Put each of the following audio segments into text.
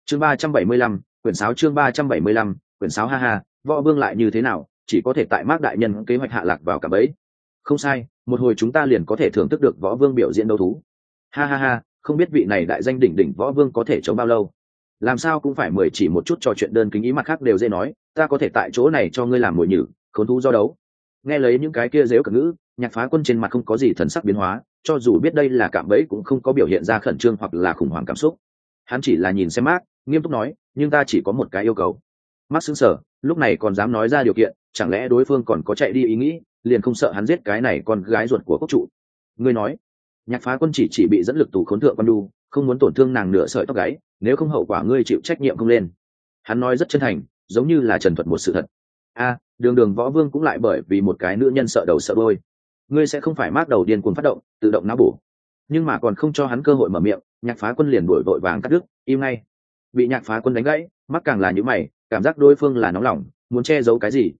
chương 375, quyển 6 chương 375, quyển 6 ha ha, võ vương lại như thế nào, chỉ có thể tại Mác đại nhân kế hoạch hạ lạc vào cả bẫy. Không sai, một hồi chúng ta liền có thể thưởng thức được võ vương biểu diễn đấu thú. Ha ha ha, không biết vị này đại danh đỉnh đỉnh võ vương có thể chống bao lâu. Làm sao cũng phải mời chỉ một chút trò chuyện đơn kính ý, mặt khác đều dễ nói, ta có thể tại chỗ này cho ngươi làm mồi nhử, khốn thú do đấu. Nghe lấy những cái kia dễu cợt ngữ, Nhạc Phá Quân trên mặt không có gì thần sắc biến hóa, cho dù biết đây là cạm bẫy cũng không có biểu hiện ra khẩn trương hoặc là khủng hoảng cảm xúc. Hắn chỉ là nhìn xem Mác, nghiêm túc nói, nhưng ta chỉ có một cái yêu cầu. Mác sững sờ, lúc này còn dám nói ra điều kiện, chẳng lẽ đối phương còn có chạy đi ý nghĩ, liền không sợ hắn giết cái này con gái ruột của quốc trụ. Ngươi nói. Nhạc Phá Quân chỉ bị dẫn lực tù khốn thượng quan đu, không muốn tổn thương nàng nửa sợi tóc gáy, nếu không hậu quả ngươi chịu trách nhiệm không lên. Hắn nói rất chân thành, giống như là trần thuật một sự thật. Đường võ vương cũng lại bởi vì một cái nữ nhân sợ đầu sợ đôi. Ngươi sẽ không phải Mác đầu điên cuồng phát động, tự động não bổ. Nhưng mà còn không cho hắn cơ hội mở miệng, Nhạc Phá Quân liền đuổi vội vàng cắt đứt, im ngay. Bị Nhạc Phá Quân đánh gãy, Mác càng là như mày, cảm giác đối phương là nóng lòng, muốn che giấu cái gì.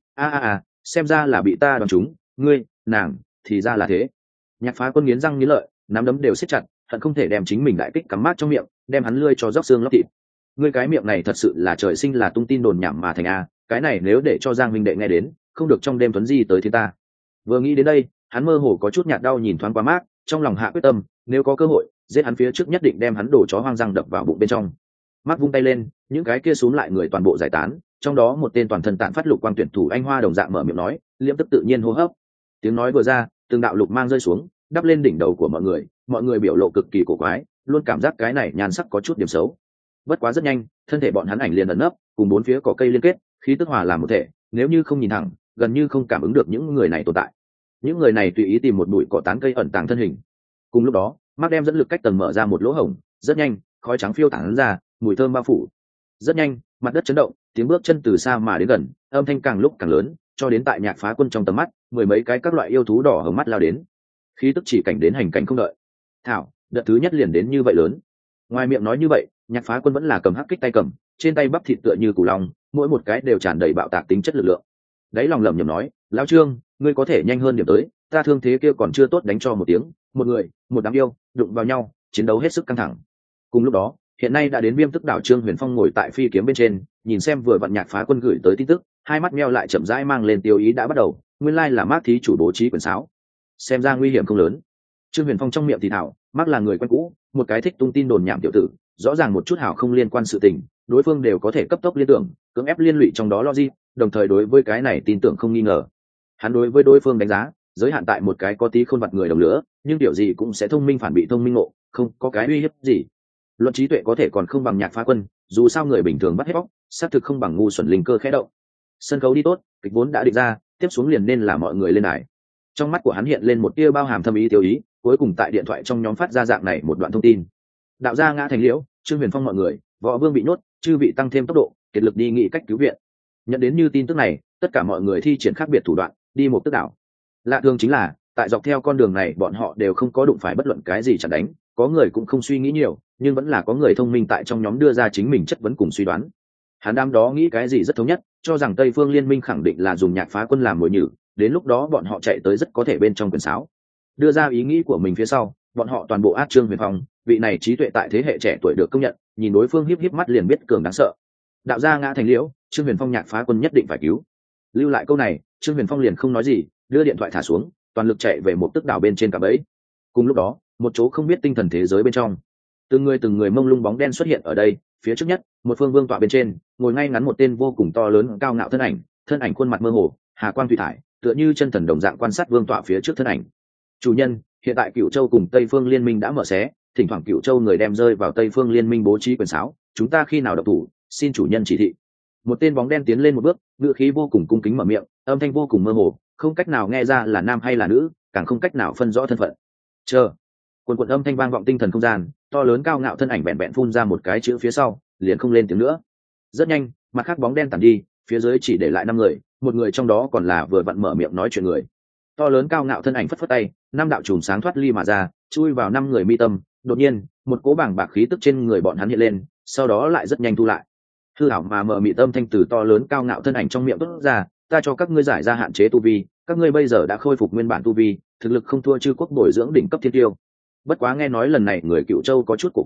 Xem ra là bị ta đoán trúng, ngươi, nàng, thì ra là thế. Nhạc Phá Quân nghiến răng nghiến lợi, nắm đấm đều siết chặt, hận không thể đem chính mình đại kích cắm Mác trong miệng, đem hắn lươi cho róc xương lóc thịt. Ngươi cái miệng này thật sự là trời sinh là tung tin đồn nhảm mà thành a, cái này nếu để cho Giang minh đệ nghe đến, không được trong đêm tuấn di tới thiên ta. Vừa nghĩ đến đây, hắn mơ hồ có chút nhạt đau nhìn thoáng qua Mác, trong lòng hạ quyết tâm, nếu có cơ hội, giết hắn phía trước nhất định đem hắn đổ chó hoang răng đập vào bụng bên trong. Mác vung tay lên, những cái kia xúm lại người toàn bộ giải tán, trong đó một tên toàn thân tản phát lục quang tuyển thủ anh hoa đồng dạng mở miệng nói, liễm tức tự nhiên hô hấp. Tiếng nói vừa ra, từng đạo lục mang rơi xuống, đắp lên đỉnh đầu của mọi người biểu lộ cực kỳ cổ quái, luôn cảm giác cái này nhan sắc có chút điểm xấu. Bất quá rất nhanh, thân thể bọn hắn ảnh liền ẩn nấp, cùng bốn phía cỏ cây liên kết, khí tức hòa làm một thể, nếu như không nhìn thẳng, gần như không cảm ứng được những người này tồn tại. Những người này tùy ý tìm một bụi cỏ tán cây ẩn tàng thân hình. Cùng lúc đó, Mác đem dẫn lực cách tầng mở ra một lỗ hổng, rất nhanh, khói trắng phiêu tán ra, mùi thơm bao phủ. Rất nhanh, mặt đất chấn động, tiếng bước chân từ xa mà đến gần, âm thanh càng lúc càng lớn, cho đến tại Nhạc Phá Quân trong tầm mắt, mười mấy cái các loại yêu thú đỏ hồng mắt lao đến. Khí tức chỉ cảnh đến hành cảnh không đợi. Thảo, đợt thứ nhất liền đến như vậy lớn. Ngoài miệng nói như vậy, Nhạc Phá Quân vẫn là cầm hắc kích tay cầm, trên tay bắp thịt tựa như củ long, mỗi một cái đều tràn đầy bạo tạc tính chất lực lượng. Đấy lòng lẩm nhẩm nói, lão Trương, ngươi có thể nhanh hơn điểm tới, ta thương thế kia còn chưa tốt đánh cho một tiếng, một người, một đám yêu, đụng vào nhau, chiến đấu hết sức căng thẳng. Cùng lúc đó, hiện nay đã đến Viêm Tức đảo, Trương Huyền Phong ngồi tại phi kiếm bên trên, nhìn xem vừa vặn Nhạc Phá Quân gửi tới tin tức, hai mắt meo lại chậm rãi mang lên tiêu ý đã bắt đầu, nguyên lai là Mác thí chủ bố trí quyển sáo, xem ra nguy hiểm không lớn. Trương Huyền Phong trong miệng thì thảo, Mác là người quen cũ, một cái thích tung tin đồn nhảm tiểu tử, rõ ràng một chút hảo không liên quan sự tình, đối phương đều có thể cấp tốc liên tưởng, cưỡng ép liên lụy trong đó logic, đồng thời đối với cái này tin tưởng không nghi ngờ. Hắn đối với đối phương đánh giá giới hạn tại một cái có tí khôn vặt người đồng lửa, nhưng điều gì cũng sẽ thông minh phản bị thông minh ngộ, không có cái uy hiếp gì. Luận trí tuệ có thể còn không bằng Nhạc Phá Quân, dù sao người bình thường bắt hết bóc, xác thực không bằng ngu xuẩn linh cơ khẽ động. Sân khấu đi tốt, kịch vốn đã định ra, tiếp xuống liền nên là mọi người lên đài. Trong mắt của hắn hiện lên một tia bao hàm thâm ý tiêu ý, cuối cùng tại điện thoại trong nhóm phát ra dạng này một đoạn thông tin. Đạo gia ngã thành liễu, Trương Huyền Phong mọi người, võ vương bị nhốt, chư vị tăng thêm tốc độ, kiệt lực đi nghị cách cứu viện. Nhận đến như tin tức này, tất cả mọi người thi triển khác biệt thủ đoạn, đi một tức đảo. Lạ thường chính là, tại dọc theo con đường này bọn họ đều không có đụng phải bất luận cái gì chặn đánh, có người cũng không suy nghĩ nhiều, nhưng vẫn là có người thông minh tại trong nhóm đưa ra chính mình chất vấn cùng suy đoán. Hắn đám đó nghĩ cái gì rất thống nhất, cho rằng Tây Phương Liên minh khẳng định là dùng Nhạc Phá Quân làm mồi nhử, đến lúc đó bọn họ chạy tới rất có thể bên trong quyển sáo. Đưa ra ý nghĩ của mình phía sau, bọn họ toàn bộ át Trương Huyền Phong, vị này trí tuệ tại thế hệ trẻ tuổi được công nhận, nhìn đối phương híp mắt liền biết cường đáng sợ. Đạo gia ngã thành liễu, Trương Huyền Phong Nhạc Phá Quân nhất định phải cứu. Lưu lại câu này, Trương Huyền Phong liền không nói gì, đưa điện thoại thả xuống, toàn lực chạy về một tức đảo bên trên cả bẫy. Cùng lúc đó, một chỗ không biết tinh thần thế giới bên trong, từng người mông lung bóng đen xuất hiện ở đây. Phía trước nhất, một phương vương tọa bên trên, ngồi ngay ngắn một tên vô cùng to lớn cao ngạo thân ảnh khuôn mặt mơ hồ, hà quang thủy thải, tựa như chân thần đồng dạng quan sát vương tọa phía trước thân ảnh. Chủ nhân, hiện tại Cửu Châu cùng Tây Phương Liên minh đã mở xé, thỉnh thoảng Cửu Châu người đem rơi vào Tây Phương Liên minh bố trí quyền sáo, chúng ta khi nào động thủ, xin chủ nhân chỉ thị. Một tên bóng đen tiến lên một bước, ngựa khí vô cùng cung kính mở miệng, âm thanh vô cùng mơ hồ, không cách nào nghe ra là nam hay là nữ, càng không cách nào phân rõ thân phận. Chờ. Quần âm thanh vang vọng tinh thần không gian, to lớn cao ngạo thân ảnh bẹn bẹn phun ra một cái chữ phía sau, liền không lên tiếng nữa. Rất nhanh, mặt khác bóng đen tản đi, phía dưới chỉ để lại 5 người, một người trong đó còn là vừa vặn mở miệng nói chuyện người. To lớn cao ngạo thân ảnh phất phất tay, 5 đạo chùm sáng thoát ly mà ra, chui vào 5 người mi tâm. Đột nhiên, một cỗ bàng bạc khí tức trên người bọn hắn hiện lên, sau đó lại rất nhanh thu lại. Hư ảo mà mờ mịt âm thanh từ to lớn cao ngạo thân ảnh trong miệng tốt ra, ta cho các ngươi giải ra hạn chế tu vi, các ngươi bây giờ đã khôi phục nguyên bản tu vi, thực lực không thua chư quốc bồi dưỡng đỉnh cấp thiên tiêu. Bất quá nghe nói lần này người Cựu Châu có chút cổ quái,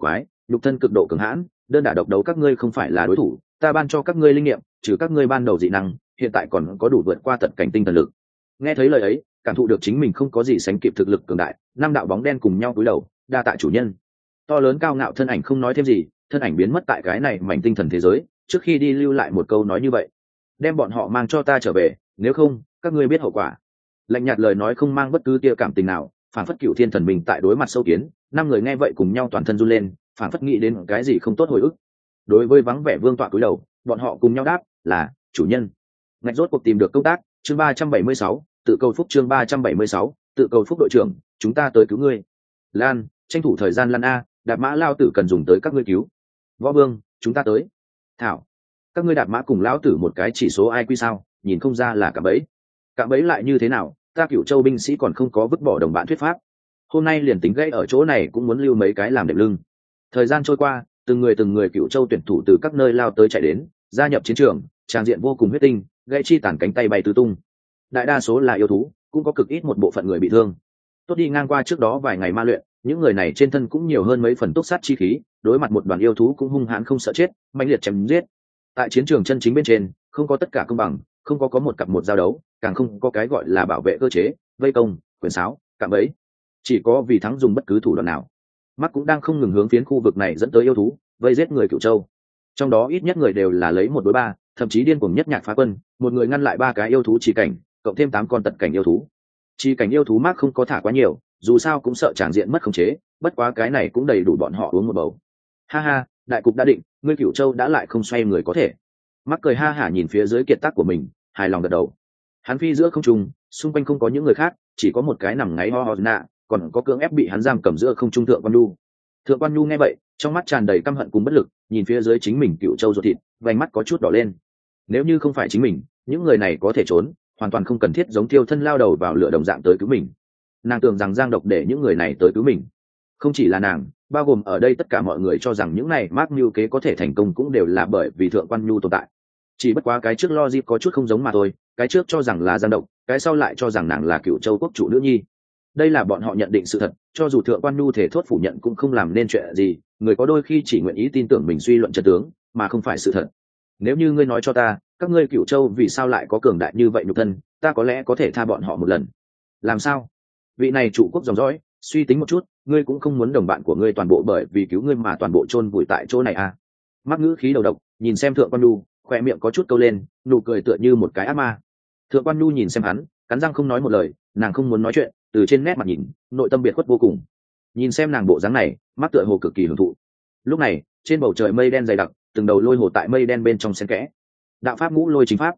nhục thân cực độ cường hãn, đơn đả độc đấu các ngươi không phải là đối thủ, ta ban cho các ngươi linh nghiệm, trừ các ngươi ban đầu dị năng, hiện tại còn có đủ vượt qua tận cảnh tinh thần lực. Nghe thấy lời ấy, cảm thụ được chính mình không có gì sánh kịp thực lực cường đại, năm đạo bóng đen cùng nhau cúi đầu, đa tạ chủ nhân. To lớn cao ngạo thân ảnh không nói thêm gì, thân ảnh biến mất tại cái này mảnh tinh thần thế giới, trước khi đi lưu lại một câu nói như vậy: đem bọn họ mang cho ta trở về, nếu không các ngươi biết hậu quả. Lạnh nhạt lời nói không mang bất cứ tia cảm tình nào, phản phất cựu thiên thần mình tại đối mặt sâu kiến. Năm người nghe vậy cùng nhau toàn thân run lên, phản phất nghĩ đến cái gì không tốt hồi ức. Đối với vắng vẻ vương tọa cúi đầu, bọn họ cùng nhau đáp là chủ nhân. Ngạch rốt cuộc tìm được công tác. Chương 376, tự cầu phúc. Chương 376, tự cầu phúc. đội trưởng, chúng ta tới cứu ngươi. Lan, tranh thủ thời gian Lan a, đạp mã lao tử cần dùng tới các ngươi cứu. Võ vương, chúng ta tới. Thảo, các ngươi đạp mã cùng lão tử một cái chỉ số IQ sao, nhìn không ra là cạm bẫy. Cạm bẫy lại như thế nào, ta Cửu Châu binh sĩ còn không có vứt bỏ đồng bạn thuyết pháp. Hôm nay liền tính gãy ở chỗ này cũng muốn lưu mấy cái làm đệm lưng. Thời gian trôi qua, từng người Cửu Châu tuyển thủ từ các nơi lao tới chạy đến, gia nhập chiến trường, tràng diện vô cùng huyết tinh, gãy chi tàn cánh tay bay tứ tung. Đại đa số là yêu thú, cũng có cực ít một bộ phận người bị thương. Tốt đi ngang qua trước đó vài ngày ma luyện, những người này trên thân cũng nhiều hơn mấy phần túc sát chi khí, đối mặt một đoàn yêu thú cũng hung hãn không sợ chết, mãnh liệt chém giết. Tại chiến trường chân chính bên trên, không có tất cả công bằng, không có một cặp một giao đấu, càng không có cái gọi là bảo vệ cơ chế, vây công, quyền sáo, cạm bẫy. Chỉ có vì thắng dùng bất cứ thủ đoạn nào. Mắt cũng đang không ngừng hướng phiến khu vực này dẫn tới yêu thú, vây giết người Cửu Châu. Trong đó ít nhất người đều là lấy 1 đối 3, thậm chí điên cuồng nhất nhạc phá quân, một người ngăn lại 3 cái yêu thú chỉ cảnh, cộng thêm 8 con tận cảnh yêu thú. Chỉ cảnh yêu thú Mark không có thả quá nhiều, dù sao cũng sợ tràng diện mất khống chế, bất quá cái này cũng đầy đủ bọn họ uống một bầu. Ha ha, đại cục đã định, ngươi Cửu Châu đã lại không xoay người có thể. Mark cười ha hả nhìn phía dưới kiệt tác của mình, hài lòng gật đầu. Hắn phi giữa không trung, xung quanh không có những người khác, chỉ có một cái nằm ngáy ho ho nạ, còn có cưỡng ép bị hắn giam cầm giữa không trung Thượng Quan Nhu. Thượng Quan Nhu nghe vậy, trong mắt tràn đầy căm hận cùng bất lực, nhìn phía dưới chính mình Cửu Châu ruột thịt, vành mắt có chút đỏ lên. Nếu như không phải chính mình, những người này có thể trốn, hoàn toàn không cần thiết giống thiêu thân lao đầu vào lửa đồng dạng tới cứu mình. Nàng tưởng rằng giang độc để những người này tới cứu mình. Không chỉ là nàng, bao gồm ở đây tất cả mọi người cho rằng những này Mark mưu kế có thể thành công cũng đều là bởi vì Thượng Quan Nhu tồn tại. Chỉ bất quá cái trước logic có chút không giống mà thôi, cái trước cho rằng là giang độc, cái sau lại cho rằng nàng là Cửu Châu quốc chủ nữ nhi. Đây là bọn họ nhận định sự thật, cho dù Thượng Quan Nhu thể thốt phủ nhận cũng không làm nên chuyện gì, người có đôi khi chỉ nguyện ý tin tưởng mình suy luận chân tướng, mà không phải sự thật. Nếu như ngươi nói cho ta, các ngươi Cửu Châu vì sao lại có cường đại như vậy nhục thân, ta có lẽ có thể tha bọn họ một lần. Làm sao? Vị này trụ quốc dòng dõi, suy tính một chút, ngươi cũng không muốn đồng bạn của ngươi toàn bộ bởi vì cứu ngươi mà toàn bộ chôn vùi tại chỗ này à? Mắc ngữ khí đầu độc, nhìn xem Thượng Quan Nhu, khoe miệng có chút câu lên, nụ cười tựa như một cái ác ma. Thượng Quan Nhu nhìn xem hắn, cắn răng không nói một lời, nàng không muốn nói chuyện, từ trên nét mặt nhìn, nội tâm biệt khuất vô cùng. Nhìn xem nàng bộ dáng này, mắt tựa hồ cực kỳ hưởng thụ. Lúc này, trên bầu trời mây đen dày đặc, từng đầu lôi hồ tại mây đen bên trong xen kẽ. Đạo pháp ngũ lôi chính pháp.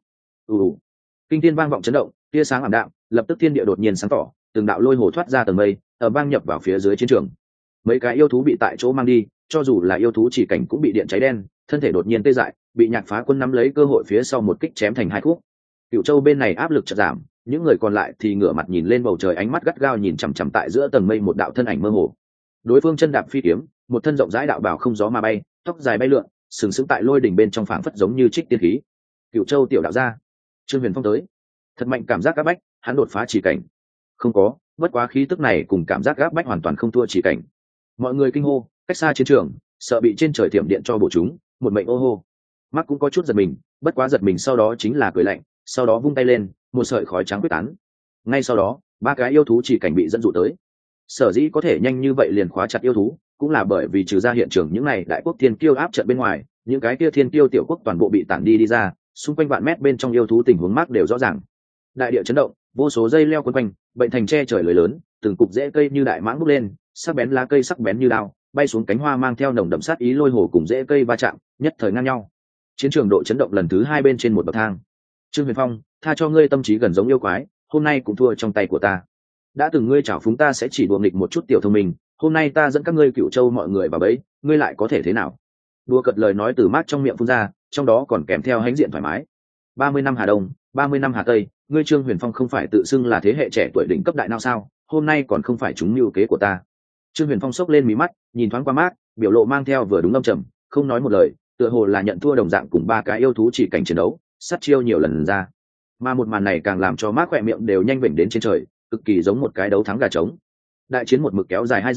Kinh thiên vang vọng chấn động, tia sáng ảm đạm, lập tức thiên địa đột nhiên sáng tỏ, từng đạo lôi hồ thoát ra tầng mây, ở vang nhập vào phía dưới chiến trường. Mấy cái yêu thú bị tại chỗ mang đi, cho dù là yêu thú chỉ cảnh cũng bị điện cháy đen, thân thể đột nhiên tê dại, bị nhạc phá quân nắm lấy cơ hội phía sau một kích chém thành 2 khúc. Cửu Châu bên này áp lực chợt giảm, những người còn lại thì ngửa mặt nhìn lên bầu trời, ánh mắt gắt gao nhìn chằm chằm tại giữa tầng mây một đạo thân ảnh mơ hồ. Đối phương chân đạp phi kiếm, một thân rộng rãi đạo bào không gió mà bay, tóc dài bay lượn, sừng sững tại lôi đỉnh bên trong phảng phất giống như trích tiên khí. Cửu Châu tiểu đạo gia, Trương Huyền Phong tới. Thật mạnh cảm giác áp bách, hắn đột phá chỉ cảnh. Không có, bất quá khí tức này cùng cảm giác áp bách hoàn toàn không thua chỉ cảnh. Mọi người kinh hô, cách xa chiến trường, sợ bị trên trời tiệm điện cho bổ chúng, một mệnh ô hô. Mark cũng có chút giật mình, bất quá giật mình sau đó chính là cười lạnh, sau đó vung tay lên, một sợi khói trắng quyết tán. Ngay sau đó, 3 cái yêu thú chỉ cảnh bị dẫn dụ tới. Sở dĩ có thể nhanh như vậy liền khóa chặt yêu thú, cũng là bởi vì trừ ra hiện trường những này đại quốc thiên kiêu áp trận bên ngoài, những cái kia thiên kiêu tiểu quốc toàn bộ bị tản đi ra, xung quanh vạn mét bên trong yêu thú tình huống Mark đều rõ ràng. Đại địa chấn động, vô số dây leo quấn quanh, bệnh thành che trời lưới lớn, từng cục rễ cây như đại mãng bốc lên, sắc bén lá cây sắc bén như đao, bay xuống cánh hoa mang theo nồng đậm sát ý lôi hồ cùng rễ cây va chạm, nhất thời ngang nhau. Chiến trường độ chấn động lần thứ 2 bên trên một bậc thang. Trương Huyền Phong, tha cho ngươi tâm trí gần giống yêu quái, hôm nay cũng thua trong tay của ta. Đã từng ngươi chảo phúng ta sẽ chỉ đùa nghịch một chút tiểu thông minh, hôm nay ta dẫn các ngươi Cửu Châu mọi người vào bẫy, ngươi lại có thể thế nào? Đùa cợt lời nói từ Mark trong miệng phun ra, trong đó còn kèm theo hãnh diện thoải mái. 30 năm Hà Đông, 30 năm Hà Tây, ngươi Trương Huyền Phong không phải tự xưng là thế hệ trẻ tuổi đỉnh cấp đại nào sao? Hôm nay còn không phải chúng mưu kế của ta. Trương Huyền Phong sốc lên mí mắt, nhìn thoáng qua Mark, biểu lộ mang theo vừa đúng âm trầm, không nói một lời, tựa hồ là nhận thua đồng dạng, cùng 3 cái yêu thú chỉ cảnh chiến đấu, sát chiêu nhiều lần ra. Mà một màn này càng làm cho Mark khỏe miệng đều nhanh vểnh đến trên trời, cực kỳ giống một cái đấu thắng gà trống. Đại chiến một mực kéo dài 2 giờ,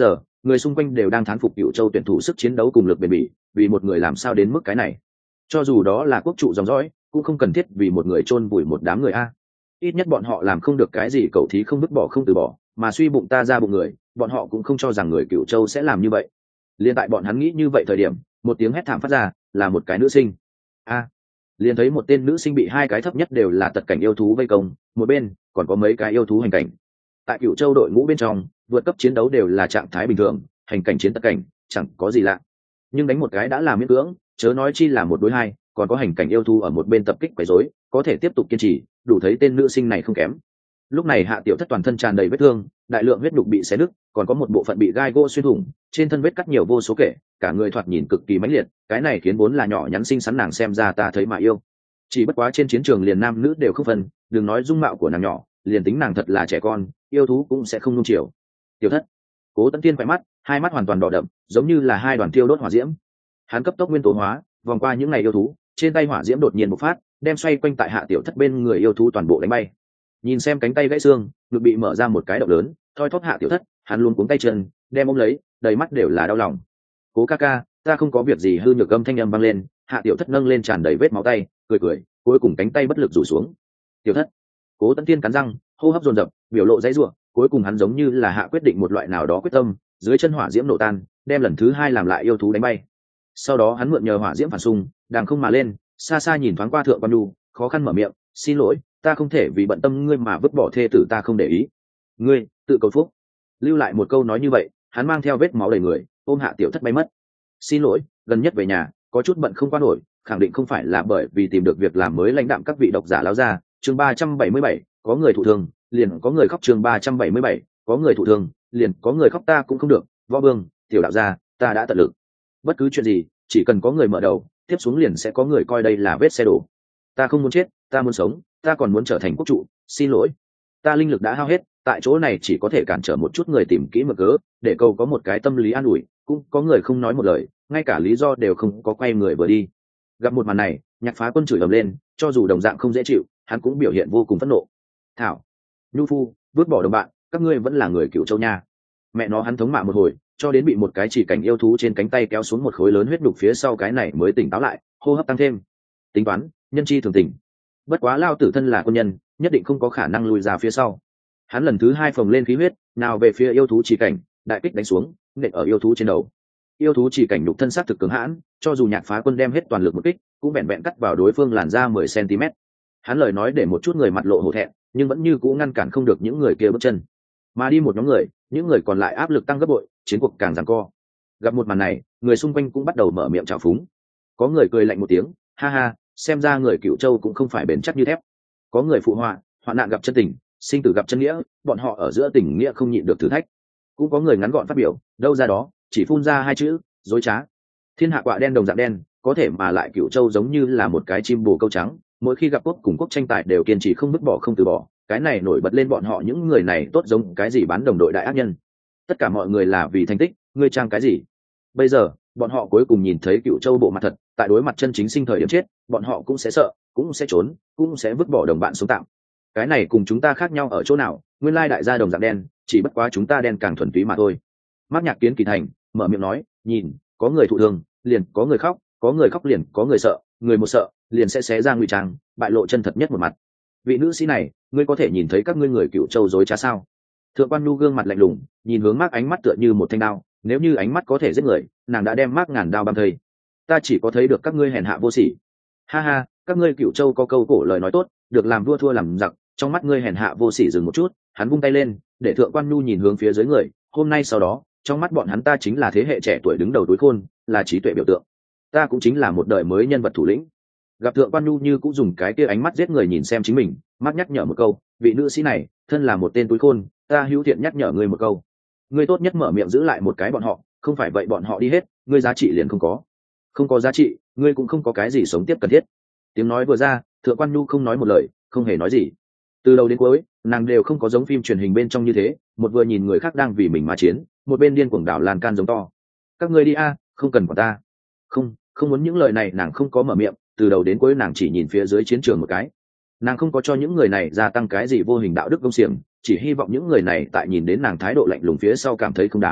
người xung quanh đều đang thán phục Cửu Châu tuyển thủ sức chiến đấu cùng lực bền bỉ, vì một người làm sao đến mức cái này. Cho dù đó là quốc trụ dòng dõi, cũng không cần thiết vì một người chôn vùi một đám người a. Ít nhất bọn họ làm không được cái gì cậu thí không vứt bỏ không từ bỏ, mà suy bụng ta ra bụng người, bọn họ cũng không cho rằng người Cửu Châu sẽ làm như vậy. Liên tại bọn hắn nghĩ như vậy thời điểm, một tiếng hét thảm phát ra, là một cái nữ sinh. Liền thấy một tên nữ sinh bị hai cái thấp nhất đều là tật cảnh yêu thú vây công, một bên còn có mấy cái yêu thú hành cảnh. Tại Cửu Châu đội ngũ bên trong, vượt cấp chiến đấu đều là trạng thái bình thường, hành cảnh chiến tật cảnh chẳng có gì lạ, nhưng đánh một cái đã là miễn cưỡng, chớ nói chi là một đối hai, còn có hành cảnh yêu thú ở một bên tập kích quấy rối, có thể tiếp tục kiên trì, đủ thấy tên nữ sinh này không kém. Lúc này Hạ Tiểu Thất toàn thân tràn đầy vết thương, đại lượng huyết đục bị xé nứt, còn có một bộ phận bị gai gỗ xuyên thủng, trên thân vết cắt nhiều vô số kể, cả người thoạt nhìn cực kỳ mãnh liệt, cái này khiến vốn là nhỏ nhắn xinh xắn nàng xem ra ta thấy mà yêu. Chỉ bất quá trên chiến trường liền nam nữ đều không phân, đừng nói dung mạo của nàng nhỏ, liền tính nàng thật là trẻ con, yêu thú cũng sẽ không nung chiều. Tiểu Thất, Cố Tấn Tiên quay mắt, hai mắt hoàn toàn đỏ đậm, giống như là hai đoàn thiêu đốt hỏa diễm. Hắn cấp tốc nguyên tố hóa, vòng qua những ngày yêu thú, trên tay hỏa diễm đột nhiên bộc phát, đem xoay quanh tại Hạ Tiểu Thất bên người yêu thú toàn bộ đánh bay. Nhìn xem cánh tay gãy xương, ngực bị mở ra một cái động lớn, thoi thóp Hạ Tiểu Thất, hắn luôn cuống tay chân, đem ôm lấy, đầy mắt đều là đau lòng. Cố ca ca, ta không có việc gì. Hư nhược âm thanh âm vang lên, Hạ Tiểu Thất nâng lên tràn đầy vết máu tay, cười cười, cuối cùng cánh tay bất lực rủ xuống. Tiểu Thất, Cố Tấn Tiên cắn răng, hô hấp dồn dập, biểu lộ dãy rủa, cuối cùng hắn giống như là hạ quyết định một loại nào đó quyết tâm, dưới chân hỏa diễm nổ tan, đem lần thứ hai làm lại yêu thú đánh bay. Sau đó hắn mượn nhờ hỏa diễm phản xung, đàng không mà lên, xa xa nhìn thoáng qua Thượng Quan Nhu, khó khăn mở miệng, xin lỗi, ta không thể vì bận tâm ngươi mà vứt bỏ thê tử ta không để ý. Ngươi tự cầu phúc. Lưu lại một câu nói như vậy, hắn mang theo vết máu đầy người, ôm Hạ Tiểu Thất bay mất. Xin lỗi, gần nhất về nhà, có chút bận không qua nổi, khẳng định không phải là bởi vì tìm được việc làm mới lãnh đạm các vị độc giả lão ra. Chương 377, có người thụ thương, liền có người khóc. Chương 377, có người thụ thương, liền có người khóc. Ta cũng không được, Võ Vương, tiểu đạo gia, ta đã tận lực. Bất cứ chuyện gì, chỉ cần có người mở đầu, tiếp xuống liền sẽ có người coi đây là vết xe đổ. Ta không muốn chết, ta muốn sống, ta còn muốn trở thành quốc trụ, xin lỗi. Ta linh lực đã hao hết, tại chỗ này chỉ có thể cản trở một chút người tìm kỹ mực cớ, để cầu có một cái tâm lý an ủi, cũng có người không nói một lời, ngay cả lý do đều không có, quay người vừa đi. Gặp một màn này, Nhạc Phá Quân chửi ầm lên, cho dù đồng dạng không dễ chịu, hắn cũng biểu hiện vô cùng phẫn nộ. Thảo, Nhu Phu, vứt bỏ đồng bạn, các ngươi vẫn là người Cửu Châu nha. Mẹ nó, hắn thống mạ một hồi, cho đến bị một cái chỉ cảnh yêu thú trên cánh tay kéo xuống một khối lớn huyết đục phía sau, cái này mới tỉnh táo lại, hô hấp tăng thêm. Tính toán, nhân chi thường tình. Bất quá lao tử thân là quân nhân, nhất định không có khả năng lùi ra phía sau. Hắn lần thứ hai phồng lên khí huyết, nào về phía yêu thú chỉ cảnh, đại kích đánh xuống, nện ở yêu thú trên đầu. Yêu thú chỉ cảnh nhục thân sát thực cường hãn, cho dù Nhạc Phá Quân đem hết toàn lực một kích, cũng vẹn vẹn cắt vào đối phương làn da 10 cm. Hắn lời nói để một chút người mặt lộ hổ thẹn, nhưng vẫn như cũ ngăn cản không được những người kia bước chân. Mà đi một nhóm người, những người còn lại áp lực tăng gấp bội, chiến cuộc càng giằng co. Gặp một màn này, người xung quanh cũng bắt đầu mở miệng trào phúng. Có người cười lạnh một tiếng, ha ha, xem ra người Cửu Châu cũng không phải bền chắc như thép. Có người phụ họa, hoạn nạn gặp chân tình, sinh tử gặp chân nghĩa, bọn họ ở giữa tình nghĩa không nhịn được thử thách. Cũng có người ngắn gọn phát biểu, đâu ra đó, chỉ phun ra hai chữ, dối trá. Thiên hạ quạ đen đồng dạng đen, có thể mà lại Cửu Châu giống như là một cái chim bồ câu trắng, mỗi khi gặp quốc cùng quốc tranh tài đều kiên trì không vứt bỏ không từ bỏ, cái này nổi bật lên bọn họ những người này tốt giống cái gì bán đồng đội đại ác nhân. Tất cả mọi người là vì thành tích, ngươi trang cái gì? Bây giờ, bọn họ cuối cùng nhìn thấy Cửu Châu bộ mặt thật, tại đối mặt chân chính sinh thời điểm chết, bọn họ cũng sẽ sợ, cũng sẽ trốn, cũng sẽ vứt bỏ đồng bạn sống tạm. Cái này cùng chúng ta khác nhau ở chỗ nào? Nguyên lai đại gia đồng dạng đen, chỉ bất quá chúng ta đen càng thuần túy mà thôi. Mác Nhạc Kiến Kỳ Thành mở miệng nói, nhìn, có người thụ thương, liền có người khóc, có người khóc liền có người sợ, người một sợ, liền sẽ xé ra ngụy trang, bại lộ chân thật nhất một mặt. Vị nữ sĩ này, ngươi có thể nhìn thấy các ngươi người Cửu Châu dối trá sao? Thượng Quan Nhu gương mặt lạnh lùng, nhìn hướng Mác, ánh mắt tựa như một thanh đao, nếu như ánh mắt có thể giết người, nàng đã đem Mác ngàn đao băm thây. Ta chỉ có thấy được các ngươi hèn hạ vô sỉ. Ha ha, các ngươi Cửu Châu có câu cổ lời nói tốt, được làm vua thua làm giặc, trong mắt ngươi hèn hạ vô sỉ. Dừng một chút, hắn vung tay lên, để Thượng Quan Nhu nhìn hướng phía dưới người, hôm nay sau đó, trong mắt bọn hắn ta chính là thế hệ trẻ tuổi đứng đầu túi khôn, là trí tuệ biểu tượng. Ta cũng chính là một đời mới nhân vật thủ lĩnh. Gặp Thượng Quan Nhu như cũng dùng cái kia ánh mắt giết người nhìn xem chính mình, Mác nhắc nhở một câu, vị nữ sĩ này, thân là một tên túi khôn, ta hữu thiện nhắc nhở ngươi một câu, ngươi tốt nhất mở miệng giữ lại một cái bọn họ, không phải vậy bọn họ đi hết, ngươi giá trị liền không có. Không có giá trị, ngươi cũng không có cái gì sống tiếp cần thiết. Tiếng nói vừa ra, Thượng Quan Nhu không nói một lời, không hề nói gì. Từ đầu đến cuối, nàng đều không có giống phim truyền hình bên trong như thế, một vừa nhìn người khác đang vì mình mà chiến, một bên điên cuồng đảo lan can giống to. Các ngươi đi a, không cần quản ta. Không muốn những lời này. Nàng không có mở miệng, từ đầu đến cuối nàng chỉ nhìn phía dưới chiến trường một cái. Nàng không có cho những người này gia tăng cái gì vô hình đạo đức công xiềng, chỉ hy vọng những người này tại nhìn đến nàng thái độ lạnh lùng phía sau cảm thấy không đáng,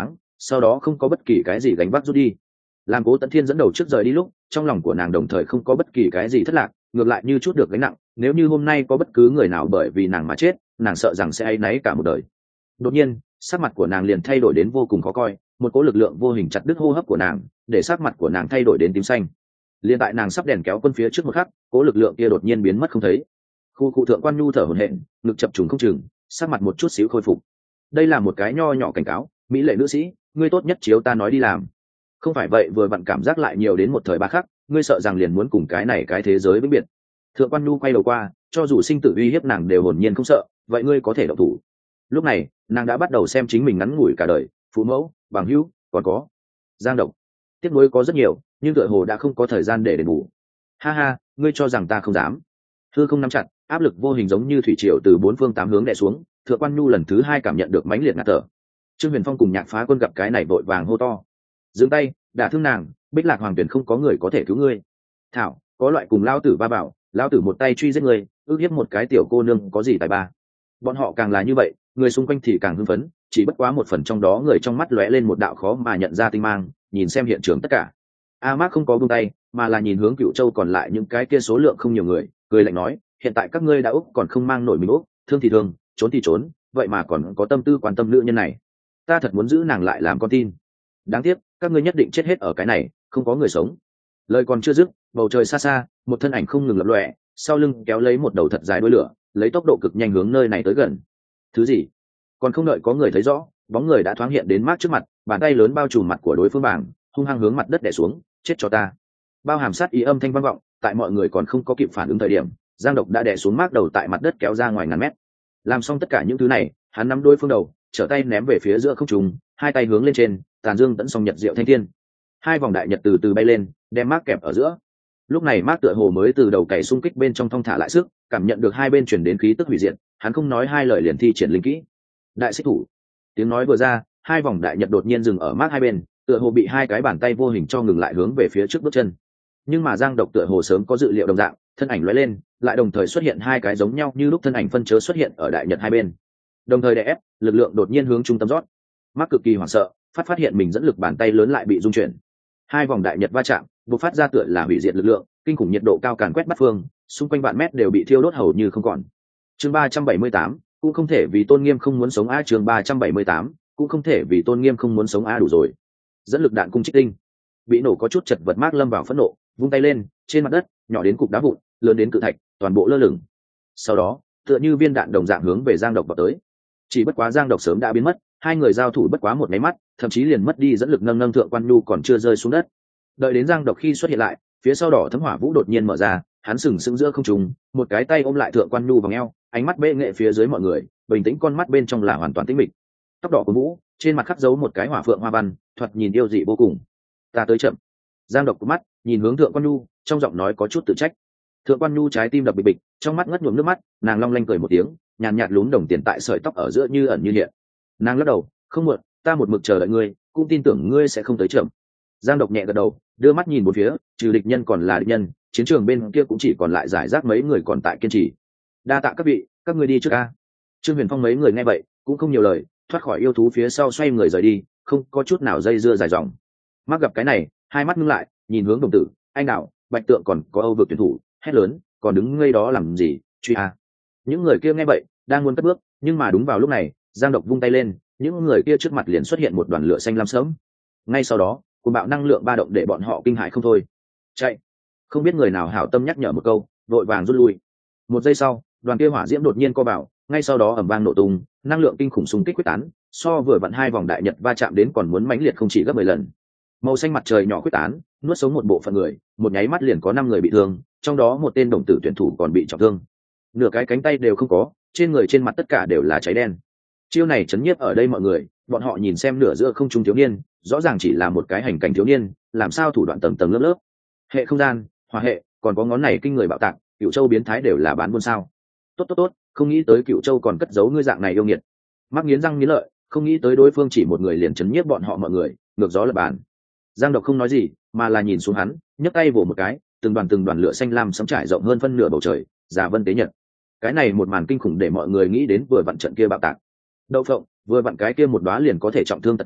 sau đó không có bất kỳ cái gì gánh vác rút đi. Làm Cố Tấn Thiên dẫn đầu trước rời đi lúc, trong lòng của nàng đồng thời không có bất kỳ cái gì thất lạc, ngược lại như chút được gánh nặng. Nếu như hôm nay có bất cứ người nào bởi vì nàng mà chết, nàng sợ rằng sẽ áy náy cả một đời. Đột nhiên, sắc mặt của nàng liền thay đổi đến vô cùng khó coi, một cỗ lực lượng vô hình chặt đứt hô hấp của nàng, để sắc mặt của nàng thay đổi đến tím xanh. Liên tại nàng sắp đèn kéo quân phía trước một khắc, cỗ lực lượng kia đột nhiên biến mất không thấy. Khu cụ Thượng Quan Nhu thở hổn hển, ngực chập trùng không chừng, sắc mặt một chút xíu khôi phục. Đây là một cái nho nhỏ cảnh cáo, mỹ lệ nữ sĩ, ngươi tốt nhất chiếu ta nói đi làm. Không phải vậy vừa vặn cảm giác lại nhiều đến một thời ba khắc, ngươi sợ rằng liền muốn cùng cái này cái thế giới vĩnh biệt. Thượng Quan Nhu quay đầu qua, cho dù sinh tử uy hiếp nàng đều hồn nhiên không sợ, vậy ngươi có thể động thủ. Lúc này, nàng đã bắt đầu xem chính mình ngắn ngủi cả đời, phụ mẫu, bằng hữu, còn có Giang Độc. Tiếc nuối có rất nhiều, nhưng tựa hồ đã không có thời gian để đền bù. Ha ha, ngươi cho rằng ta không dám? Hư không nắm chặt, áp lực vô hình giống như thủy triều từ bốn phương tám hướng đè xuống. Thượng Quan Nhu lần thứ hai cảm nhận được mãnh liệt ngạt thở. Trương Huyền Phong cùng Nhạc Phá Quân gặp cái này vội vàng hô to: dừng tay, đả thương nàng, Bích Lạc Hoàng Tuyển không có người có thể cứu ngươi. Thảo, có loại cùng lao tử va bảo, lao tử một tay truy giết người, ước hiếp một cái tiểu cô nương có gì tài ba. Bọn họ càng là như vậy, người xung quanh thì càng hưng phấn, chỉ bất quá một phần trong đó người trong mắt lóe lên một đạo khó mà nhận ra tinh mang, nhìn xem hiện trường tất cả. A Mác không có buông tay, mà là nhìn hướng Cựu Châu còn lại những cái kia số lượng không nhiều người, cười lạnh nói: hiện tại các ngươi đã úc còn không mang nổi mình úc, thương thì thương, trốn thì trốn, vậy mà còn có tâm tư quan tâm nữ nhân này. Ta thật muốn giữ nàng lại làm con tin. Đáng tiếc, các ngươi nhất định chết hết ở cái này, không có người sống. Lời còn chưa dứt, bầu trời xa xa, một thân ảnh không ngừng lập lòe, sau lưng kéo lấy một đầu thật dài đuôi lửa, lấy tốc độ cực nhanh hướng nơi này tới gần. Thứ gì? Còn không đợi có người thấy rõ, bóng người đã thoáng hiện đến Mác trước mặt, bàn tay lớn bao trùm mặt của đối phương bảng, hung hăng hướng mặt đất đè xuống, chết cho ta. Bao hàm sát ý âm thanh vang vọng, tại mọi người còn không có kịp phản ứng thời điểm, Giang Độc đã đè xuống Mác đầu tại mặt đất kéo ra ngoài ngàn mét. Làm xong tất cả những thứ này, hắn nắm đối phương đầu, trở tay ném về phía giữa không trung, hai tay hướng lên trên, tàn dương tẫn song nhật diệu thanh thiên. Hai vòng đại nhật từ từ bay lên, đem Mác kẹp ở giữa. Lúc này Mác tựa hồ mới từ đầu cày xung kích bên trong thong thả lại sức, cảm nhận được hai bên chuyển đến khí tức hủy diệt, hắn không nói hai lời liền thi triển linh kỹ. Đại xích thủ. Tiếng nói vừa ra, hai vòng đại nhật đột nhiên dừng ở Mác hai bên, tựa hồ bị hai cái bàn tay vô hình cho ngừng lại hướng về phía trước bước chân. Nhưng mà Giang Độc tựa hồ sớm có dự liệu đồng dạng, thân ảnh lóe lên, lại đồng thời xuất hiện hai cái giống nhau như lúc thân ảnh phân chớ xuất hiện ở đại nhật hai bên. Đồng thời đè ép, lực lượng đột nhiên hướng trung tâm rót. Mác cực kỳ hoảng sợ, phát hiện mình dẫn lực bàn tay lớn lại bị rung chuyển. Hai vòng đại nhật va chạm, bộc phát ra tựa là hủy diệt lực lượng, kinh khủng nhiệt độ cao càn quét bát phương, xung quanh vạn mét đều bị thiêu đốt hầu như không còn. Chương 378, cũng không thể vì tôn nghiêm không muốn sống a. Chương 378, cũng không thể vì tôn nghiêm không muốn sống a. Đủ rồi. Dẫn lực đạn cung trích tinh. Bị nổ có chút chật vật Mác lâm vào phẫn nộ, vung tay lên, trên mặt đất, nhỏ đến cục đá vụn, lớn đến cự thạch, toàn bộ lơ lửng. Sau đó, tựa như viên đạn đồng dạng hướng về Giang Độc vào tới. Chỉ bất quá Giang Độc sớm đã biến mất, hai người giao thủ bất quá một cái mắt, thậm chí liền mất đi dẫn lực nâng Thượng Quan Nhu còn chưa rơi xuống đất. Đợi đến Giang Độc khi xuất hiện lại, phía sau đỏ thấm hỏa vũ đột nhiên mở ra, hắn sừng sững giữa không trung, một cái tay ôm lại Thượng Quan Nhu vòng eo, ánh mắt bệ nghệ phía dưới mọi người, bình tĩnh con mắt bên trong là hoàn toàn tĩnh mịch. Tóc đỏ của vũ, trên mặt khắc dấu một cái hỏa phượng hoa văn, thoạt nhìn yêu dị vô cùng. Ta tới chậm. Giang Độc cúi mắt, nhìn hướng Thượng Quan Nhu, trong giọng nói có chút tự trách. Thượng Quan Nhu trái tim đập bịch bịch, trong mắt ngất nhuộm nước mắt, nàng long lanh cười một tiếng, nhàn nhạt lún đồng tiền tại sợi tóc ở giữa như ẩn như hiện. Nàng lắc đầu, không muộn, ta một mực chờ đợi ngươi, cũng tin tưởng ngươi sẽ không tới chậm. Giang Độc nhẹ gật đầu, đưa mắt nhìn một phía, trừ địch nhân còn là địch nhân, chiến trường bên kia cũng chỉ còn lại giải rác mấy người còn tại kiên trì. Đa tạ các vị, các ngươi đi trước a. Trương Huyền Phong mấy người nghe vậy, cũng không nhiều lời, thoát khỏi yêu thú phía sau xoay người rời đi, không có chút nào dây dưa dài dòng. Mác gặp cái này, hai mắt ngưng lại, nhìn hướng Đồng Tử, anh nào, Bạch Tượng còn có Âu Vực tuyển thủ, hét lớn, còn đứng ngây đó làm gì, truy a. Những người kia nghe vậy, đang muốn cất bước, nhưng mà đúng vào lúc này, Giang Độc vung tay lên, những người kia trước mặt liền xuất hiện một đoàn lửa xanh lam sớm. Ngay sau đó, cuồng bạo năng lượng ba động để bọn họ kinh hãi không thôi. Chạy! Không biết người nào hảo tâm nhắc nhở một câu, vội vàng rút lui. Một giây sau, đoàn kia hỏa diễm đột nhiên co vào, ngay sau đó ầm vang nổ tung, năng lượng kinh khủng xung kích quyết tán, so vừa vặn hai vòng đại nhật va chạm đến còn muốn mãnh liệt không chỉ gấp 10 lần. Màu xanh mặt trời nhỏ quyết tán, nuốt sống một bộ phận người, một nháy mắt liền có 5 người bị thương, trong đó một tên Đồng Tử tuyển thủ còn bị trọng thương. Nửa cái cánh tay đều không có, trên người trên mặt tất cả đều là cháy đen. Chiêu này chấn nhiếp ở đây mọi người, bọn họ nhìn xem nửa giữa không trung thiếu niên, rõ ràng chỉ là một cái hành cảnh thiếu niên, làm sao thủ đoạn tầng tầng lớp lớp. Hệ không gian, hỏa hệ, còn có ngón này kinh người bạo tạc, Cựu Châu biến thái đều là bán buôn sao? Tốt, không nghĩ tới Cựu Châu còn cất giấu ngươi dạng này yêu nghiệt. Mác nghiến răng nghiến lợi, không nghĩ tới đối phương chỉ một người liền chấn nhiếp bọn họ mọi người, ngược gió lập bàn. Giang Độc không nói gì, mà là nhìn xuống hắn, nhấc tay vỗ một cái, từng đoàn lửa xanh lam sấm trải rộng hơn phân nửa bầu trời, giả vân tế nhật. Cái này một màn kinh khủng để mọi người nghĩ đến vừa vặn trận kia bạo tạc. Đậu phộng, vừa vặn cái kia một đóa liền có thể trọng thương tất cảnh,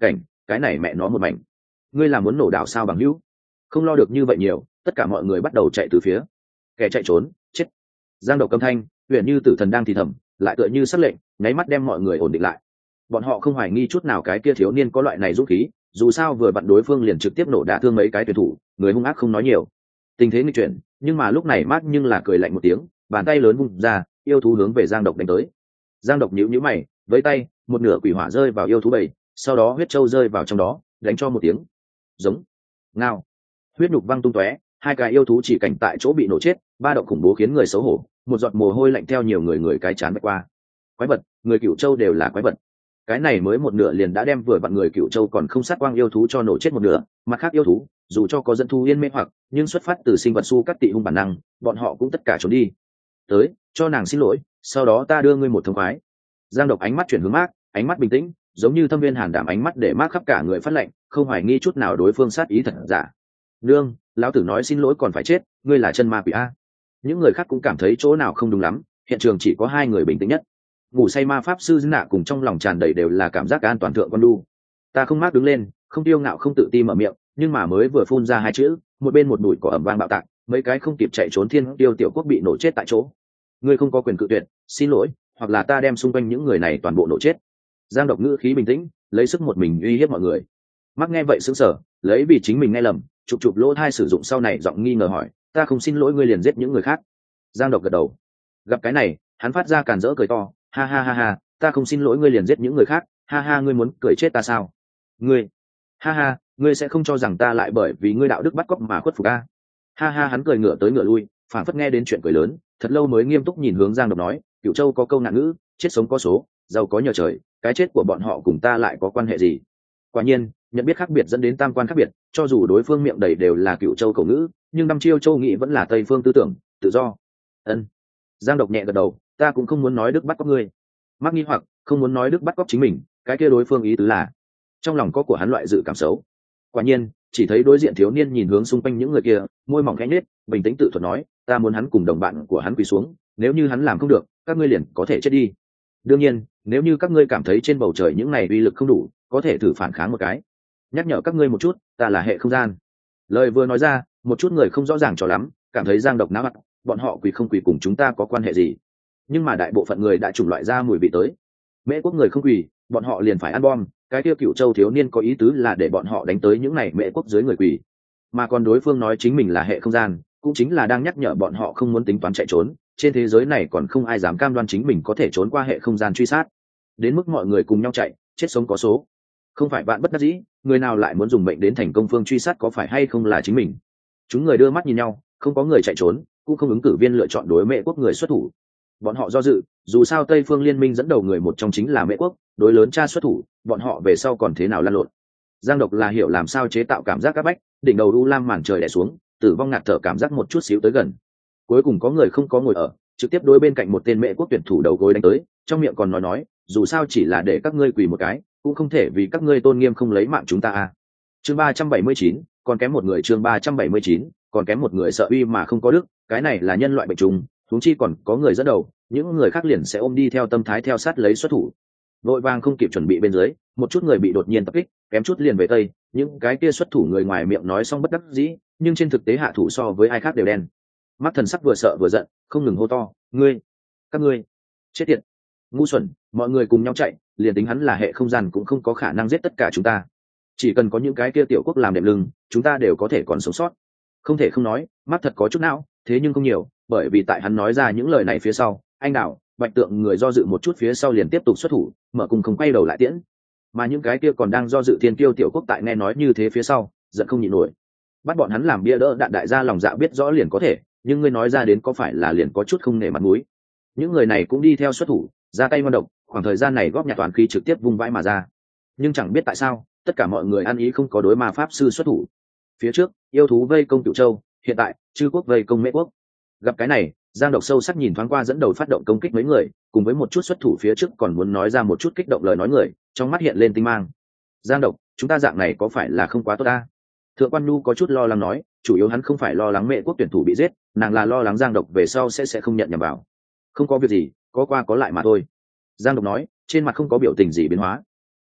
cái này mẹ nó một mảnh. Ngươi là muốn nổ đảo sao bằng hữu? Không lo được như vậy nhiều, tất cả mọi người bắt đầu chạy từ phía. Kẻ chạy trốn, chết. Giang Độc âm thanh, huyền như tử thần đang thì thầm, lại tựa như sắc lệnh, nháy mắt đem mọi người ổn định lại. Bọn họ không hoài nghi chút nào cái kia thiếu niên có loại này dũng khí, dù sao vừa vặn đối phương liền trực tiếp nổ đả thương mấy cái tuyển thủ, người hung ác không nói nhiều. Tình thế nghịch chuyển, nhưng mà lúc này Mark nhưng là cười lạnh một tiếng, bàn tay lớn vung ra, yêu thú hướng về Giang Độc đánh tới. Giang Độc nhíu nhíu mày, với tay, một nửa quỷ hỏa rơi vào yêu thú bầy, sau đó huyết châu rơi vào trong đó, đánh cho một tiếng. Giống. Ngao. Huyết nhục văng tung tóe, hai cái yêu thú chỉ cảnh tại chỗ bị nổ chết, ba động khủng bố khiến người xấu hổ, một giọt mồ hôi lạnh theo nhiều người cái chán vạch qua. Quái vật, người Cửu Châu đều là quái vật. Cái này mới một nửa liền đã đem vừa vặn người Cửu Châu còn không sát quang yêu thú cho nổ chết một nửa, mặt khác yêu thú, dù cho có dẫn thu yên mê hoặc, nhưng xuất phát từ sinh vật su cắt tị hung bản năng, bọn họ cũng tất cả trốn đi. Tới, cho nàng xin lỗi, sau đó ta đưa ngươi một thông khoái. Giang Độc ánh mắt chuyển hướng Mác, ánh mắt bình tĩnh, giống như thâm viên hàn đảm ánh mắt để Mác khắp cả người phát lệnh, không hoài nghi chút nào đối phương sát ý thật giả. Nương, lão tử nói xin lỗi còn phải chết, ngươi là chân ma quỷ a. Những người khác cũng cảm thấy chỗ nào không đúng lắm, hiện trường chỉ có hai người bình tĩnh nhất. Ngủ say ma pháp sư Dư Nạ cùng trong lòng tràn đầy đều là cảm giác an toàn thượng con đu. Ta không Mác đứng lên, không tiêu ngạo không tự ti mở miệng, nhưng mà mới vừa phun ra hai chữ, một bên một bụi cỏ ẩm vang bạo tạc, mấy cái không kịp chạy trốn thiên tiêu tiểu quốc bị nổ chết tại chỗ. Ngươi không có quyền cự tuyệt, xin lỗi, hoặc là ta đem xung quanh những người này toàn bộ nổ chết. Giang Độc ngữ khí bình tĩnh, lấy sức một mình uy hiếp mọi người. Mắc nghe vậy sững sờ, lấy vì chính mình nghe lầm, chụp lỗ thai sử dụng sau này giọng nghi ngờ hỏi, ta không xin lỗi ngươi liền giết những người khác. Giang Độc gật đầu. Gặp cái này, hắn phát ra càn rỡ cười to, ha ha ha ha, ta không xin lỗi ngươi liền giết những người khác, ha ha, ngươi muốn cười chết ta sao? Ngươi, ha ha, ngươi sẽ không cho rằng ta lại bởi vì ngươi đạo đức bắt cóc mà khuất phục a? Ha ha, hắn cười ngửa tới ngửa lui, phảng phất nghe đến chuyện cười lớn, thật lâu mới nghiêm túc nhìn hướng Giang Độc nói, Cửu Châu có câu nạn ngữ, chết sống có số, giàu có nhờ trời, cái chết của bọn họ cùng ta lại có quan hệ gì? Quả nhiên, nhận biết khác biệt dẫn đến tam quan khác biệt, cho dù đối phương miệng đầy đều là Cửu Châu cổ ngữ, nhưng năm chiêu châu nghị vẫn là Tây phương tư tưởng, tự do. Ân. Giang Độc nhẹ gật đầu, ta cũng không muốn nói đức bắt cóc ngươi. Mắc nghi hoặc, không muốn nói đức bắt cóc chính mình, cái kia đối phương ý tứ là, trong lòng có của hắn loại dự cảm xấu. Quả nhiên, chỉ thấy đối diện thiếu niên nhìn hướng xung quanh những người kia, môi mỏng khẽ nhếch, bình tĩnh tự thuật nói, ta muốn hắn cùng đồng bạn của hắn quỳ xuống, nếu như hắn làm không được, các ngươi liền có thể chết đi. Đương nhiên, nếu như các ngươi cảm thấy trên bầu trời những này uy lực không đủ, có thể thử phản kháng một cái. Nhắc nhở các ngươi một chút, ta là hệ không gian. Lời vừa nói ra, một chút người không rõ ràng cho lắm, cảm thấy Giang Độc náo mặt, bọn họ quỳ không quỳ cùng chúng ta có quan hệ gì? Nhưng mà đại bộ phận người đã chủng loại ra mùi vị tới. Mễ quốc người không quỳ, bọn họ liền phải ăn bom, cái tiêu Cửu Châu thiếu niên có ý tứ là để bọn họ đánh tới những này Mễ quốc dưới người quỳ. Mà còn đối phương nói chính mình là hệ không gian, cũng chính là đang nhắc nhở bọn họ không muốn tính toán chạy trốn, trên thế giới này còn không ai dám cam đoan chính mình có thể trốn qua hệ không gian truy sát. Đến mức mọi người cùng nhau chạy, chết sống có số. Không phải bạn bất đắc dĩ, người nào lại muốn dùng mệnh đến thành công phương truy sát có phải hay không là chính mình. Chúng người đưa mắt nhìn nhau, không có người chạy trốn, cũng không ứng cử viên lựa chọn đối Mễ quốc người xuất thủ. Bọn họ do dự, dù sao Tây phương liên minh dẫn đầu người một trong chính là Mễ quốc, đối lớn cha xuất thủ, bọn họ về sau còn thế nào lăn lộn. Giang Độc là hiểu làm sao chế tạo cảm giác áp bách, đỉnh đầu u lam màn trời đè xuống, tử vong ngạt thở cảm giác một chút xíu tới gần. Cuối cùng có người không có ngồi ở, trực tiếp đối bên cạnh một tên Mễ quốc tuyển thủ đầu gối đánh tới, trong miệng còn nói, dù sao chỉ là để các ngươi quỳ một cái, cũng không thể vì các ngươi tôn nghiêm không lấy mạng chúng ta à. Chương 379, còn kém một người. Chương 379, còn kém một người. Sợ uy mà không có đức, cái này là nhân loại bệnh trùng, huống chi còn có người dẫn đầu, những người khác liền sẽ ôm đi theo tâm thái theo sát lấy xuất thủ. Vội vàng không kịp chuẩn bị bên dưới, một chút người bị đột nhiên tập kích, kém chút liền về tây, những cái kia xuất thủ người ngoài miệng nói xong bất đắc dĩ, nhưng trên thực tế hạ thủ so với ai khác đều đen. Mắt thần sắc vừa sợ vừa giận, không ngừng hô to, ngươi, các ngươi, chết tiệt, ngu xuẩn, mọi người cùng nhau chạy, liền tính hắn là hệ không gian cũng không có khả năng giết tất cả chúng ta. Chỉ cần có những cái kia tiểu quốc làm đệm lưng, chúng ta đều có thể còn sống sót. Không thể không nói, mắt thật có chút não, thế nhưng không nhiều, bởi vì tại hắn nói ra những lời này phía sau, anh đạo, Bạch Tượng người do dự một chút phía sau liền tiếp tục xuất thủ, mở cùng không quay đầu lại tiễn. Mà những cái kia còn đang do dự thiên kiêu tiểu quốc tại nghe nói như thế phía sau, giận không nhịn nổi. Bắt bọn hắn làm bia đỡ đạn đại gia lòng dạ biết rõ liền có thể, nhưng ngươi nói ra đến có phải là liền có chút không nể mặt mũi. Những người này cũng đi theo xuất thủ, ra tay ngoan độc, khoảng thời gian này góp nhặt toàn khí trực tiếp vung vãi mà ra. Nhưng chẳng biết tại sao, tất cả mọi người ăn ý không có đối ma pháp sư xuất thủ. Phía trước, yêu thú vây công Cửu Châu, hiện tại, chư quốc vây công Mễ quốc. Gặp cái này, Giang Độc sâu sắc nhìn thoáng qua dẫn đầu phát động công kích mấy người, cùng với một chút xuất thủ phía trước còn muốn nói ra một chút kích động lời nói người, trong mắt hiện lên tinh mang. Giang Độc, chúng ta dạng này có phải là không quá tốt ta? Thượng quan Nhu có chút lo lắng nói, chủ yếu hắn không phải lo lắng Mễ quốc tuyển thủ bị giết, nàng là lo lắng Giang Độc về sau sẽ không nhận nhầm vào. Không có việc gì, có qua có lại mà thôi. Giang Độc nói, trên mặt không có biểu tình gì biến hóa.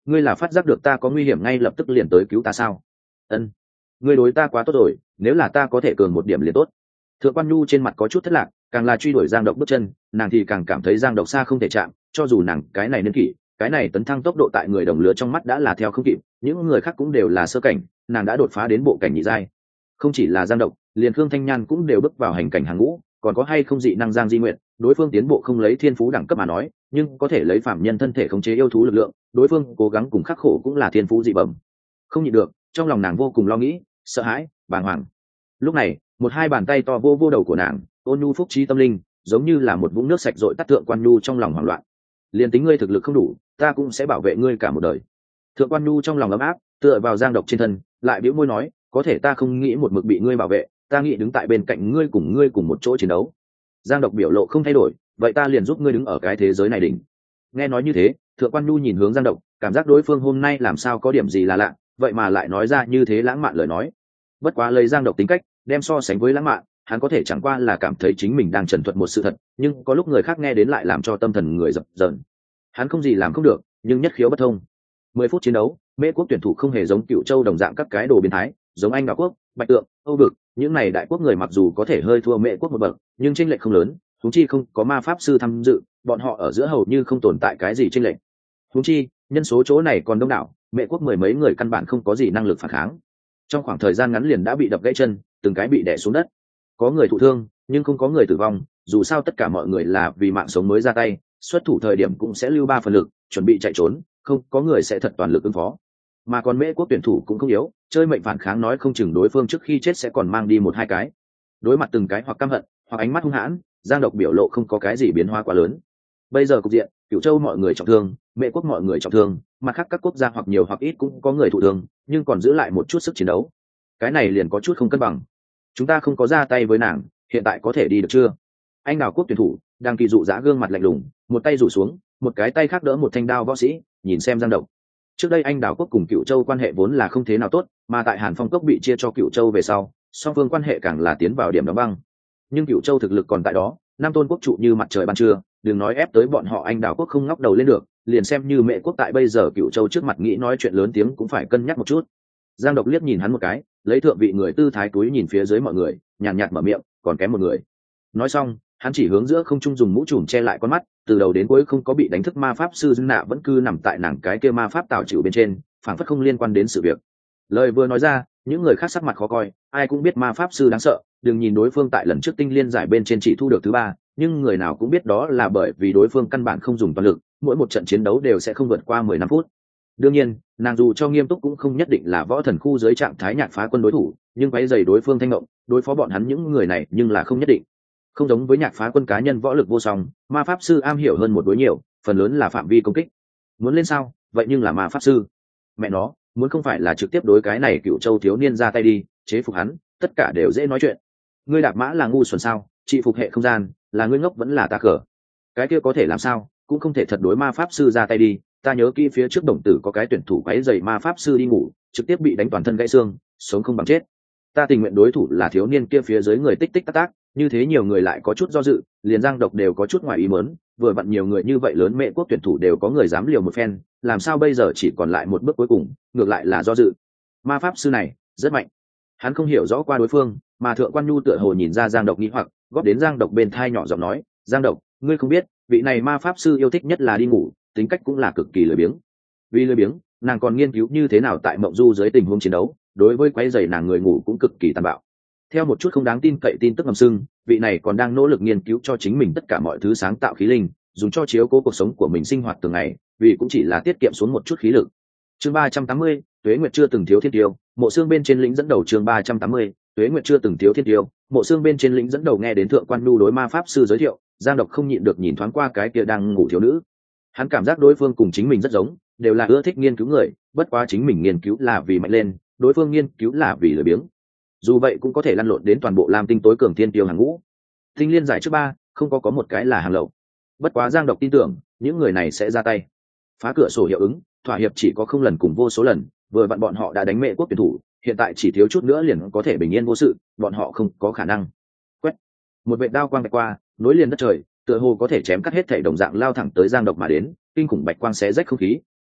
ngươi là phát giác được ta có nguy hiểm ngay lập tức liền tới cứu ta sao? Ân, ngươi đối ta quá tốt rồi, nếu là ta có thể cường một điểm liền tốt. Thượng quan nhu trên mặt có chút thất lạc, càng là truy đuổi giang độc bước chân, nàng thì càng cảm thấy giang độc xa không thể chạm, cho dù nàng cái này niên kỷ, cái này tấn thăng tốc độ tại người đồng lứa trong mắt đã là theo không kịp, những người khác cũng đều là sơ cảnh, nàng đã đột phá đến bộ cảnh nhị giai. Không chỉ là giang độc, liền Khương Thanh Nhan cũng đều bước vào hành cảnh hàng ngũ, còn có hay không dị năng Giang Di Nguyện, đối phương tiến bộ không lấy thiên phú đẳng cấp mà nói, nhưng có thể lấy phạm nhân thân thể khống chế yêu thú lực lượng, đối phương cố gắng cùng khắc khổ cũng là thiên phú dị bẩm. Không nhịn được, trong lòng nàng vô cùng lo nghĩ, sợ hãi, bàng hoàng. Lúc này, một hai bàn tay to vô vô đầu của nàng, ôn nhu phúc trí tâm linh, giống như là một vũng nước sạch dội tắt thượng quan nhu trong lòng hoảng loạn. Liền tính ngươi thực lực không đủ, ta cũng sẽ bảo vệ ngươi cả một đời. Thượng quan nhu trong lòng ấm áp, tựa vào giang độc trên thân, lại bĩu môi nói, có thể ta không nghĩ một mực bị ngươi bảo vệ, ta nghĩ đứng tại bên cạnh ngươi cùng một chỗ chiến đấu. Giang độc biểu lộ không thay đổi, vậy ta liền giúp ngươi đứng ở cái thế giới này đỉnh. Nghe nói như thế, thượng quan nhu nhìn hướng giang độc, cảm giác đối phương hôm nay làm sao có điểm gì là lạ, vậy mà lại nói ra như thế lãng mạn lời nói. Bất quá lấy giang độc tính cách, đem so sánh với lãng mạn, hắn có thể chẳng qua là cảm thấy chính mình đang trần thuật một sự thật, nhưng có lúc người khác nghe đến lại làm cho tâm thần người dập dờn. Hắn không gì làm không được, nhưng nhất khiếu bất thông. 10 phút chiến đấu, Mễ quốc tuyển thủ không hề giống Cựu Châu đồng dạng các cái đồ biến thái, giống Anh Đảo quốc, Bạch Tượng, Âu vực, những này đại quốc người mặc dù có thể hơi thua Mễ quốc một bậc, nhưng chênh lệch không lớn, huống chi không có ma pháp sư tham dự, bọn họ ở giữa hầu như không tồn tại cái gì chênh lệch. Huống chi, nhân số chỗ này còn đông đảo, Mễ quốc mười mấy người căn bản không có gì năng lực phản kháng. Trong khoảng thời gian ngắn liền đã bị đập gãy chân, từng cái bị đè xuống đất. Có người thụ thương, nhưng không có người tử vong, dù sao tất cả mọi người là vì mạng sống mới ra tay, xuất thủ thời điểm cũng sẽ lưu 3 phần lực, chuẩn bị chạy trốn, không có người sẽ thật toàn lực ứng phó. Mà còn Mễ quốc tuyển thủ cũng không yếu, chơi mệnh phản kháng nói không chừng đối phương trước khi chết sẽ còn mang đi 1-2 cái. Đối mặt từng cái hoặc căm hận, hoặc ánh mắt hung hãn, giang độc biểu lộ không có cái gì biến hóa quá lớn. Bây giờ cục diện, Cửu Châu mọi người trọng thương, Mễ quốc mọi người trọng thương, mặt khác các quốc gia hoặc nhiều hoặc ít cũng có người thụ thương, nhưng còn giữ lại một chút sức chiến đấu. Cái này liền có chút không cân bằng. Chúng ta không có ra tay với nàng, hiện tại có thể đi được chưa? Anh Đào quốc tuyển thủ đang kỳ dụ dã gương mặt lạnh lùng, một tay rủ xuống, một cái tay khác đỡ một thanh đao võ sĩ, nhìn xem giang độc. Trước đây Anh Đào quốc cùng Cựu Châu quan hệ vốn là không thế nào tốt, mà tại Hàn Phong cốc bị chia cho Cựu Châu về sau, song phương quan hệ càng là tiến vào điểm đóng băng. Nhưng Cựu Châu thực lực còn tại đó, Nam Tôn quốc trụ như mặt trời ban trưa, đừng nói ép tới bọn họ Anh Đào quốc không ngóc đầu lên được, liền xem như Mễ quốc tại bây giờ Cựu Châu trước mặt nghĩ nói chuyện lớn tiếng cũng phải cân nhắc một chút. Giang độc liếc nhìn hắn một cái, lấy thượng vị người tư thái túi nhìn phía dưới mọi người, nhàn nhạt mở miệng, còn kém một người. Nói xong, hắn chỉ hướng giữa không trung dùng mũ trùm che lại con mắt, từ đầu đến cuối không có bị đánh thức ma pháp sư Dương Nạ vẫn cứ nằm tại nàng cái kia ma pháp tạo chịu bên trên, phảng phất không liên quan đến sự việc. Lời vừa nói ra, những người khác sắc mặt khó coi, ai cũng biết ma pháp sư đáng sợ, đừng nhìn đối phương tại lần trước tinh liên giải bên trên chỉ thu được thứ 3, nhưng người nào cũng biết đó là bởi vì đối phương căn bản không dùng toàn lực, mỗi một trận chiến đấu đều sẽ không vượt qua 15 phút. Đương nhiên, nàng dù cho nghiêm túc cũng không nhất định là võ thần khu dưới trạng thái nhạc phá quân đối thủ, nhưng váy giày đối phương thanh ngộng, đối phó bọn hắn những người này nhưng là không nhất định. Không giống với nhạc phá quân cá nhân võ lực vô song, ma pháp sư am hiểu hơn một đối nhiều, phần lớn là phạm vi công kích. Muốn lên sao, vậy nhưng là ma pháp sư. Mẹ nó, muốn không phải là trực tiếp đối cái này Cựu Châu thiếu niên ra tay đi, chế phục hắn, tất cả đều dễ nói chuyện. Ngươi đạp mã là ngu xuẩn sao? Trị phục hệ không gian, là ngươi ngốc vẫn là ta cờ. Cái kia có thể làm sao, cũng không thể thật đối ma pháp sư ra tay đi. Ta nhớ kỹ phía trước đồng tử có cái tuyển thủ quấy giày ma pháp sư đi ngủ, trực tiếp bị đánh toàn thân gãy xương, sống không bằng chết. Ta tình nguyện đối thủ là thiếu niên kia phía dưới người tích tích tác tác, như thế nhiều người lại có chút do dự, liền Giang độc đều có chút ngoài ý muốn, vừa vặn nhiều người như vậy lớn Mễ quốc tuyển thủ đều có người dám liều một phen, làm sao bây giờ chỉ còn lại một bước cuối cùng, ngược lại là do dự. Ma pháp sư này rất mạnh. Hắn không hiểu rõ qua đối phương, mà thượng quan nhu tựa hồ nhìn ra Giang độc nghi hoặc, góp đến Giang độc bên thai nhỏ giọng nói, Giang độc, ngươi không biết, vị này ma pháp sư yêu thích nhất là đi ngủ, tính cách cũng là cực kỳ lười biếng. Vì lười biếng, nàng còn nghiên cứu như thế nào tại mộng du dưới tình huống chiến đấu, đối với quấy giày nàng người ngủ cũng cực kỳ tàn bạo. Theo một chút không đáng tin cậy tin tức ngầm sưng, vị này còn đang nỗ lực nghiên cứu cho chính mình tất cả mọi thứ sáng tạo khí linh, dùng cho chiếu cố cuộc sống của mình sinh hoạt thường ngày, vì cũng chỉ là tiết kiệm xuống một chút khí lực. Chương 380, Tuế Nguyệt chưa từng thiếu thiên tiêu, mộ xương bên trên lĩnh dẫn đầu. Chương 380, Tuế Nguyệt chưa từng thiếu thiên tiêu, mộ xương bên trên lĩnh dẫn đầu. Nghe đến thượng quan nhu đối ma pháp sư giới thiệu, Giang độc không nhịn được nhìn thoáng qua cái kia đang ngủ thiếu nữ. Hắn cảm giác đối phương cùng chính mình rất giống, đều là ưa thích nghiên cứu người, bất quá chính mình nghiên cứu là vì mạnh lên, đối phương nghiên cứu là vì lười biếng. Dù vậy cũng có thể lăn lộn đến toàn bộ Lam Tinh tối cường thiên tiêu hàng ngũ. Tinh liên giải trước 3, không có một cái là hàng lậu. Bất quá Giang độc tin tưởng, những người này sẽ ra tay. Phá cửa sổ hiệu ứng, thỏa hiệp chỉ có không lần cùng vô số lần, vừa vặn bọn họ đã đánh Mễ quốc tuyển thủ, hiện tại chỉ thiếu chút nữa liền có thể bình yên vô sự, bọn họ không có khả năng. Quét. Một vệt đao quang bạch qua, nối liền đất trời, tựa hồ có thể chém cắt hết thảy đồng dạng lao thẳng tới Giang độc mà đến, kinh khủng bạch quang xé rách không khí,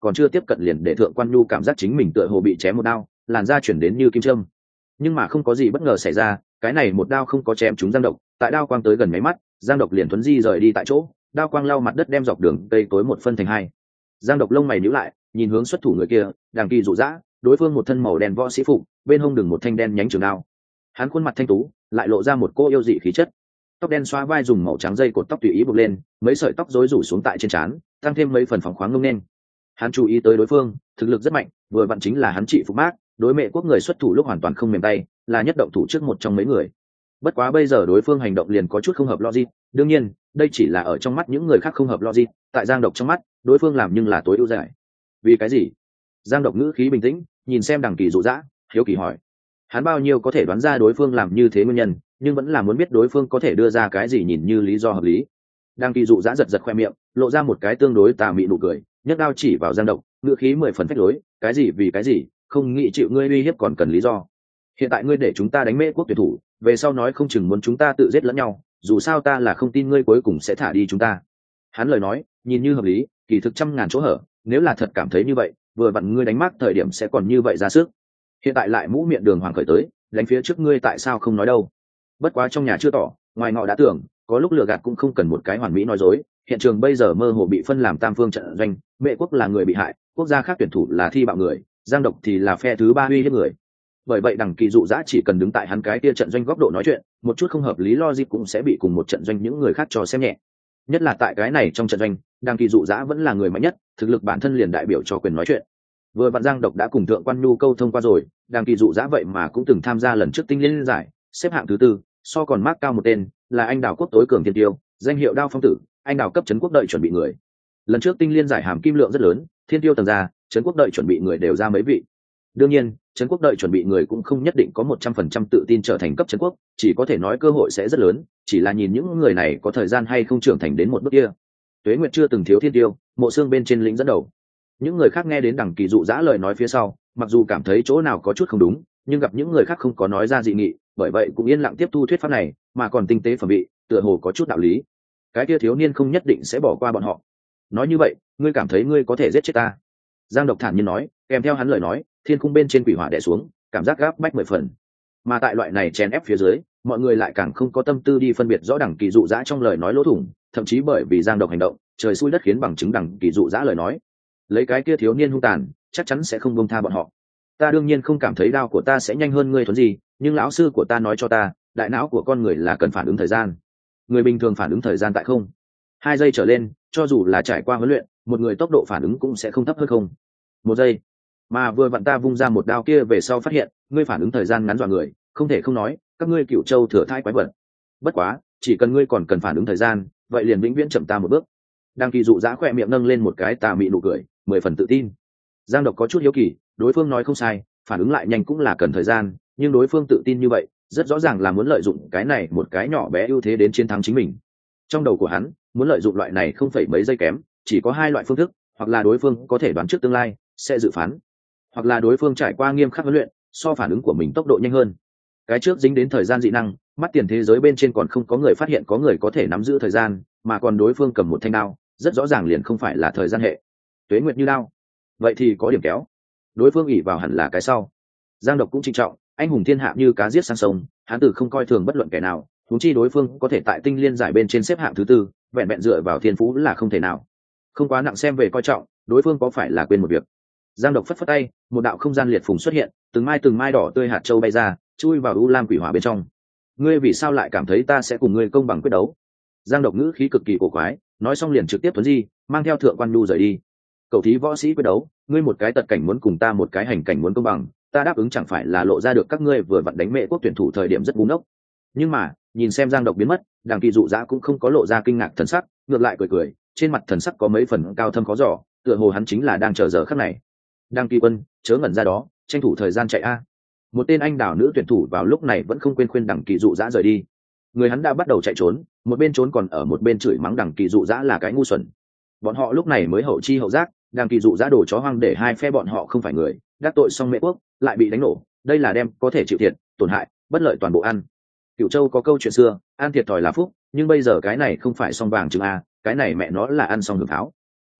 còn chưa tiếp cận liền để Thượng Quan Nhu cảm giác chính mình tựa hồ bị chém một đao, làn da chuyển đến như kim châm. Nhưng mà không có gì bất ngờ xảy ra, cái này một đao không có chém trúng Giang Độc, tại đao quang tới gần mấy mắt, Giang Độc liền thuấn di rời đi tại chỗ, đao quang lau mặt đất đem dọc đường cây tối một phân thành hai. Giang Độc lông mày nhíu lại, nhìn hướng xuất thủ người kia, Đàng Kỳ dụ dã, đối phương một thân màu đen võ sĩ phục, bên hông đừng một thanh đen nhánh trường đao. Hắn khuôn mặt thanh tú, lại lộ ra một cô yêu dị khí chất. Tóc đen xóa vai dùng màu trắng dây cột tóc tùy ý buộc lên, mấy sợi tóc rối rủ xuống tại trên trán, tăng thêm mấy phần phóng khoáng ngông nên. Hắn chú ý tới đối phương, thực lực rất mạnh, vừa vặn chính là hắn trị phục mát, đối mẹ quốc người xuất thủ lúc hoàn toàn không mềm tay, là nhất động thủ trước một trong mấy người. Bất quá bây giờ đối phương hành động liền có chút không hợp logic, đương nhiên, đây chỉ là ở trong mắt những người khác không hợp logic, tại Giang Độc trong mắt, đối phương làm nhưng là tối ưu giải. Vì cái gì? Giang Độc ngữ khí bình tĩnh, nhìn xem Đằng Kỳ dụ dã, hiếu kỳ hỏi. Hắn bao nhiêu có thể đoán ra đối phương làm như thế nguyên nhân, nhưng vẫn là muốn biết đối phương có thể đưa ra cái gì nhìn như lý do hợp lý. Đằng Kỳ dụ dã giật giật khoe miệng, lộ ra một cái tương đối tà mị nụ cười, nhấc đao chỉ vào Giang Độc, ngữ khí 10 phần phách lối, cái gì vì cái gì, không nghĩ chịu ngươi uy hiếp còn cần lý do. Hiện tại ngươi để chúng ta đánh Mễ quốc tuyển thủ, về sau nói không chừng muốn chúng ta tự giết lẫn nhau, dù sao ta là không tin ngươi cuối cùng sẽ thả đi chúng ta. Hắn lời nói nhìn như hợp lý, kỳ thực trăm ngàn chỗ hở, nếu là thật cảm thấy như vậy, vừa vặn ngươi đánh mát thời điểm sẽ còn như vậy ra sức. Hiện tại lại mũ miệng Đường Hoàng khởi tới, đánh phía trước ngươi tại sao không nói đâu? Bất quá trong nhà chưa tỏ, ngoài ngọ đã tưởng, có lúc lừa gạt cũng không cần một cái hoàn mỹ nói dối. Hiện trường bây giờ mơ hồ bị phân làm tam phương trận doanh, Mễ quốc là người bị hại, quốc gia khác tuyển thủ là thi bạo người, Giang Độc thì là phe thứ ba uy hiếp người. Bởi vậy Đằng Kỳ dụ dã chỉ cần đứng tại hắn cái kia trận doanh góc độ nói chuyện, một chút không hợp lý logic cũng sẽ bị cùng một trận doanh những người khác cho xem nhẹ. Nhất là tại cái này trong trận doanh, Đằng Kỳ dụ dã vẫn là người mạnh nhất, thực lực bản thân liền đại biểu cho quyền nói chuyện. Vừa vặn Giang Độc đã cùng Thượng Quan Nhu câu thông qua rồi, Đằng Kỳ dụ dã vậy mà cũng từng tham gia lần trước tinh liên giải, xếp hạng thứ tư, so còn mác cao một tên, là anh đào quốc tối cường thiên tiêu, danh hiệu Đao Phong Tử, anh đào cấp trấn quốc đợi chuẩn bị người. Lần trước tinh liên giải hàm kim lượng rất lớn, thiên tiêu tầng ra, trấn quốc đợi chuẩn bị người đều ra mấy vị. Đương nhiên, trấn quốc đợi chuẩn bị người cũng không nhất định có 100% tự tin trở thành cấp trấn quốc, chỉ có thể nói cơ hội sẽ rất lớn, chỉ là nhìn những người này có thời gian hay không trưởng thành đến một bước kia. Tuế Nguyệt chưa từng thiếu thiên tiêu, Mộ Xương bên trên lĩnh dẫn đầu. Những người khác nghe đến Đằng Kỳ dụ dã lời nói phía sau, mặc dù cảm thấy chỗ nào có chút không đúng, nhưng gặp những người khác không có nói ra dị nghị, bởi vậy cũng yên lặng tiếp thu thuyết pháp này, mà còn tinh tế phẩm vị, tựa hồ có chút đạo lý. Cái kia thiếu niên không nhất định sẽ bỏ qua bọn họ. Nói như vậy, ngươi cảm thấy ngươi có thể giết chết ta? Giang Độc thản nhiên nói, kèm theo hắn lời nói, thiên khung bên trên quỷ hỏa đè xuống, cảm giác gáp bách 10 phần. Mà tại loại này chèn ép phía dưới, mọi người lại càng không có tâm tư đi phân biệt rõ Đằng Kỳ dụ dã trong lời nói lỗ thủng, thậm chí bởi vì Giang Độc hành động, trời xui đất khiến bằng chứng Đằng Kỳ dụ dã lời nói. Lấy cái kia thiếu niên hung tàn, chắc chắn sẽ không buông tha bọn họ. Ta đương nhiên không cảm thấy đao của ta sẽ nhanh hơn ngươi thuần gì, nhưng lão sư của ta nói cho ta, đại não của con người là cần phản ứng thời gian. Người bình thường phản ứng thời gian tại không 2 giây trở lên, cho dù là trải qua huấn luyện, một người tốc độ phản ứng cũng sẽ không thấp hơn không 1 giây. Mà vừa vặn ta vung ra một đao kia về sau phát hiện, ngươi phản ứng thời gian ngắn dọa người, không thể không nói, các ngươi Cửu Châu thừa thai quái vật. Bất quá, chỉ cần ngươi còn cần phản ứng thời gian, vậy liền vĩnh viễn chậm ta một bước. Đằng Kỳ dụ dã khỏe miệng nâng lên một cái tà mị nụ cười, 10 phần tự tin. Giang Độc có chút hiếu kỳ, đối phương nói không sai, phản ứng lại nhanh cũng là cần thời gian, nhưng đối phương tự tin như vậy, rất rõ ràng là muốn lợi dụng cái này một cái nhỏ bé ưu thế đến chiến thắng chính mình. Trong đầu của hắn, muốn lợi dụng loại này không phải mấy giây kém, chỉ có 2 loại phương thức, hoặc là đối phương có thể đoán trước tương lai, sẽ dự phán, hoặc là đối phương trải qua nghiêm khắc huấn luyện, so phản ứng của mình tốc độ nhanh hơn. Cái trước dính đến thời gian dị năng, mắt tiền thế giới bên trên còn không có người phát hiện có người có thể nắm giữ thời gian, mà còn đối phương cầm một thanh đao, rất rõ ràng liền không phải là thời gian hệ. Tuế Nguyệt như đao, vậy thì có điểm kéo. Đối phương ỷ vào hẳn là cái sau. Giang Độc cũng trinh trọng, anh hùng thiên hạ như cá giết sang sông, hắn tử không coi thường bất luận kẻ nào, huống chi đối phương có thể tại tinh liên giải bên trên xếp hạng thứ tư, vẹn vẹn dựa vào thiên phú là không thể nào. Không quá nặng xem về coi trọng, đối phương có phải là quên một việc. Giang Độc phất phất tay, một đạo không gian liệt phùng xuất hiện, từng mai đỏ tươi hạt châu bay ra, chui vào u lam quỷ hỏa bên trong. Ngươi vì sao lại cảm thấy ta sẽ cùng ngươi công bằng quyết đấu? Giang Độc ngữ khí cực kỳ cổ quái, nói xong liền trực tiếp tuấn di, mang theo Thượng Quan Nhu rời đi. Cậu thí võ sĩ quyết đấu, ngươi một cái tật cảnh muốn cùng ta một cái hành cảnh muốn công bằng, ta đáp ứng chẳng phải là lộ ra được các ngươi vừa vặn đánh Mễ quốc tuyển thủ thời điểm rất ngu ngốc. Nhưng mà, nhìn xem Giang Độc biến mất, Đằng Kỳ dụ dã cũng không có lộ ra kinh ngạc thần sắc, ngược lại cười cười, trên mặt thần sắc có mấy phần cao thâm khó dò, tựa hồ hắn chính là đang chờ giờ khắc này. Đằng Kỳ quân, chớ ngẩn ra đó, tranh thủ thời gian chạy a. Một tên anh đảo nữ tuyển thủ vào lúc này vẫn không quên khuyên Đằng Kỳ dụ dã rời đi. Người hắn đã bắt đầu chạy trốn, một bên trốn còn ở một bên chửi mắng Đằng Kỳ dụ dã là cái ngu xuẩn. Bọn họ lúc này mới hậu chi hậu giác, Đằng Kỳ dụ dã đổ chó hoang để hai phe bọn họ không phải người, đắc tội xong Mễ quốc, lại bị đánh nổ, đây là đem có thể chịu thiệt, tổn hại, bất lợi toàn bộ ăn. Cửu Châu có câu chuyện xưa, ăn thiệt thòi là phúc, nhưng bây giờ cái này không phải song vàng trứng a, cái này mẹ nó là ăn xong hưởng tháo.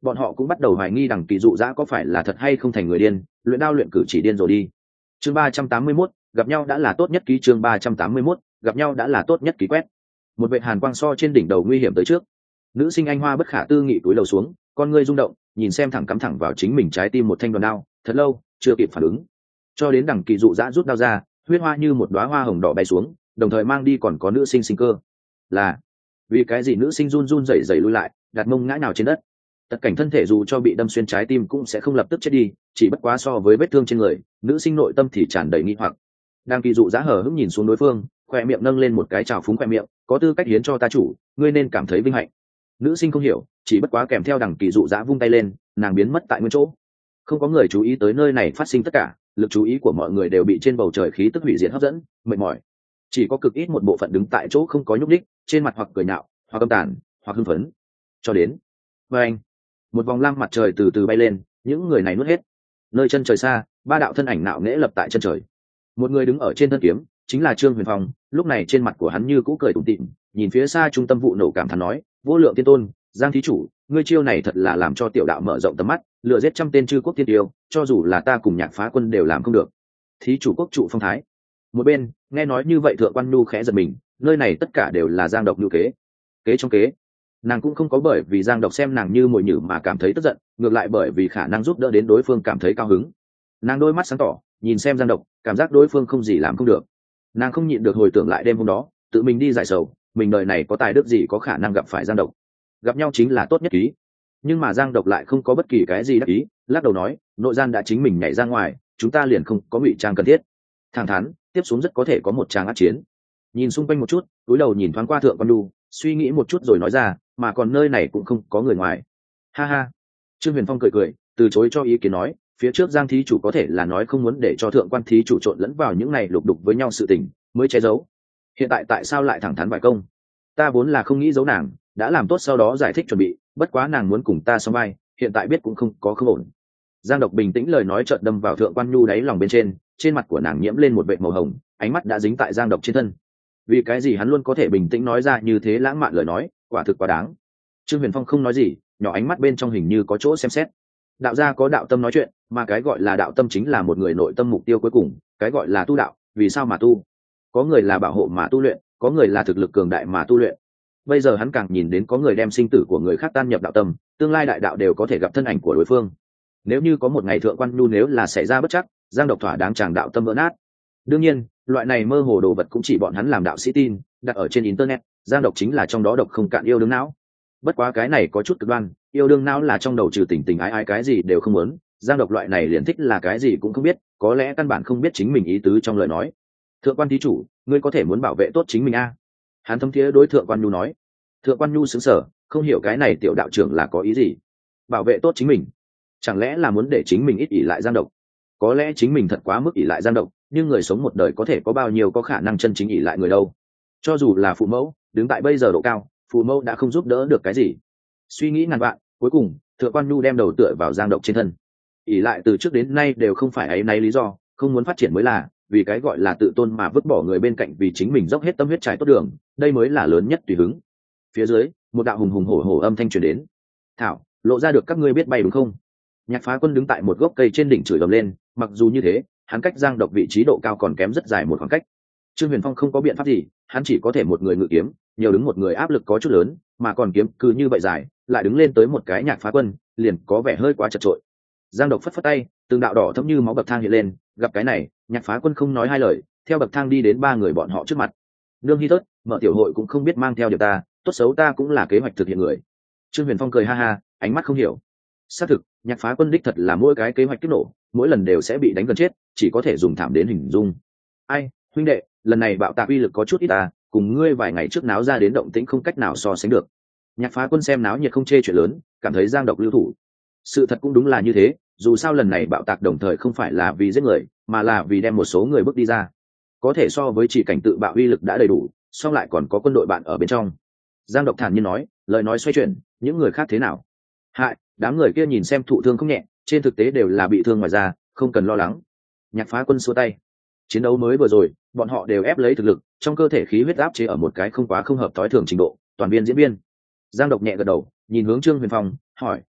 bọn họ cũng bắt đầu hoài nghi đằng kỳ dụ dã có phải là thật hay không thành người điên, luyện đao luyện cử chỉ điên rồi đi. Chương 381, gặp nhau đã là tốt nhất ký. Chương 381, gặp nhau đã là tốt nhất ký quét. Một vệt hàn quang so trên đỉnh đầu nguy hiểm tới trước. Nữ sinh anh hoa bất khả tư nghị túi đầu xuống, con ngươi rung động, nhìn xem thẳng cắm thẳng vào chính mình trái tim một thanh đoàn đao, thật lâu chưa kịp phản ứng. Cho đến đằng kỳ dụ dã rút đao ra, huyết hoa như một đóa hoa hồng đỏ bay xuống, đồng thời mang đi còn có nữ sinh sinh cơ. Là vì cái gì? Nữ sinh run run rẩy rẩy lui lại, đặt mông ngã nào trên đất. Tất cảnh thân thể dù cho bị đâm xuyên trái tim cũng sẽ không lập tức chết đi, chỉ bất quá so với vết thương trên người, nữ sinh nội tâm thì tràn đầy nghi hoặc. Đang kỳ dụ giá hở hững nhìn xuống đối phương, khoe miệng nâng lên một cái trào phúng khoe miệng, có tư cách hiến cho ta chủ, ngươi nên cảm thấy vinh hạnh. Nữ sinh không hiểu, chỉ bất quá kèm theo đằng kỳ dụ giá vung tay lên, nàng biến mất tại nguyên chỗ. Không có người chú ý tới nơi này phát sinh tất cả, lực chú ý của mọi người đều bị trên bầu trời khí tức hủy diệt hấp dẫn, mệt mỏi. Chỉ có cực ít một bộ phận đứng tại chỗ không có nhúc nhích, trên mặt hoặc cười nhạo, hoặc căm tàn, hoặc hưng phấn. Cho đến, anh, một vòng lam mặt trời từ từ bay lên, những người này nuốt hết. Nơi chân trời xa, ba đạo thân ảnh nạo nghễ lập tại chân trời. Một người đứng ở trên thân kiếm, chính là Trương Huyền Phong. Lúc này trên mặt của hắn như cũ cười tủm tỉm, nhìn phía xa trung tâm vụ nổ cảm thán nói: vô lượng tiên tôn, Giang thí chủ, ngươi chiêu này thật là làm cho tiểu đạo mở rộng tầm mắt, lựa giết trăm tên chư quốc tiên tiêu, cho dù là ta cùng Nhạc Phá Quân đều làm không được. Thí chủ quốc trụ phong thái. Một bên nghe nói như vậy, Thượng Quan Nhu khẽ giật mình, nơi này tất cả đều là Giang Độc nhu kế. Kế trong kế. Nàng cũng không có bởi vì Giang Độc xem nàng như mồi nhử mà cảm thấy tức giận, ngược lại bởi vì khả năng giúp đỡ đến đối phương cảm thấy cao hứng. Nàng đôi mắt sáng tỏ nhìn xem Giang Độc, cảm giác đối phương không gì làm không được. Nàng không nhịn được hồi tưởng lại đêm hôm đó, tự mình đi giải sầu, mình đời này có tài đức gì có khả năng gặp phải Giang Độc. Gặp nhau chính là tốt nhất ký. Nhưng mà Giang Độc lại không có bất kỳ cái gì đắc ý, lắc đầu nói: nội gian đã chính mình nhảy ra ngoài, chúng ta liền không có ngụy trang cần thiết. Thẳng thắn tiếp xuống rất có thể có một tràng ác chiến. Nhìn xung quanh một chút, túi đầu nhìn thoáng qua Thượng Quan Nhu, suy nghĩ một chút rồi nói ra: mà còn nơi này cũng không có người ngoài. Ha ha. Trương Huyền Phong cười cười, từ chối cho ý kiến nói: phía trước Giang thí chủ có thể là nói không muốn để cho Thượng Quan thí chủ trộn lẫn vào những này lục đục với nhau sự tình, mới che giấu. Hiện tại tại sao lại thẳng thắn vài công? Ta vốn là không nghĩ giấu nàng, đã làm tốt sau đó giải thích chuẩn bị, bất quá nàng muốn cùng ta song vai, hiện tại biết cũng không có không ổn. Giang Độc bình tĩnh lời nói chợt đâm vào Thượng Quan Nhu đáy lòng bên trên mặt của nàng nhiễm lên một vệt màu hồng, ánh mắt đã dính tại Giang Độc trên thân. Vì cái gì hắn luôn có thể bình tĩnh nói ra như thế lãng mạn lời nói, quả thực quá đáng. Trương Huyền Phong không nói gì, nhỏ ánh mắt bên trong hình như có chỗ xem xét. Đạo gia có đạo tâm nói chuyện, mà cái gọi là đạo tâm chính là một người nội tâm mục tiêu cuối cùng, cái gọi là tu đạo, vì sao mà tu? Có người là bảo hộ mà tu luyện, có người là thực lực cường đại mà tu luyện. Bây giờ hắn càng nhìn đến có người đem sinh tử của người khác tan nhập đạo tâm, tương lai đại đạo đều có thể gặp thân ảnh của đối phương. Nếu như có một ngày Thượng Quan Nhu nếu là xảy ra bất chắc, Giang Độc thỏa đáng chàng đạo tâm vỡ nát. Đương nhiên, loại này mơ hồ đồ vật cũng chỉ bọn hắn làm đạo sĩ tin, đặt ở trên internet, Giang Độc chính là trong đó độc không cạn yêu đương não. Bất quá cái này có chút cực đoan, yêu đương não là trong đầu trừ tình tình ái ái cái gì đều không muốn, Giang Độc loại này liền thích là cái gì cũng không biết, có lẽ căn bản không biết chính mình ý tứ trong lời nói. Thượng Quan thí chủ, ngươi có thể muốn bảo vệ tốt chính mình a? Hắn thâm thiế đối Thượng Quan Nhu nói. Thượng Quan Nhu sững sờ, không hiểu cái này tiểu đạo trưởng là có ý gì. Bảo vệ tốt chính mình, chẳng lẽ là muốn để chính mình ít ỷ lại Giang Độc? Có lẽ chính mình thật quá mức ỷ lại Giang Độc, nhưng người sống một đời có thể có bao nhiêu có khả năng chân chính ỷ lại người đâu? Cho dù là phụ mẫu, đứng tại bây giờ độ cao, phụ mẫu đã không giúp đỡ được cái gì. Suy nghĩ ngàn vạn, cuối cùng Thượng Quan Nhu đem đầu tựa vào Giang Độc trên thân. ỷ lại từ trước đến nay đều không phải áy náy lý do, không muốn phát triển mới là vì cái gọi là tự tôn mà vứt bỏ người bên cạnh vì chính mình dốc hết tâm huyết trải tốt đường, đây mới là lớn nhất tùy hứng. Phía dưới, một đạo hùng hùng hổ hổ âm thanh truyền đến. Thảo, lộ ra được các ngươi biết bay đúng không? Nhạc Phá Quân đứng tại một gốc cây trên đỉnh chửi ầm lên, mặc dù như thế, hắn cách Giang Độc vị trí độ cao còn kém rất dài một khoảng cách. Trương Huyền Phong không có biện pháp gì, hắn chỉ có thể một người ngự kiếm, nhiều đứng một người áp lực có chút lớn, mà còn kiếm cứ như vậy dài, lại đứng lên tới một cái Nhạc Phá Quân, liền có vẻ hơi quá chật chội. Giang Độc phất phất tay, từng đạo đỏ thẫm như máu bậc thang hiện lên, gặp cái này, Nhạc Phá Quân không nói hai lời, theo bậc thang đi đến ba người bọn họ trước mặt. Nương Hi Tớt, mở tiểu hội cũng không biết mang theo điều ta, tốt xấu ta cũng là kế hoạch thực hiện người. Trương Huyền Phong cười ha ha, ánh mắt không hiểu. Xác thực, Nhạc Phá Quân đích thật là mỗi cái kế hoạch kích nổ, mỗi lần đều sẽ bị đánh gần chết, chỉ có thể dùng thảm đến hình dung. Ai, huynh đệ, lần này bạo tạc uy lực có chút ít ta, cùng ngươi vài ngày trước náo ra đến động tĩnh không cách nào so sánh được. Nhạc Phá Quân xem náo nhiệt không chê chuyện lớn, cảm thấy Giang Độc lưu thủ. Sự thật cũng đúng là như thế, dù sao lần này bạo tạc đồng thời không phải là vì giết người, mà là vì đem một số người bước đi ra. Có thể so với chỉ cảnh tự bạo uy lực đã đầy đủ, song lại còn có quân đội bạn ở bên trong. Giang Độc thản nhiên nói, lời nói xoay chuyển, những người khác thế nào? Hại, đám người kia nhìn xem thụ thương không nhẹ, trên thực tế đều là bị thương ngoài da, không cần lo lắng. Nhạc Phá Quân xua tay. Chiến đấu mới vừa rồi, bọn họ đều ép lấy thực lực, trong cơ thể khí huyết áp chế ở một cái không quá không hợp tối thường trình độ, toàn viên diễn viên. Giang Độc nhẹ gật đầu, nhìn hướng Trương Huyền Phong, hỏi,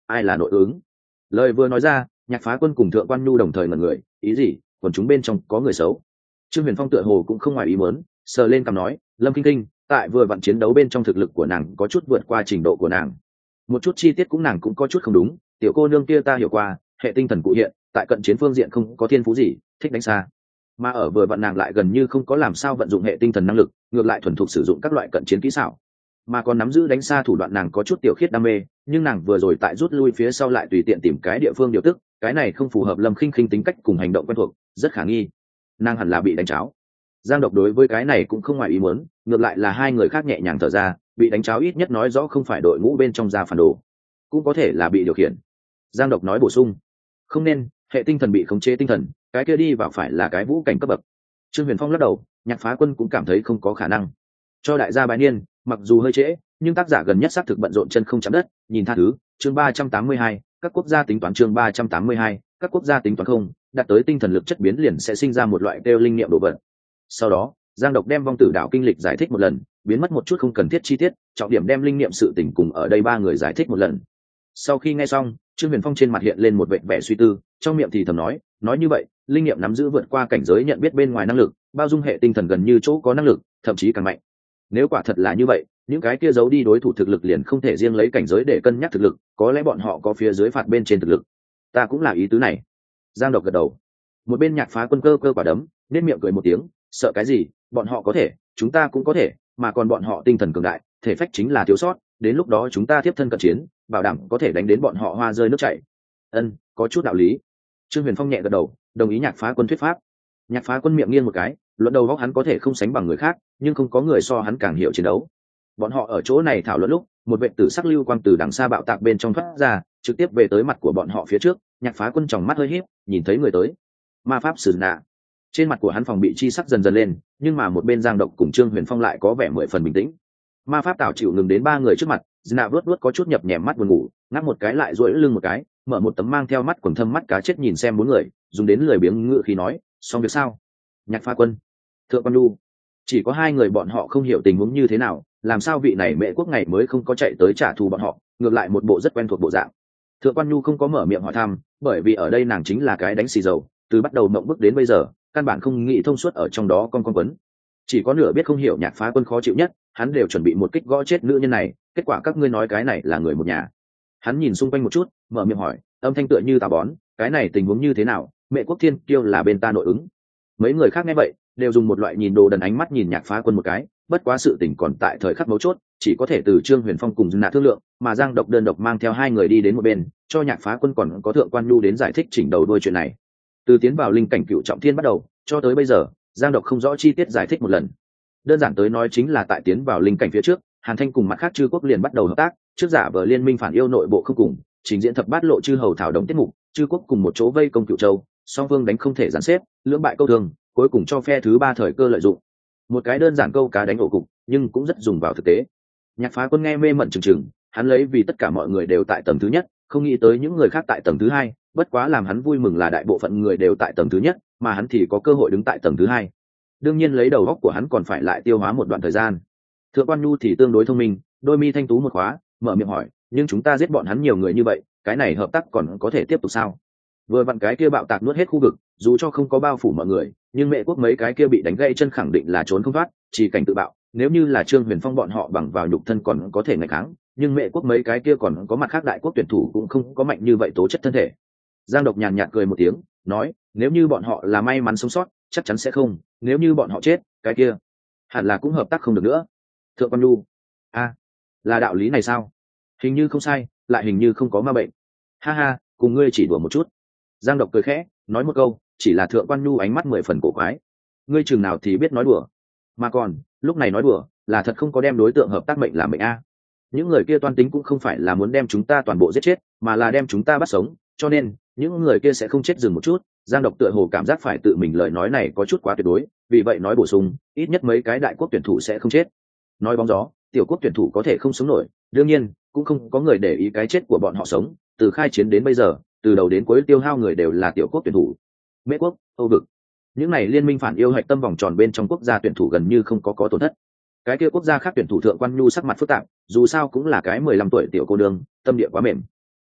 ai là nội ứng? Lời vừa nói ra, Nhạc Phá Quân cùng Thượng Quan Nhu đồng thời ngẩn người, ý gì? Còn chúng bên trong có người xấu. Trương Huyền Phong tựa hồ cũng không ngoài ý muốn, sờ lên cằm nói, Lâm Kinh Kinh, tại vừa vặn chiến đấu bên trong thực lực của nàng có chút vượt qua trình độ của nàng. Một chút chi tiết cũng nàng cũng có chút không đúng, tiểu cô nương kia ta hiểu qua, hệ tinh thần cụ hiện, tại cận chiến phương diện không có thiên phú gì, thích đánh xa. Mà ở vừa vặn nàng lại gần như không có làm sao vận dụng hệ tinh thần năng lực, ngược lại thuần thục sử dụng các loại cận chiến kỹ xảo. Mà còn nắm giữ đánh xa thủ đoạn nàng có chút tiểu khiết đam mê, nhưng nàng vừa rồi tại rút lui phía sau lại tùy tiện tìm cái địa phương điều tức, cái này không phù hợp Lâm Khinh Khinh tính cách cùng hành động quen thuộc, rất khả nghi. Nàng hẳn là bị đánh cháo. Giang Độc đối với cái này cũng không ngoài ý muốn, ngược lại là hai người khác nhẹ nhàng thở ra, bị đánh cháo ít nhất nói rõ không phải đội ngũ bên trong ra phản đồ, cũng có thể là bị điều khiển. Giang Độc nói bổ sung, không nên, hệ tinh thần bị khống chế tinh thần, cái kia đi vào phải là cái vũ cảnh cấp bậc. Trương Huyền Phong lắc đầu, Nhạc Phá Quân cũng cảm thấy không có khả năng. Cho đại gia bái niên, mặc dù hơi trễ, nhưng tác giả gần nhất xác thực bận rộn chân không chạm đất, nhìn tha thứ. Chương 382, các quốc gia tính toán. Chương 382, các quốc gia tính toán không, đạt tới tinh thần lực chất biến liền sẽ sinh ra một loại kêu linh nghiệm đồ vật. Sau đó, Giang Độc đem vong tử đạo kinh lịch giải thích một lần, biến mất một chút không cần thiết chi tiết, trọng điểm đem linh nghiệm sự tình cùng ở đây ba người giải thích một lần. Sau khi nghe xong, Trương Huyền Phong trên mặt hiện lên một vẻ vẻ suy tư, trong miệng thì thầm nói như vậy, linh nghiệm nắm giữ vượt qua cảnh giới nhận biết bên ngoài năng lực, bao dung hệ tinh thần gần như chỗ có năng lực, thậm chí càng mạnh. Nếu quả thật là như vậy, những cái kia giấu đi đối thủ thực lực liền không thể riêng lấy cảnh giới để cân nhắc thực lực, có lẽ bọn họ có phía dưới phạt bên trên thực lực. Ta cũng là ý tứ này. Giang Độc gật đầu. Một bên Nhạc Phá Quân cơ quả đấm, nên miệng cười một tiếng, sợ cái gì, bọn họ có thể, chúng ta cũng có thể, mà còn bọn họ tinh thần cường đại, thể phách chính là thiếu sót, đến lúc đó chúng ta tiếp thân cận chiến, bảo đảm có thể đánh đến bọn họ hoa rơi nước chảy. Có chút đạo lý. Trương Huyền Phong nhẹ gật đầu, đồng ý Nhạc Phá Quân thuyết pháp. Nhạc Phá Quân miệng nghiêng một cái, luận đầu góc hắn có thể không sánh bằng người khác, nhưng không có người so hắn càng hiểu chiến đấu. Bọn họ ở chỗ này thảo luận lúc, một vệ tử sắc lưu quang từ đằng xa bạo tạc bên trong thoát ra, trực tiếp về tới mặt của bọn họ phía trước. Nhạc Phá Quân tròng mắt hơi híp, nhìn thấy người tới. Ma pháp sử nạ. Trên mặt của hắn phòng bị chi sắc dần dần lên, nhưng mà một bên Giang Độc cùng Trương Huyền Phong lại có vẻ mười phần bình tĩnh. Ma pháp tảo chịu ngừng đến ba người trước mặt, Nạ vuốt vuốt có chút nhập nhèm mắt buồn ngủ, ngáp một cái lại duỗi lưng một cái, mở một tấm mang theo mắt quầng thâm mắt cá chết nhìn xem bốn người, dùng đến lười biếng ngựa khí nói, xong việc sao? Nhạc Phá Quân, Thượng Quan Nhu, chỉ có hai người bọn họ không hiểu tình huống như thế nào, làm sao vị này Mễ quốc ngày mới không có chạy tới trả thù bọn họ, ngược lại một bộ rất quen thuộc bộ dạng. Thượng Quan Nhu không có mở miệng hỏi thăm, bởi vì ở đây nàng chính là cái đánh xì dầu, từ bắt đầu mộng bức đến bây giờ, căn bản không nghĩ thông suốt ở trong đó con quấn. Chỉ có nửa biết không hiểu. Nhạc Phá Quân khó chịu nhất, hắn đều chuẩn bị một kích gõ chết nữ nhân này, kết quả các ngươi nói cái này là người một nhà. Hắn nhìn xung quanh một chút, mở miệng hỏi, âm thanh tựa như tà bón, cái này tình huống như thế nào? Mẹ quốc thiên kiêu là bên ta nội ứng. Mấy người khác nghe vậy đều dùng một loại nhìn đồ đần ánh mắt nhìn Nhạc Phá Quân một cái, bất quá sự tình còn tại thời khắc mấu chốt, chỉ có thể từ Trương Huyền Phong cùng Nạ thương lượng, mà Giang Độc đơn độc mang theo hai người đi đến một bên, cho Nhạc Phá Quân còn có Thượng Quan Nhu đến giải thích chỉnh đầu đuôi chuyện này. Từ tiến vào linh cảnh cựu trọng thiên bắt đầu, cho tới bây giờ, Giang Độc không rõ chi tiết giải thích một lần. Đơn giản tới nói chính là tại tiến vào linh cảnh phía trước, Hàn Thanh cùng mặt khác chư quốc liền bắt đầu hợp tác, trước giả vờ liên minh phản yêu nội bộ không cùng, trình diễn thập bát lộ chư hầu thảo động tiết mục, chư quốc cùng một chỗ vây công Cửu Châu, song phương đánh không thể giàn xếp, lưỡng bại câu thường, cuối cùng cho phe thứ ba thời cơ lợi dụng. Một cái đơn giản câu cá đánh ổ cục, nhưng cũng rất dùng vào thực tế. Nhạc Phá Quân nghe mê mẩn chừng chừng, hắn lấy vì tất cả mọi người đều tại tầng thứ nhất, không nghĩ tới những người khác tại tầng thứ hai, bất quá làm hắn vui mừng là đại bộ phận người đều tại tầng thứ nhất, mà hắn thì có cơ hội đứng tại tầng thứ hai. Đương nhiên lấy đầu óc của hắn còn phải lại tiêu hóa một đoạn thời gian. Thượng Quan Nhu thì tương đối thông minh, đôi mi thanh tú một khóa, mở miệng hỏi, nhưng chúng ta giết bọn hắn nhiều người như vậy, cái này hợp tác còn có thể tiếp tục sao? Vừa vặn cái kia bạo tạc nuốt hết khu vực, dù cho không có bao phủ mọi người, nhưng Mẹ quốc mấy cái kia bị đánh gãy chân khẳng định là trốn không thoát, chỉ cảnh tự bạo. Nếu như là Trương Huyền Phong bọn họ bằng vào nhục thân còn có thể ngày kháng, nhưng Mẹ quốc mấy cái kia còn có mặt khác đại quốc tuyển thủ cũng không có mạnh như vậy tố chất thân thể. Giang Độc nhàn nhạt cười một tiếng, nói, nếu như bọn họ là may mắn sống sót, chắc chắn sẽ không, nếu như bọn họ chết, cái kia hẳn là cũng hợp tác không được nữa. Thượng Quan Nhu, là đạo lý này sao? Hình như không sai, lại hình như không có ma bệnh. Ha ha, cùng ngươi chỉ đùa một chút. Giang Độc cười khẽ, nói một câu, chỉ là Thượng Quan Nhu ánh mắt mười phần cổ quái. Ngươi chừng nào thì biết nói đùa, mà còn lúc này nói đùa là thật không có đem đối tượng hợp tác mệnh làm mệnh a. Những người kia toan tính cũng không phải là muốn đem chúng ta toàn bộ giết chết, mà là đem chúng ta bắt sống, cho nên những người kia sẽ không chết dừng một chút. Giang Độc tựa hồ cảm giác phải tự mình lời nói này có chút quá tuyệt đối, vì vậy nói bổ sung, ít nhất mấy cái đại quốc tuyển thủ sẽ không chết. Nói bóng gió, tiểu quốc tuyển thủ có thể không sống nổi, đương nhiên cũng không có người để ý cái chết của bọn họ sống. Từ khai chiến đến bây giờ, từ đầu đến cuối tiêu hao người đều là tiểu quốc tuyển thủ. Mễ quốc, Âu vực, những này liên minh phản yêu hạch tâm vòng tròn bên trong quốc gia tuyển thủ gần như không có tổn thất. Cái kia quốc gia khác tuyển thủ Thượng Quan Nhu sắc mặt phức tạp, dù sao cũng là cái 15 tuổi tiểu cô nương, tâm địa quá mềm.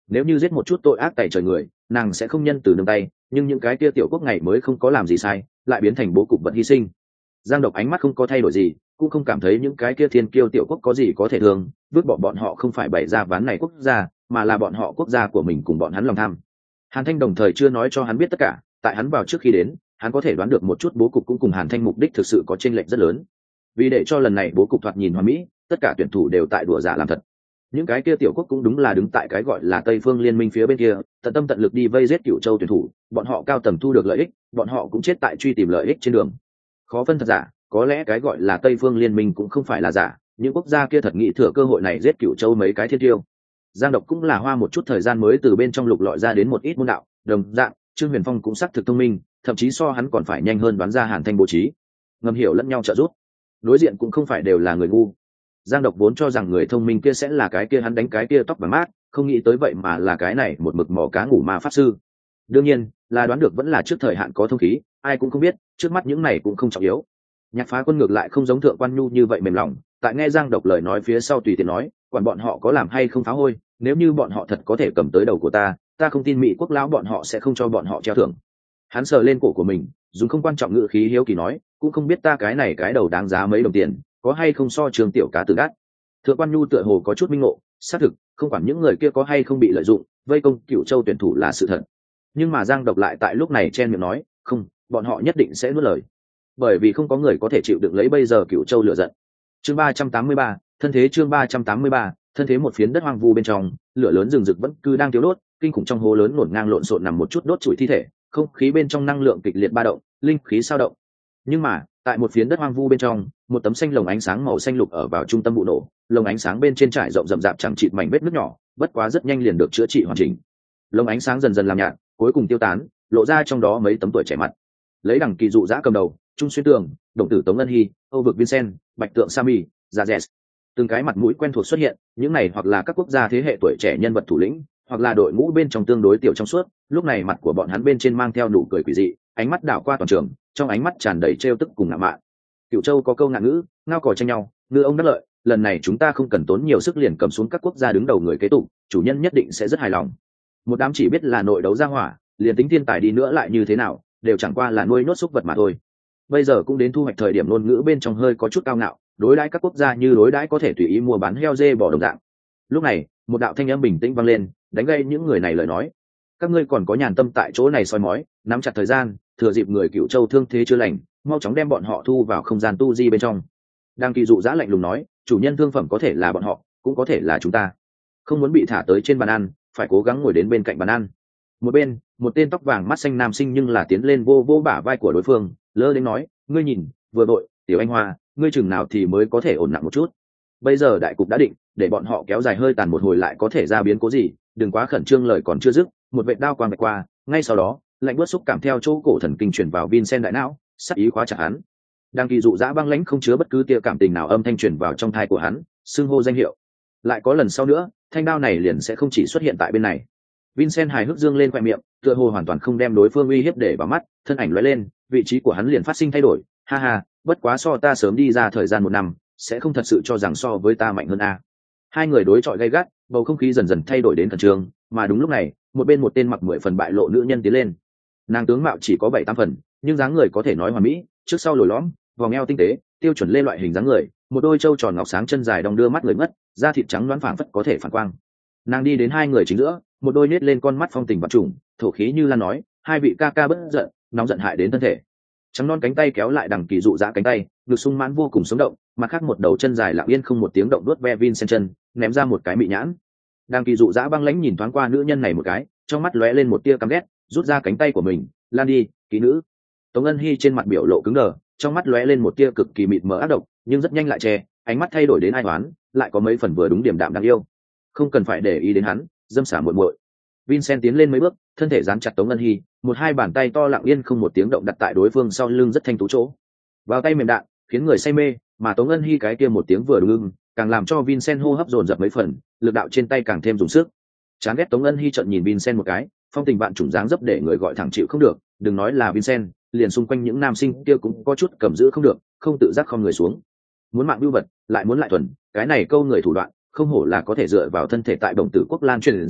nếu như giết một chút tội ác tày trời người, nàng sẽ không nhân từ nương tay, nhưng những cái kia tiểu quốc ngày mới không có làm gì sai, lại biến thành bố cục vật hy sinh. Giang Độc ánh mắt không có thay đổi gì, cũng không cảm thấy những cái kia thiên kiêu tiểu quốc có gì có thể thương, vứt bỏ bọn họ không phải bày ra ván này quốc gia, mà là bọn họ quốc gia của mình cùng bọn hắn lòng tham. Hàn Thanh đồng thời chưa nói cho hắn biết tất cả, tại hắn vào trước khi đến, hắn có thể đoán được một chút bố cục cũng cùng Hàn Thanh mục đích thực sự có chênh lệch rất lớn. Vì để cho lần này bố cục thoạt nhìn hoàn mỹ, tất cả tuyển thủ đều tại đùa giả làm thật. Những cái kia tiểu quốc cũng đúng là đứng tại cái gọi là Tây Phương Liên minh phía bên kia, tận tâm tận lực đi vây giết Cửu Châu tuyển thủ, bọn họ cao tầng thu được lợi ích, bọn họ cũng chết tại truy tìm lợi ích trên đường. Khó phân thật giả, có lẽ cái gọi là Tây Phương Liên minh cũng không phải là giả, những quốc gia kia thật nghĩ thừa cơ hội này giết Cửu Châu mấy cái thiên tiêu. Giang Độc cũng là hoa một chút thời gian mới từ bên trong lục lọi ra đến một ít môn đạo, đồng dạng, Trương Huyền Phong cũng xác thực thông minh, thậm chí so hắn còn phải nhanh hơn đoán ra Hàn Thanh bố trí. Ngầm hiểu lẫn nhau trợ giúp. Đối diện cũng không phải đều là người ngu. Giang Độc vốn cho rằng người thông minh kia sẽ là cái kia hắn đánh cái kia tóc vàng mát, không nghĩ tới vậy mà là cái này một mực mỏ cá ngủ ma pháp sư. Đương nhiên, là đoán được vẫn là trước thời hạn có thông khí, ai cũng không biết, trước mắt những này cũng không trọng yếu. Nhạc Phá Quân ngược lại không giống Thượng Quan Nhu như vậy mềm lòng, tại nghe Giang Độc lời nói phía sau tùy tiện nói, quản bọn họ có làm hay không phá hôi, nếu như bọn họ thật có thể cầm tới đầu của ta không tin Mỹ quốc lão bọn họ sẽ không cho bọn họ treo thưởng. Hắn sờ lên cổ của mình, dùng không quan trọng ngữ khí hiếu kỳ nói, cũng không biết ta cái này cái đầu đáng giá mấy đồng tiền, có hay không so Trường tiểu cá tử đắt. Thượng Quan Nhu tựa hồ có chút minh ngộ, xác thực, không quản những người kia có hay không bị lợi dụng, vây công Cửu Châu tuyển thủ là sự thật. Nhưng mà Giang Độc lại tại lúc này chen miệng nói, không, bọn họ nhất định sẽ nuốt lời, bởi vì không có người có thể chịu đựng lấy bây giờ Cửu Châu lửa giận. Chương 383, thân thế chương 383, thân thế một phiến đất hoang vu bên trong, lửa lớn rừng rực vẫn cứ đang thiêu đốt, kinh khủng trong hố lớn ngổn ngang lộn xộn nằm một chút đốt trụi thi thể, không khí bên trong năng lượng kịch liệt ba động, linh khí sao động. Nhưng mà, tại một phiến đất hoang vu bên trong, một tấm xanh lồng ánh sáng màu xanh lục ở vào trung tâm vụ nổ, lồng ánh sáng bên trên trải rộng rậm rạp chẳng chịt mảnh vết nứt nhỏ, bất quá rất nhanh liền được chữa trị hoàn chỉnh. Lồng ánh sáng dần dần làm nhạt, cuối cùng tiêu tán, lộ ra trong đó mấy tấm tuổi trẻ mặt. Lấy Đằng Kỳ dụ dã cầm đầu, Trung Xuyên Tường, Đồng tử Tống Ân Hi, Âu Vực Vincent, Bạch Tượng Sami, Rades. Từng cái mặt mũi quen thuộc xuất hiện, những này hoặc là các quốc gia thế hệ tuổi trẻ nhân vật thủ lĩnh, hoặc là đội ngũ bên trong tương đối tiểu trong suốt, lúc này mặt của bọn hắn bên trên mang theo nụ cười quỷ dị, ánh mắt đảo qua toàn trường, trong ánh mắt tràn đầy trêu tức cùng ngạo mạn. Cửu Châu có câu ngạn ngữ, ngao cò tranh nhau, ngư ông đắc lợi, lần này chúng ta không cần tốn nhiều sức liền cầm xuống các quốc gia đứng đầu người kế tục, chủ nhân nhất định sẽ rất hài lòng. Một đám chỉ biết là nội đấu ra hỏa, liền tính thiên tài đi nữa lại như thế nào, đều chẳng qua là nuôi nốt súc vật mà thôi. Bây giờ cũng đến thu hoạch thời điểm ngôn ngữ bên trong hơi có chút cao ngạo, đối đãi các quốc gia như đối đãi có thể tùy ý mua bán heo dê bò đồng dạng. Lúc này, một đạo thanh âm bình tĩnh vang lên, đánh gây những người này lời nói. Các ngươi còn có nhàn tâm tại chỗ này soi mói, nắm chặt thời gian, thừa dịp người Cửu Châu thương thế chưa lành, mau chóng đem bọn họ thu vào không gian tu di bên trong. Đang Kỳ dụ dã lạnh lùng nói, chủ nhân thương phẩm có thể là bọn họ, cũng có thể là chúng ta. Không muốn bị thả tới trên bàn ăn, phải cố gắng ngồi đến bên cạnh bàn ăn. Một bên, một tên tóc vàng mắt xanh nam sinh nhưng là tiến lên vô vô bả vai của đối phương, lơ đến nói, ngươi nhìn, vừa đội, Tiểu Anh Hoa, ngươi chừng nào thì mới có thể ổn nặng một chút. Bây giờ đại cục đã định, để bọn họ kéo dài hơi tàn một hồi lại có thể ra biến cố gì, đừng quá khẩn trương, lời còn chưa dứt, một vệt đao quang bạch qua, ngay sau đó, lạnh bớt xúc cảm theo chỗ cổ thần kinh truyền vào Vincent đại não, sắc ý khóa chặt hắn. Đang Kỳ dụ dã băng lãnh không chứa bất cứ tia cảm tình nào âm thanh truyền vào trong thai của hắn, xưng hô danh hiệu. Lại có lần sau nữa, thanh đao này liền sẽ không chỉ xuất hiện tại bên này. Vincent hài hước dương lên khoe miệng, tựa hồ hoàn toàn không đem đối phương uy hiếp để vào mắt, thân ảnh lóe lên, vị trí của hắn liền phát sinh thay đổi, ha ha, bất quá so ta sớm đi ra thời gian 1 năm, sẽ không thật sự cho rằng so với ta mạnh hơn a. Hai người đối chọi gay gắt, bầu không khí dần dần thay đổi đến khẩn trương, mà đúng lúc này, một bên một tên mặc 10 phần bại lộ nữ nhân tiến lên. Nàng tướng mạo chỉ có 7-8 phần, nhưng dáng người có thể nói hoàn mỹ, trước sau lồi lõm, vòng eo tinh tế, tiêu chuẩn lê loại hình dáng người, một đôi trâu tròn ngọc sáng chân dài đong đưa mắt người mất, da thịt trắng loáng phảng phất có thể phản quang. Nàng đi đến hai người chính giữa, một đôi nết lên con mắt phong tình vạn trùng, thổ khí như lan nói, hai vị ca ca bất giận, nóng giận hại đến thân thể. Trắng non cánh tay kéo lại Đằng Kỳ dụ dã cánh tay, ngực sung mãn vô cùng sống động, mặt khác một đầu chân dài lặng yên không một tiếng động đuốt ve Vincent chân, ném ra một cái mị nhãn. Đằng Kỳ dụ dã băng lãnh nhìn thoáng qua nữ nhân này một cái, trong mắt lóe lên một tia căm ghét, rút ra cánh tay của mình, lan đi, kỹ nữ. Tống Ân Hi trên mặt biểu lộ cứng đờ, trong mắt lóe lên một tia cực kỳ mịt mờ ác độc, nhưng rất nhanh lại che, ánh mắt thay đổi đến ai oán, lại có mấy phần vừa đúng điểm đạm đáng yêu. Không cần phải để ý đến hắn, dâm xả muội muội. Vincent tiến lên mấy bước, thân thể dán chặt Tống Ân Hi, một hai bàn tay to lặng yên không một tiếng động đặt tại đối phương sau lưng rất thanh tú chỗ. Vào tay mềm đạn, khiến người say mê, mà Tống Ân Hi cái kia một tiếng vừa đúng, càng làm cho Vincent hô hấp dồn dập mấy phần, lực đạo trên tay càng thêm dùng sức. Chán ghét Tống Ân Hi trợn nhìn Vincent một cái, phong tình bạn trùng dáng dấp để người gọi thẳng chịu không được, đừng nói là Vincent, liền xung quanh những nam sinh kia cũng có chút cầm giữ không được, không tự giác không người xuống. Muốn mạng bưu vật, lại muốn lại thuần, cái này câu người thủ đoạn, không hổ là có thể dựa vào thân thể tại Đồng Tử Quốc lan truyền ra,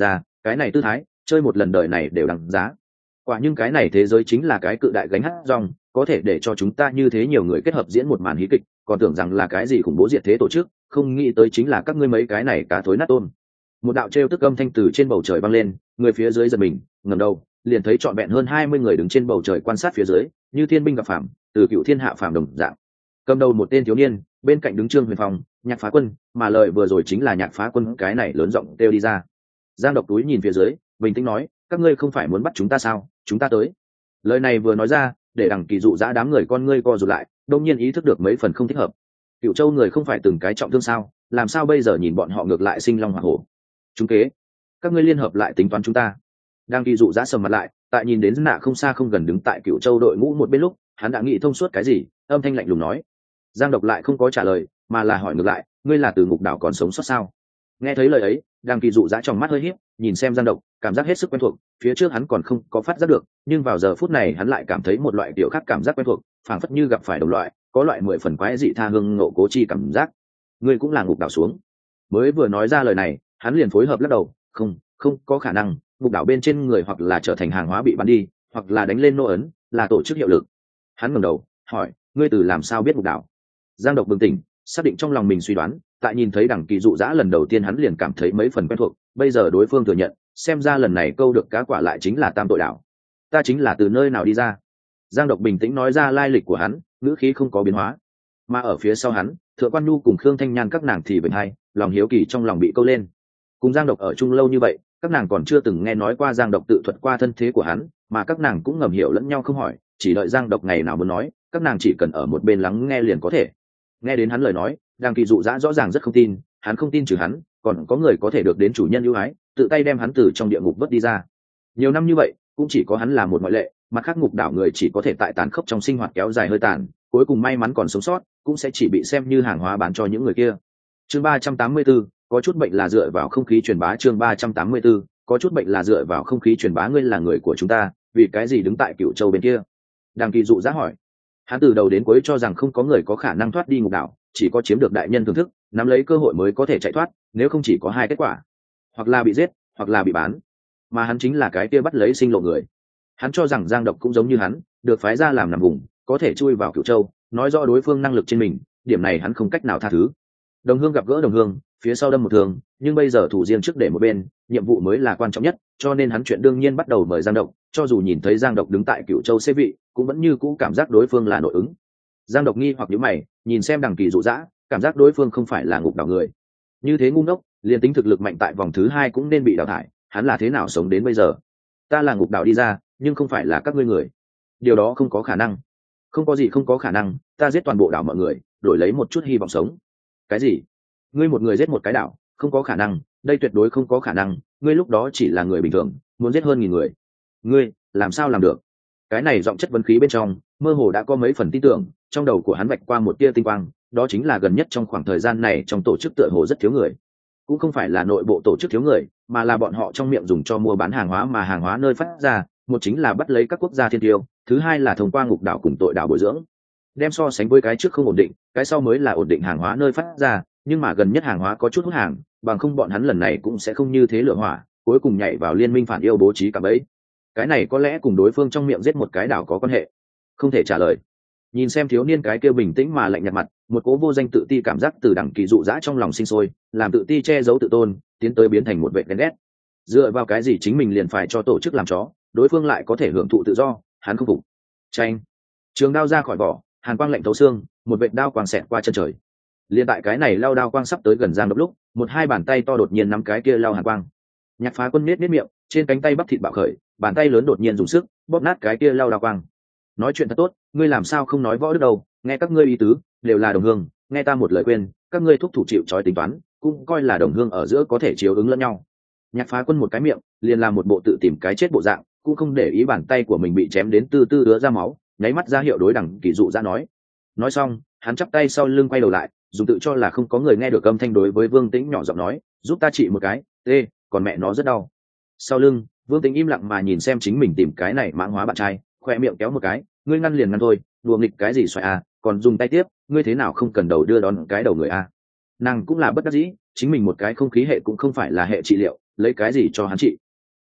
cái này tư thái chơi một lần đời này đều đằng giá. Quả nhưng cái này thế giới chính là cái cự đại gánh hát rong, có thể để cho chúng ta như thế nhiều người kết hợp diễn một màn hí kịch, còn tưởng rằng là cái gì khủng bố diệt thế tổ chức, không nghĩ tới chính là các ngươi mấy cái này cá thối nát tôm. Một đạo trêu tức âm thanh từ trên bầu trời vang lên, người phía dưới giật mình ngẩng đầu, liền thấy trọn vẹn hơn 20 người đứng trên bầu trời quan sát phía dưới, như thiên binh gặp phàm, từ cựu thiên hạ phàm đồng dạng. Cầm đầu một tên thiếu niên, bên cạnh đứng Trương Huyền Phong, Nhạc Phá Quân, mà lời vừa rồi chính là Nhạc Phá Quân cái này lớn giọng kêu đi ra. Giang Độc túi nhìn phía dưới, bình tĩnh nói, các ngươi không phải muốn bắt chúng ta sao, chúng ta tới. Lời này vừa nói ra, để Đằng Kỳ dụ dã đám người con ngươi co rụt lại, đột nhiên ý thức được mấy phần không thích hợp. Cựu Châu người không phải từng cái trọng thương sao, làm sao bây giờ nhìn bọn họ ngược lại sinh long hỏa hổ. Chúng kế, các ngươi liên hợp lại tính toán chúng ta. Đằng Kỳ dụ dã sầm mặt lại, tại nhìn đến nạ không xa không gần đứng tại Cựu Châu đội ngũ một bên lúc, hắn đã nghĩ thông suốt cái gì, âm thanh lạnh lùng nói. Giang Độc lại không có trả lời, mà là hỏi ngược lại, ngươi là từ ngục đảo còn sống sót sao? Nghe thấy lời ấy, Đằng Kỳ dụ dã trong mắt hơi híp, nhìn xem Giang Độc, cảm giác hết sức quen thuộc, phía trước hắn còn không có phát giác được, nhưng vào giờ phút này hắn lại cảm thấy một loại kiểu khác cảm giác quen thuộc, phảng phất như gặp phải đồng loại, có loại 10 phần quái dị tha hương ngộ cố chi cảm giác. Ngươi cũng là ngục đảo xuống. Mới vừa nói ra lời này, hắn liền phối hợp lắc đầu, không có khả năng, ngục đảo bên trên người hoặc là trở thành hàng hóa bị bắn đi, hoặc là đánh lên nô ấn, là tổ chức hiệu lực. Hắn ngẩng đầu, hỏi, ngươi từ làm sao biết ngục đảo? Giang Độc bừng tỉnh, xác định trong lòng mình suy đoán, tại nhìn thấy Đằng Kỳ dụ dã lần đầu tiên hắn liền cảm thấy mấy phần quen thuộc, bây giờ đối phương thừa nhận, xem ra lần này câu được cá quả lại chính là Tam Tội đảo. Ta chính là từ nơi nào đi ra? Giang Độc bình tĩnh nói ra lai lịch của hắn, ngữ khí không có biến hóa. Mà ở phía sau hắn, Thượng Quan Nhu cùng Khương Thanh Nhan các nàng thì vểnh hai, lòng hiếu kỳ trong lòng bị câu lên. Cùng Giang Độc ở chung lâu như vậy, các nàng còn chưa từng nghe nói qua Giang Độc tự thuật qua thân thế của hắn, mà các nàng cũng ngầm hiểu lẫn nhau không hỏi, chỉ đợi Giang Độc ngày nào muốn nói, các nàng chỉ cần ở một bên lắng nghe liền có thể. Nghe đến hắn lời nói, Đằng Kỳ dụ dã rõ ràng rất không tin, hắn không tin trừ hắn, còn có người có thể được đến chủ nhân ưu ái, tự tay đem hắn từ trong địa ngục vớt đi ra. Nhiều năm như vậy, cũng chỉ có hắn là một ngoại lệ, mặt khác ngục đảo người chỉ có thể tại tàn khốc trong sinh hoạt kéo dài hơi tàn, cuối cùng may mắn còn sống sót, cũng sẽ chỉ bị xem như hàng hóa bán cho những người kia. Chương 384, có chút bệnh là dựa vào không khí truyền bá. Chương 384, có chút bệnh là dựa vào không khí truyền bá. Ngươi là người của chúng ta, vì cái gì đứng tại Cựu Châu bên kia? Đằng Kỳ dụ dã hỏi. Hắn từ đầu đến cuối cho rằng không có người có khả năng thoát đi ngục đảo, chỉ có chiếm được đại nhân thưởng thức, nắm lấy cơ hội mới có thể chạy thoát, nếu không chỉ có hai kết quả, hoặc là bị giết, hoặc là bị bán. Mà hắn chính là cái kia bắt lấy sinh lộ người. Hắn cho rằng Giang Độc cũng giống như hắn, được phái ra làm nằm vùng, có thể chui vào Cựu Châu, nói rõ đối phương năng lực trên mình, điểm này hắn không cách nào tha thứ. Đồng hương gặp gỡ đồng hương, phía sau đâm một thường, nhưng bây giờ thủ riêng trước để một bên, nhiệm vụ mới là quan trọng nhất, cho nên hắn chuyện đương nhiên bắt đầu mời Giang Độc, cho dù nhìn thấy Giang Độc đứng tại Cựu Châu xế vị, cũng vẫn như cũ cảm giác đối phương là nội ứng. Giang Độc nghi hoặc nhíu mày, nhìn xem Đằng Kỳ dụ dã, cảm giác đối phương không phải là ngục đảo người. Như thế ngu ngốc, liền tính thực lực mạnh tại vòng thứ 2 cũng nên bị đào thải, hắn là thế nào sống đến bây giờ? Ta là ngục đảo đi ra, nhưng không phải là các ngươi người. Điều đó không có khả năng. Không có gì không có khả năng, ta giết toàn bộ đảo mọi người, đổi lấy một chút hy vọng sống. Cái gì? Ngươi một người giết một cái đảo, không có khả năng, đây tuyệt đối không có khả năng, ngươi lúc đó chỉ là người bình thường, muốn giết hơn 1000 người. Ngươi, làm sao làm được? Cái này giọng chất vấn khí bên trong, mơ hồ đã có mấy phần tin tưởng, trong đầu của hắn vạch qua một tia tinh quang, đó chính là gần nhất trong khoảng thời gian này trong tổ chức tựa hồ rất thiếu người. Cũng không phải là nội bộ tổ chức thiếu người, mà là bọn họ trong miệng dùng cho mua bán hàng hóa, mà hàng hóa nơi phát ra, một chính là bắt lấy các quốc gia thiên tiêu, thứ hai là thông qua ngục đảo cùng tội đảo bồi dưỡng. Đem so sánh với cái trước không ổn định, cái sau mới là ổn định hàng hóa nơi phát ra, nhưng mà gần nhất hàng hóa có chút hút hàng, bằng không bọn hắn lần này cũng sẽ không như thế lửa hỏa, cuối cùng nhảy vào liên minh phản yêu bố trí cả bẫy. Cái này có lẽ cùng đối phương trong miệng giết một cái đảo có quan hệ. Không thể trả lời. Nhìn xem thiếu niên cái kia bình tĩnh mà lạnh nhạt mặt, một cố vô danh tự ti cảm giác từ Đằng Kỳ dụ dã trong lòng sinh sôi, làm tự ti che giấu tự tôn, tiến tới biến thành một vệ ghen ghét. Dựa vào cái gì chính mình liền phải cho tổ chức làm chó, đối phương lại có thể hưởng thụ tự do, hắn không phục. Chanh. Trường đao ra khỏi vỏ, hàn quang lạnh thấu xương, một vệt đao quang xẹt qua chân trời. Liên tại cái này lao đao quang sắp tới gần Giang Độc lúc, một hai bàn tay to đột nhiên nắm cái kia lao hàn quang. Nhạc Phá Quân nết miệng, trên cánh tay bắp thịt bạo khởi, bàn tay lớn đột nhiên dùng sức bóp nát cái kia lao đao quang. Nói chuyện thật tốt, ngươi làm sao không nói võ đức đâu, nghe các ngươi ý tứ đều là đồng hương, nghe ta một lời khuyên, các ngươi thúc thủ chịu trói tính toán, cũng coi là đồng hương ở giữa có thể chiếu ứng lẫn nhau. Nhạc Phá Quân một cái miệng, liền làm một bộ tự tìm cái chết bộ dạng, cũng không để ý bàn tay của mình bị chém đến từ từ ứa ra máu, nháy mắt ra hiệu đối Đằng Kỳ dụ ra nói xong, hắn chắp tay sau lưng quay đầu lại, dùng tự cho là không có người nghe được âm thanh đối với Vương Tĩnh nhỏ giọng nói, giúp ta trị một cái, còn mẹ nó rất đau. Sau lưng, Vương Tĩnh im lặng mà nhìn xem chính mình tìm cái này mãng hóa bạn trai, khoe miệng kéo một cái, ngươi ngăn liền ngăn thôi, đùa nghịch cái gì xoài à, còn dùng tay tiếp, ngươi thế nào không cần đầu đưa đón cái đầu người à. Nàng cũng là bất đắc dĩ, chính mình một cái không khí hệ cũng không phải là hệ trị liệu, lấy cái gì cho hắn trị.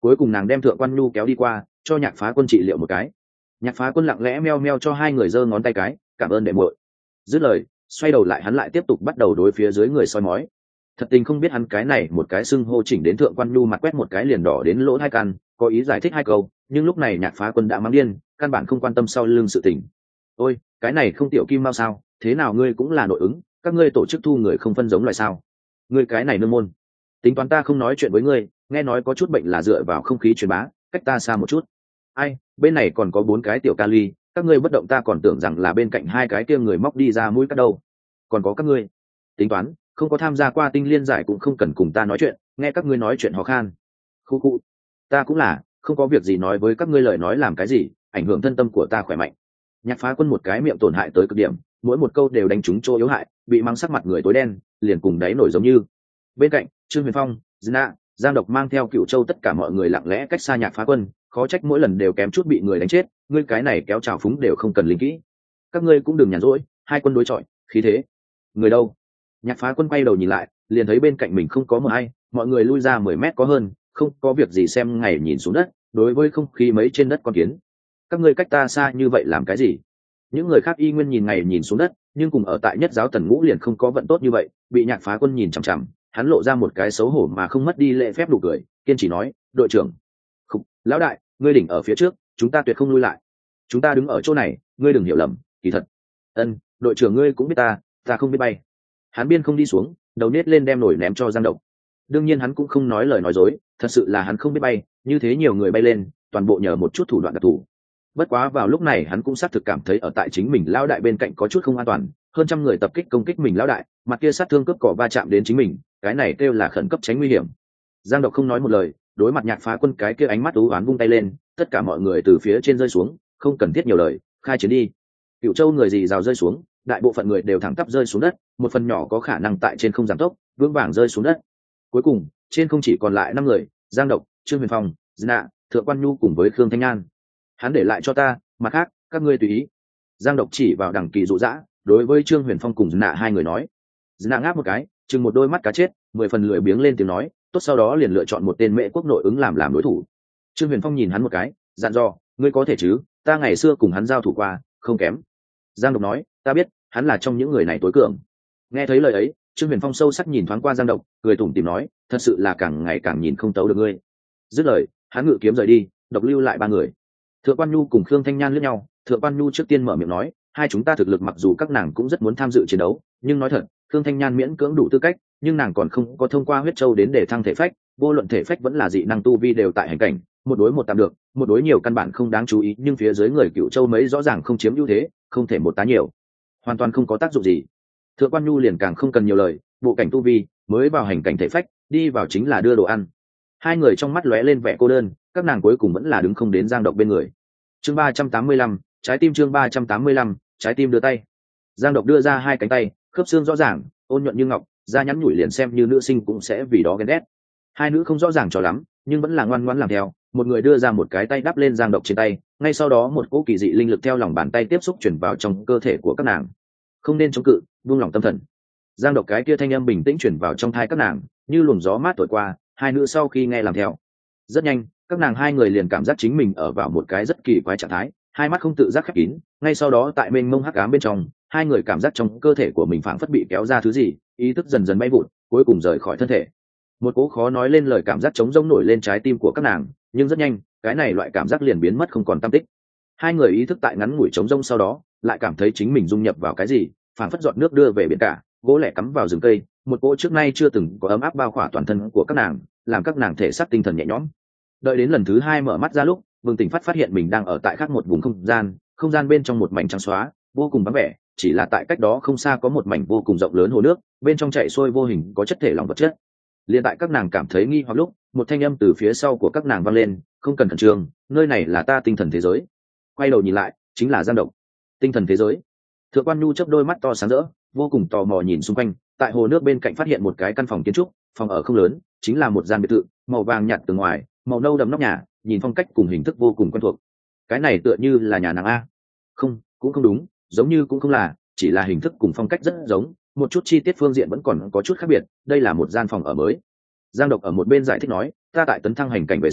Cuối cùng nàng đem Thượng Quan Nhu kéo đi qua, cho Nhạc Phá Quân trị liệu một cái. Nhạc Phá Quân lặng lẽ meo meo cho hai người giơ ngón tay cái, cảm ơn đệ muội. Dứt lời, xoay đầu lại hắn lại tiếp tục bắt đầu đối phía dưới người soi mói. Thật tình không biết hắn cái này một cái xưng hô chỉnh đến Thượng Quan Nhu mặt quét một cái liền đỏ đến lỗ hai căn, có ý giải thích hai câu, nhưng lúc này Nhạc Phá Quân đã mắng điên, căn bản không quan tâm sau lưng sự tình. Ôi, cái này không tiểu kim mau sao, thế nào ngươi cũng là nội ứng, các ngươi tổ chức thu người không phân giống loài sao? Ngươi cái này nương môn, tính toán ta không nói chuyện với ngươi, nghe nói có chút bệnh là dựa vào không khí truyền bá, cách ta xa một chút. Ai, bên này còn có 4 cái tiểu kali, các ngươi bất động ta còn tưởng rằng là bên cạnh hai cái kia người móc đi ra mũi cắt đâu. Còn có các ngươi, tính toán, không có tham gia qua tinh liên giải cũng không cần cùng ta nói chuyện, nghe các ngươi nói chuyện khó khăn. Khu khu, ta cũng là, không có việc gì nói với các ngươi lời nói làm cái gì, ảnh hưởng thân tâm của ta khỏe mạnh. Nhạc Phá Quân một cái miệng tổn hại tới cực điểm, mỗi một câu đều đánh trúng chỗ yếu hại, bị mang sắc mặt người tối đen, liền cùng đáy nổi giống như. Bên cạnh, Trương Huyền Phong, Dna, Giang Độc mang theo Cựu Châu tất cả mọi người lặng lẽ cách xa Nhạc Phá Quân, khó trách mỗi lần đều kém chút bị người đánh chết, ngươi cái này kéo trào phúng đều không cần lính kỹ. Các ngươi cũng đừng nhàn rỗi, hai quân đối chọi, khí thế. Người đâu? Nhạc Phá Quân quay đầu nhìn lại, liền thấy bên cạnh mình không có một ai, mọi người lui ra 10 mét có hơn, không có việc gì xem ngày nhìn xuống đất, đối với không khí mấy trên đất con kiến. Các ngươi cách ta xa như vậy làm cái gì? Những người khác y nguyên nhìn ngày nhìn xuống đất, nhưng cùng ở tại Nhất Giáo Tần Ngũ liền không có vận tốt như vậy, bị Nhạc Phá Quân nhìn chằm chằm, hắn lộ ra một cái xấu hổ mà không mất đi lễ phép nụ cười, kiên trì nói, đội trưởng, khục, lão đại, ngươi đỉnh ở phía trước, chúng ta tuyệt không lui lại. Chúng ta đứng ở chỗ này, ngươi đừng hiểu lầm, kỳ thật. Đội trưởng ngươi cũng biết ta không biết bay. Hắn biên không đi xuống, đầu nết lên đem nổi ném cho Giang Độc. Đương nhiên hắn cũng không nói lời nói dối, thật sự là hắn không biết bay, như thế nhiều người bay lên, toàn bộ nhờ một chút thủ đoạn đặc thù. Bất quá vào lúc này hắn cũng xác thực cảm thấy ở tại chính mình lão đại bên cạnh có chút không an toàn, hơn trăm người tập kích công kích mình lão đại, mặt kia sát thương cướp cỏ va chạm đến chính mình, cái này kêu là khẩn cấp tránh nguy hiểm. Giang Độc không nói một lời, đối mặt Nhạc Phá Quân cái kia ánh mắt u oán vung tay lên, tất cả mọi người từ phía trên rơi xuống, không cần thiết nhiều lời, khai chiến đi. Cựu Châu người gì rào rơi xuống, đại bộ phận người đều thẳng tắp rơi xuống đất, một phần nhỏ có khả năng tại trên không giảm tốc, vững vàng rơi xuống đất. Cuối cùng, trên không chỉ còn lại 5 người, Giang Độc, Trương Huyền Phong, Dna, Thượng Quan Nhu cùng với Khương Thanh Nhan. Hắn để lại cho ta, mặt khác, các ngươi tùy ý. Giang Độc chỉ vào đằng kỳ dụ dã, đối với Trương Huyền Phong cùng Dna hai người nói. Dna ngáp một cái, chừng một đôi mắt cá chết, 10 phần lười biếng lên tiếng nói, tốt, sau đó liền lựa chọn một tên Mễ quốc nội ứng làm đối thủ. Trương Huyền Phong nhìn hắn một cái, dặn dò, ngươi có thể chứ, ta ngày xưa cùng hắn giao thủ qua, không kém. Giang Độc nói, ta biết, hắn là trong những người này tối cường. Nghe thấy lời ấy, Trương Huyền Phong sâu sắc nhìn thoáng qua Giang Độc, cười tủm tỉm nói, thật sự là càng ngày càng nhìn không tấu được ngươi. Dứt lời, hắn ngự kiếm rời đi, độc lưu lại 3 người. Thượng Quan Nhu cùng Khương Thanh Nhan liếc nhau, Thượng Quan Nhu trước tiên mở miệng nói, hai chúng ta thực lực mặc dù các nàng cũng rất muốn tham dự chiến đấu, nhưng nói thật, Khương Thanh Nhan miễn cưỡng đủ tư cách, nhưng nàng còn không có thông qua huyết châu đến để thăng thể phách, vô luận thể phách vẫn là dị năng tu vi đều tại hành cảnh, một đối một tạm được, một đối nhiều căn bản không đáng chú ý, nhưng phía dưới người Cựu Châu mấy rõ ràng không chiếm ưu thế, không thể một tá nhiều, hoàn toàn không có tác dụng gì. Thượng Quan Nhu liền càng không cần nhiều lời, bộ cảnh tu vi mới vào hành cảnh thể phách, đi vào chính là đưa đồ ăn. Hai người trong mắt lóe lên vẻ cô đơn, các nàng cuối cùng vẫn là đứng không đến Giang Độc bên người. Chương 385, trái tim, chương 385, trái tim đưa tay. Giang Độc đưa ra hai cánh tay, khớp xương rõ ràng, ôn nhuận như ngọc, da nhắn nhủi liền xem như nữ sinh cũng sẽ vì đó ghen ghét. Hai nữ không rõ ràng cho lắm, nhưng vẫn là ngoan ngoãn làm theo. Một người đưa ra một cái tay đắp lên Giang Độc trên tay, ngay sau đó một cỗ kỳ dị linh lực theo lòng bàn tay tiếp xúc chuyển vào trong cơ thể của các nàng. Không nên chống cự, buông lòng tâm thần. Giang Độc cái kia thanh âm bình tĩnh chuyển vào trong thai các nàng, như luồng gió mát thổi qua. Hai nữ sau khi nghe làm theo, rất nhanh, các nàng hai người liền cảm giác chính mình ở vào một cái rất kỳ quái trạng thái, hai mắt không tự giác khép kín. Ngay sau đó tại mênh mông hắc ám bên trong, hai người cảm giác trong cơ thể của mình phảng phất bị kéo ra thứ gì, ý thức dần dần bay vụt, cuối cùng rời khỏi thân thể. Một cỗ khó nói lên lời cảm giác trống rỗng nổi lên trái tim của các nàng, nhưng rất nhanh, cái này loại cảm giác liền biến mất không còn tăm tích. Hai người ý thức tại ngắn ngủi trống rỗng sau đó, lại cảm thấy chính mình dung nhập vào cái gì, phảng phất giọt nước đưa về biển cả, gỗ lẻ cắm vào rừng cây, một cỗ trước nay chưa từng có ấm áp bao khỏa toàn thân của các nàng, làm các nàng thể xác tinh thần nhẹ nhõm. Đợi đến lần thứ hai mở mắt ra lúc, Vương Tỉnh phát hiện mình đang ở tại khác một vùng không gian bên trong một mảnh trắng xóa, vô cùng vắng vẻ, chỉ là tại cách đó không xa có một mảnh vô cùng rộng lớn hồ nước, bên trong chảy xuôi vô hình có chất thể lỏng vật chất. Liên tại các nàng cảm thấy nghi hoặc lúc, một thanh âm từ phía sau của các nàng vang lên, không cần khẩn trương, nơi này là ta tinh thần thế giới. Quay đầu nhìn lại, chính là Giang Độc. Tinh thần thế giới. Thượng Quan Nhu chớp đôi mắt to sáng rỡ, vô cùng tò mò nhìn xung quanh, tại hồ nước bên cạnh phát hiện một cái căn phòng kiến trúc, phòng ở không lớn, chính là một gian biệt thự, màu vàng nhạt từ ngoài, màu nâu đậm nóc nhà, nhìn phong cách cùng hình thức vô cùng quen thuộc. Cái này tựa như là nhà nàng a. Không, cũng không đúng, giống như cũng không là, chỉ là hình thức cùng phong cách rất giống, một chút chi tiết phương diện vẫn còn có chút khác biệt, đây là một gian phòng ở mới. Giang Độc ở một bên giải thích nói, ta tại tấn thăng hành cảnh về sau,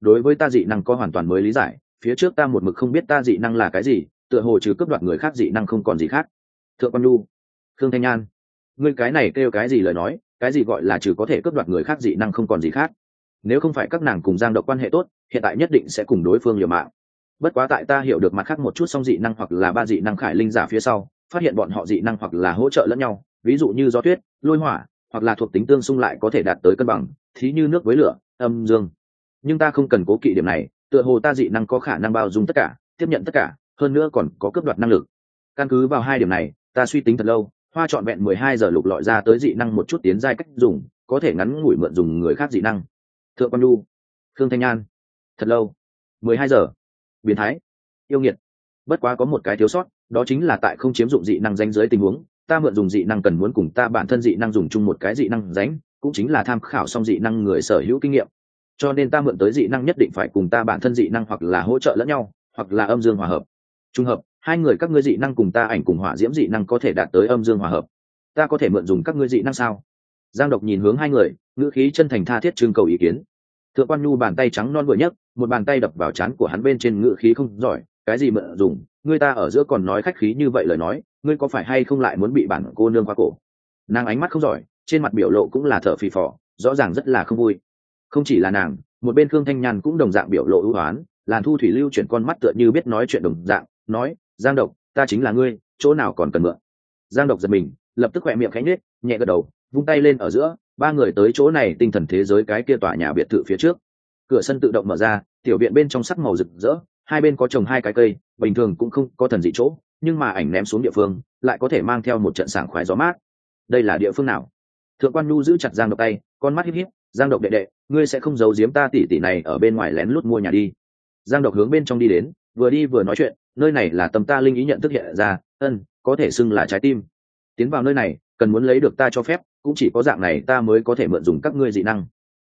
đối với ta dị năng có hoàn toàn mới lý giải, phía trước ta một mực không biết ta dị năng là cái gì, tựa hồ trừ cướp đoạt người khác dị năng không còn gì khác. Thượng Quan Nhu, Khương Thanh Nhan, ngươi cái này kêu cái gì lời nói, cái gì gọi là trừ có thể cướp đoạt người khác dị năng không còn gì khác? Nếu không phải các nàng cùng Giang Độc quan hệ tốt, hiện tại nhất định sẽ cùng đối phương liều mạng. Bất quá tại ta hiểu được mặt khác một chút song dị năng hoặc là ba dị năng khải linh giả phía sau, phát hiện bọn họ dị năng hoặc là hỗ trợ lẫn nhau, ví dụ như gió tuyết, lôi hỏa, hoặc là thuộc tính tương xung lại có thể đạt tới cân bằng, thí như nước với lửa, âm dương. Nhưng ta không cần cố kỵ điểm này, tựa hồ ta dị năng có khả năng bao dung tất cả, tiếp nhận tất cả, hơn nữa còn có cướp đoạt năng lực. Căn cứ vào hai điểm này, ta suy tính thật lâu, hoa trọn vẹn 12 giờ lục lọi ra tới dị năng một chút tiến giai cách dùng, có thể ngắn ngủi mượn dùng người khác dị năng. Thượng Quan Nhu, Khương Thanh Nhan, thật lâu, 12 giờ, biến thái, yêu nghiệt. Bất quá có một cái thiếu sót, đó chính là tại không chiếm dụng dị năng danh giới tình huống, ta mượn dùng dị năng cần muốn cùng ta bản thân dị năng dùng chung một cái dị năng danh, cũng chính là tham khảo xong dị năng người sở hữu kinh nghiệm. Cho nên ta mượn tới dị năng nhất định phải cùng ta bản thân dị năng hoặc là hỗ trợ lẫn nhau, hoặc là âm dương hòa hợp. Trùng hợp, hai người các ngươi dị năng cùng ta ảnh cùng hỏa diễm dị năng có thể đạt tới âm dương hòa hợp. Ta có thể mượn dùng các ngươi dị năng sao? Giang Độc nhìn hướng hai người, ngữ khí chân thành tha thiết trưng cầu ý kiến. Thượng Quan Nhu bàn tay trắng non vừa nhấc, một bàn tay đập vào trán của hắn bên trên, ngữ khí không giỏi, cái gì mượn dùng, ngươi ta ở giữa còn nói khách khí như vậy lời nói, ngươi có phải hay không lại muốn bị bản cô nương qua cổ? Nàng ánh mắt không giỏi, trên mặt biểu lộ cũng là thở phì phò, rõ ràng rất là không vui. Không chỉ là nàng, một bên Khương Thanh Nhan cũng đồng dạng biểu lộ ưu hoán, Làn Thu Thủy lưu chuyển con mắt tựa như biết nói chuyện đồng dạng, nói, Giang Độc, ta chính là ngươi, chỗ nào còn cần mượn. Giang Độc giật mình, lập tức khỏe miệng khẽ nhếch, nhẹ gật đầu, vung tay lên ở giữa, ba người tới chỗ này tinh thần thế giới cái kia tòa nhà biệt thự phía trước. Cửa sân tự động mở ra, tiểu viện bên trong sắc màu rực rỡ, hai bên có trồng hai cái cây, bình thường cũng không có thần dị chỗ, nhưng mà ảnh ném xuống địa phương, lại có thể mang theo một trận sảng khoái gió mát. Đây là địa phương nào? Thượng Quan Nhu giữ chặt Giang Độc tay, con mắt híp híp, Giang Độc đệ đệ, ngươi sẽ không giấu giếm ta tỷ tỷ này ở bên ngoài lén lút mua nhà đi. Giang Độc hướng bên trong đi đến, vừa đi vừa nói chuyện, nơi này là tâm ta linh ý nhận thức hiện ra, có thể xưng là trái tim. Tiến vào nơi này, cần muốn lấy được ta cho phép, cũng chỉ có dạng này ta mới có thể mượn dùng các ngươi dị năng.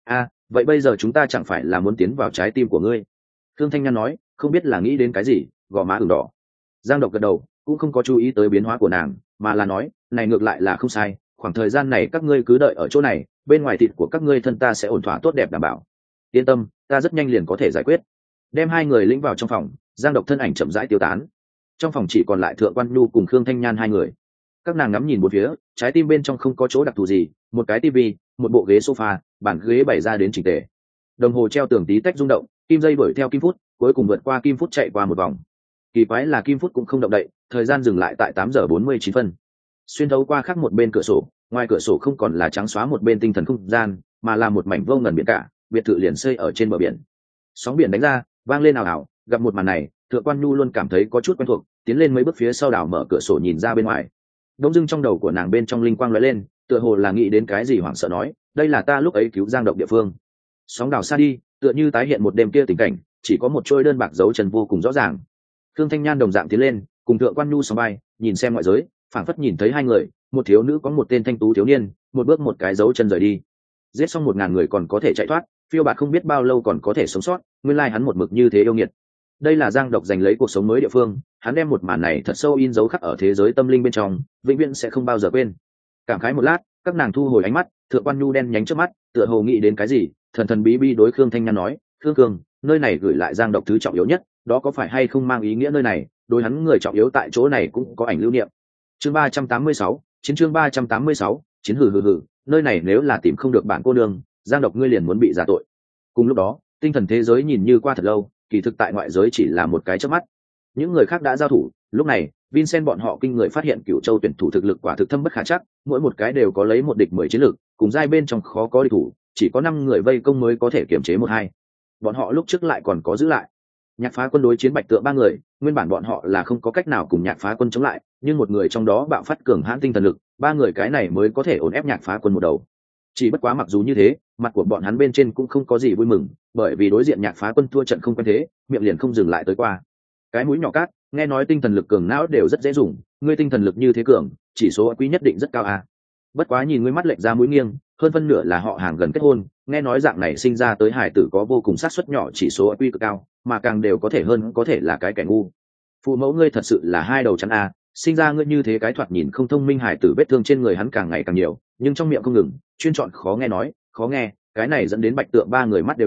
Vậy bây giờ chúng ta chẳng phải là muốn tiến vào trái tim của ngươi? Thương Thanh Nhan nói, không biết là nghĩ đến cái gì, gò má ửng đỏ. Giang Độc gật đầu, cũng không có chú ý tới biến hóa của nàng, mà là nói, này ngược lại là không sai, khoảng thời gian này các ngươi cứ đợi ở chỗ này, bên ngoài thịt của các ngươi thân ta sẽ ổn thỏa tốt đẹp đảm bảo. Yên tâm, ta rất nhanh liền có thể giải quyết. Đem hai người lĩnh vào trong phòng, Giang Độc thân ảnh chậm rãi tiêu tán. Trong phòng chỉ còn lại Thượng Quan Nhu cùng Khương Thanh Nhan hai người. Các nàng ngắm nhìn bốn phía, trái tim bên trong không có chỗ đặc thù gì, một cái tivi, một bộ ghế sofa, bàn ghế bày ra đến chỉnh tề. Đồng hồ treo tường tí tách rung động, kim dây đuổi theo kim phút, cuối cùng vượt qua kim phút chạy qua một vòng. Kỳ quái là kim phút cũng không động đậy, thời gian dừng lại tại 8 giờ 49 phân. Xuyên thấu qua khác một bên cửa sổ, ngoài cửa sổ không còn là trắng xóa một bên tinh thần không gian, mà là một mảnh vô ngần biển cả, biệt thự liền xây ở trên bờ biển. Sóng biển đánh ra, vang lên ào ào, gặp một màn này, Thượng Quan Nhu luôn cảm thấy có chút quen thuộc, tiến lên mấy bước phía sau đảo mở cửa sổ nhìn ra bên ngoài. Đông dưng trong đầu của nàng bên trong linh quang lóe lên, tựa hồ là nghĩ đến cái gì hoảng sợ nói, đây là ta lúc ấy cứu Giang Độc địa phương. Sóng đảo xa đi, tựa như tái hiện một đêm kia tình cảnh, chỉ có một trôi đơn bạc dấu chân vô cùng rõ ràng. Khương Thanh Nhan đồng dạng tiến lên, cùng Thượng Quan Nhu sóng vai, nhìn xem ngoại giới, phảng phất nhìn thấy hai người, một thiếu nữ có một tên thanh tú thiếu niên, một bước một cái dấu chân rời đi. Giết xong 1000 người còn có thể chạy thoát, phiêu bạt không biết bao lâu còn có thể sống sót, nguyên lai hắn một mực như thế yêu nghiệt. Đây là Giang Độc giành lấy cuộc sống mới địa phương, hắn đem một màn này thật sâu in dấu khắc ở thế giới tâm linh bên trong, vĩnh viễn sẽ không bao giờ quên. Cảm khái một lát, các nàng thu hồi ánh mắt, Thượng Quan Nhu đen nhánh trước mắt, tựa hồ nghĩ đến cái gì, thần thần bí bí đối Khương Thanh Nhan nói, Khương Cường, nơi này gửi lại Giang Độc thứ trọng yếu nhất, đó có phải hay không mang ý nghĩa nơi này, đối hắn người trọng yếu tại chỗ này cũng có ảnh lưu niệm. Chương 386, chiến chương 386, chiến hừ hừ hừ, nơi này nếu là tìm không được bạn cô nương, Giang Độc ngươi liền muốn bị giả tội. Cùng lúc đó, tinh thần thế giới nhìn như qua thật lâu, kỳ thực tại ngoại giới chỉ là một cái chớp mắt. Những người khác đã giao thủ, lúc này, Vincent bọn họ kinh người phát hiện Cửu Châu tuyển thủ thực lực quả thực thâm bất khả trắc, mỗi một cái đều có lấy một địch 10 chiến lực, cùng giai bên trong khó có địch thủ, chỉ có 5 người vây công mới có thể kiểm chế 1-2. Bọn họ lúc trước lại còn có giữ lại. Nhạc Phá Quân đối chiến Bạch Tượng 3 người, nguyên bản bọn họ là không có cách nào cùng Nhạc Phá Quân chống lại, nhưng một người trong đó bạo phát cường hãn tinh thần lực, 3 người cái này mới có thể ổn ép Nhạc Phá Quân một đầu. Chỉ bất quá mặc dù như thế, mặt của bọn hắn bên trên cũng không có gì vui mừng, bởi vì đối diện Nhạc Phá Quân thua trận không quen thế, miệng liền không dừng lại tới qua. Cái mũi nhỏ cát, nghe nói tinh thần lực cường não đều rất dễ dùng, ngươi tinh thần lực như thế cường, chỉ số quý nhất định rất cao à. Bất quá nhìn ngươi mắt lệch ra mũi nghiêng, hơn phân nửa là họ hàng gần kết hôn, nghe nói dạng này sinh ra tới hải tử có vô cùng xác suất nhỏ chỉ số quý cực cao, mà càng đều có thể hơn có thể là cái kẻ ngu. Phụ mẫu ngươi thật sự là hai đầu chắn à, sinh ra ngươi như thế cái thoạt nhìn không thông minh hải tử vết thương trên người hắn càng ngày càng nhiều, nhưng trong miệng không ngừng, chuyên chọn khó nghe nói, khó nghe, cái này dẫn đến Bạch Tượng 3 người mắt đều đỏ,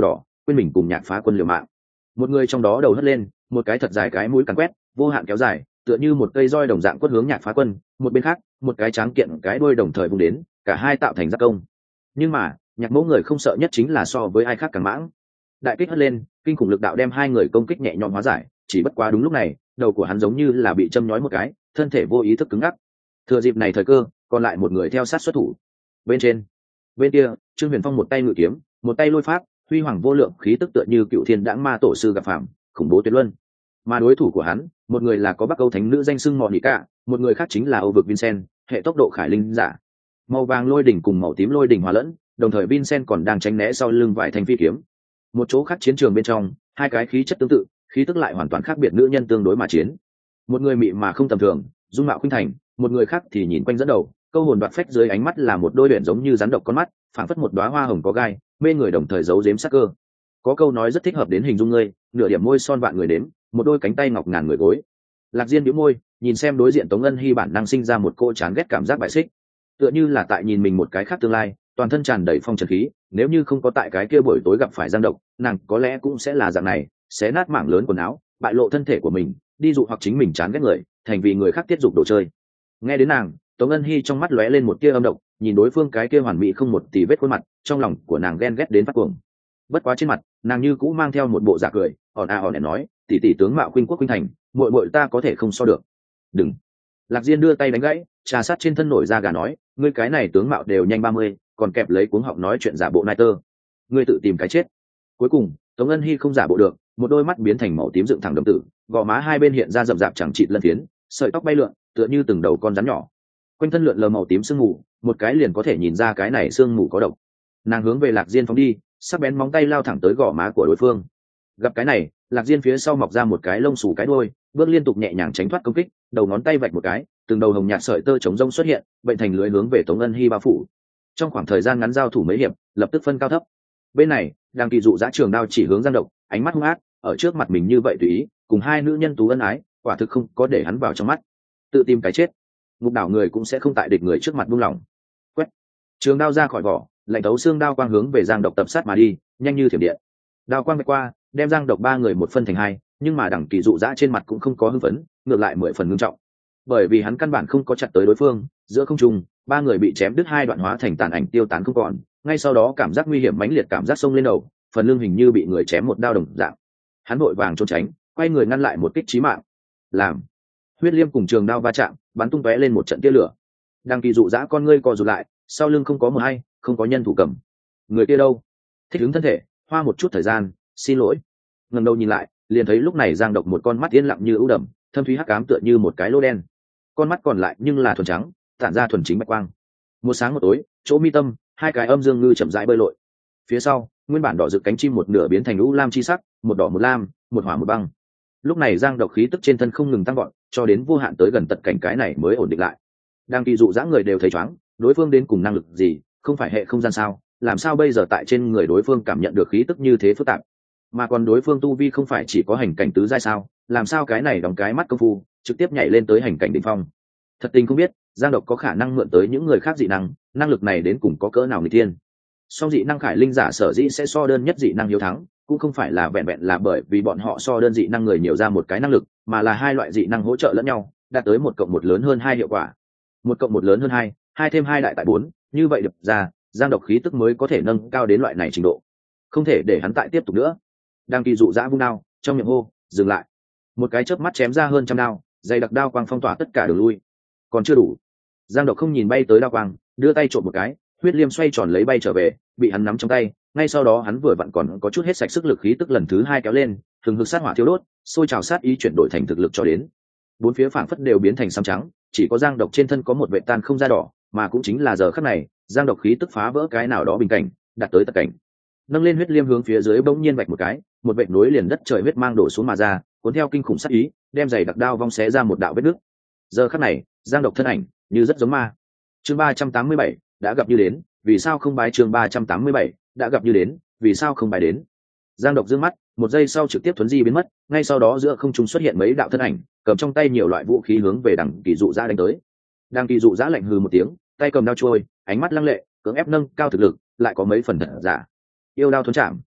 quên mình cùng Nhạc Phá Quân liều mạng. Một người trong đó đầu hất lên, một cái thật dài cái mũi cắn quét, vô hạn kéo dài, tựa như một cây roi đồng dạng quất hướng Nhạc Phá Quân. Một bên khác, một cái tráng kiện cái đuôi đồng thời vung đến, cả hai tạo thành giáp công. Nhưng mà Nhạc Mẫu người không sợ nhất chính là so với ai khác càng mãng. Đại kích hất lên, kinh khủng lực đạo đem hai người công kích nhẹ nhõm hóa giải. Chỉ bất quá đúng lúc này, đầu của hắn giống như là bị châm nhói một cái, thân thể vô ý thức cứng ngắc. Thừa dịp này thời cơ, còn lại một người theo sát xuất thủ. Bên trên, bên kia, Trương Huyền Phong một tay ngự kiếm, một tay lôi pháp, huy hoàng vô lượng khí tức tựa như cựu thiên đãng ma tổ sư gặp phạm, khủng bố tuyệt luân. Mà đối thủ của hắn, một người là có Bắc Âu thánh nữ danh xưng Mọ Nị Cả, một người khác chính là Âu vực Vincent, hệ tốc độ khải linh giả. Màu vàng lôi đỉnh cùng màu tím lôi đỉnh hòa lẫn, đồng thời Vincent còn đang tránh né sau lưng vài thanh phi kiếm. Một chỗ khác chiến trường bên trong, hai cái khí chất tương tự, khí tức lại hoàn toàn khác biệt nữ nhân tương đối mà chiến. Một người mị mà không tầm thường, dung mạo khuynh thành, một người khác thì nhìn quanh dẫn đầu, câu hồn đoạt phách dưới ánh mắt là một đôi luyện giống như rắn độc con mắt, phảng phất một đóa hoa hồng có gai, mê người đồng thời giấu giếm sắc cơ. Có câu nói rất thích hợp đến hình dung ngươi, nửa điểm môi son vạn người đếm, một đôi cánh tay ngọc ngàn người gối. Lạc Diên bĩu môi, nhìn xem đối diện Tống Ân Hi bản năng sinh ra một cô chán ghét cảm giác bại xích, tựa như là tại nhìn mình một cái khác tương lai, toàn thân tràn đầy phong trần khí. Nếu như không có tại cái kia buổi tối gặp phải Giang Độc, nàng có lẽ cũng sẽ là dạng này, xé nát mảng lớn quần áo, bại lộ thân thể của mình, đi dụ hoặc chính mình chán ghét người, thành vì người khác tiết dục đồ chơi. Nghe đến nàng, Tống Ân Hi trong mắt lóe lên một tia âm độc, nhìn đối phương cái kia hoàn mỹ không một tì vết khuôn mặt, trong lòng của nàng ghen ghét đến phát cuồng. Bất quá trên mặt, nàng như cũ mang theo một bộ giả cười, ỏn để nói, tỷ tỷ tướng mạo khuynh quốc khuynh thành, muội muội ta có thể không so được. Đừng. Lạc Diên đưa tay đánh gãy, trà sát trên thân nổi da gà nói, ngươi cái này tướng mạo đều nhanh 30, còn kẹp lấy cuống họng nói chuyện giả bộ nai tơ, ngươi tự tìm cái chết. Cuối cùng, Tống Ân Hi không giả bộ được, một đôi mắt biến thành màu tím dựng thẳng đậm tử, gò má hai bên hiện ra rậm rạp chẳng chịt lân phiến, sợi tóc bay lượn, tựa như từng đầu con rắn nhỏ. Quanh thân lượn lờ màu tím sương mù, một cái liền có thể nhìn ra cái này sương mù có độc. Nàng hướng về Lạc Diên phóng đi, sắc bén móng tay lao thẳng tới gò má của đối phương. Gặp cái này, Lạc Diên phía sau mọc ra một cái lông xù cái đuôi, bước liên tục nhẹ nhàng tránh thoát công kích, đầu ngón tay vạch một cái, từng đầu hồng nhạt sợi tơ chống rông xuất hiện, bệnh thành lưới hướng về Tống Ân Hi bao phủ. Trong khoảng thời gian ngắn giao thủ mấy hiệp, lập tức phân cao thấp. Bên này, đang kỳ dụ dã trường đao chỉ hướng Giang Độc, ánh mắt hung ác, ở trước mặt mình như vậy tùy ý, cùng hai nữ nhân tú ân ái, quả thực không có để hắn vào trong mắt. Tự tìm cái chết. Ngục đảo người cũng sẽ không tại địch người trước mặt buông lỏng. Quét. Trường đao ra khỏi vỏ, lạnh tấu xương đao quang hướng về Giang Độc tập sát mà đi, nhanh như thiểm điện. Đao quang vạch qua, đem Giang Độc ba người một phân thành hai, nhưng mà đẳng kỳ dụ dã trên mặt cũng không có hưng phấn, ngược lại 10 phần ngưng trọng. Bởi vì hắn căn bản không có chặt tới đối phương, giữa không trung, ba người bị chém đứt hai đoạn hóa thành tàn ảnh tiêu tán không còn, ngay sau đó cảm giác nguy hiểm mãnh liệt cảm giác xông lên đầu, phần lưng hình như bị người chém một đao đồng dạng. Hắn vội vàng trốn tránh, quay người ngăn lại một kích chí mạng. Làm huyết liêm cùng trường đao va chạm, bắn tung tóe lên một trận tia lửa. Đăng kỳ dụ dã con ngươi co rụt lại, sau lưng không có một hay, không có nhân thủ cầm. Người kia đâu? Thích ứng thân thể, hoa một chút thời gian, xin lỗi. Ngẩng đầu nhìn lại, liền thấy lúc này Giang Độc một con mắt yên lặng như ưu đầm, thâm thúy hắc ám tựa như một cái lỗ đen. Con mắt còn lại nhưng là thuần trắng, tản ra thuần chính bạch quang. Một sáng một tối, chỗ mi tâm, hai cái âm dương ngư chậm rãi bơi lội. Phía sau, nguyên bản đỏ rực cánh chim một nửa biến thành u lam chi sắc, một đỏ một lam, một hỏa một băng. Lúc này Giang Độc khí tức trên thân không ngừng tăng vọt, cho đến vô hạn tới gần tận cảnh cái này mới ổn định lại. Đang kỳ dụ dã người đều thấy choáng, đối phương đến cùng năng lực gì, không phải hệ không gian sao, làm sao bây giờ tại trên người đối phương cảm nhận được khí tức như thế phức tạp, mà còn đối phương tu vi không phải chỉ có hành cảnh tứ giai sao, làm sao cái này đóng cái mắt công phu trực tiếp nhảy lên tới hành cảnh đỉnh phong. Thật tình không biết Giang Độc có khả năng mượn tới những người khác dị năng lực này đến cùng có cỡ nào người tiên. Song dị năng khải linh giả sở dĩ sẽ so đơn nhất dị năng hiếu thắng, cũng không phải là vẹn vẹn là bởi vì bọn họ so đơn dị năng người nhiều ra một cái năng lực, mà là hai loại dị năng hỗ trợ lẫn nhau, đạt tới 1+1 lớn hơn 2 hiệu quả. 1+1 lớn hơn 2, 2 thêm 2 đại tại 4, như vậy được ra, Giang Độc khí tức mới có thể nâng cao đến loại này trình độ. Không thể để hắn tại tiếp tục nữa. Đang kỳ dụ dã vung đao, trong miệng hô, dừng lại. Một cái chớp mắt chém ra hơn trăm đao, dày đặc đao quang phong tỏa tất cả đường lui. Còn chưa đủ. Giang Độc không nhìn bay tới đao quang, đưa tay trộm một cái, huyết liêm xoay tròn lấy bay trở về, bị hắn nắm trong tay, ngay sau đó hắn vừa vặn còn có chút hết sạch sức lực khí tức lần thứ hai kéo lên, hừng hực sát hỏa thiêu đốt, sôi trào sát ý chuyển đổi thành thực lực cho đến. Bốn phía phảng phất đều biến thành xám trắng, chỉ có Giang Độc trên thân có một vệt tan không ra đỏ, mà cũng chính là giờ khắc này, Giang Độc khí tức phá vỡ cái nào đó bình cảnh, đạt tới tận cảnh. Nâng lên huyết liêm hướng phía dưới bỗng nhiên vạch một cái, một vệt nối liền đất trời huyết mang đổ xuống mà ra, cuốn theo kinh khủng sát ý, đem giày đặc đao vong xé ra một đạo vết nứt. Giờ khắc này, Giang Độc thân ảnh như rất giống ma. Chương 387 đã gặp như đến, vì sao không bái? Chương 387 đã gặp như đến, vì sao không bái đến? Giang Độc dương mắt, một giây sau trực tiếp thuấn di biến mất, ngay sau đó giữa không trung xuất hiện mấy đạo thân ảnh, cầm trong tay nhiều loại vũ khí hướng về Đằng Kỳ Dụ Dã đánh tới. Đằng Kỳ Dụ Dã lạnh hừ một tiếng, tay cầm đao trôi, ánh mắt lăng lệ, cưỡng ép nâng cao thực lực, lại có mấy phần thật giả. Yêu đao thuần chạm.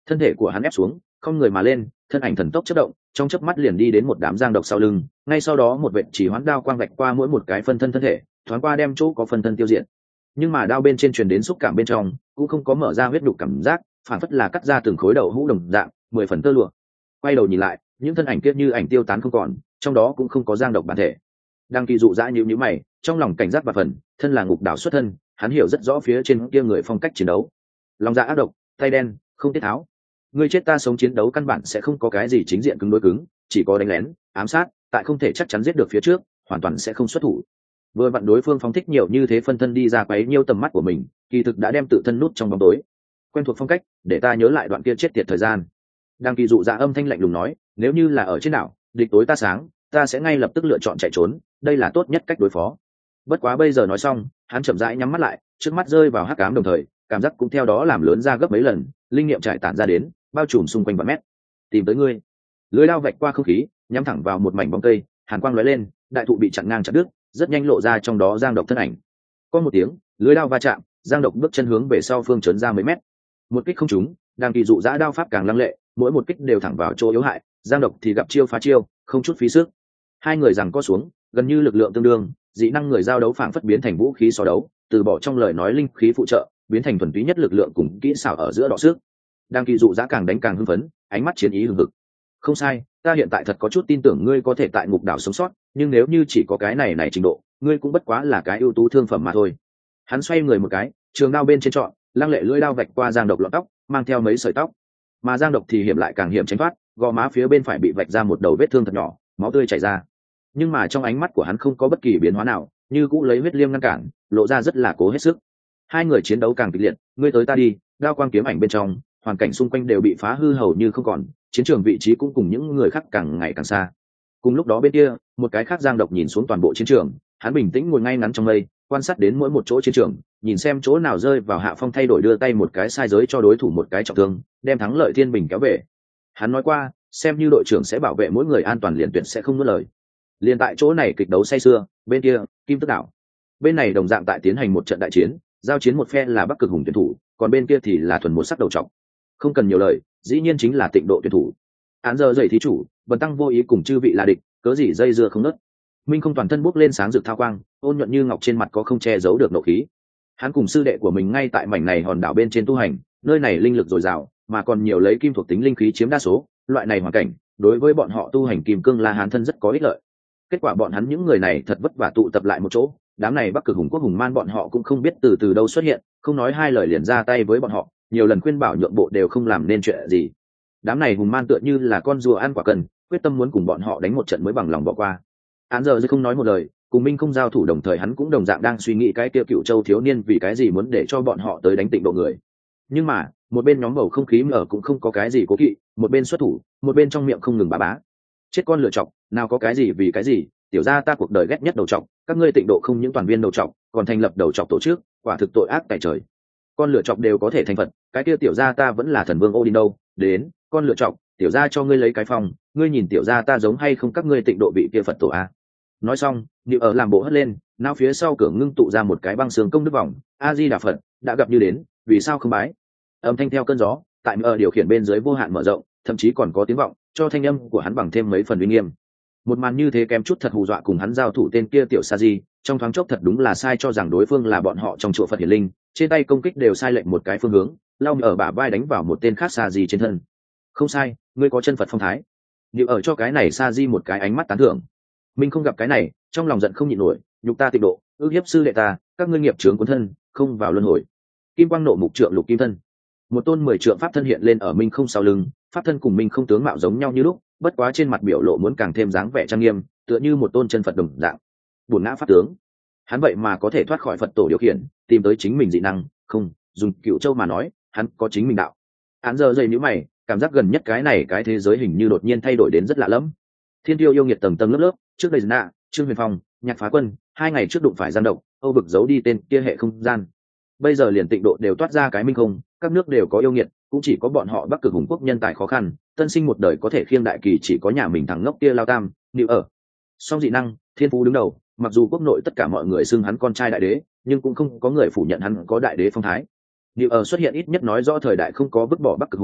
thân thể của hắn ép xuống, không người mà lên, thân ảnh thần tốc chớp động, trong chớp mắt liền đi đến một đám giang độc sau lưng, ngay sau đó một vệt chỉ hoán đao quang vạch qua mỗi một cái phân thân thân thể, thoáng qua đem chỗ có phân thân tiêu diệt. Nhưng mà đao bên trên truyền đến xúc cảm bên trong cũng không có mở ra huyết đục cảm giác, phản phất là cắt ra từng khối đầu hũ đồng dạng, 10 phần tơ lụa. Quay đầu nhìn lại, những thân ảnh kia như ảnh tiêu tán không còn, trong đó cũng không có giang độc bản thể. Đang Kỳ dụ dã nhíu mày, trong lòng cảnh giác và phần, thân là ngục đảo xuất thân, hắn hiểu rất rõ phía trên kia người phong cách chiến đấu. Lòng dạ ác độc, tay đen, không tiết tháo. Ngươi chết ta sống chiến đấu căn bản sẽ không có cái gì chính diện cứng đối cứng, chỉ có đánh lén, ám sát, tại không thể chắc chắn giết được phía trước, hoàn toàn sẽ không xuất thủ. Vừa vặn đối phương phóng thích nhiều như thế phân thân đi ra quấy nhiêu tầm mắt của mình, kỳ thực đã đem tự thân nút trong bóng tối. Quen thuộc phong cách, để ta nhớ lại đoạn kia chết tiệt thời gian. Đang Kỳ dụ dạ âm thanh lạnh lùng nói, nếu như là ở trên đảo, địch tối ta sáng, ta sẽ ngay lập tức lựa chọn chạy trốn, đây là tốt nhất cách đối phó. Bất quá bây giờ nói xong, hắn chậm rãi nhắm mắt lại, trước mắt rơi vào hắc ám đồng thời, cảm giác cũng theo đó làm lớn ra gấp mấy lần, linh nghiệm trải tản ra đến, bao trùm xung quanh vạn mét. Tìm tới ngươi. Lưỡi đao vạch qua không khí, nhắm thẳng vào một mảnh bóng cây, hàn quang lóe lên, đại thụ bị chặn ngang chặt đứt, rất nhanh lộ ra trong đó giang độc thân ảnh. Có một tiếng, lưỡi đao va chạm, giang độc bước chân hướng về sau phương trốn ra mấy mét. Một kích không trúng, Đang Kỳ dụ dã đao pháp càng lăng lệ, mỗi một kích đều thẳng vào chỗ yếu hại, giang độc thì gặp chiêu phá chiêu, không chút phí sức. Hai người giằng co xuống, gần như lực lượng tương đương, dị năng người giao đấu phảng phất biến thành vũ khí so đấu, từ bỏ trong lời nói linh khí phụ trợ, biến thành thuần túy nhất lực lượng cùng kỹ xảo ở giữa đọ sức. Đang Kỳ dụ dã càng đánh càng hưng phấn, ánh mắt chiến ý hừng hực. Không sai, ta hiện tại thật có chút tin tưởng ngươi có thể tại ngục đảo sống sót, nhưng nếu như chỉ có cái này trình độ, ngươi cũng bất quá là cái ưu tú thương phẩm mà thôi. Hắn xoay người một cái, trường đao bên trên trọn, lăng lệ lưỡi đao vạch qua giang độc lọn tóc, mang theo mấy sợi tóc. Mà giang độc thì hiểm lại càng hiểm tránh thoát, gò má phía bên phải bị vạch ra một đầu vết thương thật nhỏ, máu tươi chảy ra. Nhưng mà trong ánh mắt của hắn không có bất kỳ biến hóa nào, như cũ lấy huyết liêm ngăn cản, lộ ra rất là cố hết sức. Hai người chiến đấu càng kịch liệt, ngươi tới ta đi, đao quang kiếm ảnh bên trong, hoàn cảnh xung quanh đều bị phá hư hầu như không còn, chiến trường vị trí cũng cùng những người khác càng ngày càng xa. Cùng lúc đó bên kia, một cái khác giang độc nhìn xuống toàn bộ chiến trường, hắn bình tĩnh ngồi ngay ngắn trong mây, quan sát đến mỗi một chỗ chiến trường, nhìn xem chỗ nào rơi vào hạ phong thay đổi đưa tay một cái sai giới cho đối thủ một cái trọng thương, đem thắng lợi thiên bình kéo về. Hắn nói qua, xem như đội trưởng sẽ bảo vệ mỗi người an toàn liền tuyệt sẽ không nuốt lời. Liền tại chỗ này kịch đấu say sưa, bên kia, Kim Tức đảo. Bên này đồng dạng tại tiến hành một trận đại chiến, giao chiến một phe là Bắc Cực Hùng tuyển thủ, còn bên kia thì là thuần một sắc đầu trọc. Không cần nhiều lời, dĩ nhiên chính là Tịnh Độ tuyển thủ. Án giờ dậy thí chủ, Bần tăng vô ý cùng chư vị là địch, cớ gì dây dưa không nớt. Minh Không toàn thân bốc lên sáng rực thao quang, ôn nhuận như ngọc trên mặt có không che giấu được nộ khí. Hắn cùng sư đệ của mình ngay tại mảnh này hòn đảo bên trên tu hành, nơi này linh lực dồi dào, mà còn nhiều lấy kim thuộc tính linh khí chiếm đa số, loại này hoàn cảnh, đối với bọn họ tu hành kim cương La Hán thân rất có ích lợi. Kết quả bọn hắn những người này thật vất vả tụ tập lại một chỗ, đám này Bắc Cực Hùng quốc hùng man bọn họ cũng không biết từ đâu xuất hiện, không nói hai lời liền ra tay với bọn họ, nhiều lần khuyên bảo nhượng bộ đều không làm nên chuyện gì. Đám này hùng man tựa như là con rùa ăn quả cần, quyết tâm muốn cùng bọn họ đánh một trận mới bằng lòng bỏ qua. Án giờ không nói một lời, cùng Minh Không giao thủ đồng thời hắn cũng đồng dạng đang suy nghĩ cái kia Cựu Châu thiếu niên vì cái gì muốn để cho bọn họ tới đánh Tịnh Độ người. Nhưng mà một bên nhóm bầu không khí ở cũng không có cái gì cố kỵ, một bên xuất thủ, một bên trong miệng không ngừng bá bá. Chết con lựa chọc, nào có cái gì vì cái gì, tiểu gia ta cuộc đời ghét nhất đầu trọc, các ngươi Tịnh Độ không những toàn viên đầu trọc, còn thành lập đầu trọc tổ chức, quả thực tội ác tại trời. Con lựa chọc đều có thể thành phật, cái kia tiểu gia ta vẫn là thần vương Odin đâu, đến, con lựa chọc, tiểu gia cho ngươi lấy cái phòng, ngươi nhìn tiểu gia ta giống hay không các ngươi Tịnh Độ bị kia Phật tổ a. Nói xong, Niệu ở làm bộ hất lên, nao phía sau cửa ngưng tụ ra một cái băng xương công đức vòng, A Di Đà Phật, đã gặp như đến, vì sao không bái? Âm thanh theo cơn gió, tại ở điều khiển bên dưới vô hạn mở rộng, thậm chí còn có tiếng vọng, cho thanh âm của hắn bằng thêm mấy phần uy nghiêm. Một màn như thế kém chút thật hù dọa cùng hắn giao thủ tên kia tiểu Sa Di, trong thoáng chốc thật đúng là sai cho rằng đối phương là bọn họ trong chùa Phật Hiển Linh, trên tay công kích đều sai lệnh một cái phương hướng, lao ở bả vai đánh vào một tên khác Sa Di trên thân. Không sai, ngươi có chân Phật phong thái. Niệu ở cho cái này Sa Di một cái ánh mắt tán thưởng. Mình không gặp cái này, trong lòng giận không nhịn nổi, nhục ta Tịnh Độ, ước hiếp sư đệ ta, các ngươi nghiệp chướng cuốn thân, không vào luân hồi. Kim quang nộ mục trượng lục kim thân, một tôn 10 trượng pháp thân hiện lên ở Minh Không sau lưng, pháp thân cùng Minh Không tướng mạo giống nhau như lúc, bất quá trên mặt biểu lộ muốn càng thêm dáng vẻ trang nghiêm, tựa như một tôn chân Phật đồng dạng. Buồn ngã pháp tướng, hắn vậy mà có thể thoát khỏi Phật tổ điều khiển, tìm tới chính mình dị năng, không, dùng Cựu Châu mà nói, hắn có chính mình đạo. Án giờ dây nhíu mày, cảm giác gần nhất cái này cái thế giới hình như đột nhiên thay đổi đến rất lạ lẫm. Thiên tiêu yêu nghiệt tầng tầng lớp lớp, trước đây nạ, Trương Huyền Phong, Nhạc Phá Quân, 2 ngày trước đụng phải gian động, Âu vực giấu đi tên kia hệ không gian. Bây giờ liền Tịnh Độ đều toát ra cái Minh Không, các nước đều có yêu nghiệt, cũng chỉ có bọn họ Bắc Cực Hùng quốc nhân tài khó khăn, tân sinh một đời có thể khiêng đại kỳ chỉ có nhà mình thằng ngốc kia Lao Tam, Niệu ở. Song dị năng, thiên phú đứng đầu, mặc dù quốc nội tất cả mọi người xưng hắn con trai đại đế, nhưng cũng không có người phủ nhận hắn có đại đế phong thái. Niệu ở xuất hiện ít nhất nói rõ thời đại không có vứt bỏ Bắc Cực Hùng,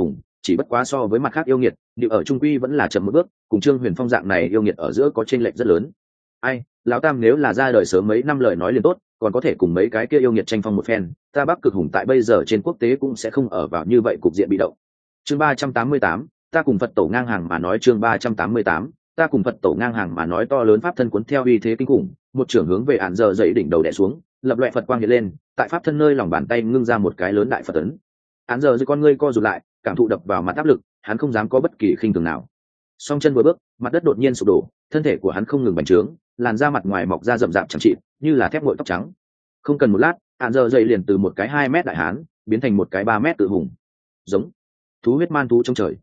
chỉ bất quá so với mặt khác yêu nghiệt điệu ở trung quy vẫn là chậm một bước, cùng Trương Huyền Phong dạng này yêu nghiệt ở giữa có chênh lệch rất lớn. Ai, lão tam nếu là ra đời sớm mấy năm lời nói liền tốt, còn có thể cùng mấy cái kia yêu nghiệt tranh phong một phen, ta Bắc Cực Hùng tại bây giờ trên quốc tế cũng sẽ không ở vào như vậy cục diện bị động. Chương 388, ta cùng Phật tổ ngang hàng mà nói. Chương 388, ta cùng Phật tổ ngang hàng mà nói. To lớn pháp thân cuốn theo uy thế kinh khủng, một trưởng hướng về Án Giờ dậy đỉnh đầu đè xuống, lập loè Phật quang hiện lên, tại pháp thân nơi lòng bàn tay ngưng ra một cái lớn đại Phật ấn. Án Giờ dậy con ngươi co rụt lại, cảm thụ đập vào mặt áp lực, hắn không dám có bất kỳ khinh thường nào. Song chân vừa bước, mặt đất đột nhiên sụp đổ, thân thể của hắn không ngừng bành trướng, làn da mặt ngoài mọc ra rậm rạp chẳng chịt, như là thép nguội tóc trắng. Không cần một lát, Án Giờ dậy liền từ một cái 2 mét đại hán biến thành một cái 3 mét tự hùng. Giống thú huyết man thú trong trời.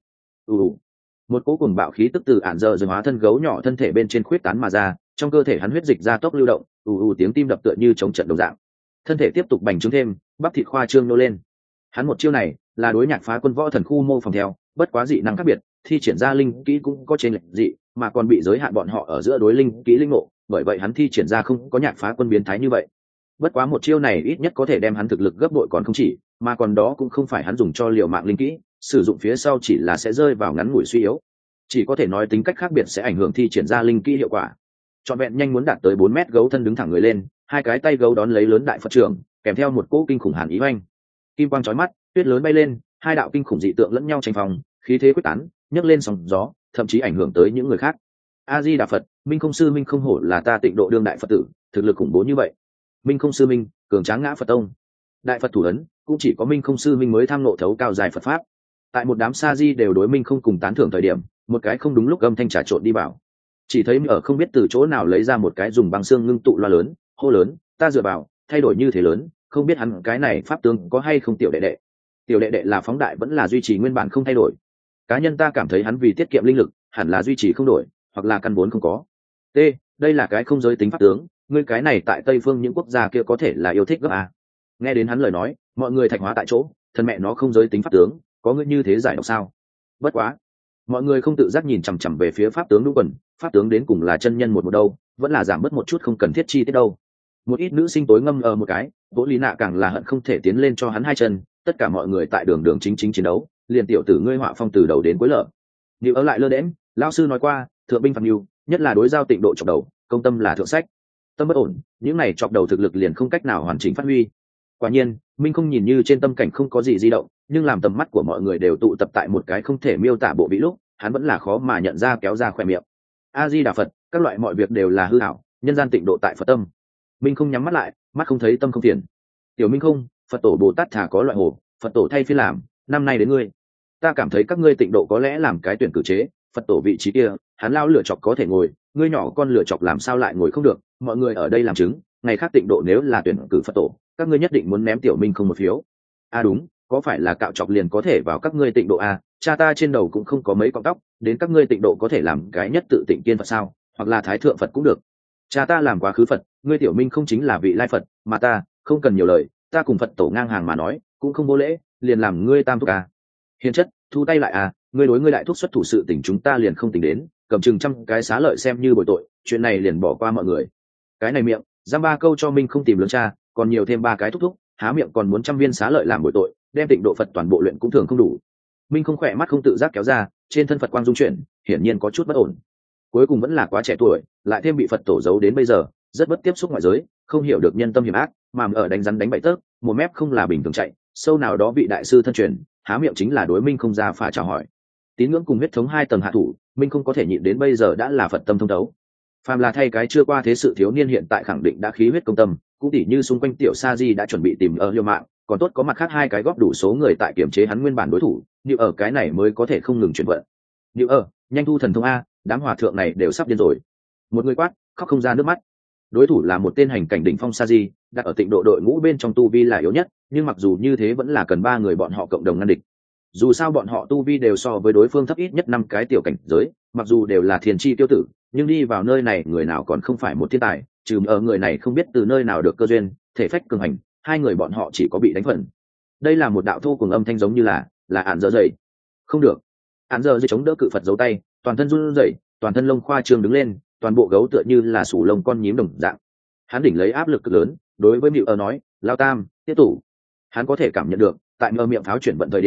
Một cỗ cuồng bạo khí tức từ Án Giờ dậy hóa thân gấu nhỏ thân thể bên trên khuyết tán mà ra, trong cơ thể hắn huyết dịch ra tốc lưu động, tiếng tim đập tựa như chống trận đồng dạng. Thân thể tiếp tục bành trướng thêm, bắp thịt khoa trương nô lên. Hắn một chiêu này là đối nhạc phá quân võ thần khu mô phỏng theo, bất quá dị năng khác biệt, thi triển ra linh kỹ cũng có trên lệch dị, mà còn bị giới hạn bọn họ ở giữa đối linh kỹ linh ngộ, bởi vậy hắn thi triển ra không có nhạc phá quân biến thái như vậy. Bất quá một chiêu này ít nhất có thể đem hắn thực lực gấp bội còn không chỉ, mà còn đó cũng không phải hắn dùng cho liều mạng linh kỹ, sử dụng phía sau chỉ là sẽ rơi vào ngắn ngủi suy yếu. Chỉ có thể nói tính cách khác biệt sẽ ảnh hưởng thi triển ra linh kỹ hiệu quả. Trọn vẹn nhanh muốn đạt tới 4 mét gấu thân đứng thẳng người lên, hai cái tay gấu đón lấy lớn đại Phật trưởng, kèm theo một cỗ kinh khủng hàn ý oanh. Kim quang chói mắt, tuyết lớn bay lên, hai đạo kinh khủng dị tượng lẫn nhau tranh phòng, khí thế quyết tán, nhấc lên sóng gió, thậm chí ảnh hưởng tới những người khác. A Di Đà Phật, Minh Không sư Minh không hổ là ta Tịnh Độ đương đại Phật tử, thực lực khủng bố như vậy. Minh Không sư Minh, cường tráng ngã Phật tông. Đại Phật thủ ấn, cũng chỉ có Minh Không sư Minh mới tham ngộ thấu cao dài Phật pháp. Tại một đám sa di đều đối Minh không cùng tán thưởng thời điểm, một cái không đúng lúc âm thanh trà trộn đi vào. Chỉ thấy ở không biết từ chỗ nào lấy ra một cái dùng băng xương ngưng tụ loa lớn, hô lớn, ta dựa vào, thay đổi như thế lớn, không biết hắn cái này pháp tướng có hay không tiểu đệ đệ. Tiểu đệ đệ là phóng đại vẫn là duy trì nguyên bản không thay đổi. Cá nhân ta cảm thấy hắn vì tiết kiệm linh lực, hẳn là duy trì không đổi, hoặc là căn vốn không có. T, đây là cái không giới tính pháp tướng, ngươi cái này tại Tây phương những quốc gia kia có thể là yêu thích gấp à. Nghe đến hắn lời nói, mọi người thạch hóa tại chỗ, thân mẹ nó không giới tính pháp tướng, có ngươi như thế giải độc sao? Bất quá, mọi người không tự giác nhìn chằm chằm về phía pháp tướng đúng quần, pháp tướng đến cùng là chân nhân một đâu, vẫn là giảm bớt một chút không cần thiết chi tiết đâu. Một ít nữ sinh tối ngâm ở một cái, Vỗ Lý Nạ càng là hận không thể tiến lên cho hắn hai chân, tất cả mọi người tại đường đường chính chính chiến đấu, liền tiểu tử ngươi họa phong từ đầu đến cuối lở. Nếu ở lại lơ đễm, lão sư nói qua, thượng binh phạt nhu, nhất là đối giao Tịnh Độ chọc đầu, công tâm là thượng sách. Tâm bất ổn, những này chọc đầu thực lực liền không cách nào hoàn chỉnh phát huy. Quả nhiên, Minh không nhìn như trên tâm cảnh không có gì di động, nhưng làm tầm mắt của mọi người đều tụ tập tại một cái không thể miêu tả bộ vị lúc, hắn vẫn là khó mà nhận ra kéo ra khỏe miệng. A Di Đà Phật, các loại mọi việc đều là hư ảo, nhân gian tịnh độ tại Phật tâm. Minh không nhắm mắt lại, mắt không thấy tâm không tiền. Tiểu Minh không, Phật tổ Bồ Tát thả có loại hồ, Phật tổ thay phiên làm, năm nay đến ngươi. Ta cảm thấy các ngươi tịnh độ có lẽ làm cái tuyển cử chế, Phật tổ vị trí kia, hắn lao lửa chọc có thể ngồi, ngươi nhỏ con lửa chọc làm sao lại ngồi không được, mọi người ở đây làm chứng, ngày khác tịnh độ nếu là tuyển cử Phật tổ, các ngươi nhất định muốn ném Tiểu Minh không một phiếu. À đúng, có phải là cạo chọc liền có thể vào các ngươi tịnh độ à, cha ta trên đầu cũng không có mấy cọng tóc, đến các ngươi tịnh độ có thể làm cái nhất tự tịnh kiên Phật sao, hoặc là thái thượng Phật cũng được. Cha ta làm quá khứ Phật, ngươi Tiểu Minh không chính là vị lai Phật, mà ta, không cần nhiều lời, ta cùng Phật tổ ngang hàng mà nói, cũng không vô lễ, liền làm ngươi tam thúc à. Hiền chất, thu tay lại à, ngươi đối ngươi đại thúc xuất thủ sự tình chúng ta liền không tính đến, cầm chừng trăm cái xá lợi xem như bồi tội, chuyện này liền bỏ qua mọi người. Cái này miệng, giam 3 câu cho Minh không tìm lớn cha, còn nhiều thêm 3 cái thúc thúc, há miệng còn muốn trăm viên xá lợi làm bồi tội, đem tịnh độ Phật toàn bộ luyện cũng thường không đủ. Minh không khỏe mắt không tự giác kéo ra, trên thân Phật quang dung chuyển, hiển nhiên có chút bất ổn. Cuối cùng vẫn là quá trẻ tuổi, lại thêm bị Phật tổ giấu đến bây giờ, rất bất tiếp xúc ngoại giới, không hiểu được nhân tâm hiểm ác, mà ở đánh rắn đánh bậy tớp, một mép không là bình thường chạy, sâu nào đó vị đại sư thân truyền, há miệng chính là đối Minh không ra phả chào hỏi. Tín ngưỡng cùng huyết thống 2 tầng hạ thủ, Minh không có thể nhịn đến bây giờ đã là Phật tâm thông thấu. Phàm là thay cái chưa qua thế sự thiếu niên hiện tại khẳng định đã khí huyết công tâm, cũng tỉ như xung quanh tiểu sa di đã chuẩn bị tìm ở liều mạng, còn tốt có mặt khác 2 cái góp đủ số người tại kiểm chế hắn nguyên bản đối thủ, như ở cái này mới có thể không ngừng chuyển vận. Như nhanh thu thần thông a, đám hòa thượng này đều sắp điên rồi. Một người quát, khóc không ra nước mắt. Đối thủ là một tên hành cảnh đỉnh phong sa di, đặt ở tịnh độ đội ngũ bên trong tu vi là yếu nhất, nhưng mặc dù như thế vẫn là cần 3 người bọn họ cộng đồng ngăn địch. Dù sao bọn họ tu vi đều so với đối phương thấp ít nhất 5 cái tiểu cảnh giới, mặc dù đều là thiền chi tiêu tử, nhưng đi vào nơi này người nào còn không phải một thiên tài, trừ ở người này không biết từ nơi nào được cơ duyên, thể phách cường hành, 2 người bọn họ chỉ có bị đánh phần. Đây là một đạo thô cùng âm thanh giống như là ản dở dậy. Không được. Ản dở dậy chống đỡ cự Phật giấu tay, toàn thân run rẩy, toàn thân lông khoa trương đứng lên, toàn bộ gấu tựa như là sủ lông con nhím đồng dạng. Hắn đỉnh lấy áp lực cực lớn, đối với Mịu nói, lao tam, tiếp tục. Hắn có thể cảm nhận được, tại mơ miệng pháo chuyển vận thời điểm,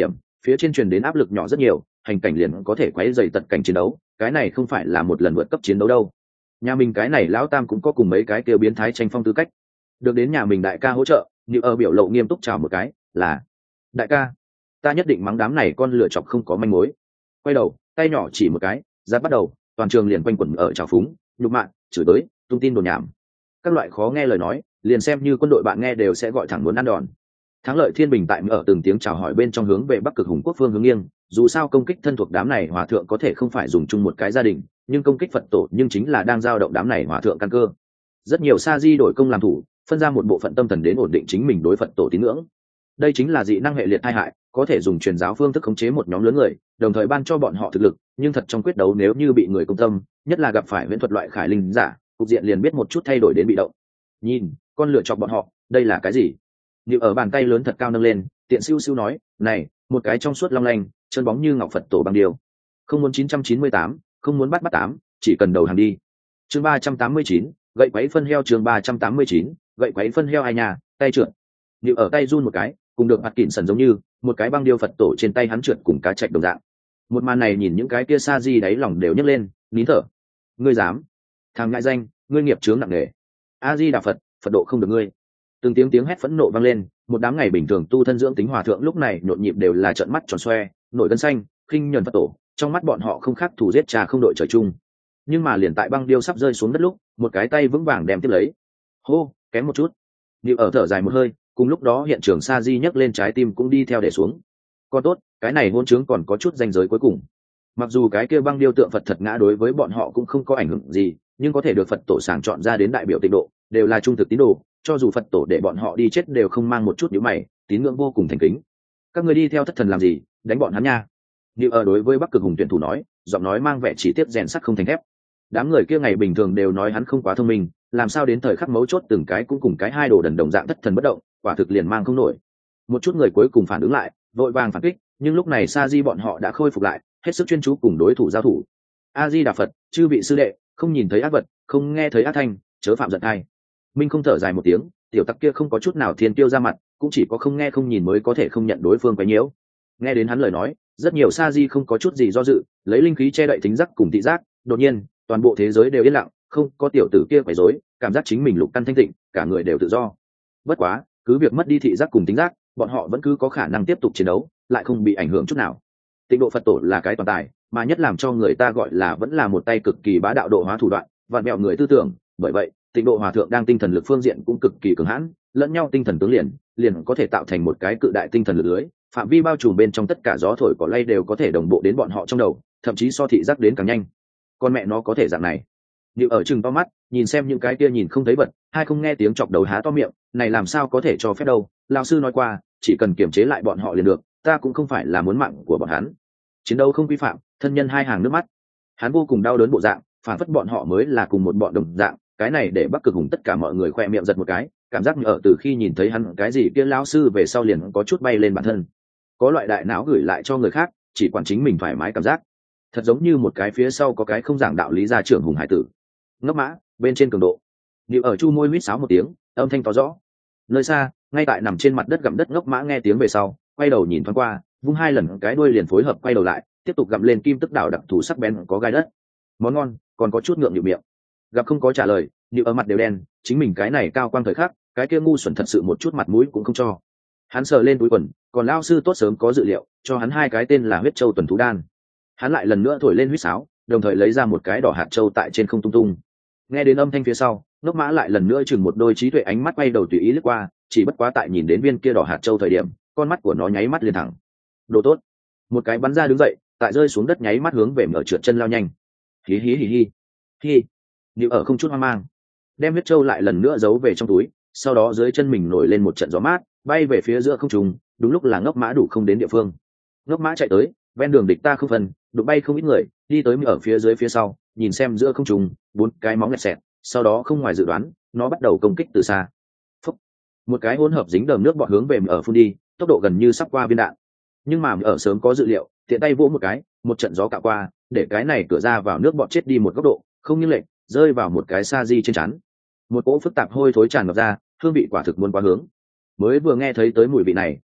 phía trên truyền đến áp lực nhỏ rất nhiều, hành cảnh liền có thể quấy dày tật cảnh chiến đấu, cái này không phải là một lần vượt cấp chiến đấu đâu. Nhà mình cái này lão tam cũng có cùng mấy cái kêu biến thái tranh phong tư cách, được đến nhà mình đại ca hỗ trợ. Như ở biểu lộ nghiêm túc chào một cái, là đại ca, ta nhất định mắng đám này con lựa chọc không có manh mối. Quay đầu tay nhỏ chỉ một cái, giáp bắt đầu, toàn trường liền quanh quẩn ở trào phúng, nhục mạ, chửi bới, tung tin đồn nhảm, các loại khó nghe lời nói, liền xem như quân đội bạn nghe đều sẽ gọi thẳng muốn ăn đòn. Thắng lợi thiên bình tại ở từng tiếng chào hỏi bên trong hướng về Bắc Cực Hùng Quốc phương hướng nghiêng, dù sao công kích thân thuộc đám này hòa thượng có thể không phải dùng chung một cái gia đình, nhưng công kích Phật tổ nhưng chính là đang dao động đám này hòa thượng căn cơ. Rất nhiều sa di đổi công làm thủ, phân ra một bộ phận tâm thần đến ổn định chính mình đối Phật tổ tín ngưỡng. Đây chính là dị năng hệ liệt tai hại, có thể dùng truyền giáo phương thức khống chế một nhóm lớn người, đồng thời ban cho bọn họ thực lực, nhưng thật trong quyết đấu nếu như bị người công tâm, nhất là gặp phải viễn thuật loại khải linh giả, cục diện liền biết một chút thay đổi đến bị động. Nhìn, con lựa chọc bọn họ, đây là cái gì? Như ở bàn tay lớn thật cao nâng lên, tiện siêu siêu nói, này, một cái trong suốt long lanh, chân bóng như ngọc Phật tổ bằng điều. Không muốn 998, không muốn bắt 8, chỉ cần đầu hàng đi. Chương 389, gậy quấy phân heo. Chương 389, gậy quấy phân heo ai nhà, tay trượt. Như ở tay run một cái, cùng được mặt kịn sần giống như một cái băng điêu Phật tổ trên tay hắn trượt cùng cá chạch đồng dạng. Một màn này nhìn những cái kia sa di đáy lòng đều nhấc lên, nín thở. Ngươi dám? Thằng ngại danh, ngươi nghiệp chướng nặng nề. A Di Đà Phật, Phật độ không được ngươi. Từng tiếng hét phẫn nộ vang lên, một đám ngày bình thường tu thân dưỡng tính hòa thượng lúc này nhộn nhịp đều là trợn mắt tròn xoe, nổi gân xanh, khinh nhẫn Phật tổ, trong mắt bọn họ không khác thù giết cha không đội trời chung. Nhưng mà liền tại băng điêu sắp rơi xuống đất lúc, một cái tay vững vàng đem tiếp lấy. Hô, kém một chút. Điệu ở thở dài một hơi, cùng lúc đó hiện trường sa di nhấc lên trái tim cũng đi theo để xuống. Còn tốt, cái này hôn chứng còn có chút ranh giới cuối cùng. Mặc dù cái kia băng điêu tượng Phật thật ngã đối với bọn họ cũng không có ảnh hưởng gì, nhưng có thể được Phật tổ sàng chọn ra đến đại biểu tịnh độ, đều là trung thực tín đồ, cho dù Phật tổ để bọn họ đi chết đều không mang một chút nhíu mày, tín ngưỡng vô cùng thành kính. Các người đi theo thất thần làm gì, đánh bọn hắn nha. Như ở đối với Bắc Cực Hùng tuyển thủ nói, giọng nói mang vẻ chỉ tiết rèn sắt không thành thép. Đám người kia ngày bình thường đều nói hắn không quá thông minh, làm sao đến thời khắc mấu chốt từng cái cũng cùng cái hai đồ đần đồng dạng thất thần bất động, quả thực liền mang không nổi. Một chút người cuối cùng phản ứng lại, vội vàng phản kích, nhưng lúc này sa di bọn họ đã khôi phục lại, hết sức chuyên chú cùng đối thủ giao thủ. A Di Đà Phật, chư vị sư đệ, không nhìn thấy ác vật, không nghe thấy ác thanh, chớ phạm giận thay. Minh không thở dài một tiếng, tiểu tặc kia không có chút nào thiên tiêu ra mặt, cũng chỉ có không nghe không nhìn mới có thể không nhận đối phương quấy nhiễu. Nghe đến hắn lời nói, rất nhiều sa di không có chút gì do dự, lấy linh khí che đậy thính giác cùng thị giác, đột nhiên, toàn bộ thế giới đều yên lặng, không có tiểu tử kia quấy rối, cảm giác chính mình lục căn thanh tịnh, cả người đều tự do. Bất quá, cứ việc mất đi thị giác cùng thính giác, bọn họ vẫn cứ có khả năng tiếp tục chiến đấu, lại không bị ảnh hưởng chút nào. Tịnh độ Phật tổ là cái toàn tài, mà nhất làm cho người ta gọi là vẫn là một tay cực kỳ bá đạo độ hóa thủ đoạn, vặn mẹo người tư tưởng, bởi vậy, Tịnh độ hòa thượng đang tinh thần lực phương diện cũng cực kỳ cường hãn, lẫn nhau tinh thần tướng liền có thể tạo thành một cái cự đại tinh thần lực lưới, phạm vi bao trùm bên trong tất cả gió thổi cỏ lay đều có thể đồng bộ đến bọn họ trong đầu, thậm chí so thị giác đến càng nhanh. Con mẹ nó có thể dạng này. Như ở chừng to mắt, nhìn xem những cái kia nhìn không thấy vật, hay không nghe tiếng chọc đầu há to miệng, này làm sao có thể cho phép đâu, lão sư nói qua, chỉ cần kiềm chế lại bọn họ liền được, ta cũng không phải là muốn mạng của bọn hắn. Chiến đấu không vi phạm, thân nhân hai hàng nước mắt. Hắn vô cùng đau đớn bộ dạng, phản phất bọn họ mới là cùng một bọn đồng dạng, cái này để Bắc Cực Hùng tất cả mọi người khoe miệng giật một cái, cảm giác như ở từ khi nhìn thấy hắn cái gì kia lão sư về sau liền có chút bay lên bản thân. Có loại đại não gửi lại cho người khác, chỉ quản chính mình thoải mái cảm giác. Thật giống như một cái phía sau có cái không giảng đạo lý gia trưởng hùng hải tử. Ngốc mã, bên trên cường độ. Điệu ở chu môi huýt sáo một tiếng, âm thanh to rõ. Nơi xa, ngay tại nằm trên mặt đất gặm đất ngốc mã nghe tiếng về sau, quay đầu nhìn thoáng qua, vung hai lần cái đuôi liền phối hợp quay đầu lại, tiếp tục gặm lên kim tức đảo đặc thù sắc bén có gai đất. Món ngon, còn có chút ngượng nhịu miệng. Gặp không có trả lời, Điệu ở mặt đều đen, chính mình cái này cao quang thời khắc, cái kia ngu xuẩn thật sự một chút mặt mũi cũng không cho. Hắn sờ lên túi quần, còn lão sư tốt sớm có dự liệu, cho hắn hai cái tên là huyết châu tuần thú đan. Hắn lại lần nữa thổi lên huýt sáo, đồng thời lấy ra một cái đỏ hạt châu tại trên không tung tung. Nghe đến âm thanh phía sau, ngốc mã lại lần nữa chừng một đôi trí tuệ ánh mắt quay đầu tùy ý lướt qua, chỉ bất quá tại nhìn đến viên kia đỏ hạt châu thời điểm, con mắt của nó nháy mắt liền thẳng. Đồ tốt. Một cái bắn ra đứng dậy, tại rơi xuống đất nháy mắt hướng về mở trượt chân lao nhanh. Hí hí hí hí. Hí. Điệu ở không chút hoang mang, đem huyết châu lại lần nữa giấu về trong túi, sau đó dưới chân mình nổi lên một trận gió mát, bay về phía giữa không trung, đúng lúc là ngốc mã đủ không đến địa phương. Ngốc mã chạy tới, ven đường địch ta không phân, đụng bay không ít người, đi tới ở phía dưới phía sau, nhìn xem giữa không trung, bốn cái móng lẹt xẹt, sau đó không ngoài dự đoán, nó bắt đầu công kích từ xa. Phúc. Một cái hỗn hợp dính đờm nước bọt hướng về ở phun đi, tốc độ gần như sắp qua viên đạn. Nhưng mà ở sớm có dự liệu, tiện tay vỗ một cái, một trận gió cạo qua, để cái này cửa ra vào nước bọt chết đi một góc độ, không như lệch, rơi vào một cái sa di trên chắn. Một cỗ phức tạp hôi thối tràn ngập ra, hương vị quả thực muốn quá hướng. Mới vừa nghe thấy tới mùi vị này,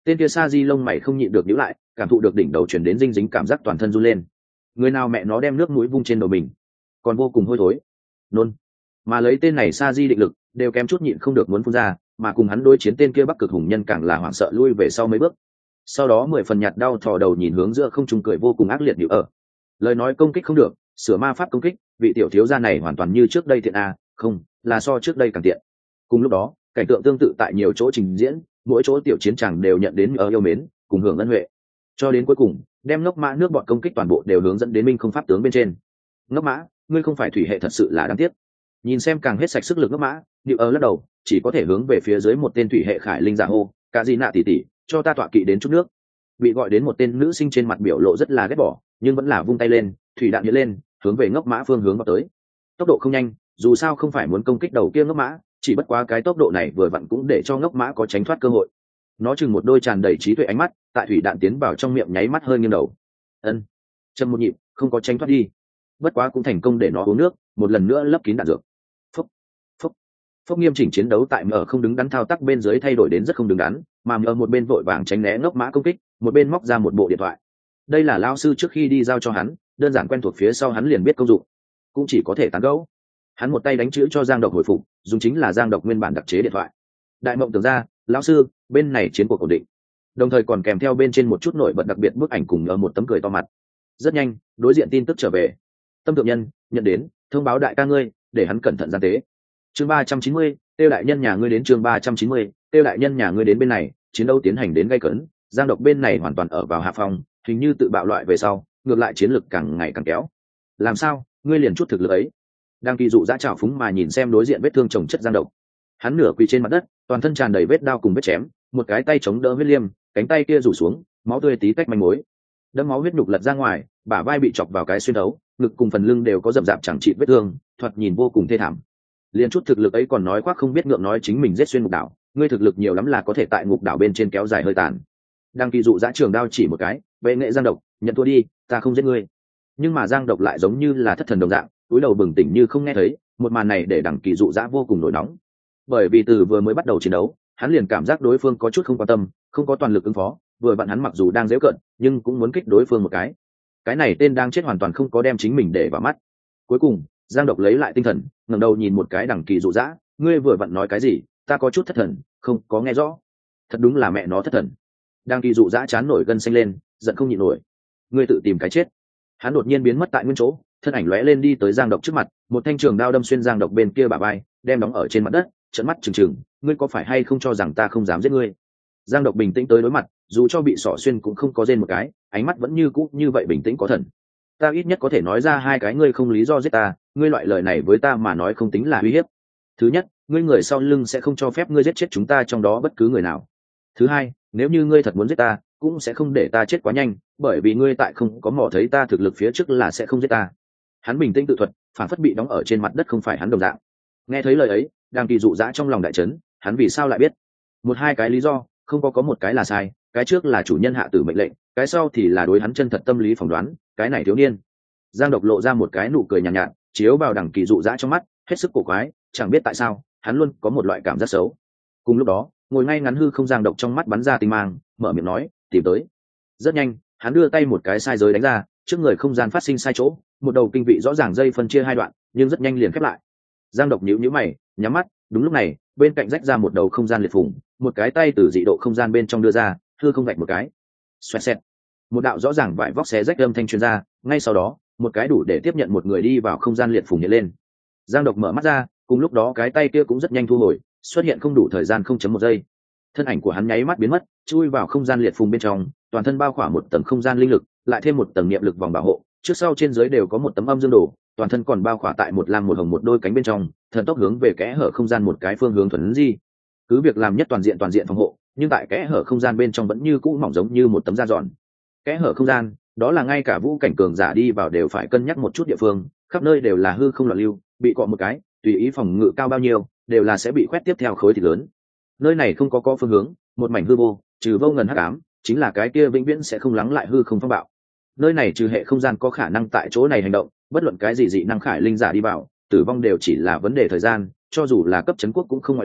Tên kia sa di lông mày không nhịn được nhíu lại, cảm thụ được đỉnh đầu chuyển đến dinh dính cảm giác toàn thân run lên. Người nào mẹ nó đem nước mũi vung trên đầu mình, còn vô cùng hôi thối nôn. Mà lấy tên này sa di định lực đều kém chút nhịn không được muốn phun ra, mà cùng hắn đối chiến tên kia bắc cực hùng nhân càng là hoảng sợ lui về sau mấy bước. Sau đó 10 phần nhạt đau thò đầu nhìn hướng giữa không trung cười vô cùng ác liệt điệu ở. Lời nói công kích không được, sửa ma pháp công kích, vị tiểu thiếu gia này hoàn toàn như trước đây thiện không, là so trước đây càng tiện. Cùng lúc đó, cảnh tượng tương tự tại nhiều chỗ trình diễn, mỗi chỗ tiểu chiến tràng đều nhận đến yêu mến, cùng hưởng ân huệ. Cho đến cuối cùng, đem ngốc mã nước bọt công kích toàn bộ đều hướng dẫn đến minh không pháp tướng bên trên. Ngốc mã, ngươi không phải thủy hệ thật sự là đáng tiếc. Nhìn xem càng hết sạch sức lực ngốc mã, điệu lắc đầu, chỉ có thể hướng về phía dưới một tên thủy hệ khải linh giả hô, cả gì nạ tỷ tỷ, cho ta tọa kỵ đến chút nước. Bị gọi đến một tên nữ sinh trên mặt biểu lộ rất là ghét bỏ, nhưng vẫn là vung tay lên, thủy đạn hiện lên, hướng về ngốc mã phương hướng vào tới. Tốc độ không nhanh, dù sao không phải muốn công kích đầu kia ngốc mã, chỉ bất quá cái tốc độ này vừa vặn cũng để cho ngốc mã có tránh thoát cơ hội. Nó chừng một đôi tràn đầy trí tuệ ánh mắt, tại thủy đạn tiến vào trong miệng nháy mắt hơi nghiêng đầu. Ân, châm một nhịp, không có tránh thoát đi. Bất quá cũng thành công để nó uống nước, một lần nữa lấp kín đạn dược. Phúc, phúc, phúc, nghiêm chỉnh chiến đấu tại mở không đứng đắn thao tác bên dưới thay đổi đến rất không đứng đắn, mà ở một bên vội vàng tránh né ngốc mã công kích, một bên móc ra một bộ điện thoại. Đây là lão sư trước khi đi giao cho hắn, đơn giản quen thuộc phía sau hắn liền biết công dụng, cũng chỉ có thể tán gẫu. Hắn một tay đánh chữ cho Giang Độc hồi phục, dùng chính là Giang Độc nguyên bản đặc chế điện thoại. Đại mộng tưởng ra, lão sư, bên này chiến cuộc ổn định, đồng thời còn kèm theo bên trên một chút nổi bật đặc biệt bức ảnh cùng ở một tấm cười to mặt. Rất nhanh, đối diện tin tức trở về. Tâm thượng nhân nhận đến, thông báo đại ca ngươi, để hắn cẩn thận gian tế. Chương 390, tiêu đại nhân nhà ngươi đến. Chương 390, tiêu đại nhân nhà ngươi đến. Bên này chiến đấu tiến hành đến gay cấn, Giang Độc bên này hoàn toàn ở vào hạ phòng, hình như tự bạo loại về sau, ngược lại chiến lực càng ngày càng kéo. Làm sao, ngươi liền chút thực lực ấy? Đang kỳ dụ dã trào phúng mà nhìn xem đối diện vết thương chồng chất Giang Độc. Hắn nửa quỳ trên mặt đất, toàn thân tràn đầy vết đao cùng vết chém, một cái tay chống đỡ huyết liêm, cánh tay kia rủ xuống, máu tươi tí tách manh mối. Đâm máu huyết nhục lật ra ngoài, bả vai bị chọc vào cái xuyên thấu, ngực cùng phần lưng đều có rậm rạp chẳng trị vết thương, thoạt nhìn vô cùng thê thảm. Liên chút thực lực ấy còn nói khoác không biết ngượng nói chính mình giết xuyên ngục đảo, ngươi thực lực nhiều lắm là có thể tại ngục đảo bên trên kéo dài hơi tàn. Đang kỳ dụ dã trường đao chỉ một cái, vệ nghệ Giang Độc, nhận thua đi, ta không giết ngươi. Nhưng mà Giang Độc lại giống như là thất thần đồng dạng, cúi đầu bừng tỉnh như không nghe thấy. Một màn này để đằng kỳ dụ dã vô cùng nổi nóng, bởi vì từ vừa mới bắt đầu chiến đấu, hắn liền cảm giác đối phương có chút không quan tâm, không có toàn lực ứng phó. Vừa vặn hắn mặc dù đang giễu cợt, nhưng cũng muốn kích đối phương một cái này tên đang chết hoàn toàn không có đem chính mình để vào mắt. Cuối cùng Giang Độc lấy lại tinh thần, ngẩng đầu nhìn một cái đằng kỳ dụ dã, ngươi vừa vặn nói cái gì? Ta có chút thất thần, không có nghe rõ. Thật đúng là mẹ nó thất thần. Đằng kỳ dụ dã chán nổi gân xanh lên, giận không nhịn nổi. Ngươi tự tìm cái chết. Hắn đột nhiên biến mất tại nguyên chỗ, thân ảnh lóe lên đi tới Giang Độc trước mặt, một thanh trường đao đâm xuyên Giang Độc bên kia bả vai, đem đóng ở trên mặt đất, trợn mắt trừng trừng, ngươi có phải hay không cho rằng ta không dám giết ngươi? Giang Độc bình tĩnh tới đối mặt, dù cho bị xỏ xuyên cũng không có rên một cái, ánh mắt vẫn như cũ như vậy bình tĩnh có thần. Ta ít nhất có thể nói ra hai cái ngươi không lý do giết ta, ngươi loại lời này với ta mà nói không tính là uy hiếp. Thứ nhất, ngươi người sau lưng sẽ không cho phép ngươi giết chết chúng ta trong đó bất cứ người nào. Thứ hai, nếu như ngươi thật muốn giết ta, cũng sẽ không để ta chết quá nhanh, bởi vì ngươi tại không có mò thấy ta thực lực phía trước là sẽ không giết ta. Hắn bình tĩnh tự thuật, phản phất bị đóng ở trên mặt đất không phải hắn đồng dạng. Nghe thấy lời ấy, đang kỳ dụ dã trong lòng đại chấn, hắn vì sao lại biết? Một hai cái lý do, không có một cái là sai, cái trước là chủ nhân hạ tử mệnh lệnh, cái sau thì là đối hắn chân thật tâm lý phỏng đoán, cái này thiếu niên. Giang Độc lộ ra một cái nụ cười nhàn nhạt, chiếu vào đằng kỳ dụ dã trong mắt, hết sức cổ quái, chẳng biết tại sao, hắn luôn có một loại cảm giác xấu. Cùng lúc đó, ngồi ngay ngắn hư không Giang Độc trong mắt bắn ra tinh mang, mở miệng nói, tìm tới. Rất nhanh, hắn đưa tay một cái sai giới đánh ra, trước người không gian phát sinh sai chỗ, một đầu kinh vị rõ ràng dây phân chia hai đoạn, nhưng rất nhanh liền khép lại. Giang Độc nhíu mày, nhắm mắt, đúng lúc này, bên cạnh rách ra một đầu không gian liệt phùng, một cái tay từ dị độ không gian bên trong đưa ra, hư không vạch một cái. Xoẹt xẹt. Một đạo rõ ràng vải vóc xé rách âm thanh truyền ra, ngay sau đó, một cái đủ để tiếp nhận một người đi vào không gian liệt phùng hiện lên. Giang Độc mở mắt ra, cùng lúc đó cái tay kia cũng rất nhanh thu hồi, xuất hiện không đủ thời gian 0.1 giây. Thân ảnh của hắn nháy mắt biến mất, chui vào không gian liệt phùng bên trong, toàn thân bao khỏa một tầng không gian linh lực, lại thêm một tầng niệm lực vòng bảo hộ, trước sau trên dưới đều có một tấm âm dương đồ, toàn thân còn bao khỏa tại một lam một hồng một đôi cánh bên trong, thần tốc hướng về kẽ hở không gian một cái phương hướng thuần di. Cứ việc làm nhất toàn diện phòng hộ, nhưng tại kẽ hở không gian bên trong vẫn như cũ mỏng giống như một tấm da giòn. Kẽ hở không gian, đó là ngay cả vũ cảnh cường giả đi vào đều phải cân nhắc một chút địa phương, khắp nơi đều là hư không loạn lưu, bị cọ một cái, tùy ý phòng ngự cao bao nhiêu, đều là sẽ bị quét tiếp theo khối thịt lớn. Nơi này không có phương hướng, một mảnh hư vô, trừ vô ngần hắc ám, chính là cái kia vĩnh viễn sẽ không lắng lại hư không phong bạo. Nơi này trừ hệ không gian có khả năng tại chỗ này hành động, bất luận cái gì dị năng khải linh giả đi vào, tử vong đều chỉ là vấn đề thời gian, cho dù là cấp trấn quốc cũng không ngoại lệ,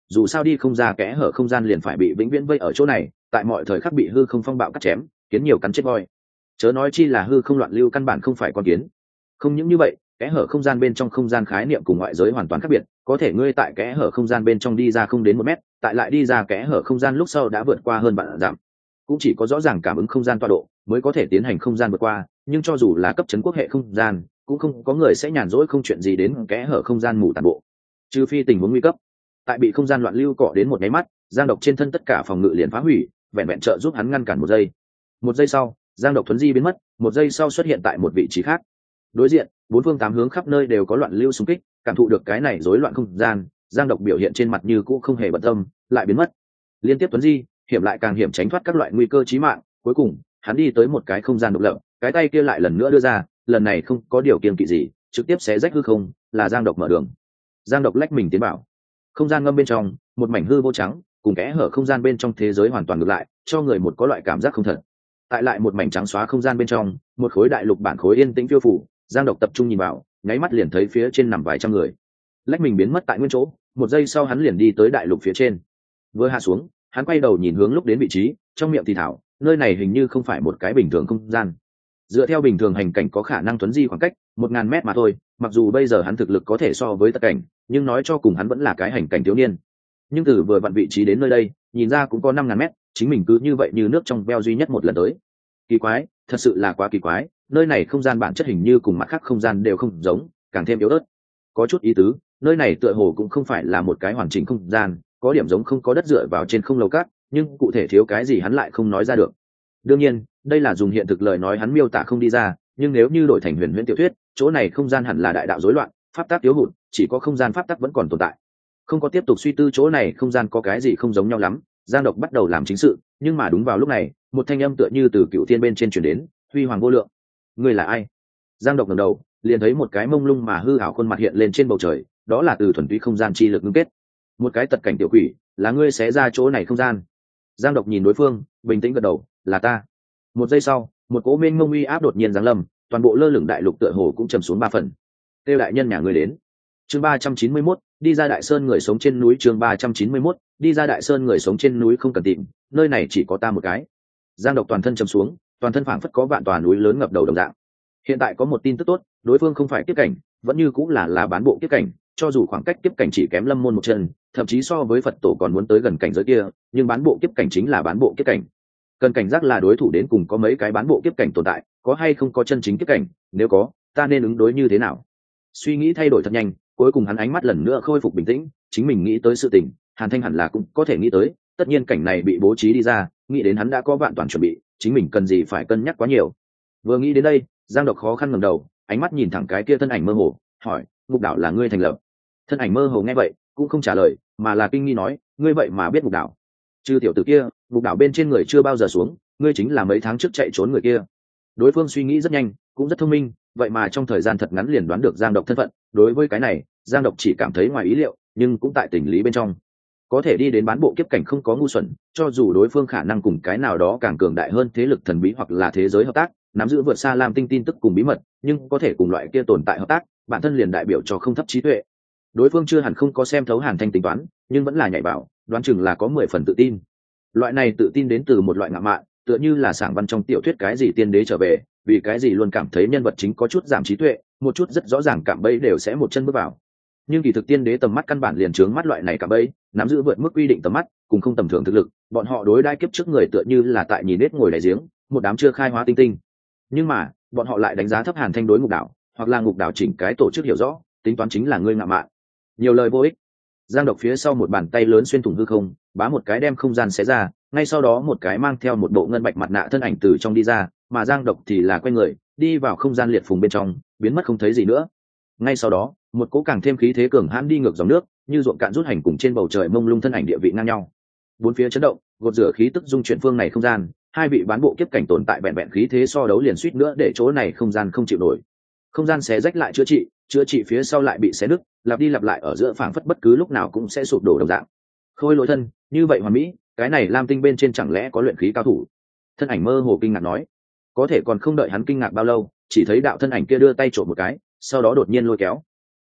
dù sao đi không ra kẽ hở không gian liền phải bị vĩnh viễn vây ở chỗ này, tại mọi thời khắc bị hư không phong bạo cắt chém, kiến nhiều cắn chết voi. Chớ nói chi là hư không loạn lưu căn bản không phải con kiến. Không những như vậy, kẽ hở không gian bên trong không gian khái niệm cùng ngoại giới hoàn toàn khác biệt, có thể ngươi tại kẽ hở không gian bên trong đi ra không đến 1 mét, tại lại đi ra kẽ hở không gian lúc sau đã vượt qua hơn vạn dặm. Cũng chỉ có rõ ràng cảm ứng không gian tọa độ mới có thể tiến hành không gian vượt qua, nhưng cho dù là cấp trấn quốc hệ không gian, cũng không có người sẽ nhàn rỗi không chuyện gì đến kẽ hở không gian mù tàn bộ, trừ phi tình huống nguy cấp. Tại bị không gian loạn lưu cọ đến một nháy mắt, Giang Độc trên thân tất cả phòng ngự liền phá hủy, vẹn vẹn trợ giúp hắn ngăn cản 1 giây. 1 giây sau, Giang Độc thuấn di biến mất, 1 giây sau xuất hiện tại một vị trí khác. Đối diện, 4 phương 8 hướng khắp nơi đều có loạn lưu xung kích, cảm thụ được cái này rối loạn không gian, Giang Độc biểu hiện trên mặt như cũ không hề bận tâm, lại biến mất. Liên tiếp thuấn di, hiểm lại càng hiểm tránh thoát các loại nguy cơ chí mạng, cuối cùng, hắn đi tới một cái không gian độc lập, cái tay kia lại lần nữa đưa ra, lần này không có điều kiêng kỵ gì, trực tiếp xé rách hư không, là Giang Độc mở đường. Giang Độc lách mình tiến vào không gian ngâm bên trong, một mảnh hư vô trắng, cùng kẽ hở không gian bên trong thế giới hoàn toàn ngược lại, cho người một có loại cảm giác không thật. Tại lại một mảnh trắng xóa không gian bên trong, một khối đại lục bản khối yên tĩnh phiêu phủ, Giang Độc tập trung nhìn vào, nháy mắt liền thấy phía trên nằm vài trăm người. Lách mình biến mất tại nguyên chỗ, 1 giây sau hắn liền đi tới đại lục phía trên. Vừa hạ xuống, hắn quay đầu nhìn hướng lúc đến vị trí, trong miệng thì thảo, nơi này hình như không phải một cái bình thường không gian. Dựa theo bình thường hành cảnh có khả năng tuấn di khoảng cách 1000 mét mà thôi, mặc dù bây giờ hắn thực lực có thể so với tất cảnh, nhưng nói cho cùng hắn vẫn là cái hành cảnh thiếu niên. Nhưng từ vừa vặn vị trí đến nơi đây, nhìn ra cũng có 5000 mét, chính mình cứ như vậy như nước trong veo duy nhất một lần tới. Kỳ quái, thật sự là quá kỳ quái, nơi này không gian bản chất hình như cùng mặt khác không gian đều không giống, càng thêm yếu ớt. Có chút ý tứ, nơi này tựa hồ cũng không phải là một cái hoàn chỉnh không gian, có điểm giống không có đất dựa vào trên không lầu cát, nhưng cụ thể thiếu cái gì hắn lại không nói ra được. Đương nhiên, đây là dùng hiện thực lời nói hắn miêu tả không đi ra, nhưng nếu như đổi thành huyền huyễn tiểu thuyết, chỗ này không gian hẳn là đại đạo rối loạn, pháp tắc thiếu hụt, chỉ có không gian pháp tắc vẫn còn tồn tại. Không có tiếp tục suy tư chỗ này không gian có cái gì không giống nhau lắm, Giang Độc bắt đầu làm chính sự, nhưng mà đúng vào lúc này, một thanh âm tựa như từ cựu thiên bên trên truyền đến, huy hoàng vô lượng. Ngươi là ai? Giang Độc ngẩng đầu, liền thấy một cái mông lung mà hư ảo khuôn mặt hiện lên trên bầu trời, đó là từ thuần túy không gian chi lực ngưng kết. Một cái tật cảnh tiểu quỷ, là ngươi xé ra chỗ này không gian. Giang Độc nhìn đối phương, bình tĩnh gật đầu, là ta. 1 giây sau, một cỗ mênh mông uy áp đột nhiên giáng lâm, toàn bộ lơ lửng đại lục tựa hồ cũng trầm xuống 3 phần. Tiêu đại nhân nhà ngươi đến. Chương 391, đi ra đại sơn người sống trên núi. Chương 391, đi ra đại sơn người sống trên núi không cần tìm, nơi này chỉ có ta một cái. Giang Độc toàn thân trầm xuống, toàn thân phảng phất có vạn tòa núi lớn ngập đầu đồng dạng. Hiện tại có một tin tức tốt, đối phương không phải kiếp cảnh, vẫn như cũng là bán bộ kiếp cảnh, cho dù khoảng cách kiếp cảnh chỉ kém Lâm Môn một chân, thậm chí so với Phật tổ còn muốn tới gần cảnh giới kia, nhưng bán bộ kiếp cảnh chính là bán bộ kiếp cảnh. Cần cảnh giác là đối thủ đến cùng có mấy cái bán bộ kiếp cảnh tồn tại, có hay không có chân chính kiếp cảnh, nếu có, ta nên ứng đối như thế nào? Suy nghĩ thay đổi thật nhanh, cuối cùng hắn ánh mắt lần nữa khôi phục bình tĩnh, chính mình nghĩ tới sự tình, Hàn Thanh hẳn là cũng có thể nghĩ tới, tất nhiên cảnh này bị bố trí đi ra, nghĩ đến hắn đã có vạn toàn chuẩn bị, chính mình cần gì phải cân nhắc quá nhiều. Vừa nghĩ đến đây, Giang Độc khó khăn ngẩng đầu, ánh mắt nhìn thẳng cái kia thân ảnh mơ hồ, hỏi, Ngục Đảo là ngươi thành lập? Thân ảnh mơ hồ nghe vậy, cũng không trả lời, mà là kinh nghi nói, ngươi vậy mà biết Ngục Đảo? Trừ tiểu tử kia, Ngục Đảo bên trên người chưa bao giờ xuống, ngươi chính là mấy tháng trước chạy trốn người kia. Đối phương suy nghĩ rất nhanh, cũng rất thông minh, vậy mà trong thời gian thật ngắn liền đoán được Giang Độc thân phận. Đối với cái này, Giang Độc chỉ cảm thấy ngoài ý liệu, nhưng cũng tại tình lý bên trong. Có thể đi đến bán bộ kiếp cảnh không có ngu xuẩn, cho dù đối phương khả năng cùng cái nào đó càng cường đại hơn thế lực thần bí hoặc là thế giới hợp tác, nắm giữ vượt xa Lam Tinh tin tức cùng bí mật, nhưng có thể cùng loại kia tồn tại hợp tác, bản thân liền đại biểu cho không thấp trí tuệ. Đối phương chưa hẳn không có xem thấu Hàn Thanh tính toán, nhưng vẫn là nhảy bảo, đoán chừng là có 10 phần tự tin. Loại này tự tin đến từ một loại ngạo mạn, tựa như là sảng văn trong tiểu thuyết cái gì tiên đế trở về, vì cái gì luôn cảm thấy nhân vật chính có chút giảm trí tuệ, một chút rất rõ ràng cạm bẫy đều sẽ một chân bước vào. Nhưng kỳ thực tiên đế tầm mắt căn bản liền trướng mắt loại này cạm bẫy, nắm giữ vượt mức quy định tầm mắt, cùng không tầm thường thực lực, bọn họ đối đãi kiếp trước người tựa như là tại nhìn nết ngồi đáy giếng, một đám chưa khai hóa tinh tinh. Nhưng mà, bọn họ lại đánh giá thấp Hàn Thanh đối Ngục Đảo, hoặc là Ngục Đảo chỉnh cái tổ chức hiểu rõ, tính toán chính là ngươi ngạo mạn. Nhiều lời vô ích. Giang Độc phía sau một bàn tay lớn xuyên thủng hư không, bá một cái đem không gian xé ra, ngay sau đó một cái mang theo một bộ ngân bạch mặt nạ thân ảnh từ trong đi ra, mà Giang Độc thì là quay người, đi vào không gian liệt phùng bên trong, biến mất không thấy gì nữa. Ngay sau đó, một cỗ càng thêm khí thế cường hãn đi ngược dòng nước, như ruộng cạn rút hành cùng trên bầu trời mông lung thân ảnh địa vị ngang nhau. Bốn phía chấn động, gột rửa khí tức dung chuyển phương này không gian, hai vị bán bộ kiếp cảnh tồn tại bẹn bẹn khí thế so đấu liền suýt nữa để chỗ này không gian không chịu nổi. Không gian xé rách lại chữa trị phía sau lại bị xé nứt, lặp đi lặp lại ở giữa phảng phất bất cứ lúc nào cũng sẽ sụp đổ đồng dạng. Khôi lỗi thân, như vậy hoàn mỹ, cái này Lam Tinh bên trên chẳng lẽ có luyện khí cao thủ? Thân ảnh mơ hồ kinh ngạc nói. Có thể còn không đợi hắn kinh ngạc bao lâu, chỉ thấy đạo thân ảnh kia đưa tay trộm một cái, sau đó đột nhiên lôi kéo.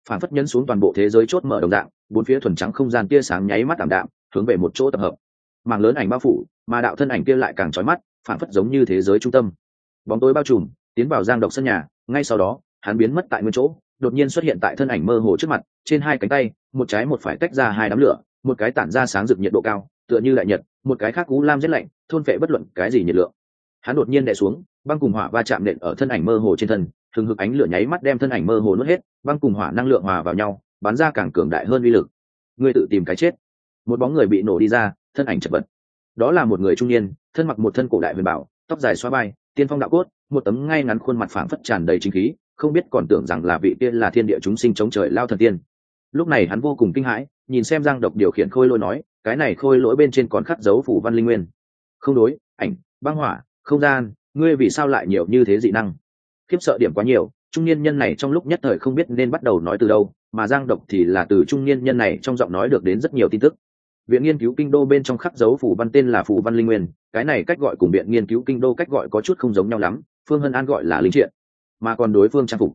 phản phất nhấn xuống toàn bộ thế giới chốt mở đồng dạng, bốn phía thuần trắng không gian tia sáng nháy mắt tạm đạm, hướng về một chỗ tập hợp. Mảng lớn ảnh bao phủ, mà đạo thân ảnh kia lại càng chói mắt, phản phất giống như thế giới trung tâm. Bóng tối bao trùm, tiến vào Giang Độc sân nhà, ngay sau đó, hắn biến mất tại nguyên chỗ, đột nhiên xuất hiện tại thân ảnh mơ hồ trước mặt, trên hai cánh tay, một trái một phải tách ra hai đám lửa, một cái tản ra sáng rực nhiệt độ cao, tựa như đại nhật, một cái khác cú lam rét lạnh, thôn phệ bất luận cái gì nhiệt lượng. Hắn đột nhiên đè xuống, băng cùng hỏa va chạm nện ở thân ảnh mơ hồ trên thân, thường hực ánh lửa nháy mắt đem thân ảnh mơ hồ nuốt hết, băng cùng hỏa năng lượng hòa vào nhau, bắn ra càng cường đại hơn uy lực. Ngươi tự tìm cái chết. Một bóng người bị nổ đi ra, thân ảnh chật vật. Đó là một người trung niên, thân mặc một thân cổ đại huyền bảo, tóc dài xóa vai, tiên phong đạo cốt, một tấm ngay ngắn khuôn mặt phảng phất tràn đầy chính khí, không biết còn tưởng rằng là vị tiên là thiên địa chúng sinh chống trời lao thần tiên. Lúc này hắn vô cùng kinh hãi, nhìn xem Giang Độc điều khiển khôi lỗi nói, cái này khôi lỗi bên trên còn khắc dấu phủ văn linh nguyên. Không đối, ảnh, băng hỏa, không gian, ngươi vì sao lại nhiều như thế dị năng? Khiếp sợ điểm quá nhiều, trung niên nhân này trong lúc nhất thời không biết nên bắt đầu nói từ đâu, mà Giang Độc thì là từ trung niên nhân này trong giọng nói được đến rất nhiều tin tức. Viện nghiên cứu kinh đô bên trong khắc dấu phủ văn tên là phủ văn linh nguyên, cái này cách gọi cùng viện nghiên cứu kinh đô cách gọi có chút không giống nhau lắm, Phương Hân An gọi là linh triện, mà còn đối phương trang phục.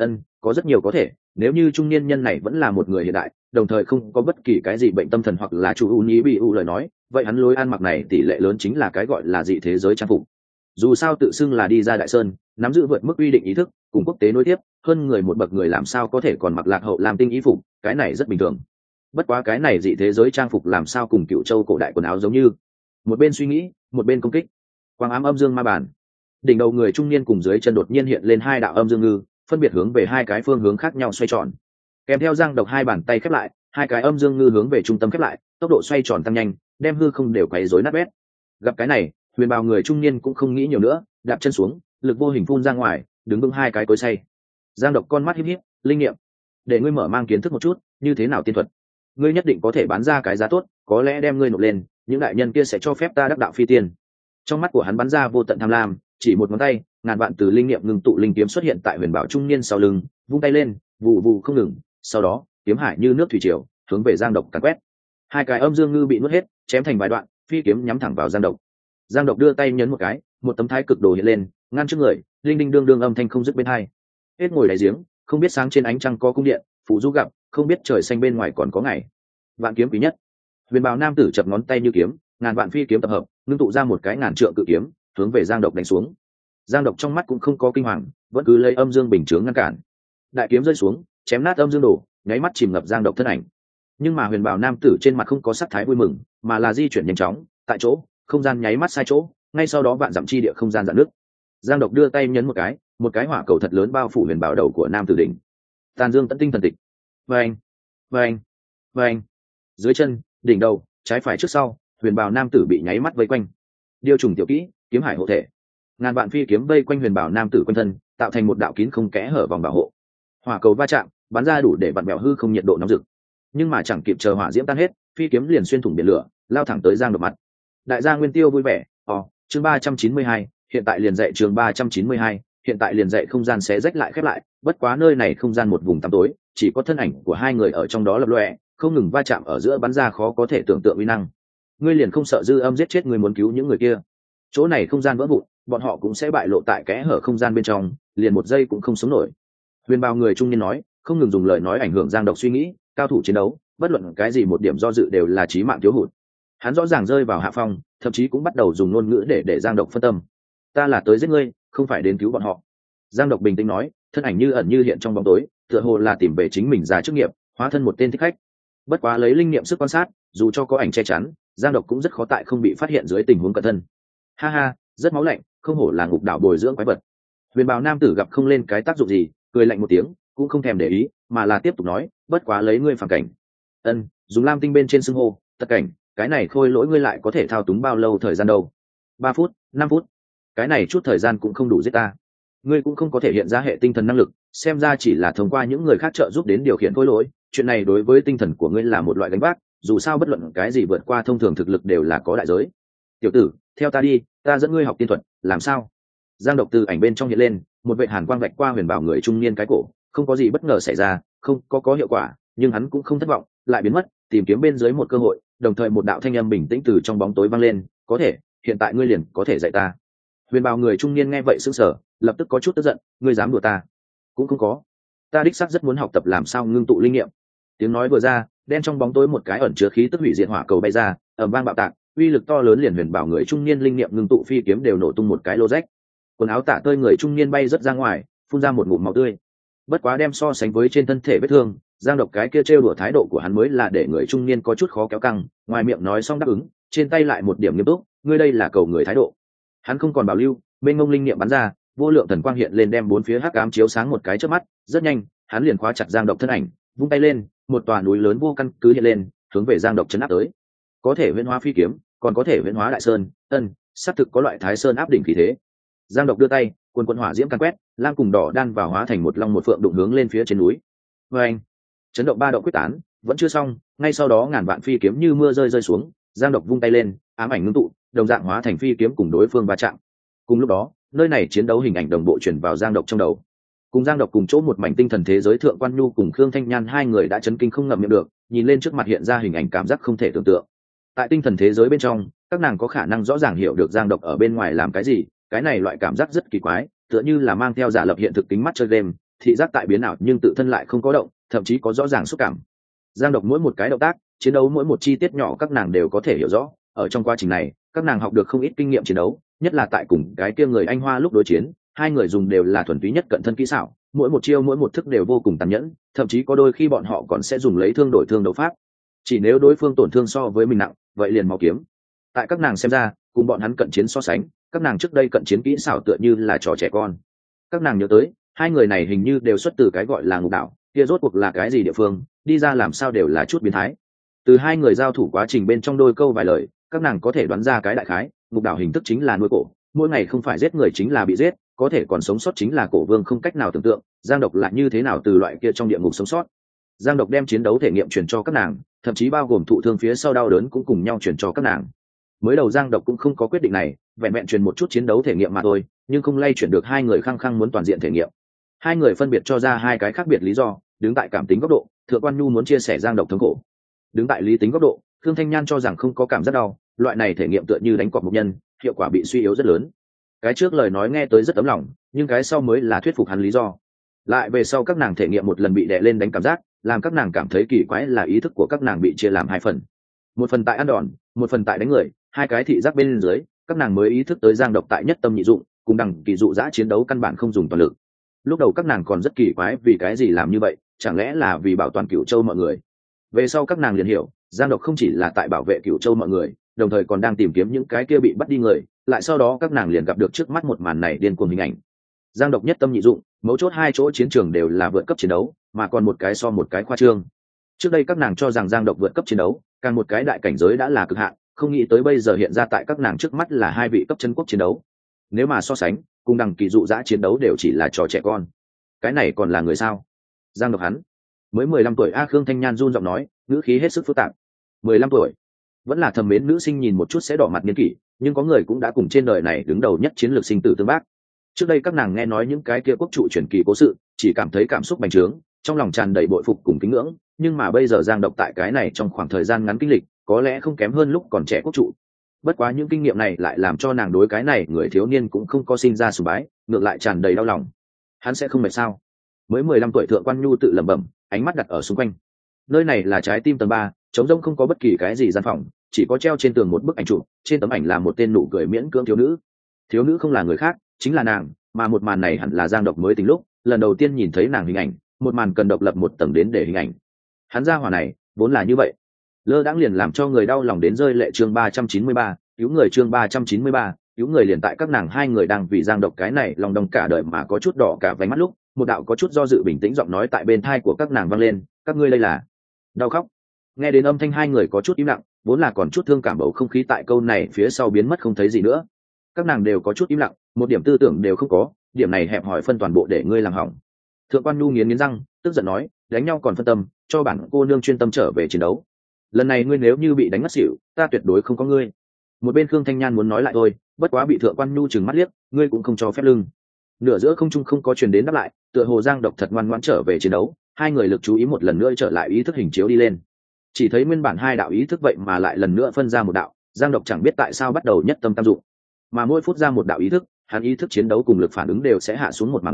Có rất nhiều có thể, nếu như trung niên nhân này vẫn là một người hiện đại, đồng thời không có bất kỳ cái gì bệnh tâm thần hoặc là chủ u nhĩ bị u lời nói, vậy hắn lối ăn mặc này tỷ lệ lớn chính là cái gọi là dị thế giới trang phục. Dù sao tự xưng là đi ra đại sơn, nắm giữ vượt mức uy định ý thức, cùng quốc tế nối tiếp, hơn người một bậc người làm sao có thể còn mặc lạc hậu làm tinh ý phục, cái này rất bình thường. Bất quá cái này dị thế giới trang phục làm sao cùng Cựu Châu cổ đại quần áo giống như. Một bên suy nghĩ, một bên công kích. Quang ám âm dương ma bản. Đỉnh đầu người trung niên cùng dưới chân đột nhiên hiện lên hai đạo âm dương ngư, phân biệt hướng về hai cái phương hướng khác nhau xoay tròn. Kèm theo Giang Độc hai bàn tay khép lại, hai cái âm dương ngư hướng về trung tâm khép lại, tốc độ xoay tròn tăng nhanh, đem hư không đều quấy rối nát bét. Gặp cái này, huyền bào người trung niên cũng không nghĩ nhiều nữa, đạp chân xuống, lực vô hình phun ra ngoài, đứng vững hai cái cối xay. Giang Độc con mắt híp híp, linh nghiệm, để ngươi mở mang kiến thức một chút, như thế nào tiên thuật. Ngươi nhất định có thể bán ra cái giá tốt, có lẽ đem ngươi nộp lên, những đại nhân kia sẽ cho phép ta đắc đạo phi tiên. Trong mắt của hắn bắn ra vô tận tham lam, chỉ một ngón tay, ngàn vạn từ linh nghiệm ngưng tụ linh kiếm xuất hiện tại huyền bảo trung niên sau lưng, vung tay lên, vụ vụ không ngừng. Sau đó, kiếm hải như nước thủy triều, hướng về Giang Độc càn quét. Hai cái âm dương ngư bị nuốt hết, chém thành vài đoạn, phi kiếm nhắm thẳng vào Giang Độc. Giang Độc đưa tay nhấn một cái, một tấm thái cực đồ hiện lên, ngăn trước người, linh đinh đương đương âm thanh không dứt bên hai. Hết ngồi đáy giếng, không biết sáng trên ánh trăng có cung điện, phụ du gặp, không biết trời xanh bên ngoài còn có ngày. Vạn kiếm quý nhất. Huyền bào nam tử chập ngón tay như kiếm, ngàn vạn phi kiếm tập hợp, ngưng tụ ra một cái ngàn trượng cự kiếm, hướng về Giang Độc đánh xuống. Giang Độc trong mắt cũng không có kinh hoàng, vẫn cứ lấy âm dương bình chướng ngăn cản. Đại kiếm rơi xuống, chém nát âm dương đồ, nháy mắt chìm ngập Giang Độc thân ảnh. Nhưng mà huyền bào nam tử trên mặt không có sắc thái vui mừng, mà là di chuyển nhanh chóng, tại chỗ, không gian nháy mắt sai chỗ, ngay sau đó vạn dặm chi địa không gian dạn nước. Giang Độc đưa tay nhấn một cái hỏa cầu thật lớn bao phủ huyền bào đầu của nam tử đỉnh. Tàn dương tận tinh thần tịch. Vâng, vâng, vâng. Dưới chân, đỉnh đầu, trái phải trước sau, huyền bào nam tử bị nháy mắt vây quanh. Điêu trùng tiểu kỹ, kiếm hải hộ thể. Ngàn vạn phi kiếm vây quanh huyền bào nam tử quanh thân, tạo thành một đạo kín không kẽ hở vòng bảo hộ. Hỏa cầu va chạm, bắn ra đủ để vặn vẹo hư không nhiệt độ nóng rực. Nhưng mà chẳng kịp chờ hỏa diễm tan hết, phi kiếm liền xuyên thủng biển lửa, lao thẳng tới Giang Độc mặt. Đại gia Nguyên Tiêu vui vẻ, chương 392, hiện tại liền dạy chương 392, hiện tại liền dạy không gian xé rách lại khép lại, bất quá nơi này không gian một vùng tăm tối, chỉ có thân ảnh của hai người ở trong đó lập lòe, không ngừng va chạm ở giữa bắn ra khó có thể tưởng tượng uy năng. Ngươi liền không sợ dư âm giết chết người muốn cứu những người kia? Chỗ này không gian vỡ vụn, bọn họ cũng sẽ bại lộ tại kẽ hở không gian bên trong, liền một giây cũng không sống nổi. Huyền bào người trung niên nói, không ngừng dùng lời nói ảnh hưởng Giang Độc suy nghĩ, cao thủ chiến đấu, bất luận cái gì một điểm do dự đều là chí mạng thiếu hụt. Hắn rõ ràng rơi vào hạ phong, thậm chí cũng bắt đầu dùng ngôn ngữ để Giang Độc phân tâm. Ta là tới giết ngươi, không phải đến cứu bọn họ. Giang Độc bình tĩnh nói, thân ảnh như ẩn như hiện trong bóng tối, tựa hồ là tìm về chính mình ra chức nghiệp, hóa thân một tên thích khách. Bất quá lấy linh nghiệm sức quan sát, dù cho có ảnh che chắn, Giang Độc cũng rất khó tại không bị phát hiện dưới tình huống cẩn thân. Ha ha, rất máu lạnh, không hổ là ngục đảo bồi dưỡng quái vật. Huyền bào nam tử gặp không lên cái tác dụng gì, cười lạnh một tiếng, cũng không thèm để ý, mà là tiếp tục nói, bất quá lấy ngươi phản cảnh. Dùng lam tinh bên trên xưng hô, tất cảnh, cái này khôi lỗi ngươi lại có thể thao túng bao lâu thời gian đâu? 3 phút, 5 phút. Cái này chút thời gian cũng không đủ giết ta. Ngươi cũng không có thể hiện ra hệ tinh thần năng lực, xem ra chỉ là thông qua những người khác trợ giúp đến điều khiển khôi lỗi, chuyện này đối với tinh thần của ngươi là một loại gánh vác, dù sao bất luận cái gì vượt qua thông thường thực lực đều là có đại giới. Tiểu tử, theo ta đi, ta dẫn ngươi học tiên thuật, làm sao? Giang Độc từ ảnh bên trong hiện lên, một vệ hàn quang vạch qua huyền bảo người trung niên cái cổ, không có gì bất ngờ xảy ra, không có hiệu quả, nhưng hắn cũng không thất vọng, lại biến mất, tìm kiếm bên dưới một cơ hội, đồng thời một đạo thanh âm bình tĩnh từ trong bóng tối vang lên, có thể, hiện tại ngươi liền có thể dạy ta. Huyền bào người trung niên nghe vậy sững sờ, lập tức có chút tức giận, ngươi dám đùa ta? Cũng không có. ta đích xác rất muốn học tập làm sao ngưng tụ linh nghiệm. Tiếng nói vừa ra, đen trong bóng tối một cái ẩn chứa khí tức hủy diệt hỏa cầu bay ra, ầm vang bạo tạc, uy lực to lớn liền huyền bảo người trung niên linh nghiệm ngưng tụ phi kiếm đều nổ tung một cái lô rách. Quần áo tả tơi người trung niên bay rất ra ngoài, phun ra một ngụm máu tươi. Bất quá đem so sánh với trên thân thể vết thương, Giang Độc cái kia trêu đùa thái độ của hắn mới là để người trung niên có chút khó kéo căng, ngoài miệng nói xong đáp ứng, trên tay lại một điểm nghiêm túc, ngươi đây là cầu người thái độ. Hắn không còn bảo lưu, bên ngông linh niệm bắn ra, vô lượng thần quang hiện lên đem bốn phía hắc ám chiếu sáng một cái chớp mắt, rất nhanh, hắn liền khóa chặt Giang Độc thân ảnh, vung tay lên, một tòa núi lớn vô căn cứ hiện lên, hướng về Giang Độc chấn áp tới. Có thể huyễn hóa phi kiếm, còn có thể huyễn hóa đại sơn, xác thực có loại Thái Sơn áp đỉnh khí thế. Giang Độc đưa tay, quần quần hỏa diễm căn quét, lam cùng đỏ đan vào hóa thành một long một phượng đụng hướng lên phía trên núi. Và anh, chấn động ba động quyết tán, vẫn chưa xong, ngay sau đó ngàn vạn phi kiếm như mưa rơi xuống, Giang Độc vung tay lên, ám ảnh ngưng tụ, đồng dạng hóa thành phi kiếm cùng đối phương va chạm. Cùng lúc đó, nơi này chiến đấu hình ảnh đồng bộ truyền vào Giang Độc trong đầu. Cùng Giang Độc cùng chỗ một mảnh tinh thần thế giới Thượng Quan Nhu cùng Khương Thanh Nhan hai người đã chấn kinh không ngậm miệng được, nhìn lên trước mặt hiện ra hình ảnh cảm giác không thể tưởng tượng. Tại tinh thần thế giới bên trong, các nàng có khả năng rõ ràng hiểu được Giang Độc ở bên ngoài làm cái gì, cái này loại cảm giác rất kỳ quái, tựa như là mang theo giả lập hiện thực kính mắt chơi game, thị giác tại biến ảo nhưng tự thân lại không có động, thậm chí có rõ ràng xúc cảm. Giang Độc mỗi một cái động tác, chiến đấu mỗi một chi tiết nhỏ các nàng đều có thể hiểu rõ, ở trong quá trình này, các nàng học được không ít kinh nghiệm chiến đấu, nhất là tại cùng cái kia người anh hoa lúc đối chiến, hai người dùng đều là thuần túy nhất cận thân kỹ xảo, mỗi một chiêu mỗi một thức đều vô cùng tàn nhẫn, thậm chí có đôi khi bọn họ còn sẽ dùng lấy thương đổi thương đấu pháp. Chỉ nếu đối phương tổn thương so với mình nặng, vậy liền máu kiếm. Tại các nàng xem ra, cùng bọn hắn cận chiến so sánh, các nàng trước đây cận chiến kỹ xảo tựa như là trò trẻ con. Các nàng nhớ tới, hai người này hình như đều xuất từ cái gọi là ngục đảo, kia rốt cuộc là cái gì địa phương, đi ra làm sao đều là chút biến thái. Từ hai người giao thủ quá trình bên trong đôi câu vài lời, các nàng có thể đoán ra cái đại khái, ngục đảo hình thức chính là nuôi cổ, mỗi ngày không phải giết người chính là bị giết, có thể còn sống sót chính là cổ vương không cách nào tưởng tượng, Giang Độc lại như thế nào từ loại kia trong địa ngục sống sót. Giang Độc đem chiến đấu thể nghiệm truyền cho các nàng, thậm chí bao gồm thụ thương phía sau đau đớn cũng cùng nhau truyền cho các nàng. Mới đầu Giang Độc cũng không có quyết định này, vẹn vẹn truyền một chút chiến đấu thể nghiệm mà thôi, nhưng không lay chuyển được hai người khăng khăng muốn toàn diện thể nghiệm. Hai người phân biệt cho ra hai cái khác biệt lý do, đứng tại cảm tính góc độ, Thượng Quan Nhu muốn chia sẻ Giang Độc thống khổ. Đứng tại lý tính góc độ, Khương Thanh Nhan cho rằng không có cảm giác đau, loại này thể nghiệm tựa như đánh cọp mục nhân, hiệu quả bị suy yếu rất lớn. Cái trước lời nói nghe tới rất tấm lòng, nhưng cái sau mới là thuyết phục hắn lý do. Lại về sau các nàng thể nghiệm một lần bị đè lên đánh cảm giác, làm các nàng cảm thấy kỳ quái là ý thức của các nàng bị chia làm hai phần. Một phần tại ăn đòn, một phần tại đánh người, hai cái thị giác bên dưới, các nàng mới ý thức tới Giang Độc tại nhất tâm nhị dụng, cùng đằng kỳ dụ dã chiến đấu căn bản không dùng toàn lực. Lúc đầu các nàng còn rất kỳ quái vì cái gì làm như vậy, chẳng lẽ là vì bảo toàn Cửu Châu mọi người. Về sau các nàng liền hiểu, Giang Độc không chỉ là tại bảo vệ Cửu Châu mọi người, đồng thời còn đang tìm kiếm những cái kia bị bắt đi người, lại sau đó các nàng liền gặp được trước mắt một màn này điên cuồng hình ảnh. Giang Độc nhất tâm nhị dụng, mấu chốt hai chỗ chiến trường đều là vượt cấp chiến đấu, mà còn một cái so một cái khoa trương. Trước đây các nàng cho rằng Giang Độc vượt cấp chiến đấu, càng một cái đại cảnh giới đã là cực hạn, không nghĩ tới bây giờ hiện ra tại các nàng trước mắt là hai vị cấp chân quốc chiến đấu. Nếu mà so sánh, cùng đằng kỳ dụ dã chiến đấu đều chỉ là trò trẻ con. Cái này còn là người sao? Giang Độc hắn mới 15 tuổi a. Khương Thanh Nhan run giọng nói, ngữ khí hết sức phức tạp. 15 tuổi, vẫn là thầm mến nữ sinh nhìn một chút sẽ đỏ mặt niên kỷ, nhưng có người cũng đã cùng trên đời này đứng đầu nhất chiến lược sinh tử tương bác. Trước đây các nàng nghe nói những cái kia quốc trụ truyền kỳ cố sự, chỉ cảm thấy cảm xúc bành trướng, trong lòng tràn đầy bội phục cùng kính ngưỡng, nhưng mà bây giờ Giang Độc tại cái này trong khoảng thời gian ngắn kinh lịch, có lẽ không kém hơn lúc còn trẻ quốc trụ. Bất quá những kinh nghiệm này lại làm cho nàng đối cái này người thiếu niên cũng không có sinh ra sùng bái, ngược lại tràn đầy đau lòng. Hắn sẽ không mệt sao? Mới 15 tuổi Thượng Quan Nhu tự lẩm bẩm, ánh mắt đặt ở xung quanh. Nơi này là trái tim tầng 3, trống rỗng không có bất kỳ cái gì gian phòng, chỉ có treo trên tường một bức ảnh chụp, trên tấm ảnh là một tên nụ cười miễn cưỡng thiếu nữ. Thiếu nữ không là người khác, chính là nàng, mà một màn này hẳn là Giang Độc mới tính lúc, lần đầu tiên nhìn thấy nàng hình ảnh, một màn cần độc lập một tầng đến để hình ảnh. Hắn gia hỏa này, vốn là như vậy. Lơ đãng liền làm cho người đau lòng đến rơi lệ. Chương 393, cứu người. Chương 393, cứu người. Liền tại các nàng hai người đang vì Giang Độc cái này lòng đồng cả đời mà có chút đỏ cả váy mắt lúc, một đạo có chút do dự bình tĩnh giọng nói tại bên tai của các nàng vang lên, các ngươi đây là đau khóc. Nghe đến âm thanh hai người có chút im lặng, vốn là còn chút thương cảm bầu không khí tại câu này phía sau biến mất không thấy gì nữa. Các nàng đều có chút im lặng, một điểm tư tưởng đều không có, điểm này hẹp hỏi phân toàn bộ để ngươi làm hỏng. Thượng Quan Nhu nghiến răng, tức giận nói, đánh nhau còn phân tâm, cho bản cô nương chuyên tâm trở về chiến đấu. Lần này ngươi nếu như bị đánh ngất xỉu, ta tuyệt đối không có ngươi. Một bên Khương Thanh Nhan muốn nói lại thôi, bất quá bị Thượng Quan Nhu trừng mắt liếc, ngươi cũng không cho phép lưng. Nửa giữa không trung không có truyền đến đáp lại, tựa hồ Giang Độc thật ngoan ngoãn trở về chiến đấu, hai người lực chú ý một lần nữa trở lại ý thức hình chiếu đi lên. Chỉ thấy nguyên bản hai đạo ý thức vậy mà lại lần nữa phân ra một đạo, Giang Độc chẳng biết tại sao bắt đầu nhất tâm tam dụng, mà mỗi phút ra một đạo ý thức, hắn ý thức chiến đấu cùng lực phản ứng đều sẽ hạ xuống một mảng lớn,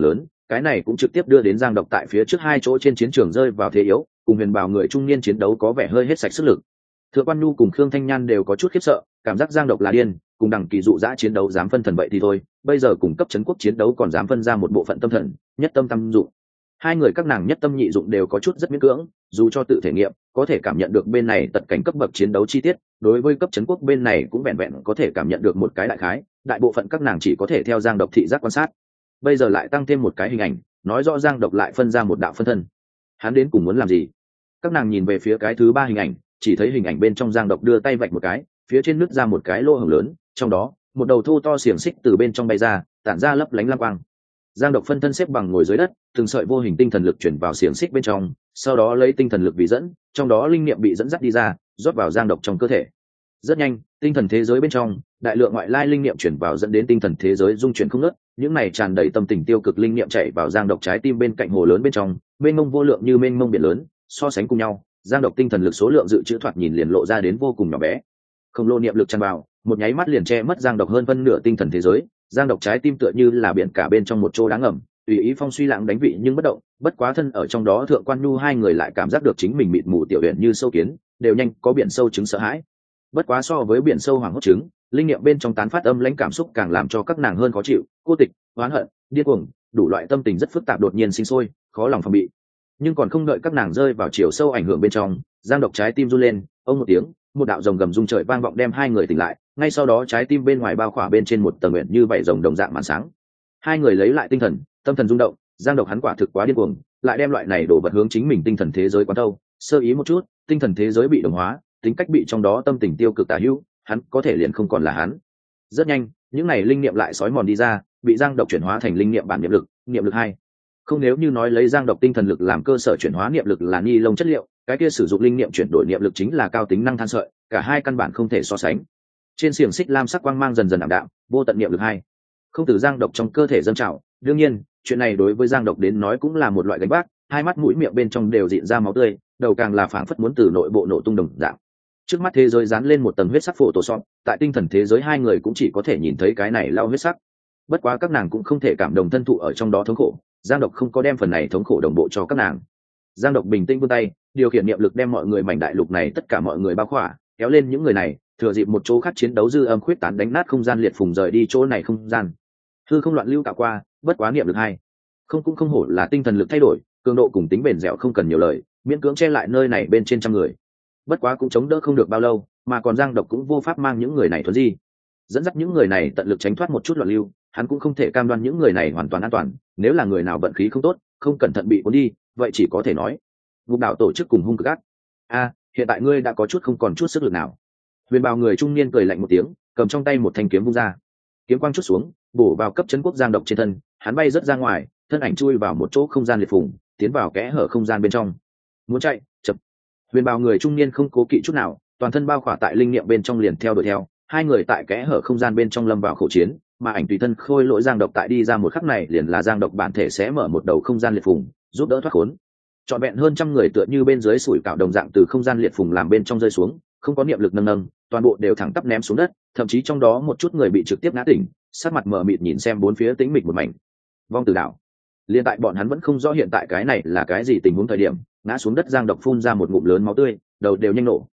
cái này cũng trực tiếp đưa đến Giang Độc tại phía trước hai chỗ trên chiến trường rơi vào thế yếu, cùng Huyền Bảo người trung niên chiến đấu có vẻ hơi hết sạch sức lực. Thượng Quan Nhu cùng Khương Thanh Nhan đều có chút khiếp sợ, cảm giác Giang Độc là điên, cùng Đằng Kỳ dụ dã chiến đấu dám phân thần vậy thì thôi, bây giờ cùng cấp trấn quốc chiến đấu còn dám phân ra một bộ phận tâm thần, nhất tâm tâm dụng. Hai người các nàng nhất tâm nhị dụng đều có chút rất miễn cưỡng, dù cho tự thể nghiệm, có thể cảm nhận được bên này tận cảnh cấp bậc chiến đấu chi tiết, đối với cấp trấn quốc bên này cũng vẹn vẹn có thể cảm nhận được một cái đại khái, đại bộ phận các nàng chỉ có thể theo Giang Độc thị giác quan sát. Bây giờ lại tăng thêm một cái hình ảnh, nói rõ Giang Độc lại phân ra một đạo phân thân. Hắn đến cùng muốn làm gì? Các nàng nhìn về phía cái thứ ba hình ảnh, chỉ thấy hình ảnh bên trong Giang Độc đưa tay vạch một cái, phía trên nứt ra một cái lỗ hổng lớn, trong đó một đầu thô to xiềng xích từ bên trong bay ra, tản ra lấp lánh lam quang. Giang Độc phân thân xếp bằng ngồi dưới đất, từng sợi vô hình tinh thần lực chuyển vào xiềng xích bên trong, sau đó lấy tinh thần lực vì dẫn, trong đó linh niệm bị dẫn dắt đi ra, rót vào Giang Độc trong cơ thể. Rất nhanh, tinh thần thế giới bên trong, đại lượng ngoại lai linh niệm chuyển vào dẫn đến tinh thần thế giới dung chuyển không ngớt, những này tràn đầy tâm tình tiêu cực linh niệm chạy vào Giang Độc trái tim bên cạnh hồ lớn bên trong, mênh mông vô lượng như mênh mông biển lớn, so sánh cùng nhau, Giang Độc tinh thần lực số lượng dự trữ thoạt nhìn liền lộ ra đến vô cùng nhỏ bé. Không lô niệm lực tràn vào, một nháy mắt liền che mất Giang Độc hơn phân nửa tinh thần thế giới, Giang Độc trái tim tựa như là biển cả bên trong một chỗ đáng ngầm, tùy ý phong suy lãng đánh vị nhưng bất động, bất quá thân ở trong đó Thượng Quan Nhu hai người lại cảm giác được chính mình mịt mù tiểu huyện như sâu kiến, đều nhanh có biển sâu chứng sợ hãi. Bất quá so với biển sâu hoàng hốt chứng, linh nghiệm bên trong tán phát âm lãnh cảm xúc càng làm cho các nàng hơn khó chịu, cô tịch, oán hận, điên cuồng, đủ loại tâm tình rất phức tạp đột nhiên sinh sôi, khó lòng phòng bị. Nhưng còn không đợi các nàng rơi vào chiều sâu ảnh hưởng bên trong, Giang Độc trái tim run lên, ông một tiếng, một đạo rồng gầm rung trời vang vọng đem hai người tỉnh lại, ngay sau đó trái tim bên ngoài bao khỏa bên trên một tầng nguyện như vậy rồng đồng dạng màn sáng. Hai người lấy lại tinh thần, tâm thần rung động, Giang Độc hắn quả thực quá điên cuồng, lại đem loại này đổ vật hướng chính mình tinh thần thế giới quán thâu, sơ ý một chút, tinh thần thế giới bị đồng hóa, tính cách bị trong đó tâm tình tiêu cực tả hữu, hắn có thể liền không còn là hắn. Rất nhanh, những này linh niệm lại sói mòn đi ra, bị Giang Độc chuyển hóa thành linh niệm bản niệm lực 2. Không, nếu như nói lấy Giang Độc tinh thần lực làm cơ sở chuyển hóa niệm lực là ni lông chất liệu, cái kia sử dụng linh niệm chuyển đổi niệm lực chính là cao tính năng than sợi, cả hai căn bản không thể so sánh. Trên xiềng xích lam sắc quang mang dần dần ảm đạm, vô tận niệm lực 2 không từ Giang Độc trong cơ thể dâng trào, đương nhiên, chuyện này đối với Giang Độc đến nói cũng là một loại gánh vác, hai mắt mũi miệng bên trong đều rịn ra máu tươi, đầu càng là phảng phất muốn từ nội bộ nổ tung đồng dạng. Trước mắt thế giới dán lên một tầng huyết sắc phổ tổ sọt, tại tinh thần thế giới hai người cũng chỉ có thể nhìn thấy cái này lao huyết sắc. Bất quá các nàng cũng không thể cảm đồng thân thụ ở trong đó thống khổ, Giang Độc không có đem phần này thống khổ đồng bộ cho các nàng. Giang Độc bình tĩnh vươn tay, điều khiển niệm lực đem mọi người mảnh đại lục này tất cả mọi người bao khỏa, kéo lên những người này, thừa dịp một chỗ khác chiến đấu dư âm khuyết tán đánh nát không gian liệt phùng rời đi chỗ này không gian. Hư không loạn lưu tạo qua, bất quá niệm lực 2 không cũng không hổ là tinh thần lực thay đổi, cường độ cùng tính bền dẻo không cần nhiều lời, miễn cưỡng che lại nơi này bên trên trăm người. Bất quá cũng chống đỡ không được bao lâu, mà còn Giang Độc cũng vô pháp mang những người này thuần di, dẫn dắt những người này tận lực tránh thoát một chút loạn lưu, hắn cũng không thể cam đoan những người này hoàn toàn an toàn, nếu là người nào vận khí không tốt, không cẩn thận bị cuốn đi, vậy chỉ có thể nói Ngục Đạo tổ chức cùng hung cực ác. Hiện tại ngươi đã có chút không còn chút sức lực nào. Huyền Bào người trung niên cười lạnh một tiếng, cầm trong tay một thanh kiếm vung ra, kiếm quang chút xuống, bổ vào cấp trấn quốc Giang Độc trên thân, hắn bay rất ra ngoài, thân ảnh chui vào một chỗ không gian liệt phùng, tiến vào kẽ hở không gian bên trong. Muốn chạy, chậm. Huyền Bào người trung niên không cố kỵ chút nào, toàn thân bao khỏa tại linh niệm bên trong liền theo đuổi theo, hai người tại kẽ hở không gian bên trong lâm vào khẩu chiến, mà ảnh tùy thân khôi lỗi Giang Độc tại đi ra một khắc này liền là Giang Độc bản thể sẽ mở một đầu không gian liệt phùng, giúp đỡ thoát khốn. Trọn vẹn hơn trăm người tựa như bên dưới sủi cảo đồng dạng từ không gian liệt phùng làm bên trong rơi xuống, không có niệm lực nâng nâng, toàn bộ đều thẳng tắp ném xuống đất, thậm chí trong đó một chút người bị trực tiếp ngã tỉnh, sát mặt mờ mịt nhìn xem bốn phía tĩnh mịch một mảnh. Vong Tử Đạo. Liên tại bọn hắn vẫn không rõ hiện tại cái này là cái gì tình huống thời điểm, ngã xuống đất Giang Độc phun ra một ngụm lớn máu tươi, đầu đều nhanh nổ.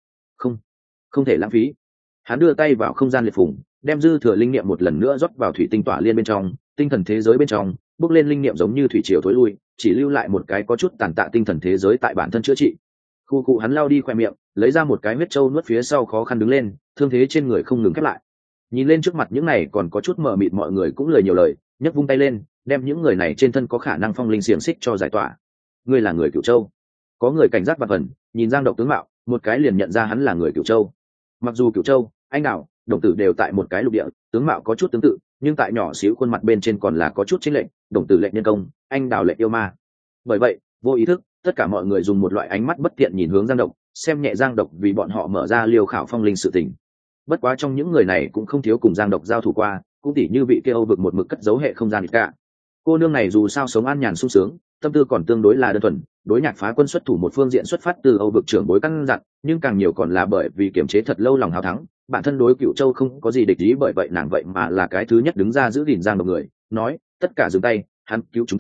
Không thể lãng phí. Hắn đưa tay vào không gian liệt phùng, đem dư thừa linh niệm một lần nữa rót vào thủy tinh tỏa liên bên trong, tinh thần thế giới bên trong bốc lên linh niệm giống như thủy triều thối lui, chỉ lưu lại một cái có chút tàn tạ tinh thần thế giới tại bản thân chữa trị. Khu cụ hắn lao đi khoe miệng, lấy ra một cái huyết trâu nuốt phía sau khó khăn đứng lên, thương thế trên người không ngừng khép lại. Nhìn lên trước mặt những này còn có chút mờ mịt mọi người cũng lời nhiều lời, nhấc vung tay lên, đem những người này trên thân có khả năng phong linh xiềng xích cho giải tỏa. Ngươi là người Cửu Châu. Có người cảnh giác và phần, nhìn Giang Độc tướng mạo, một cái liền nhận ra hắn là người Cửu Châu. Mặc dù Cửu Châu, anh Đào, Đồng Tử đều tại một cái lục địa, tướng mạo có chút tương tự, nhưng tại nhỏ xíu khuôn mặt bên trên còn là có chút chênh lệch, Đồng Tử lệnh nhân công, anh Đào lệnh yêu ma. Bởi vậy, vô ý thức, tất cả mọi người dùng một loại ánh mắt bất thiện nhìn hướng Giang Độc, xem nhẹ Giang Độc vì bọn họ mở ra liều khảo phong linh sự tình. Bất quá trong những người này cũng không thiếu cùng Giang Độc giao thủ qua, cũng tỉ như vị kia Âu vực một mực cất giấu hệ không gian cả. Cô nương này dù sao sống an nhàn sung sướng, tâm tư còn tương đối là đơn thuần, đối Nhạc Phá Quân xuất thủ một phương diện xuất phát từ Âu vực trưởng bối căn dặn, nhưng càng nhiều còn là bởi vì kiềm chế thật lâu lòng hào thắng, bản thân đối Cửu Châu không có gì địch ý, bởi vậy nàng vậy mà là cái thứ nhất đứng ra giữ gìn Giang Độc người, nói tất cả dừng tay, hắn cứu chúng ta,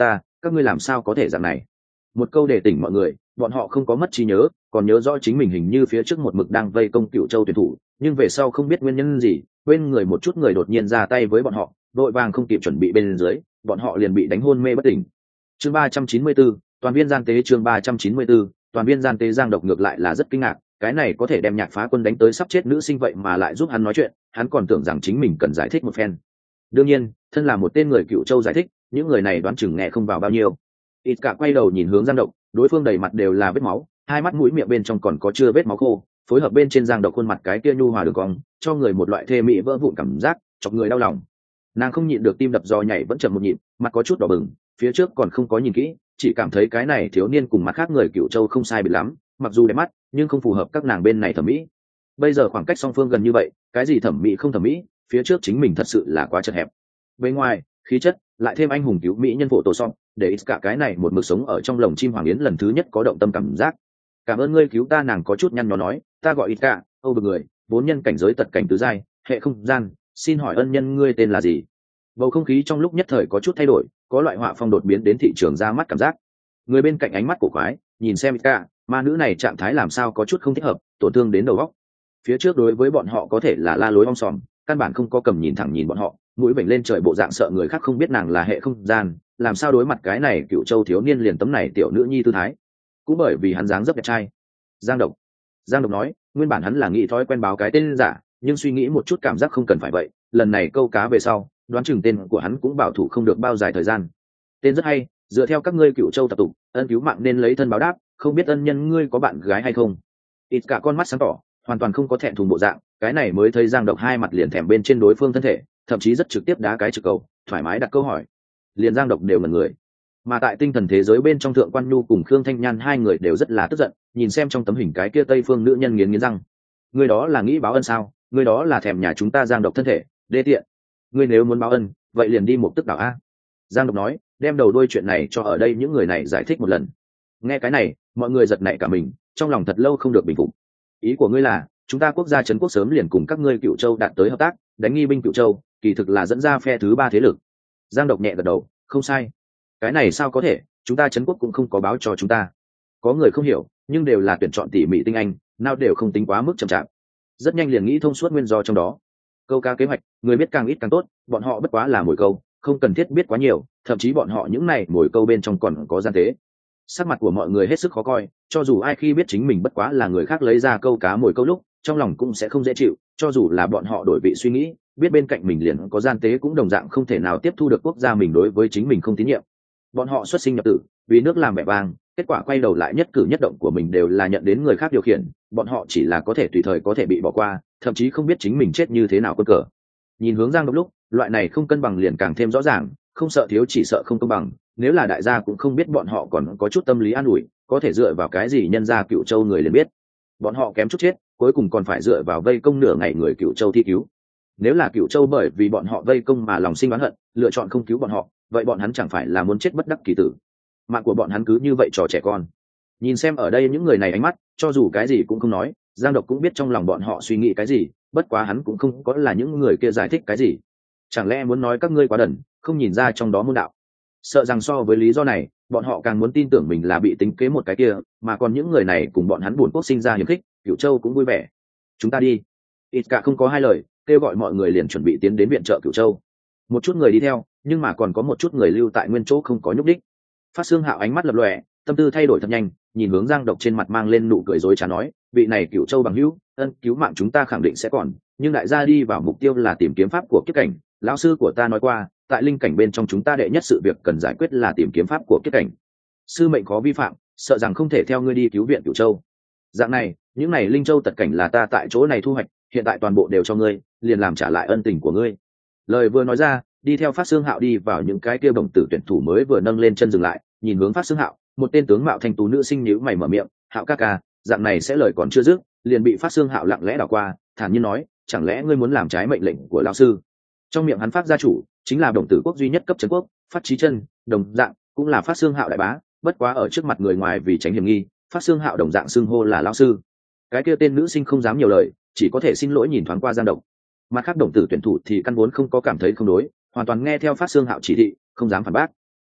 các ngươi làm sao có thể dạng này? Một câu để tỉnh mọi người, bọn họ không có mất trí nhớ, còn nhớ rõ chính mình hình như phía trước một mực đang vây công Cựu Châu tuyển thủ, nhưng về sau không biết nguyên nhân gì, bên người một chút người đột nhiên ra tay với bọn họ, đội vàng không kịp chuẩn bị bên dưới, bọn họ liền bị đánh hôn mê bất tỉnh. Chương 394, toàn viên gian tế. Chương 394, toàn viên gian tế. Giang Độc ngược lại là rất kinh ngạc, cái này có thể đem Nhạc Phá Quân đánh tới sắp chết nữ sinh vậy mà lại giúp hắn nói chuyện, hắn còn tưởng rằng chính mình cần giải thích một phen. Đương nhiên, thân là một tên người Cựu Châu giải thích, những người này đoán chừng nghe không vào bao nhiêu. Ít cả quay đầu nhìn hướng Giang Độc, đối phương đầy mặt đều là vết máu, hai mắt mũi miệng bên trong còn có chưa vết máu khô, phối hợp bên trên Giang Độc khuôn mặt cái kia nhu hòa đường cong, cho người một loại thê mỹ vỡ vụn cảm giác, chọc người đau lòng. Nàng không nhịn được tim đập do nhảy vẫn chậm một nhịp, mặt có chút đỏ bừng, phía trước còn không có nhìn kỹ, chỉ cảm thấy cái này thiếu niên cùng mặt khác người Cựu Châu không sai biệt lắm, mặc dù đẹp mắt, nhưng không phù hợp các nàng bên này thẩm mỹ. Bây giờ khoảng cách song phương gần như vậy, cái gì thẩm mỹ không thẩm mỹ, phía trước chính mình thật sự là quá chật hẹp. Bên ngoài, khí chất, lại thêm anh hùng cứu mỹ nhân phụ tổ song, để ít cả cái này một mực sống ở trong lồng chim hoàng yến lần thứ nhất có động tâm cảm giác. Cảm ơn ngươi cứu ta. Nàng có chút nhăn nhó nói, ta gọi ít cả, âu bực người, vốn nhân cảnh giới tật cảnh tứ giai, hệ không gian, xin hỏi ân nhân ngươi tên là gì? Bầu không khí trong lúc nhất thời có chút thay đổi, có loại họa phong đột biến đến thị trường ra mắt cảm giác. Người bên cạnh ánh mắt cổ quái, nhìn xem ít cả, ma nữ này trạng thái làm sao có chút không thích hợp, tổn thương đến đầu óc. Phía trước đối với bọn họ có thể là la lối om sòm, căn bản không có cầm nhìn thẳng nhìn bọn họ, mũi vểnh lên trời bộ dạng sợ người khác không biết nàng là hệ không gian, làm sao đối mặt cái này Cựu Châu thiếu niên liền tấm này tiểu nữ nhi tư thái. Cũng bởi vì hắn dáng dấp đẹp trai. Giang Độc nói, nguyên bản hắn là nghĩ thói quen báo cái tên giả, nhưng suy nghĩ một chút cảm giác không cần phải vậy, lần này câu cá về sau, đoán chừng tên của hắn cũng bảo thủ không được bao dài thời gian. Tên rất hay, dựa theo các ngươi Cựu Châu tập tục, ân cứu mạng nên lấy thân báo đáp, không biết ân nhân ngươi có bạn gái hay không? Ít cả con mắt sáng tỏ, hoàn toàn không có thẹn thùng bộ dạng, cái này mới thấy Giang Độc hai mặt liền thèm bên trên đối phương thân thể, thậm chí rất trực tiếp đá cái trực cầu, thoải mái đặt câu hỏi. Liền Giang Độc đều là người. Mà tại tinh thần thế giới bên trong Thượng Quan Nhu cùng Khương Thanh Nhan hai người đều rất là tức giận, nhìn xem trong tấm hình cái kia Tây Phương nữ nhân nghiến nghiến răng. Ngươi đó là nghĩ báo ân sao? Ngươi đó là thèm nhà chúng ta Giang Độc thân thể, đê tiện. Ngươi nếu muốn báo ân, vậy liền đi một tức đảo a. Giang Độc nói, đem đầu đuôi chuyện này cho ở đây những người này giải thích một lần. Nghe cái này, mọi người giật nảy cả mình, trong lòng thật lâu không được bình phục. Ý của ngươi là, chúng ta quốc gia trấn quốc sớm liền cùng các ngươi Cựu Châu đạt tới hợp tác, đánh nghi binh Cựu Châu, kỳ thực là dẫn ra phe thứ ba thế lực. Giang Độc nhẹ gật đầu, không sai. Cái này sao có thể, chúng ta trấn quốc cũng không có báo cho chúng ta. Có người không hiểu, nhưng đều là tuyển chọn tỉ mỉ tinh anh, nào đều không tính quá mức chậm chạp. Rất nhanh liền nghĩ thông suốt nguyên do trong đó. Câu cá kế hoạch, người biết càng ít càng tốt, bọn họ bất quá là mồi câu, không cần thiết biết quá nhiều, thậm chí bọn họ những này mồi câu bên trong còn có gian tế. Sắc mặt của mọi người hết sức khó coi, cho dù ai khi biết chính mình bất quá là người khác lấy ra câu cá mồi câu lúc, trong lòng cũng sẽ không dễ chịu, cho dù là bọn họ đổi vị suy nghĩ, biết bên cạnh mình liền có gian tế cũng đồng dạng không thể nào tiếp thu được quốc gia mình đối với chính mình không tín nhiệm. Bọn họ xuất sinh nhập tử, vì nước làm vẻ vang, kết quả quay đầu lại nhất cử nhất động của mình đều là nhận đến người khác điều khiển, bọn họ chỉ là có thể tùy thời có thể bị bỏ qua, thậm chí không biết chính mình chết như thế nào quân cờ. Nhìn hướng Giang Độc lúc, loại này không cân bằng liền càng thêm rõ ràng, không sợ thiếu chỉ sợ không công bằng, nếu là đại gia cũng không biết bọn họ còn có chút tâm lý an ủi, có thể dựa vào cái gì nhân ra Cựu Châu người liền biết. Bọn họ kém chút chết, cuối cùng còn phải dựa vào vây công nửa ngày người Cựu Châu thi cứu. Nếu là Cựu Châu bởi vì bọn họ vây công mà lòng sinh oán hận, lựa chọn không cứu bọn họ, vậy bọn hắn chẳng phải là muốn chết bất đắc kỳ tử. Mạng của bọn hắn cứ như vậy trò trẻ con. Nhìn xem ở đây những người này ánh mắt, cho dù cái gì cũng không nói, Giang Độc cũng biết trong lòng bọn họ suy nghĩ cái gì, bất quá hắn cũng không có là những người kia giải thích cái gì. Chẳng lẽ muốn nói các ngươi quá đần, không nhìn ra trong đó môn đạo? Sợ rằng so với lý do này, bọn họ càng muốn tin tưởng mình là bị tính kế một cái kia, mà còn những người này cùng bọn hắn buồn quốc sinh ra hiềm khích, Cửu Châu cũng vui vẻ. Chúng ta đi. Ít cả không có hai lời, kêu gọi mọi người liền chuẩn bị tiến đến viện trợ Cửu Châu. Một chút người đi theo, nhưng mà còn có một chút người lưu tại nguyên chỗ không có nhúc đích. Phát Xương Hạo ánh mắt lập lòe, tâm tư thay đổi thật nhanh, nhìn hướng Giang Độc trên mặt mang lên nụ cười rối trá nói, vị này Cửu Châu bằng hữu, ân cứu mạng chúng ta khẳng định sẽ còn, nhưng đại gia đi vào mục tiêu là tìm kiếm pháp của kiếp cảnh, lão sư của ta nói qua, tại linh cảnh bên trong chúng ta đệ nhất sự việc cần giải quyết là tìm kiếm pháp của kiếp cảnh. Sư mệnh có vi phạm, sợ rằng không thể theo ngươi đi cứu viện Cửu Châu. Dạng này, những này linh châu tật cảnh là ta tại chỗ này thu hoạch, hiện tại toàn bộ đều cho ngươi, liền làm trả lại ân tình của ngươi. Lời vừa nói ra, đi theo Phát Xương Hạo đi vào những cái kia đồng tử tuyển thủ mới vừa nâng lên chân dừng lại, nhìn hướng Phát Xương Hạo, một tên tướng mạo thanh tú nữ sinh nhíu mày mở miệng, "Hạo ca ca, dạng này sẽ lời còn chưa dứt, liền bị Phát Xương Hạo lặng lẽ đảo qua, thản nhiên nói, chẳng lẽ ngươi muốn làm trái mệnh lệnh của lão sư?" Trong miệng hắn Phát gia chủ, chính là đồng tử quốc duy nhất cấp trấn quốc, Phát Chí Chân, đồng dạng cũng là Phát Xương Hạo đại bá, bất quá ở trước mặt người ngoài vì tránh hiểm nghi, Phát Xương Hạo đồng dạng xưng hô là lão sư. Cái kia tên nữ sinh không dám nhiều lời, chỉ có thể xin lỗi nhìn thoáng qua Giang Độc. Mặt khác đồng tử tuyển thủ thì căn vốn không có cảm thấy không đối, hoàn toàn nghe theo Phát Xương Hạo chỉ thị, không dám phản bác.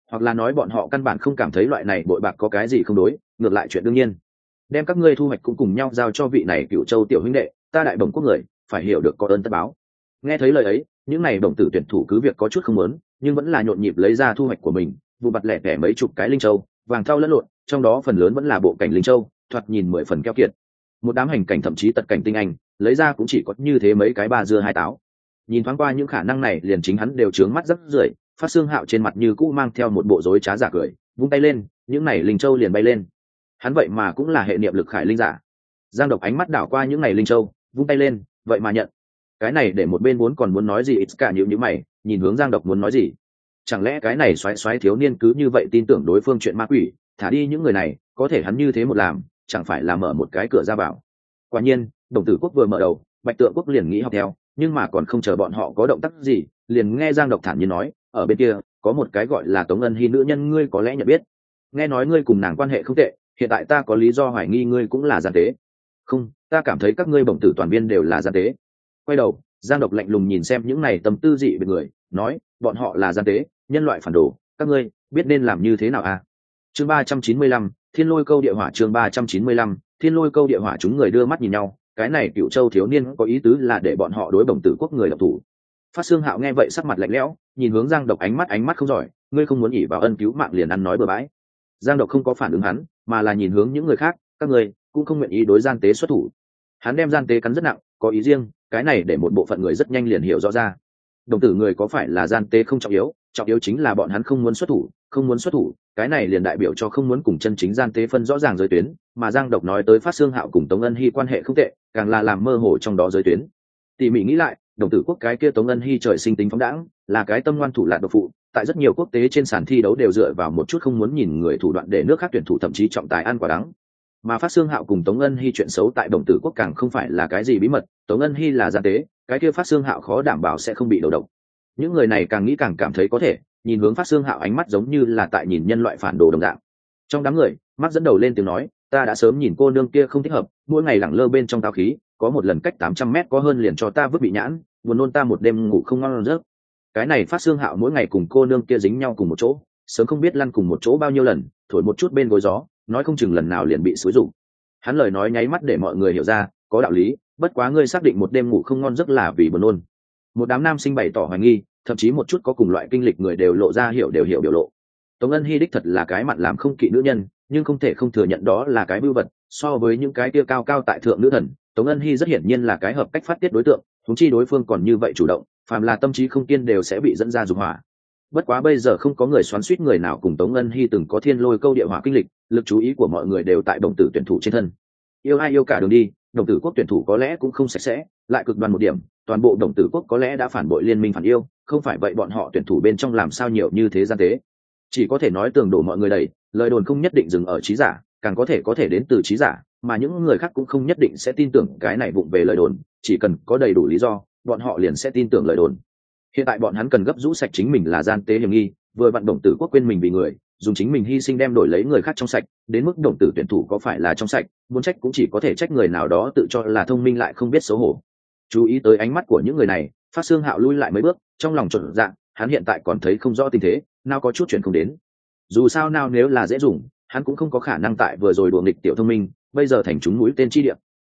hoặc là nói bọn họ căn bản không cảm thấy loại này bội bạc có cái gì không đối, ngược lại chuyện đương nhiên. Đem các ngươi thu hoạch cũng cùng nhau giao cho vị này Cựu Châu tiểu huynh đệ, ta đại bổng quốc người phải hiểu được có ơn tất báo. Nghe thấy lời ấy, những này bổng tử tuyển thủ cứ việc có chút không muốn, nhưng vẫn là nhộn nhịp lấy ra thu hoạch của mình, vụ mặt lẻ tẻ mấy chục cái linh châu, vàng thau lẫn lộn, trong đó phần lớn vẫn là bộ cảnh linh châu, thoạt nhìn 10 phần keo kiệt. Một đám hành cảnh thậm chí tật cảnh tinh anh, lấy ra cũng chỉ có như thế mấy cái ba dưa hai táo. Nhìn thoáng qua những khả năng này, liền chính hắn đều trướng mắt rất rưởi. Phát Xương Hạo trên mặt như cũ mang theo một bộ rối trá giả cười, vung tay lên, những này linh châu liền bay lên. Hắn vậy mà cũng là hệ niệm lực khải linh giả. Giang Độc ánh mắt đảo qua những này linh châu, vung tay lên, vậy mà nhận. Cái này để một bên muốn còn muốn nói gì ít cả nhíu mày, nhìn hướng Giang Độc muốn nói gì. Chẳng lẽ cái này xoáy xoáy thiếu niên cứ như vậy tin tưởng đối phương chuyện ma quỷ, thả đi những người này, có thể hắn như thế một làm, chẳng phải là mở một cái cửa ra vào. Quả nhiên, Đồng Tử Quốc vừa mở đầu, Bạch Tượng Quốc liền nghĩ học theo, nhưng mà còn không chờ bọn họ có động tác gì, liền nghe Giang Độc thản nhiên nói, ở bên kia có một cái gọi là Tống Ân Hi nữ nhân, ngươi có lẽ nhận biết. Nghe nói ngươi cùng nàng quan hệ không tệ, hiện tại ta có lý do hoài nghi ngươi cũng là gian tế. Không, ta cảm thấy các ngươi bổng tử toàn viên đều là gian tế. Quay đầu, Giang Độc lạnh lùng nhìn xem những này tâm tư dị bên người, nói, bọn họ là gian tế, nhân loại phản đồ, các ngươi biết nên làm như thế nào à? Chương 395, Thiên Lôi Câu Địa Hỏa. Chương 395, Thiên Lôi Câu Địa Hỏa. Chúng người đưa mắt nhìn nhau, cái này Cựu Châu thiếu niên có ý tứ là để bọn họ đối bổng tử quốc người độc thủ. Phát Xương Hạo nghe vậy sắc mặt lạnh lẽo, nhìn hướng Giang Độc ánh mắt không giỏi, ngươi không muốn ỷ vào ân cứu mạng liền ăn nói bừa bãi. Giang Độc không có phản ứng hắn, mà là nhìn hướng những người khác, các ngươi cũng không nguyện ý đối gian tế xuất thủ. Hắn đem gian tế cắn rất nặng, có ý riêng, cái này để một bộ phận người rất nhanh liền hiểu rõ ra. Đồng tử người có phải là gian tế không trọng yếu chính là bọn hắn không muốn xuất thủ, cái này liền đại biểu cho không muốn cùng chân chính gian tế phân rõ ràng giới tuyến, mà Giang Độc nói tới Phát Xương Hạo cùng Tống Ân Hi quan hệ không tệ, càng là làm mơ hồ trong đó giới tuyến. Tỉ mỉ nghĩ lại, Đồng tử quốc cái kia Tống Ân Hi trời sinh tính phóng đãng, là cái tâm ngoan thủ lạn độc phụ, tại rất nhiều quốc tế trên sàn thi đấu đều dựa vào một chút không muốn nhìn người thủ đoạn để nước khác tuyển thủ thậm chí trọng tài ăn quả đắng. Mà Phát Xương Hạo cùng Tống Ân Hi chuyện xấu tại Đồng tử quốc càng không phải là cái gì bí mật, Tống Ân Hi là gian tế, cái kia Phát Xương Hạo khó đảm bảo sẽ không bị đầu độc. Những người này càng nghĩ càng cảm thấy có thể, nhìn hướng Phát Xương Hạo ánh mắt giống như là tại nhìn nhân loại phản đồ đồng dạng. Trong đám người, Mark dẫn đầu lên tiếng nói, ta đã sớm nhìn cô nương kia không thích hợp, mỗi ngày lẳng lơ bên trong tao khí, có một lần cách 800 mét có hơn liền cho ta vứt bị nhãn, buồn nôn ta một đêm ngủ không ngon giấc. Cái này Phát Xương Hạo mỗi ngày cùng cô nương kia dính nhau cùng một chỗ, sớm không biết lăn cùng một chỗ bao nhiêu lần, thổi một chút bên gối gió, nói không chừng lần nào liền bị xúi rụng. Hắn lời nói nháy mắt để mọi người hiểu ra, có đạo lý, bất quá ngươi xác định một đêm ngủ không ngon giấc là vì buồn nôn. Một đám nam sinh bày tỏ hoài nghi, thậm chí một chút có cùng loại kinh lịch người đều lộ ra hiểu biểu lộ. Tống Ân Hi đích thật là cái mặn làm không kỵ nữ nhân, nhưng không thể không thừa nhận đó là cái bưu vật, so với những cái kia cao cao tại thượng nữ thần, Tống Ân Hi rất hiển nhiên là cái hợp cách phát tiết đối tượng, huống chi đối phương còn như vậy chủ động, phàm là tâm trí không kiên đều sẽ bị dẫn ra dục hỏa. Bất quá bây giờ không có người xoắn xuýt người nào cùng Tống Ân Hi từng có thiên lôi câu địa hỏa kinh lịch, lực chú ý của mọi người đều tại đồng tử tuyển thủ trên thân. Yêu ai yêu cả đường đi, đồng tử quốc tuyển thủ có lẽ cũng không sạch sẽ, lại cực đoan một điểm, toàn bộ đồng tử quốc có lẽ đã phản bội liên minh phản yêu, không phải vậy bọn họ tuyển thủ bên trong làm sao nhiều như thế gian tế. Chỉ có thể nói tường đổ mọi người đầy, lời đồn không nhất định dừng ở trí giả, càng có thể đến từ trí giả, mà những người khác cũng không nhất định sẽ tin tưởng cái này vụng về lời đồn, chỉ cần có đầy đủ lý do, bọn họ liền sẽ tin tưởng lời đồn. Hiện tại bọn hắn cần gấp rũ sạch chính mình là gian tế hiểm nghi, vừa vặn đồng tử quốc quên mình vì người, dùng chính mình hy sinh đem đổi lấy người khác trong sạch, đến mức đồng tử tuyển thủ có phải là trong sạch, muốn trách cũng chỉ có thể trách người nào đó tự cho là thông minh lại không biết xấu hổ. Chú ý tới ánh mắt của những người này, Phát Xương Hạo lui lại mấy bước, trong lòng chột dạ, hắn hiện tại còn thấy không rõ tình thế, nào có chút chuyện không đến. Dù sao nào nếu là dễ dùng, hắn cũng không có khả năng tại vừa rồi đùa nghịch tiểu thông minh, bây giờ thành chúng mũi tên chi địa.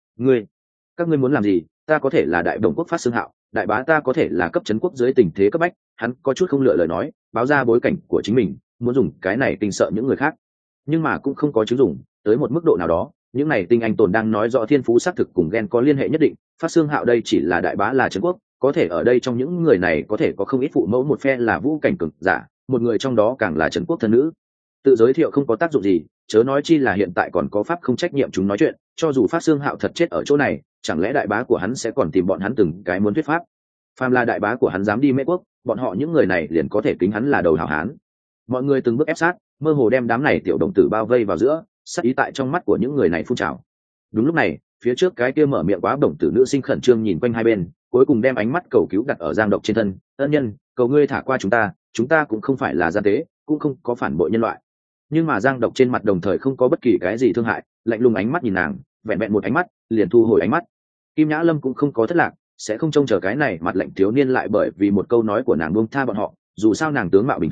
Các ngươi muốn làm gì? Ta có thể là đại đồng quốc Phát Xương Hạo, đại bá ta có thể là cấp trấn quốc dưới tình thế cấp bách, hắn có chút không lựa lời nói, báo ra bối cảnh của chính mình, muốn dùng cái này kinh sợ những người khác, nhưng mà cũng không có chứng dụng, tới một mức độ nào đó, những này tinh anh tồn đang nói rõ thiên phú xác thực cùng ghen có liên hệ nhất định. Phát Xương Hạo đây chỉ là đại bá là trấn quốc, có thể ở đây trong những người này có thể có không ít phụ mẫu một phe là vũ cảnh cường giả, một người trong đó càng là trấn quốc thân nữ. Tự giới thiệu không có tác dụng gì, chớ nói chi là hiện tại còn có pháp không trách nhiệm chúng nói chuyện, cho dù Phát Xương Hạo thật chết ở chỗ này, chẳng lẽ đại bá của hắn sẽ còn tìm bọn hắn từng cái muốn thuyết pháp? Phàm là đại bá của hắn dám đi Mễ quốc, bọn họ những người này liền có thể kính hắn là đầu hảo hán. Mọi người từng bước ép sát, mơ hồ đem đám này tiểu đồng tử bao vây vào giữa, sát ý tại trong mắt của những người này phun trào. Đúng lúc này, phía trước cái kia mở miệng quá đồng tử nữ sinh khẩn trương nhìn quanh hai bên, cuối cùng đem ánh mắt cầu cứu đặt ở Giang Độc trên thân. Ân nhân, cầu ngươi thả qua chúng ta cũng không phải là gian tế, cũng không có phản bội nhân loại. Nhưng mà Giang Độc trên mặt đồng thời không có bất kỳ cái gì thương hại, lạnh lùng ánh mắt nhìn nàng, vẹn vẹn một ánh mắt liền thu hồi ánh mắt. Kim Nhã Lâm cũng không có thất lạc, sẽ không trông chờ cái này mặt lạnh thiếu niên lại bởi vì một câu nói của nàng buông tha bọn họ, dù sao nàng tướng mạo bình thường,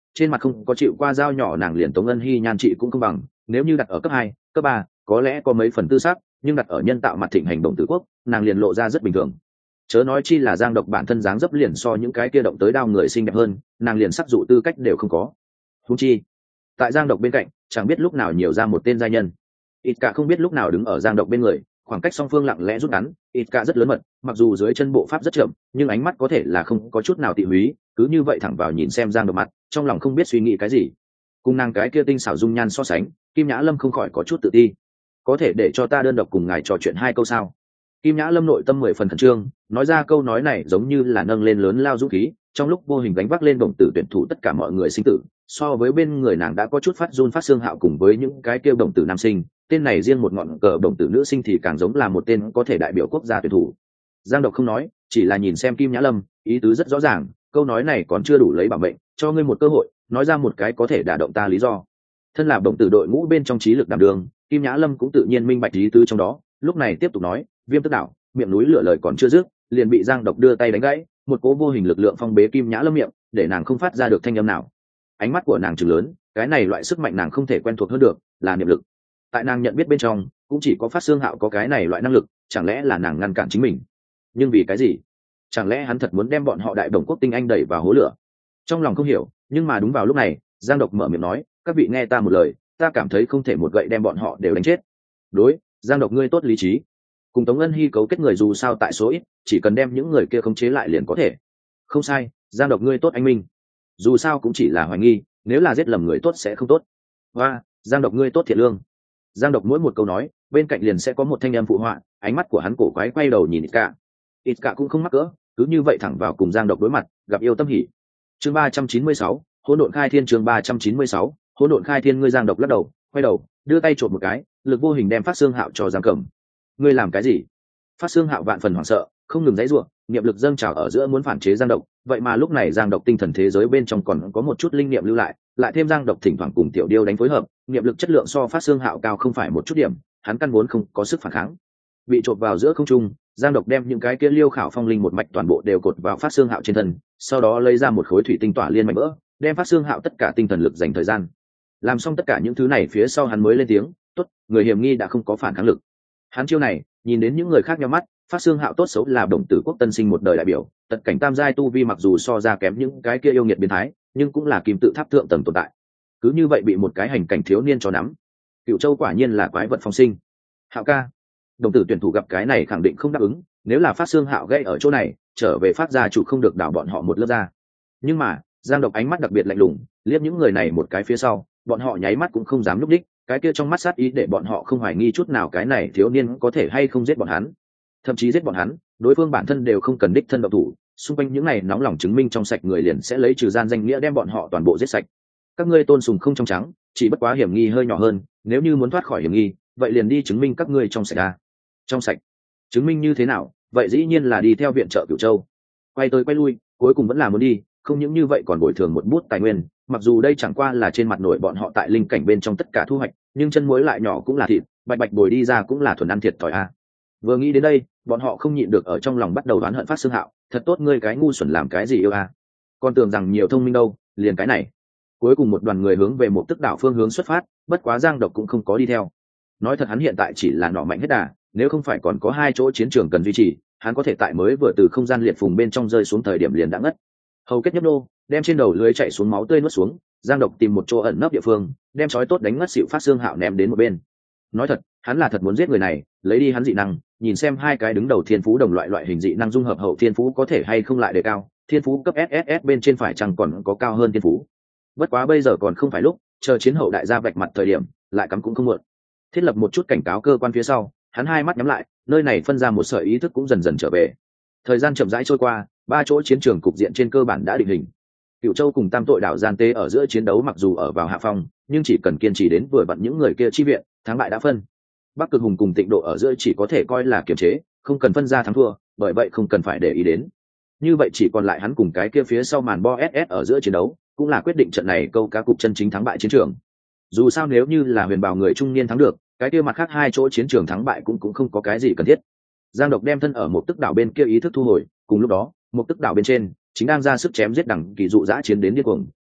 trên mặt không có chịu qua dao nhỏ nàng liền Tống Ân Hi nhan trị cũng không bằng, nếu như đặt ở cấp 2, cấp 3, có lẽ có mấy phần tư sắc, nhưng đặt ở nhân tạo mặt thịnh hành động tử quốc, nàng liền lộ ra rất bình thường. Chớ nói chi là Giang Độc bản thân dáng dấp liền so những cái kia động tới đao người xinh đẹp hơn, nàng liền sắc dụ tư cách đều không có. Huống chi, tại Giang Độc bên cạnh, chẳng biết lúc nào nhiều ra một tên giai nhân. Ít cả không biết lúc nào đứng ở Giang Độc bên người, khoảng cách song phương lặng lẽ rút ngắn, ít cả rất lớn mật, mặc dù dưới chân bộ pháp rất chậm, nhưng ánh mắt có thể là không có chút nào tị húy, cứ như vậy thẳng vào nhìn xem Giang Độc mặt, trong lòng không biết suy nghĩ cái gì. Cùng nàng cái kia tinh xảo dung nhan so sánh, Kim Nhã Lâm không khỏi có chút tự ti. Có thể để cho ta đơn độc cùng ngài trò chuyện 2 câu sao? Kim Nhã Lâm nội tâm 10 phần khẩn trương, nói ra câu nói này giống như là nâng lên lớn lao dũng khí, trong lúc vô hình gánh vác lên đồng tử tuyển thủ tất cả mọi người sinh tử. So với bên người nàng đã có chút phát run phát xương hạo cùng với những cái kêu đồng tử nam sinh, tên này riêng một ngọn cờ đồng tử nữ sinh thì càng giống là một tên có thể đại biểu quốc gia tuyển thủ. Giang Độc không nói, chỉ là nhìn xem Kim Nhã Lâm, ý tứ rất rõ ràng, câu nói này còn chưa đủ lấy bảo mệnh, cho ngươi một cơ hội, nói ra một cái có thể đả động ta lý do. Thân là đồng tử đội ngũ bên trong trí lực đảm đường, Kim Nhã Lâm cũng tự nhiên minh bạch ý tứ trong đó, lúc này tiếp tục nói, Viêm Tức Đảo, miệng núi lửa lời còn chưa dứt, liền bị Giang Độc đưa tay đánh gãy, một cỗ vô hình lực lượng phong bế Kim Nhã Lâm miệng, để nàng không phát ra được thanh âm nào. Ánh mắt của nàng trừng lớn, cái này loại sức mạnh nàng không thể quen thuộc hơn được, là niệm lực. Tại nàng nhận biết bên trong, cũng chỉ có Phát Xương Hạo có cái này loại năng lực, chẳng lẽ là nàng ngăn cản chính mình? Nhưng vì cái gì? Chẳng lẽ hắn thật muốn đem bọn họ đại đồng quốc tinh anh đẩy vào hố lửa? Trong lòng không hiểu, nhưng mà đúng vào lúc này, Giang Độc mở miệng nói, các vị nghe ta một lời, ta cảm thấy không thể một gậy đem bọn họ đều đánh chết. Đối, Giang Độc ngươi tốt lý trí. Cùng Tống Ân Hi cấu kết người dù sao tại số ít, chỉ cần đem những người kia khống chế lại liền có thể. Không sai, Giang Độc ngươi tốt anh minh. Dù sao cũng chỉ là hoài nghi, nếu là giết lầm người tốt sẽ không tốt. Và, Giang Độc ngươi tốt thiện lương. Giang Độc mỗi một câu nói, bên cạnh liền sẽ có một thanh âm phụ họa, ánh mắt của hắn cổ quái quay đầu nhìn Ít cả cũng không mắc cỡ, cứ như vậy thẳng vào cùng Giang Độc đối mặt, gặp yêu tâm hỉ. Chương 396, Hỗn Độn Khai Thiên chương 396, Hỗn Độn Khai Thiên ngươi Giang Độc lắc đầu, quay đầu, đưa tay chộp một cái, lực vô hình đem Phát Xương Hạo cho giam cầm. Ngươi làm cái gì? Phát Xương Hạo vạn phần hoảng sợ, không ngừng giãy giụa, niệm lực dâng trào ở giữa muốn phản chế Giang Độc, vậy mà lúc này Giang Độc tinh thần thế giới bên trong còn có một chút linh niệm lưu lại, lại thêm Giang Độc thỉnh thoảng cùng Tiểu Điêu đánh phối hợp, niệm lực chất lượng so Phát Xương Hạo cao không phải một chút điểm, hắn căn vốn không có sức phản kháng. Bị chộp vào giữa không trung, Giang Độc đem những cái kia liêu khảo phong linh một mạch toàn bộ đều cột vào Phát Xương Hạo trên thân, sau đó lấy ra một khối thủy tinh tỏa liên mảnh vỡ, đem Phát Xương Hạo tất cả tinh thần lực dành thời gian. Làm xong tất cả những thứ này phía sau hắn mới lên tiếng, "Tốt, người hiểm nghi đã không có phản kháng lực." Hắn chiêu này, nhìn đến những người khác nhíu mắt, Phát Xương Hạo tốt xấu là đồng tử quốc tân sinh một đời đại biểu, tật cảnh tam giai tu vi mặc dù so ra kém những cái kia yêu nghiệt biến thái, nhưng cũng là kim tự tháp thượng tầng tồn tại. Cứ như vậy bị một cái hành cảnh thiếu niên cho nắm. Cựu Châu quả nhiên là quái vật phong sinh. Hạo ca, đồng tử tuyển thủ gặp cái này khẳng định không đáp ứng, nếu là Phát Xương Hạo gây ở chỗ này, trở về Phát gia chủ không được đảo bọn họ một lớp ra. Nhưng mà, Giang Độc ánh mắt đặc biệt lạnh lùng, liếc những người này một cái phía sau, bọn họ nháy mắt cũng không dám lúc đích, cái kia trong mắt sát ý để bọn họ không hoài nghi chút nào cái này thiếu niên có thể hay không giết bọn hắn. Thậm chí giết bọn hắn, đối phương bản thân đều không cần đích thân động thủ, xung quanh những này nóng lòng chứng minh trong sạch người liền sẽ lấy trừ gian danh nghĩa đem bọn họ toàn bộ giết sạch. Các ngươi tôn sùng không trong trắng, chỉ bất quá hiểm nghi hơi nhỏ hơn, nếu như muốn thoát khỏi hiểm nghi, vậy liền đi chứng minh các ngươi trong sạch ra. Trong sạch? Chứng minh như thế nào? Vậy dĩ nhiên là đi theo viện trợ Cửu Châu. Quay tới quay lui, cuối cùng vẫn là muốn đi, không những như vậy còn bồi thường một bút tài nguyên, mặc dù đây chẳng qua là trên mặt nổi bọn họ tại linh cảnh bên trong tất cả thu hoạch, nhưng chân muối lại nhỏ cũng là thịt, bạch bạch bồi đi ra cũng là thuần ăn thiệt thòi a. Vừa nghĩ đến đây, bọn họ không nhịn được ở trong lòng bắt đầu đoán hận Phát Xương Hạo, thật tốt ngươi cái ngu xuẩn làm cái gì yêu a. Còn tưởng rằng nhiều thông minh đâu, liền cái này. Cuối cùng một đoàn người hướng về một tức đảo phương hướng xuất phát, bất quá Giang Độc cũng không có đi theo. Nói thật hắn hiện tại chỉ là nọ mạnh hết đà, nếu không phải còn có 2 chỗ chiến trường cần duy trì, hắn có thể tại mới vừa từ không gian liệt phùng bên trong rơi xuống thời điểm liền đã ngất. Hầu kết nhấp nô, đem trên đầu lưới chạy xuống máu tươi nuốt xuống, Giang Độc tìm một chỗ ẩn nấp địa phương, đem chói tốt đánh ngất xỉu Phát Xương Hạo ném đến một bên. Nói thật, hắn là thật muốn giết người này, lấy đi hắn dị năng, nhìn xem 2 cái đứng đầu thiên phú đồng loại hình dị năng dung hợp hậu thiên phú có thể hay không lại đề cao, thiên phú cấp SSS bên trên phải chăng còn có cao hơn thiên phú. Bất quá bây giờ còn không phải lúc, chờ chiến hậu đại gia vạch mặt thời điểm, lại cắm cũng không muộn. Thiết lập một chút cảnh cáo cơ quan phía sau, hắn 2 mắt nhắm lại, nơi này phân ra một sợi ý thức cũng dần dần trở về. Thời gian chậm rãi trôi qua, 3 chỗ chiến trường cục diện trên cơ bản đã định hình. Cửu Châu cùng Tam Tội đảo gian tế ở giữa chiến đấu mặc dù ở vào hạ phong, nhưng chỉ cần kiên trì đến vừa vặn những người kia chi viện, thắng bại đã phân. Bắc Cực Hùng cùng Tịnh Độ ở giữa chỉ có thể coi là kiềm chế, không cần phân ra thắng thua, bởi vậy không cần phải để ý đến. Như vậy chỉ còn lại hắn cùng cái kia phía sau màn bo SS ở giữa chiến đấu, cũng là quyết định trận này câu cá cục chân chính thắng bại chiến trường. Dù sao nếu như là Huyền Bảo người trung niên thắng được, cái kia mặt khác 2 chỗ chiến trường thắng bại cũng không có cái gì cần thiết. Giang Độc đem thân ở một tức đảo bên kia ý thức thu hồi, cùng lúc đó, một tức đảo bên trên chính đang ra sức chém giết đẳng kỳ dụ dã chiến đến điên cuồng,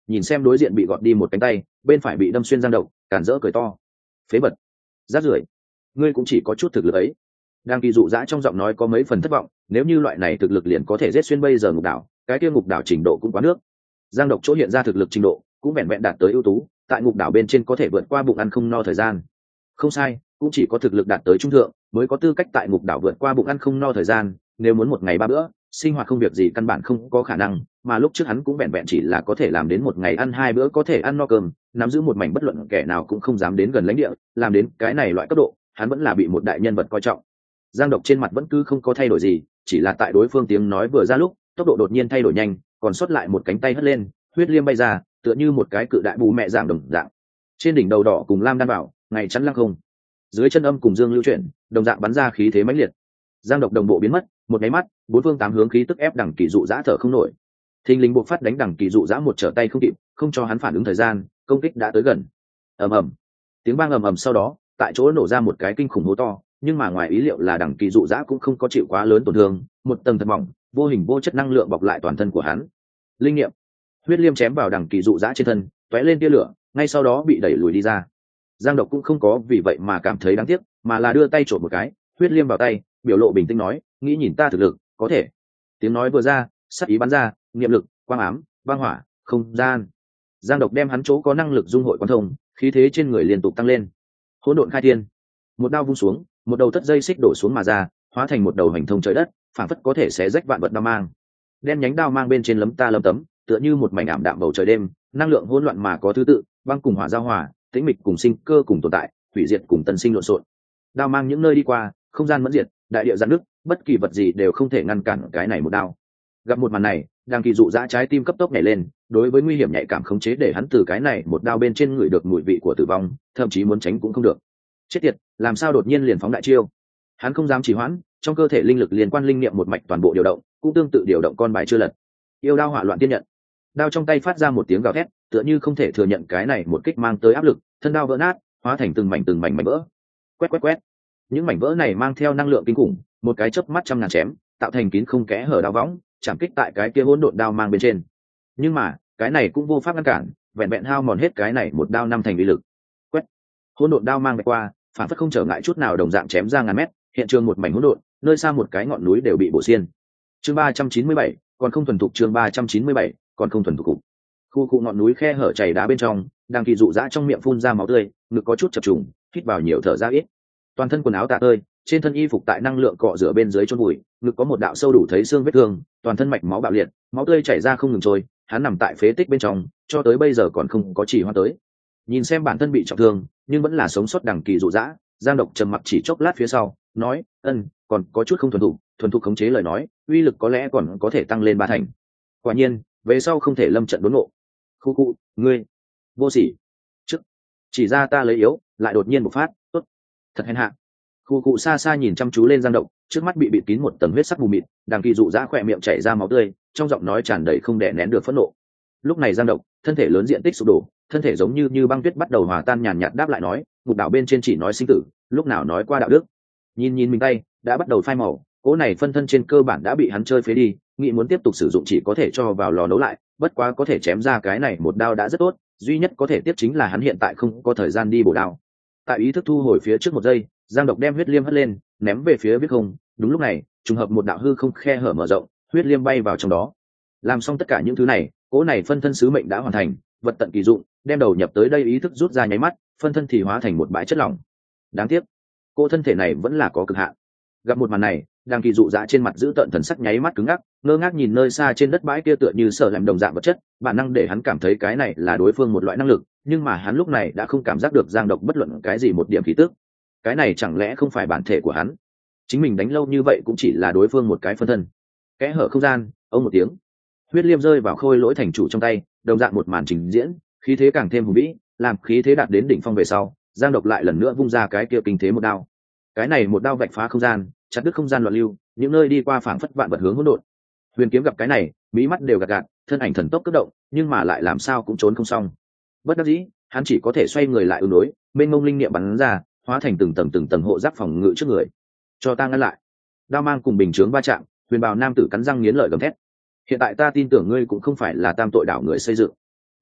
nhìn xem đối diện bị gọt đi một cánh tay, bên phải bị đâm xuyên Giang Độc, cản rỡ cười to. Phế vật, rác rưởi, ngươi cũng chỉ có chút thực lực ấy. Đang Kỳ dụ dã trong giọng nói có mấy phần thất vọng, nếu như loại này thực lực liền có thể giết xuyên bây giờ ngục đảo, cái kia ngục đảo trình độ cũng quá nước. Giang Độc chỗ hiện ra thực lực trình độ cũng vẹn vẹn đạt tới ưu tú, tại ngục đảo bên trên có thể vượt qua bụng ăn không no thời gian. Không sai, cũng chỉ có thực lực đạt tới trung thượng mới có tư cách tại ngục đảo vượt qua bụng ăn không no thời gian, nếu muốn một ngày 3 bữa sinh hoạt không việc gì căn bản không có khả năng, mà lúc trước hắn cũng vẹn vẹn chỉ là có thể làm đến một ngày ăn 2 bữa có thể ăn no cơm, nắm giữ một mảnh bất luận kẻ nào cũng không dám đến gần lãnh địa, làm đến cái này loại cấp độ, hắn vẫn là bị một đại nhân vật coi trọng. Giang Độc trên mặt vẫn cứ không có thay đổi gì, chỉ là tại đối phương tiếng nói vừa ra lúc, tốc độ đột nhiên thay đổi nhanh, còn sót lại một cánh tay hất lên, huyết liêm bay ra, tựa như một cái cự đại bù mẹ dạng đồng dạng. Trên đỉnh đầu đỏ cùng lam đan bảo, ngày chắn lăng không. Dưới chân âm cùng dương lưu chuyển, đồng dạng bắn ra khí thế mãnh liệt. Giang Độc đồng bộ biến mất, một cái mắt, bốn phương tám hướng khí tức ép Đằng Kỳ dụ dã thở không nổi. Thình lình buộc phát đánh Đằng Kỳ dụ dã một trở tay không kịp, không cho hắn phản ứng thời gian, công kích đã tới gần. Ầm ầm. Tiếng vang ầm ầm sau đó, tại chỗ nổ ra một cái kinh khủng hố to, nhưng mà ngoài ý liệu là Đằng Kỳ dụ dã cũng không có chịu quá lớn tổn thương, một tầng thật mỏng, vô hình vô chất năng lượng bọc lại toàn thân của hắn. Linh nghiệm. Huyết liêm chém vào Đằng Kỳ dụ dã trên thân, tóe lên tia lửa, ngay sau đó bị đẩy lùi đi ra. Giang Độc cũng không có vì vậy mà cảm thấy đáng tiếc, mà là đưa tay trộm một cái, huyết liêm vào tay, biểu lộ bình tĩnh nói, nghĩ nhìn ta thực lực, có thể. Tiếng nói vừa ra, sát ý bắn ra, niệm lực, quang ám, băng hỏa, không gian. Giang Độc đem hắn chỗ có năng lực dung hội quan thông, khí thế trên người liên tục tăng lên. Hỗn độn khai thiên, một đao vung xuống, một đầu thất dây xích đổ xuống mà ra, hóa thành một đầu hành thông trời đất, phảng phất có thể xé rách vạn vật đao mang. Đen nhánh đao mang bên trên lấm ta lấm tấm, tựa như một mảnh ảm đạm bầu trời đêm, năng lượng hỗn loạn mà có thứ tự, băng cùng hỏa giao hòa, tĩnh mịch cùng sinh cơ cùng tồn tại, hủy diệt cùng tân sinh lộn xộn. Đao mang những nơi đi qua, không gian mẫn diệt, đại địa giãn nứt, bất kỳ vật gì đều không thể ngăn cản cái này một đao. Gặp một màn này, Đằng Kỳ dụ dã trái tim cấp tốc nhảy lên, đối với nguy hiểm nhạy cảm khống chế để hắn từ cái này một đao bên trên người được mùi vị của tử vong, thậm chí muốn tránh cũng không được. Chết tiệt, làm sao đột nhiên liền phóng đại chiêu? Hắn không dám trì hoãn, trong cơ thể linh lực liên quan linh niệm một mạch toàn bộ điều động, cũng tương tự điều động con bài chưa lật. Yêu đao hỏa loạn tiên nhận. Đao trong tay phát ra một tiếng gào thét, tựa như không thể thừa nhận cái này một kích mang tới áp lực, thân đao vỡ nát, hóa thành từng mảnh mảnh vỡ. Quét quét quét. Những mảnh vỡ này mang theo năng lượng kinh khủng, một cái chớp mắt trăm ngàn chém, tạo thành kín không kẽ hở đao võng, chạm kích tại cái kia hỗn độn đao mang bên trên. Nhưng mà, cái này cũng vô pháp ngăn cản, vẹn vẹn hao mòn hết cái này một đao năm thành uy lực. Quét. Hỗn độn đao mang qua, phản phất không trở ngại chút nào đồng dạng chém ra ngàn mét, hiện trường một mảnh hỗn độn, nơi xa một cái ngọn núi đều bị bổ xiên. Chương 397, còn không thuần thục chương 397, còn không thuần thục cục. Khu ngọn núi khe hở chảy đá bên trong, Đằng Kỳ dụ dã trong miệng phun ra máu tươi, ngực có chút chập trùng, hít vào nhiều thở ra ít. Toàn thân quần áo tả tơi, trên thân y phục tại năng lượng cọ rửa bên dưới chôn bụi, ngực có một đạo sâu đủ thấy xương vết thương, toàn thân mạch máu bạo liệt, máu tươi chảy ra không ngừng trôi, hắn nằm tại phế tích bên trong, cho tới bây giờ còn không có chỉ hoa tới. Nhìn xem bản thân bị trọng thương, nhưng vẫn là sống sót Đằng Kỳ dụ dã, Giang Độc trầm mặc chỉ chốc lát phía sau, nói, còn có chút không thuần thục khống chế lời nói, uy lực có lẽ còn có thể tăng lên 3 thành. Quả nhiên, về sau không thể lâm trận đốn ngộ. Khu, ngươi, vô sỉ. Trước, chỉ ra ta lấy yếu, lại đột nhiên bộc phát, tốt, thật hèn hạ. Khu xa xa nhìn chăm chú lên Giang Độc, trước mắt bị bịt kín một tầng huyết sắc mù mịt, Đằng Kỳ dụ dã khỏe miệng chảy ra máu tươi, trong giọng nói tràn đầy không đè nén được phẫn nộ. Lúc này Giang Độc, thân thể lớn diện tích sụp đổ, thân thể giống như băng tuyết bắt đầu hòa tan nhàn nhạt đáp lại nói, ngục đảo bên trên chỉ nói sinh tử, lúc nào nói qua đạo đức. Nhìn mình tay đã bắt đầu phai màu, cỗ này phân thân trên cơ bản đã bị hắn chơi phế đi, nghĩ muốn tiếp tục sử dụng chỉ có thể cho vào lò nấu lại, bất quá có thể chém ra cái này một đao đã rất tốt, duy nhất có thể tiếp chính là hắn hiện tại không có thời gian đi bổ đao. Tại ý thức thu hồi phía trước một giây, Giang Độc đem huyết liêm hất lên, ném về phía viết không, đúng lúc này, trùng hợp một đạo hư không khe hở mở rộng, huyết liêm bay vào trong đó. Làm xong tất cả những thứ này, cỗ này phân thân sứ mệnh đã hoàn thành, vật tận kỳ dụng, đem đầu nhập tới đây ý thức rút ra nháy mắt, phân thân thì hóa thành một bãi chất lỏng. Đáng tiếc, cô thân thể này vẫn là có cực hạn. Gặp một màn này, Đằng Kỳ dụ dã trên mặt giữ tợn thần sắc nháy mắt cứng ngắc, ngơ ngác nhìn nơi xa trên đất bãi kia tựa như sở làm đồng dạng vật chất, bản năng để hắn cảm thấy cái này là đối phương một loại năng lực, nhưng mà hắn lúc này đã không cảm giác được Giang Độc bất luận cái gì một điểm khí tức. Cái này chẳng lẽ không phải bản thể của hắn? Chính mình đánh lâu như vậy cũng chỉ là đối phương một cái phân thân. Kẽ hở không gian, ông một tiếng, huyết liêm rơi vào Khôi Lỗi thành chủ trong tay, đồng dạng một màn trình diễn, khí thế càng thêm hùng vĩ, làm khí thế đạt đến đỉnh phong về sau, Giang Độc lại lần nữa vung ra cái kia kinh thế một đao. Cái này một đao vạch phá không gian, chặt đứt không gian loạn lưu, những nơi đi qua phảng phất vạn vật hướng hỗn độn. Huyền Kiếm gặp cái này, mí mắt đều gạt, thân ảnh thần tốc cấp động, nhưng mà lại làm sao cũng trốn không xong. Bất đắc dĩ, hắn chỉ có thể xoay người lại ứng đối, bên ngông linh niệm bắn ra, hóa thành từng tầng hộ giáp phòng ngự trước người. Cho ta ngăn lại. Đao mang cùng bình chướng va chạm, Huyền Bào nam tử cắn răng nghiến lợi gầm thét. Hiện tại ta tin tưởng ngươi cũng không phải là tam tội đảo người xây dựng.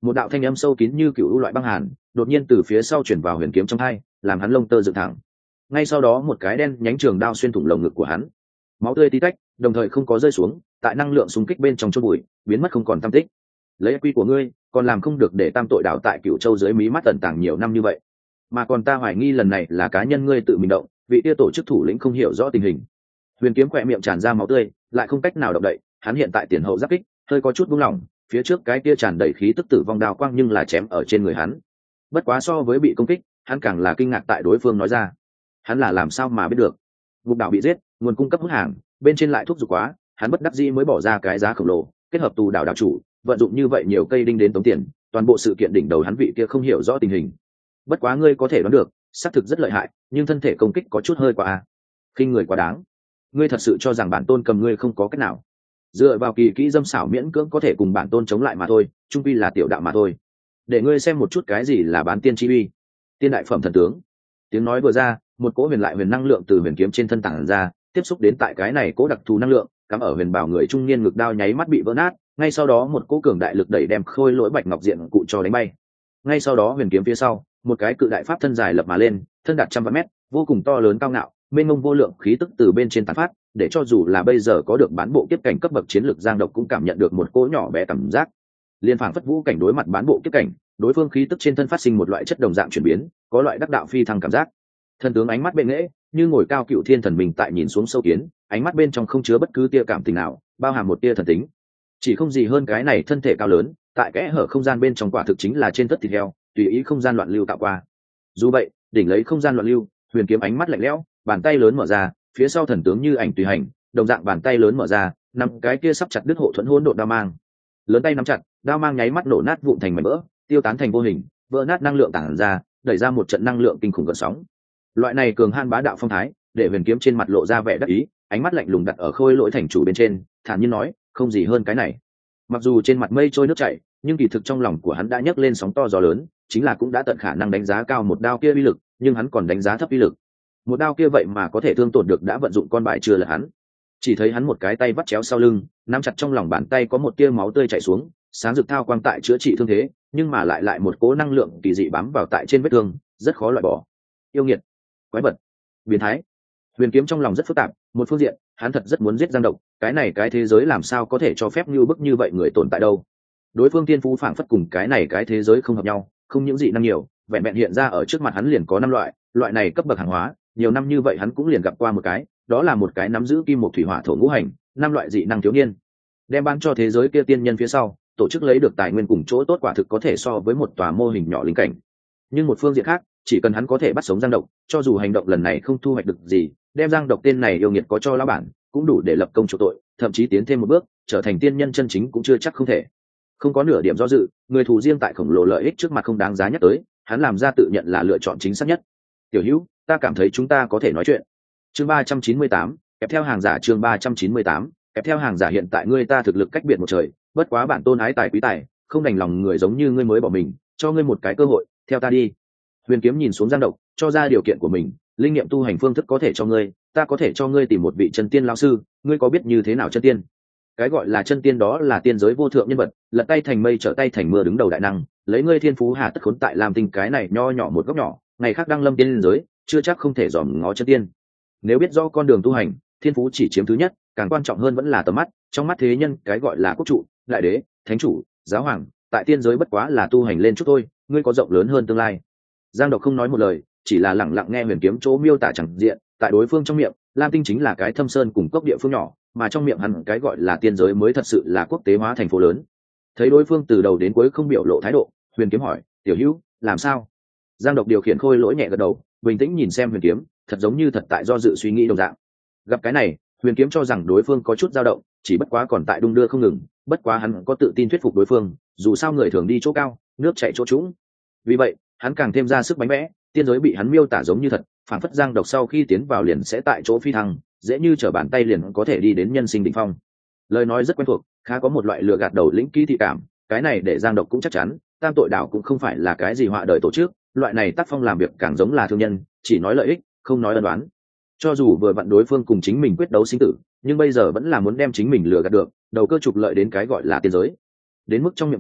Một đạo thanh âm sâu kín như cựu u loại băng hàn đột nhiên từ phía sau chuyển vào huyền kiếm trong hai, làm hắn lông tơ dựng thẳng. Ngay sau đó một cái đen nhánh trường đao xuyên thủng lồng ngực của hắn, máu tươi tí tách, đồng thời không có rơi xuống, tại năng lượng xung kích bên trong chôn bụi, biến mất không còn tăm tích. Lấy quy của ngươi, còn làm không được để tam tội đạo tại Cửu Châu dưới mí mắt tận tàng nhiều năm như vậy, mà còn ta hoài nghi lần này là cá nhân ngươi tự mình động, vị kia tổ chức thủ lĩnh không hiểu rõ tình hình. Huyền kiếm khỏe miệng tràn ra máu tươi, lại không cách nào động đậy, hắn hiện tại tiền hậu giáp kích, hơi có chút buông lỏng, phía trước cái kia tràn đầy khí tức tử vong đao quang nhưng là chém ở trên người hắn. Bất quá so với bị công kích, hắn càng là kinh ngạc tại đối phương nói ra. Hắn là làm sao mà biết được? Ngục đạo bị giết, nguồn cung cấp hút hàng, bên trên lại thúc giục quá, hắn bất đắc dĩ mới bỏ ra cái giá khổng lồ, kết hợp tù đảo đạo chủ, vận dụng như vậy nhiều cây đinh đến tống tiền, toàn bộ sự kiện đỉnh đầu hắn vị kia không hiểu rõ tình hình. Bất quá ngươi có thể đoán được, xác thực rất lợi hại, nhưng thân thể công kích có chút hơi quá a. Khinh người quá đáng. Ngươi thật sự cho rằng bản tôn cầm ngươi không có cách nào? Dựa vào kỳ kỹ dâm xảo miễn cưỡng có thể cùng bản tôn chống lại mà thôi, trung quy là tiểu đạo mà thôi. Để ngươi xem một chút cái gì là bán tiên chi uy. Tiên đại phẩm thần tướng. Tiếng nói vừa ra, một cỗ huyền lại huyền năng lượng từ huyền kiếm trên thân tản ra, tiếp xúc đến tại cái này cỗ đặc thù năng lượng, cắm ở huyền bảo người trung niên ngực đao nháy mắt bị vỡ nát, ngay sau đó một cỗ cường đại lực đẩy đem khôi lỗi bạch ngọc diện cụ cho đánh bay. Ngay sau đó huyền kiếm phía sau, một cái cự đại pháp thân dài lập mà lên, thân đạt trăm vạn mét, vô cùng to lớn cao ngạo, mênh mông vô lượng khí tức từ bên trên tán phát, để cho dù là bây giờ có được bán bộ kiếp cảnh cấp bậc chiến lược Giang Độc cũng cảm nhận được một cỗ nhỏ bé cảm giác. Liên phảng phất vũ cảnh đối mặt bán bộ kiếp cảnh, đối phương khí tức trên thân phát sinh một loại chất đồng dạng chuyển biến, có loại đắc đạo phi thăng cảm giác. Thần tướng ánh mắt bệ nghễ, như ngồi cao cựu thiên thần mình tại nhìn xuống sâu kiến, ánh mắt bên trong không chứa bất cứ tia cảm tình nào, bao hàm một tia thần tính. Chỉ không gì hơn cái này thân thể cao lớn, tại kẽ hở không gian bên trong quả thực chính là trên tất thịt heo, tùy ý không gian loạn lưu tạo qua. Dù vậy, đỉnh lấy không gian loạn lưu, huyền kiếm ánh mắt lạnh lẽo, bàn tay lớn mở ra, phía sau thần tướng như ảnh tùy hành, đồng dạng bàn tay lớn mở ra, nắm cái kia sắp chặt đứt hộ thuẫn hỗn độn đao mang. Lớn tay nắm chặt, đao mang nháy mắt nổ nát vụn thành mảnh vỡ, tiêu tán thành vô hình, vỡ nát năng lượng tản ra, đẩy ra một trận năng lượng kinh khủng gần sóng. Loại này cường han bá đạo phong thái, để huyền kiếm trên mặt lộ ra vẻ đắc ý, ánh mắt lạnh lùng đặt ở khôi lỗi thành chủ bên trên, thản nhiên nói, không gì hơn cái này. Mặc dù trên mặt mây trôi nước chảy, nhưng kỳ thực trong lòng của hắn đã nhấc lên sóng to gió lớn, chính là cũng đã tận khả năng đánh giá cao một đao kia uy lực, nhưng hắn còn đánh giá thấp uy lực. Một đao kia vậy mà có thể thương tổn được đã vận dụng con bài chưa là hắn. Chỉ thấy hắn một cái tay vắt chéo sau lưng, nắm chặt trong lòng bàn tay có một tia máu tươi chảy xuống, sáng rực thao quang tại chữa trị thương thế, nhưng mà lại một cố năng lượng kỳ dị bám vào tại trên vết thương, rất khó loại bỏ. Yêu nghiệt, quái vật, biến thái. Huyền kiếm trong lòng rất phức tạp, một phương diện, hắn thật rất muốn giết Giang Độc, cái này cái thế giới làm sao có thể cho phép như bức như vậy người tồn tại đâu. Đối phương tiên phú phảng phất cùng cái này cái thế giới không hợp nhau, không những dị năng nhiều, vẹn vẹn hiện ra ở trước mặt hắn liền có 5 loại này cấp bậc hàng hóa, nhiều năm như vậy hắn cũng liền gặp qua một cái, đó là một cái nắm giữ kim một thủy hỏa thổ ngũ hành, 5 loại dị năng thiếu niên. Đem bán cho thế giới kia tiên nhân phía sau, tổ chức lấy được tài nguyên cùng chỗ tốt quả thực có thể so với một tòa mô hình nhỏ linh cảnh. Nhưng một phương diện khác, chỉ cần hắn có thể bắt sống Giang Độc, cho dù hành động lần này không thu hoạch được gì, đem Giang Độc tên này yêu nghiệt có cho lão bản, cũng đủ để lập công chủ tội, thậm chí tiến thêm một bước, trở thành tiên nhân chân chính cũng chưa chắc không thể. Không có nửa điểm do dự, người thù riêng tại khổng lồ lợi ích trước mặt không đáng giá nhắc tới, hắn làm ra tự nhận là lựa chọn chính xác nhất. Tiểu Hữu, ta cảm thấy chúng ta có thể nói chuyện. Chương 398, kèm theo hàng giả. Chương 398, kèm theo hàng giả. Hiện tại ngươi ta thực lực cách biệt một trời, bất quá bản tôn ái tài quý tài, không đành lòng người giống như ngươi mới bỏ mình, cho ngươi một cái cơ hội, theo ta đi. Huyền kiếm nhìn xuống Giang Độc, cho ra điều kiện của mình, linh nghiệm tu hành phương thức có thể cho ngươi, ta có thể cho ngươi tìm một vị chân tiên lão sư, ngươi có biết như thế nào chân tiên? Cái gọi là chân tiên đó là tiên giới vô thượng nhân vật, lật tay thành mây trở tay thành mưa đứng đầu đại năng, lấy ngươi thiên phú hà tất khốn tại làm tình cái này nho nhỏ một góc nhỏ, ngày khác đăng lâm tiên giới, chưa chắc không thể dòm ngó chân tiên. Nếu biết rõ con đường tu hành, thiên phú chỉ chiếm thứ nhất, càng quan trọng hơn vẫn là tầm mắt, trong mắt thế nhân cái gọi là quốc trụ, đại đế, thánh chủ, giáo hoàng, tại tiên giới bất quá là tu hành lên chút thôi, ngươi có rộng lớn hơn tương lai. Giang Độc không nói một lời, chỉ là lẳng lặng nghe huyền kiếm chỗ miêu tả chẳng diện, tại đối phương trong miệng, Lam Tinh chính là cái thâm sơn cùng cốc địa phương nhỏ, mà trong miệng hắn cái gọi là tiên giới mới thật sự là quốc tế hóa thành phố lớn. Thấy đối phương từ đầu đến cuối không biểu lộ thái độ, huyền kiếm hỏi, tiểu hữu, làm sao? Giang Độc điều khiển khôi lỗi nhẹ gật đầu, bình tĩnh nhìn xem huyền kiếm, thật giống như thật tại do dự suy nghĩ đồng dạng. Gặp cái này, huyền kiếm cho rằng đối phương có chút dao động, chỉ bất quá còn tại đung đưa không ngừng, bất quá hắn có tự tin thuyết phục đối phương, dù sao người thường đi chỗ cao, nước chảy chỗ trũng. Vì vậy, hắn càng thêm ra sức bánh vẽ, tiên giới bị hắn miêu tả giống như thật, phản phất Giang Độc sau khi tiến vào liền sẽ tại chỗ phi thăng, dễ như trở bàn tay liền có thể đi đến nhân sinh đỉnh phong. Lời nói rất quen thuộc, khá có một loại lừa gạt đầu lĩnh kỹ thị cảm, cái này để Giang Độc cũng chắc chắn, tam tội đảo cũng không phải là cái gì họa đời tổ chức, loại này tác phong làm việc càng giống là thương nhân, chỉ nói lợi ích, không nói ân oán. Cho dù vừa vặn đối phương cùng chính mình quyết đấu sinh tử, nhưng bây giờ vẫn là muốn đem chính mình lừa gạt được, đầu cơ trục lợi đến cái gọi là tiên giới. Đến mức trong miệng bánh,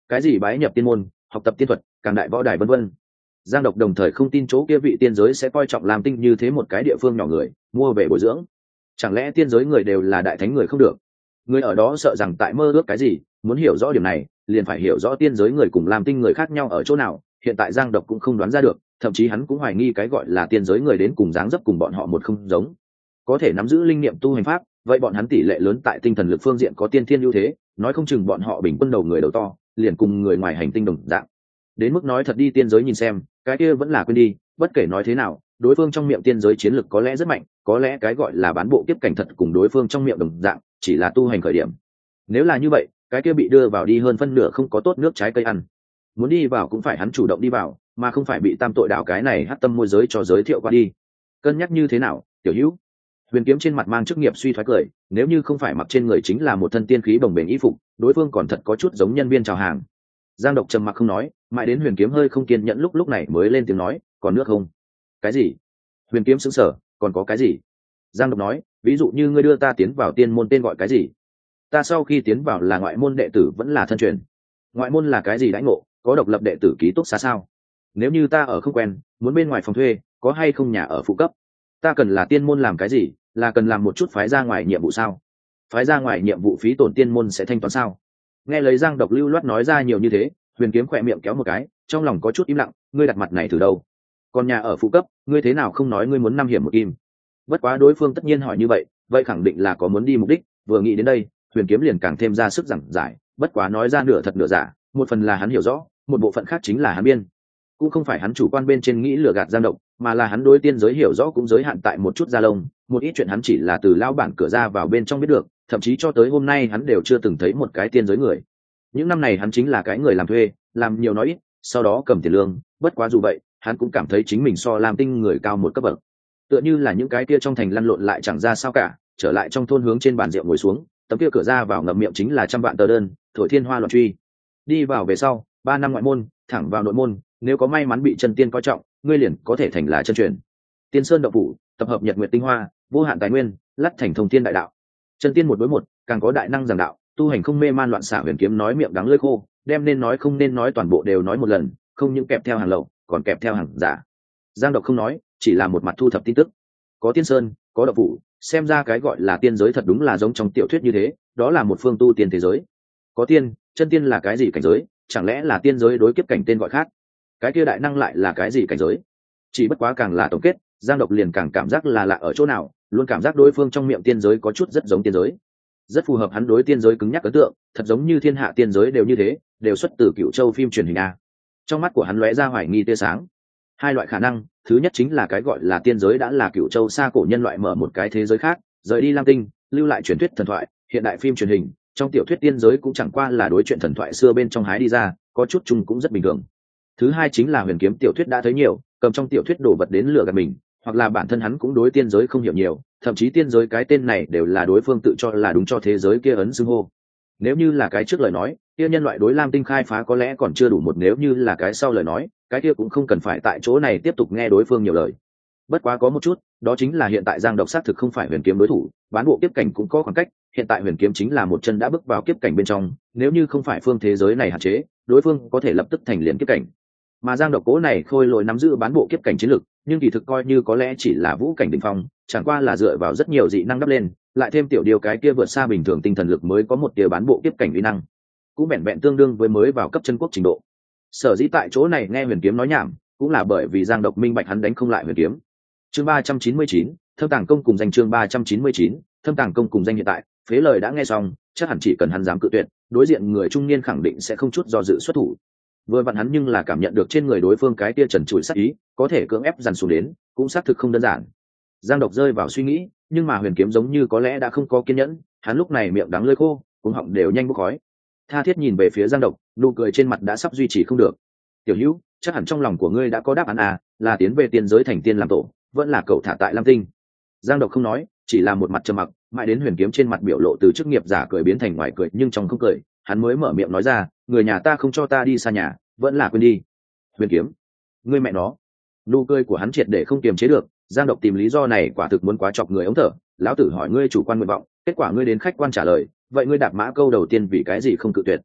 cái gì bái nhập tiên môn, học tập tiên thuật, càng đại võ đài vân vân. Giang Độc đồng thời không tin chỗ kia vị tiên giới sẽ coi trọng Lam Tinh như thế một cái địa phương nhỏ người, mua về bồi dưỡng. Chẳng lẽ tiên giới người đều là đại thánh người không được? Người ở đó sợ rằng tại mơ ước cái gì, muốn hiểu rõ điểm này, liền phải hiểu rõ tiên giới người cùng Lam Tinh người khác nhau ở chỗ nào. Hiện tại Giang Độc cũng không đoán ra được, thậm chí hắn cũng hoài nghi cái gọi là tiên giới người đến cùng dáng dấp cùng bọn họ một không giống. Có thể nắm giữ linh nghiệm tu hành pháp, vậy bọn hắn tỷ lệ lớn tại tinh thần lực phương diện có tiên thiên ưu thế, nói không chừng bọn họ bình quân đầu người đầu to, liền cùng người ngoài hành tinh đồng dạng. Đến mức nói thật đi tiên giới nhìn xem, cái kia vẫn là quên đi, bất kể nói thế nào, đối phương trong miệng tiên giới chiến lực có lẽ rất mạnh, có lẽ cái gọi là bán bộ kiếp cảnh thật cùng đối phương trong miệng đồng dạng, chỉ là tu hành khởi điểm. Nếu là như vậy, cái kia bị đưa vào đi hơn phân nửa không có tốt nước trái cây ăn. Muốn đi vào cũng phải hắn chủ động đi vào, mà không phải bị tam tội đạo cái này hắc tâm môi giới cho giới thiệu qua đi. Cân nhắc như thế nào, tiểu hữu? Huyền Kiếm trên mặt mang chức nghiệp suy thoái cười, nếu như không phải mặc trên người chính là một thân tiên khí bồng bềnh y phục, đối phương còn thật có chút giống nhân viên chào hàng. Giang Độc trầm mặc không nói, mãi đến Huyền Kiếm hơi không kiên nhẫn lúc này mới lên tiếng nói, còn nước không? Cái gì? Huyền Kiếm sững sờ, còn có cái gì? Giang Độc nói, ví dụ như ngươi đưa ta tiến vào tiên môn tên gọi cái gì? Ta sau khi tiến vào là ngoại môn đệ tử vẫn là thân truyền? Ngoại môn là cái gì đãi ngộ, có độc lập đệ tử ký túc xá sao? Nếu như ta ở không quen, muốn bên ngoài phòng thuê, có hay không nhà ở phụ cấp? Ta cần là tiên môn làm cái gì, là cần làm một chút phái ra ngoài nhiệm vụ sao? Phái ra ngoài nhiệm vụ phí tổn tiên môn sẽ thanh toán sao? Nghe lấy Giang Độc lưu loát nói ra nhiều như thế, Huyền Kiếm khỏe miệng kéo một cái, trong lòng có chút im lặng, ngươi đặt mặt này từ đâu? Còn nhà ở phụ cấp, ngươi thế nào không nói ngươi muốn 5 hiểm một kim? Bất quá đối phương tất nhiên hỏi như vậy khẳng định là có muốn đi mục đích, vừa nghĩ đến đây, Huyền Kiếm liền càng thêm ra sức giảng giải, bất quá nói ra nửa thật nửa giả, một phần là hắn hiểu rõ, một bộ phận khác chính là hắn biên. Cũng không phải hắn chủ quan bên trên nghĩ lừa gạt Giang Độc, mà là hắn đối tiên giới hiểu rõ cũng giới hạn tại một chút da lông, một ít chuyện hắn chỉ là từ lao bản cửa ra vào bên trong biết được, thậm chí cho tới hôm nay hắn đều chưa từng thấy một cái tiên giới người. Những năm này hắn chính là cái người làm thuê, làm nhiều nói ít, sau đó cầm tiền lương, bất quá dù vậy, hắn cũng cảm thấy chính mình so Lam Tinh người cao một cấp bậc. Tựa như là những cái kia trong thành lăn lộn lại chẳng ra sao cả, trở lại trong thôn hướng trên bàn rượu ngồi xuống, tấm kia cửa ra vào ngậm miệng chính là 100 vạn tờ đơn, thổi thiên hoa loạn truy. Đi vào về sau, 3 năm ngoại môn, thẳng vào nội môn, nếu có may mắn bị chân tiên coi trọng, ngươi liền có thể thành là chân truyền. Tiên Sơn Động Phủ, tập hợp nhật nguyệt tinh hoa, vô hạn tài nguyên, lắt thành thông thiên đại đạo. Chân tiên một đối một, càng có đại năng giảng đạo, tu hành không mê man loạn xạ. Huyền Kiếm nói miệng đắng lưỡi khô, đem nên nói không nên nói toàn bộ đều nói một lần, không những kẹp theo hàng lậu, còn kẹp theo hàng giả. Giang Độc không nói, chỉ là một mặt thu thập tin tức. Có Tiên Sơn, có Động Phủ, xem ra cái gọi là tiên giới thật đúng là giống trong tiểu thuyết như thế, đó là một phương tu tiên thế giới. Có tiên, chân tiên là cái gì cảnh giới, chẳng lẽ là tiên giới đối kiếp cảnh tên gọi khác? Cái kia đại năng lại là cái gì cảnh giới? Chỉ bất quá càng là tổng kết, Giang Độc liền càng cảm giác là lạ ở chỗ nào, luôn cảm giác đối phương trong miệng tiên giới có chút rất giống tiên giới, rất phù hợp hắn đối tiên giới cứng nhắc ấn tượng, thật giống như thiên hạ tiên giới đều như thế, đều xuất từ Cửu Châu phim truyền hình a. Trong mắt của hắn lóe ra hoài nghi tia sáng. Hai loại khả năng, thứ nhất chính là cái gọi là tiên giới đã là Cửu Châu xa cổ nhân loại mở một cái thế giới khác, rời đi Lam Tinh, lưu lại truyền thuyết thần thoại, hiện đại phim truyền hình, trong tiểu thuyết tiên giới cũng chẳng qua là đối chuyện thần thoại xưa bên trong hái đi ra, có chút chung cũng rất bình thường. Thứ hai chính là Huyền Kiếm tiểu thuyết đã thấy nhiều, cầm trong tiểu thuyết đổ vật đến lừa gạt mình, hoặc là bản thân hắn cũng đối tiên giới không hiểu nhiều, thậm chí tiên giới cái tên này đều là đối phương tự cho là đúng cho thế giới kia ấn xưng hô. Nếu như là cái trước lời nói, kia nhân loại đối Lam Tinh khai phá có lẽ còn chưa đủ một, nếu như là cái sau lời nói, cái kia cũng không cần phải tại chỗ này tiếp tục nghe đối phương nhiều lời. Bất quá có một chút, đó chính là hiện tại Giang Độc xác thực không phải Huyền Kiếm đối thủ, bán bộ kiếp cảnh cũng có khoảng cách, hiện tại Huyền Kiếm chính là một chân đã bước vào kiếp cảnh bên trong, nếu như không phải phương thế giới này hạn chế, đối phương có thể lập tức thành liền kiếp cảnh. Mà Giang Độc cố này khôi lỗi nắm giữ bán bộ kiếp cảnh chiến lực, nhưng kỳ thực coi như có lẽ chỉ là vũ cảnh đỉnh phong, chẳng qua là dựa vào rất nhiều dị năng đắp lên, lại thêm tiểu điều cái kia vượt xa bình thường tinh thần lực mới có một tia bán bộ kiếp cảnh uy năng, cũng vẹn vẹn tương đương với mới vào cấp chân quốc trình độ. Sở dĩ tại chỗ này nghe Huyền Kiếm nói nhảm, cũng là bởi vì Giang Độc minh bạch hắn đánh không lại Huyền Kiếm. Chương 399, Thâm Tàng Công cùng danh. Chương 399, Thâm Tàng Công cùng danh. Hiện tại, phế lời đã nghe xong, chắc hẳn chỉ cần hắn dám cự tuyệt, đối diện người trung niên khẳng định sẽ không chút do dự xuất thủ. Vừa vặn hắn nhưng là cảm nhận được trên người đối phương cái tia trần trụi sát ý, có thể cưỡng ép dằn xuống đến, cũng xác thực không đơn giản. Giang Độc rơi vào suy nghĩ, nhưng mà Huyền Kiếm giống như có lẽ đã không có kiên nhẫn, hắn lúc này miệng đắng lưỡi khô, cuống họng đều nhanh bốc khói. Tha thiết nhìn về phía Giang Độc, nụ cười trên mặt đã sắp duy trì không được. Tiểu Hữu, chắc hẳn trong lòng của ngươi đã có đáp án à, là tiến về tiên giới thành tiên làm tổ, vẫn là cậu thả tại Lam Tinh. Giang Độc không nói, chỉ là một mặt trầm mặc, mãi đến Huyền Kiếm trên mặt biểu lộ từ chức nghiệp giả cười biến thành ngoài cười, nhưng trong không cười, hắn mới mở miệng nói ra, người nhà ta không cho ta đi xa nhà, vẫn là quên đi. Huyền Kiếm, ngươi mẹ nó. Nụ cười của hắn triệt để không kiềm chế được. Giang Độc tìm lý do này quả thực muốn quá chọc người ống thở. Lão tử hỏi ngươi chủ quan nguyện vọng, kết quả ngươi đến khách quan trả lời, vậy ngươi đạp mã câu đầu tiên vì cái gì không cự tuyệt?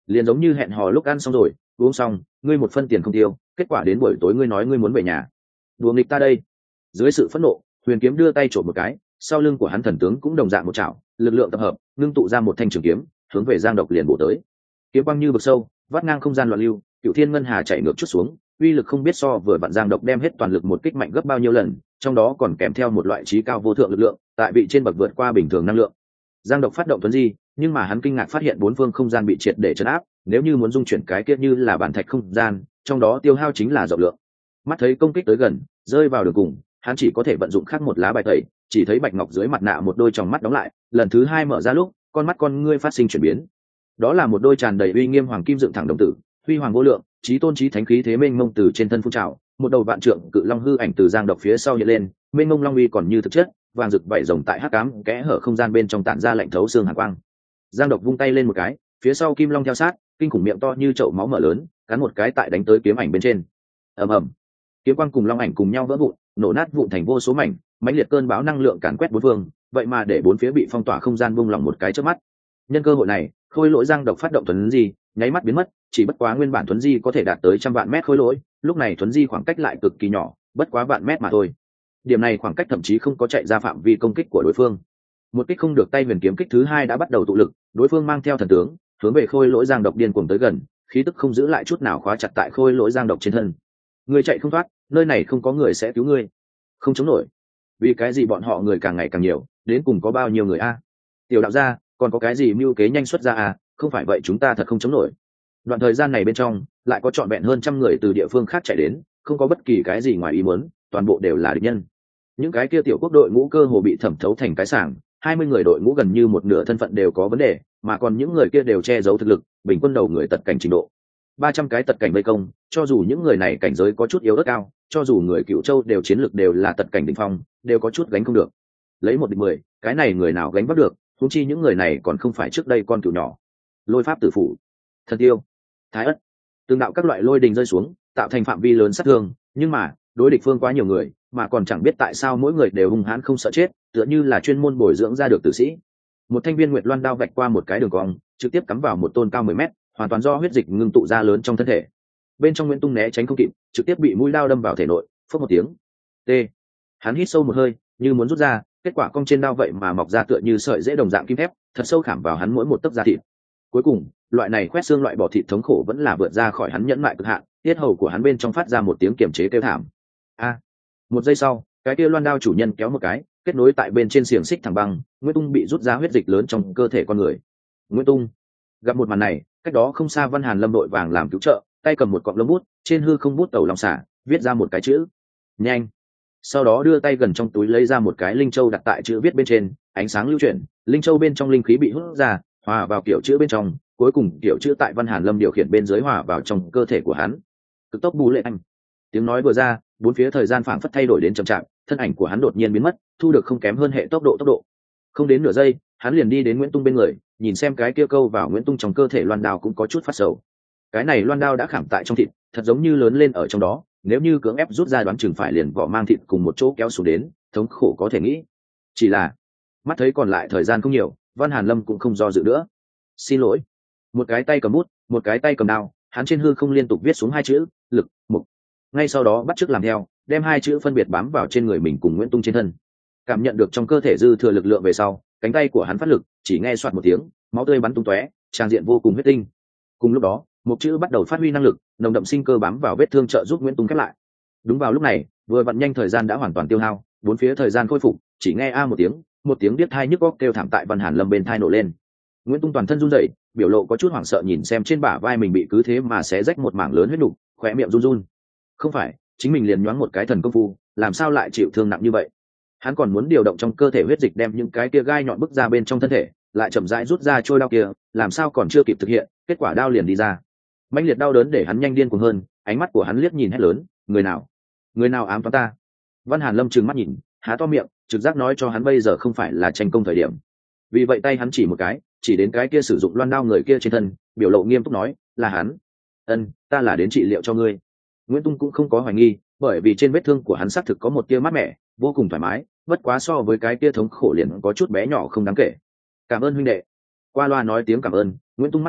liền giống như hẹn hò lúc ăn xong rồi uống xong ngươi một phân tiền không tiêu, kết quả đến buổi tối ngươi nói ngươi muốn về nhà, đùa nghịch ta đây. Dưới sự phẫn nộ, Huyền Kiếm đưa tay trộm một cái, sau lưng của hắn thần tướng cũng đồng dạng một chảo, lực lượng tập hợp ngưng tụ ra một thanh trường kiếm hướng về Giang Độc liền bổ tới. Kiếm quang như vực sâu vắt ngang không gian loạn lưu, Cửu Thiên Ngân Hà chạy ngược chút xuống, uy lực không biết so vừa vặn Giang Độc đem hết toàn lực một kích mạnh gấp bao nhiêu lần, trong đó còn kèm theo một loại trí cao vô thượng lực lượng, tại vị trên bậc vượt qua bình thường năng lượng. Giang Độc phát động tuấn di, nhưng mà hắn kinh ngạc phát hiện bốn phương không gian bị triệt để trấn áp, nếu như muốn dung chuyển cái kia như là bản thạch không gian, trong đó tiêu hao chính là rộng lượng. Mắt thấy công kích tới gần, rơi vào đường cùng, hắn chỉ có thể vận dụng khác một lá bài tẩy, chỉ thấy bạch ngọc dưới mặt nạ một đôi tròng mắt đóng lại, lần thứ hai mở ra lúc, con mắt con ngươi phát sinh chuyển biến. Đó là một đôi tràn đầy uy nghiêm hoàng kim dựng thẳng đồng tử, huy hoàng vô lượng, chí tôn chí thánh khí thế mênh mông từ trên thân phun trào, một đầu vạn trượng cự long hư ảnh từ Giang Độc phía sau hiện lên, mênh mông long uy còn như thực chất, vàng rực vảy rồng tại hắc ám kẽ hở không gian bên trong tản ra lạnh thấu xương hàn quang. Giang Độc vung tay lên một cái, phía sau kim long theo sát, kinh khủng miệng to như chậu máu mở lớn, cắn một cái tại đánh tới kiếm ảnh bên trên. Ầm ầm, kiếm quang cùng long ảnh cùng nhau vỡ vụn, nổ nát vụn thành vô số mảnh, mãnh liệt cơn bão năng lượng càn quét bốn phương, vậy mà để bốn phía bị phong tỏa không gian buông lỏng một cái chớp mắt. Nhân cơ hội này, khôi lỗi Giang Độc phát động thuấn di, nháy mắt biến mất, chỉ bất quá nguyên bản thuấn di có thể đạt tới trăm vạn mét khôi lỗi, lúc này thuấn di khoảng cách lại cực kỳ nhỏ, bất quá vạn mét mà thôi. Điểm này khoảng cách thậm chí không có chạy ra phạm vi công kích của đối phương. Một kích không được tay Huyền Kiếm kích thứ hai đã bắt đầu tụ lực, đối phương mang theo thần tướng, hướng về khôi lỗi Giang Độc điên cuồng tới gần, khí tức không giữ lại chút nào khóa chặt tại khôi lỗi Giang Độc trên thân. Người chạy không thoát, nơi này không có người sẽ cứu ngươi. Không chống nổi. Vì cái gì bọn họ người càng ngày càng nhiều, đến cùng có bao nhiêu người a? Tiểu đạo gia, còn có cái gì mưu kế nhanh xuất ra à, không phải vậy chúng ta thật không chống nổi. Đoạn thời gian này bên trong, lại có trọn vẹn hơn trăm người từ địa phương khác chạy đến, không có bất kỳ cái gì ngoài ý muốn, toàn bộ đều là địch nhân. Những cái kia tiểu quốc đội ngũ cơ hồ bị thẩm thấu thành cái sảng, 20 người đội ngũ gần như một nửa thân phận đều có vấn đề, mà còn những người kia đều che giấu thực lực, bình quân đầu người tật cảnh trình độ. 300 cái tật cảnh vây công, cho dù những người này cảnh giới có chút yếu ớt cao, cho dù người Cựu Châu đều chiến lược đều là tật cảnh đỉnh phong, đều có chút gánh không được. Lấy 1 địch 10, cái này người nào gánh vác được, huống chi những người này còn không phải trước đây con cừu nhỏ. Lôi pháp tử phủ, thần tiêu, thái ất, từng đạo các loại lôi đình rơi xuống, tạo thành phạm vi lớn sát thương, nhưng mà đối địch phương quá nhiều người, mà còn chẳng biết tại sao mỗi người đều hung hãn không sợ chết, tựa như là chuyên môn bồi dưỡng ra được tử sĩ. Một thanh viên nguyệt loan đao vạch qua một cái đường cong, trực tiếp cắm vào một tôn cao 10 mét, hoàn toàn do huyết dịch ngưng tụ ra lớn trong thân thể. Bên trong Nguyễn Tung né tránh không kịp, trực tiếp bị mũi đao đâm vào thể nội, phốc một tiếng. T. Hắn hít sâu một hơi, như muốn rút ra, kết quả cong trên đao vậy mà mọc ra tựa như sợi dễ đồng dạng kim thép, thật sâu khảm vào hắn mỗi một tấc da thịt. Cuối cùng, loại này quét xương loại bỏ thịt thống khổ vẫn là vượt ra khỏi hắn nhẫn nại cực hạn, tiết hầu của hắn bên trong phát ra một tiếng kiềm chế kêu thảm. A. Một giây sau, cái kia loan đao chủ nhân kéo một cái, kết nối tại bên trên xiềng xích thẳng băng, Nguyễn Tung bị rút ra huyết dịch lớn trong cơ thể con người. Nguyễn Tung gặp một màn này, cách đó không xa Văn Hàn Lâm đội vàng làm cứu trợ, tay cầm một cọng lông bút, trên hư không bút tẩu lòng xả, viết ra một cái chữ: nhanh. Sau đó đưa tay gần trong túi lấy ra một cái linh châu đặt tại chữ viết bên trên, ánh sáng lưu chuyển, linh châu bên trong linh khí bị hút ra, hòa vào kiểu chữ bên trong, cuối cùng kiểu chữ tại Văn Hàn Lâm điều khiển bên dưới hòa vào trong cơ thể của hắn. Cực tốc bù lệ anh. Tiếng nói vừa ra, bốn phía thời gian phảng phất thay đổi đến chậm chạp, thân ảnh của hắn đột nhiên biến mất, thu được không kém hơn hệ tốc độ. Không đến nửa giây, hắn liền đi đến Nguyễn Tung bên người, nhìn xem cái kia câu vào Nguyễn Tung trong cơ thể loan đao cũng có chút phát sầu. Cái này loan đao đã khảm tại trong thịt, thật giống như lớn lên ở trong đó, nếu như cưỡng ép rút ra đoán chừng phải liền vỏ mang thịt cùng một chỗ kéo xuống đến, thống khổ có thể nghĩ. Chỉ là mắt thấy còn lại thời gian không nhiều, Văn Hàn Lâm cũng không do dự nữa. Xin lỗi. Một cái tay cầm bút, một cái tay cầm đao, hắn trên hư không liên tục viết xuống hai chữ: lực, mục. Ngay sau đó bắt chước làm theo, đem hai chữ phân biệt bám vào trên người mình cùng Nguyễn Tung trên thân. Cảm nhận được trong cơ thể dư thừa lực lượng về sau, cánh tay của hắn phát lực, chỉ nghe soạt một tiếng, máu tươi bắn tung tóe, trang diện vô cùng huyết tinh. Cùng lúc đó, một chữ bắt đầu phát huy năng lực, nồng đậm sinh cơ bám vào vết thương trợ giúp Nguyễn Tung khép lại. Đúng vào lúc này, vừa vặn nhanh thời gian đã hoàn toàn tiêu hao, bốn phía thời gian khôi phục, chỉ nghe a một tiếng điếc tai nhức óc kêu thảm tại Văn Hàn Lâm bên tai nổ lên. Nguyễn Tung toàn thân run rẩy, biểu lộ có chút hoảng sợ nhìn xem trên bả vai mình bị cứ thế mà xé rách một mảng lớn huyết nục, khóe miệng run run. Không phải, chính mình liền nhoáng một cái thần công phu, làm sao lại chịu thương nặng như vậy? Hắn còn muốn điều động trong cơ thể huyết dịch đem những cái kia gai nhọn bức ra bên trong thân thể, lại chậm rãi rút ra trôi đao kia, làm sao còn chưa kịp thực hiện, kết quả đao liền đi ra. Mãnh liệt đau đớn để hắn nhanh điên cuồng hơn, ánh mắt của hắn liếc nhìn hét lớn: người nào ám toán ta? Văn Hàn Lâm trừng mắt nhìn, há to miệng, trực giác nói cho hắn bây giờ không phải là tranh công thời điểm. Vì vậy tay hắn chỉ một cái, chỉ đến cái kia sử dụng loan đao người kia trên thân, biểu lộ nghiêm túc nói: là hắn. Ta là đến trị liệu cho ngươi. Nguyễn Tung cũng không có hoài nghi, bởi vì trên vết thương của hắn xác thực có một tia mát mẻ, vô cùng thoải mái, bất quá so với cái tia thống khổ liền có chút bé nhỏ không đáng kể. Cảm ơn huynh đệ. Qua loa nói tiếng cảm ơn, Nguyễn Tung mắt đỏ,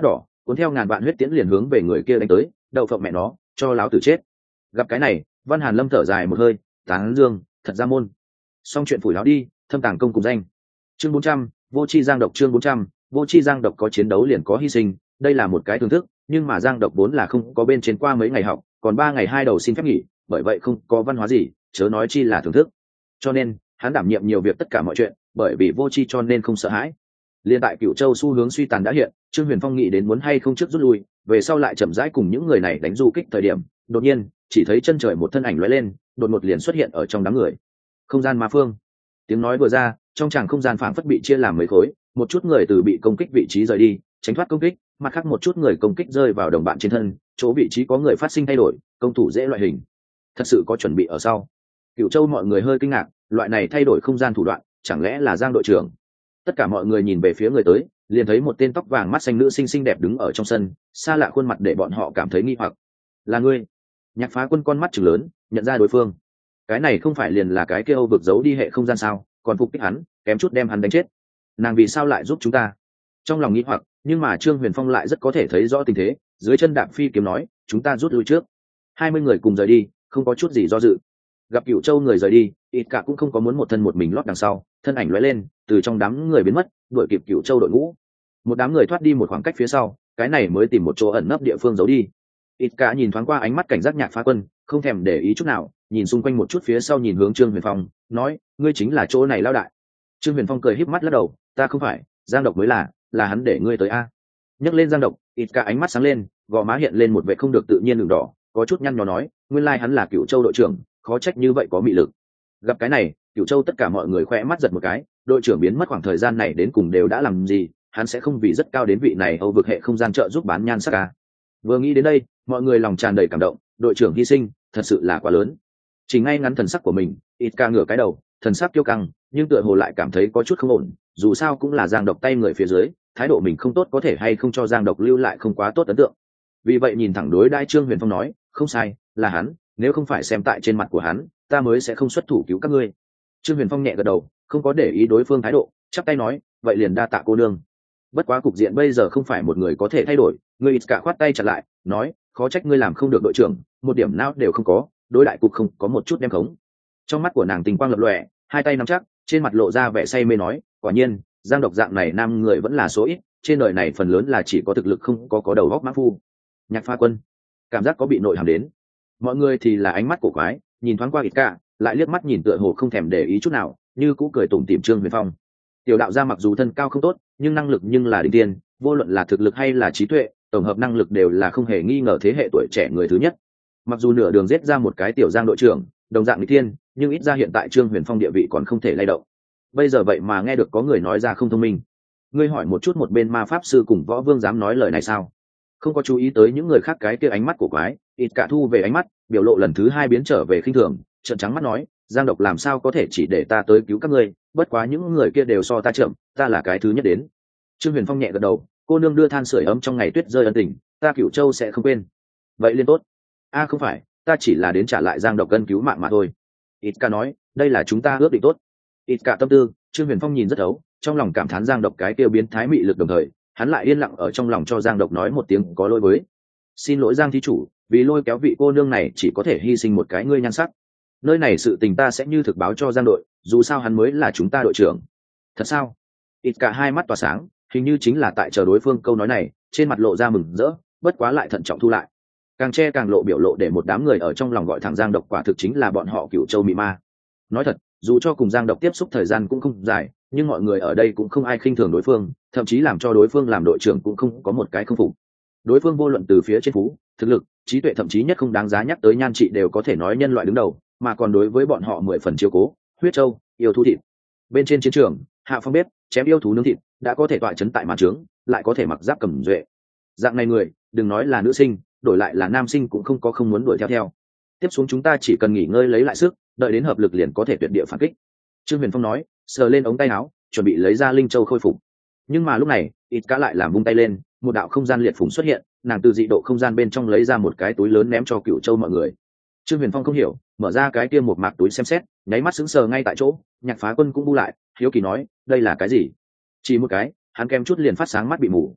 cuốn theo ngàn vạn huyết tiễn liền hướng về người kia đánh tới. Đậu phộng mẹ nó, cho láo tử chết. Gặp cái này, Văn Hàn Lâm thở dài một hơi, tán dương, thật ra môn. Xong chuyện phủi láo đi, thâm tàng công cùng danh. Chương 400, vô chi giang độc. Chương 400, vô chi giang độc. Có chiến đấu liền có hy sinh, đây là một cái thưởng thức, nhưng mà giang độc vốn là không có bên trên qua mấy ngày học, còn 3 ngày 2 đầu xin phép nghỉ, bởi vậy không có văn hóa gì, chớ nói chi là thưởng thức. Cho nên hắn đảm nhiệm nhiều việc tất cả mọi chuyện, bởi vì vô chi cho nên không sợ hãi. Liên tại Cửu Châu xu hướng suy tàn đã hiện, Trương Huyền Phong nghĩ đến muốn hay không trước rút lui, về sau lại chậm rãi cùng những người này đánh du kích thời điểm, đột nhiên chỉ thấy chân trời một thân ảnh lóe lên, đột ngột liền xuất hiện ở trong đám người. Không gian ma phương. Tiếng nói vừa ra, trong tràng không gian phảng phất bị chia làm mấy khối, một chút người từ bị công kích vị trí rời đi, tránh thoát công kích, mặt khác một chút người công kích rơi vào đồng bạn trên thân, chỗ vị trí có người phát sinh thay đổi, công thủ dễ loại hình. Thật sự có chuẩn bị ở sau. Cửu Châu mọi người hơi kinh ngạc, loại này thay đổi không gian thủ đoạn, chẳng lẽ là Giang đội trưởng? Tất cả mọi người nhìn về phía người tới, liền thấy một tên tóc vàng mắt xanh nữ xinh xinh đẹp đứng ở trong sân, xa lạ khuôn mặt để bọn họ cảm thấy nghi hoặc. Là ngươi? Nhạc Phá Quân con mắt trừng lớn, nhận ra đối phương. Cái này không phải liền là cái kia Âu vực giấu đi hệ không gian sao? Còn phục kích hắn, kém chút đem hắn đánh chết. Nàng vì sao lại giúp chúng ta? Trong lòng nghi hoặc, nhưng mà Trương Huyền Phong lại rất có thể thấy rõ tình thế, dưới chân đạp phi kiếm nói, chúng ta rút lui trước. 20 người cùng rời đi, không có chút gì do dự. Gặp Cửu Châu người rời đi, ít cả cũng không có muốn một thân một mình lót đằng sau, thân ảnh lóe lên, từ trong đám người biến mất, đuổi kịp Cửu Châu đội ngũ. Một đám người thoát đi một khoảng cách phía sau, cái này mới tìm một chỗ ẩn nấp địa phương giấu đi. Ít cả nhìn thoáng qua ánh mắt cảnh giác Nhạc Phá Quân, không thèm để ý chút nào, nhìn xung quanh một chút phía sau nhìn hướng Trương Huyền Phong, nói, ngươi chính là chỗ này lao đại. Trương Huyền Phong cười híp mắt lắc đầu, ta không phải, Giang Độc mới là hắn để ngươi tới a. Nhắc lên Giang Độc, ít cả ánh mắt sáng lên, gò má hiện lên một vẻ không được tự nhiên đường đỏ, có chút nhăn nhó nói, nguyên lai hắn là Cửu Châu đội trưởng, khó trách như vậy có mị lực. Gặp cái này, Cửu Châu tất cả mọi người khỏe mắt giật một cái, đội trưởng biến mất khoảng thời gian này đến cùng đều đã làm gì, hắn sẽ không vì rất cao đến vị này Âu vực hệ không gian trợ giúp bán nhan sắc à. Vừa nghĩ đến đây, mọi người lòng tràn đầy cảm động, đội trưởng hy sinh, thật sự là quá lớn. Chỉ ngay ngắn thần sắc của mình, ít ca ngửa cái đầu, thần sắc kiêu căng, nhưng tựa hồ lại cảm thấy có chút không ổn, dù sao cũng là Giang Độc tay người phía dưới, thái độ mình không tốt có thể hay không cho Giang Độc lưu lại không quá tốt ấn tượng. Vì vậy nhìn thẳng đối đai Trương Huyền Phong nói, không sai, là hắn, nếu không phải xem tại trên mặt của hắn, ta mới sẽ không xuất thủ cứu các ngươi. Trương Huyền Phong nhẹ gật đầu, không có để ý đối phương thái độ, chắp tay nói, vậy liền đa tạ cô nương. Bất quá cục diện bây giờ không phải một người có thể thay đổi, ngươi ít cả khoát tay chặt lại, nói, khó trách ngươi làm không được đội trưởng, một điểm nào đều không có, đối đại cục không có một chút đem khống. Trong mắt của nàng tình quang lập lòe, hai tay nắm chắc, trên mặt lộ ra vẻ say mê nói, quả nhiên, Giang Độc dạng này nam người vẫn là số ít, trên đời này phần lớn là chỉ có thực lực không có đầu óc mã phu. Nhạc Phá Quân, cảm giác có bị nội hàm đến. Mọi người thì là ánh mắt cổ quái, nhìn thoáng qua ít cả, lại liếc mắt nhìn tựa hồ không thèm để ý chút nào, như cũ cười tủm tỉm Trương Huyền Phong. Tiểu đạo gia mặc dù thân cao không tốt, nhưng năng lực nhưng là đỉnh tiên, vô luận là thực lực hay là trí tuệ, tổng hợp năng lực đều là không hề nghi ngờ thế hệ tuổi trẻ người thứ nhất. Mặc dù nửa đường giết ra một cái tiểu Giang đội trưởng, đồng dạng nghịch thiên, nhưng ít ra hiện tại Trương Huyền Phong địa vị còn không thể lay động. Bây giờ vậy mà nghe được có người nói ra không thông minh. Ngươi hỏi một chút một bên ma pháp sư cùng võ vương dám nói lời này sao? Không có chú ý tới những người khác cái kia ánh mắt của quái, ít cả thu về ánh mắt, biểu lộ lần thứ hai biến trở về khinh thường, trợn trắng mắt nói, Giang Độc làm sao có thể chỉ để ta tới cứu các ngươi, bất quá những người kia đều so ta chậm, ta là cái thứ nhất đến. Trương Huyền Phong nhẹ gật đầu, cô nương đưa than sưởi ấm trong ngày tuyết rơi ân tình, ta Cửu Châu sẽ không quên. Vậy liên tốt. A không phải, ta chỉ là đến trả lại Giang Độc cân cứu mạng mà thôi. Ít ca nói, đây là chúng ta ước định tốt. Ít cả tâm tư, Trương Huyền Phong nhìn rất thấu, trong lòng cảm thán Giang Độc cái tiêu biến thái mị lực, đồng thời hắn lại yên lặng ở trong lòng cho Giang Độc nói một tiếng có lỗi với. Xin lỗi Giang thí chủ, vì lôi kéo vị cô nương này chỉ có thể hy sinh một cái ngươi nhan sắc. Nơi này sự tình ta sẽ như thực báo cho Giang đội, dù sao hắn mới là chúng ta đội trưởng. Thật sao? Ít cả hai mắt tỏa sáng, hình như chính là tại chờ đối phương câu nói này, trên mặt lộ ra mừng rỡ, bất quá lại thận trọng thu lại. Càng che càng lộ biểu lộ để một đám người ở trong lòng gọi thẳng Giang Độc quả thực chính là bọn họ Cửu Châu mị ma. Nói thật, dù cho cùng Giang Độc tiếp xúc thời gian cũng không dài, nhưng mọi người ở đây cũng không ai khinh thường đối phương, thậm chí làm cho đối phương làm đội trưởng cũng không có một cái không phục. Đối phương vô luận từ phía trên phú, thực lực, trí tuệ, thậm chí nhất không đáng giá nhắc tới nhan trị đều có thể nói nhân loại đứng đầu, mà còn đối với bọn họ 10 phần chiếu cố, huyết châu, yêu thú thịt. Bên trên chiến trường, hạ phong bếp, chém yêu thú nướng thịt, đã có thể tọa chấn tại màn trướng, lại có thể mặc giáp cầm duệ. Dạng này người, đừng nói là nữ sinh, đổi lại là nam sinh cũng không có không muốn đuổi theo. Tiếp xuống chúng ta chỉ cần nghỉ ngơi lấy lại sức, đợi đến hợp lực liền có thể tuyệt địa phản kích. Trương Huyền Phong nói, sờ lên ống tay áo, chuẩn bị lấy ra linh châu khôi phục. Nhưng mà lúc này, ít cá lại làm vung tay lên, một đạo không gian liệt phùng xuất hiện, nàng từ dị độ không gian bên trong lấy ra một cái túi lớn ném cho Cửu Châu mọi người. Trương Huyền Phong không hiểu, mở ra cái kia một mạc túi xem xét, nháy mắt sững sờ ngay tại chỗ. Nhạc Phá Quân cũng bu lại, hiếu kỳ nói, đây là cái gì? Chỉ một cái, hắn kém chút liền phát sáng mắt bị mù.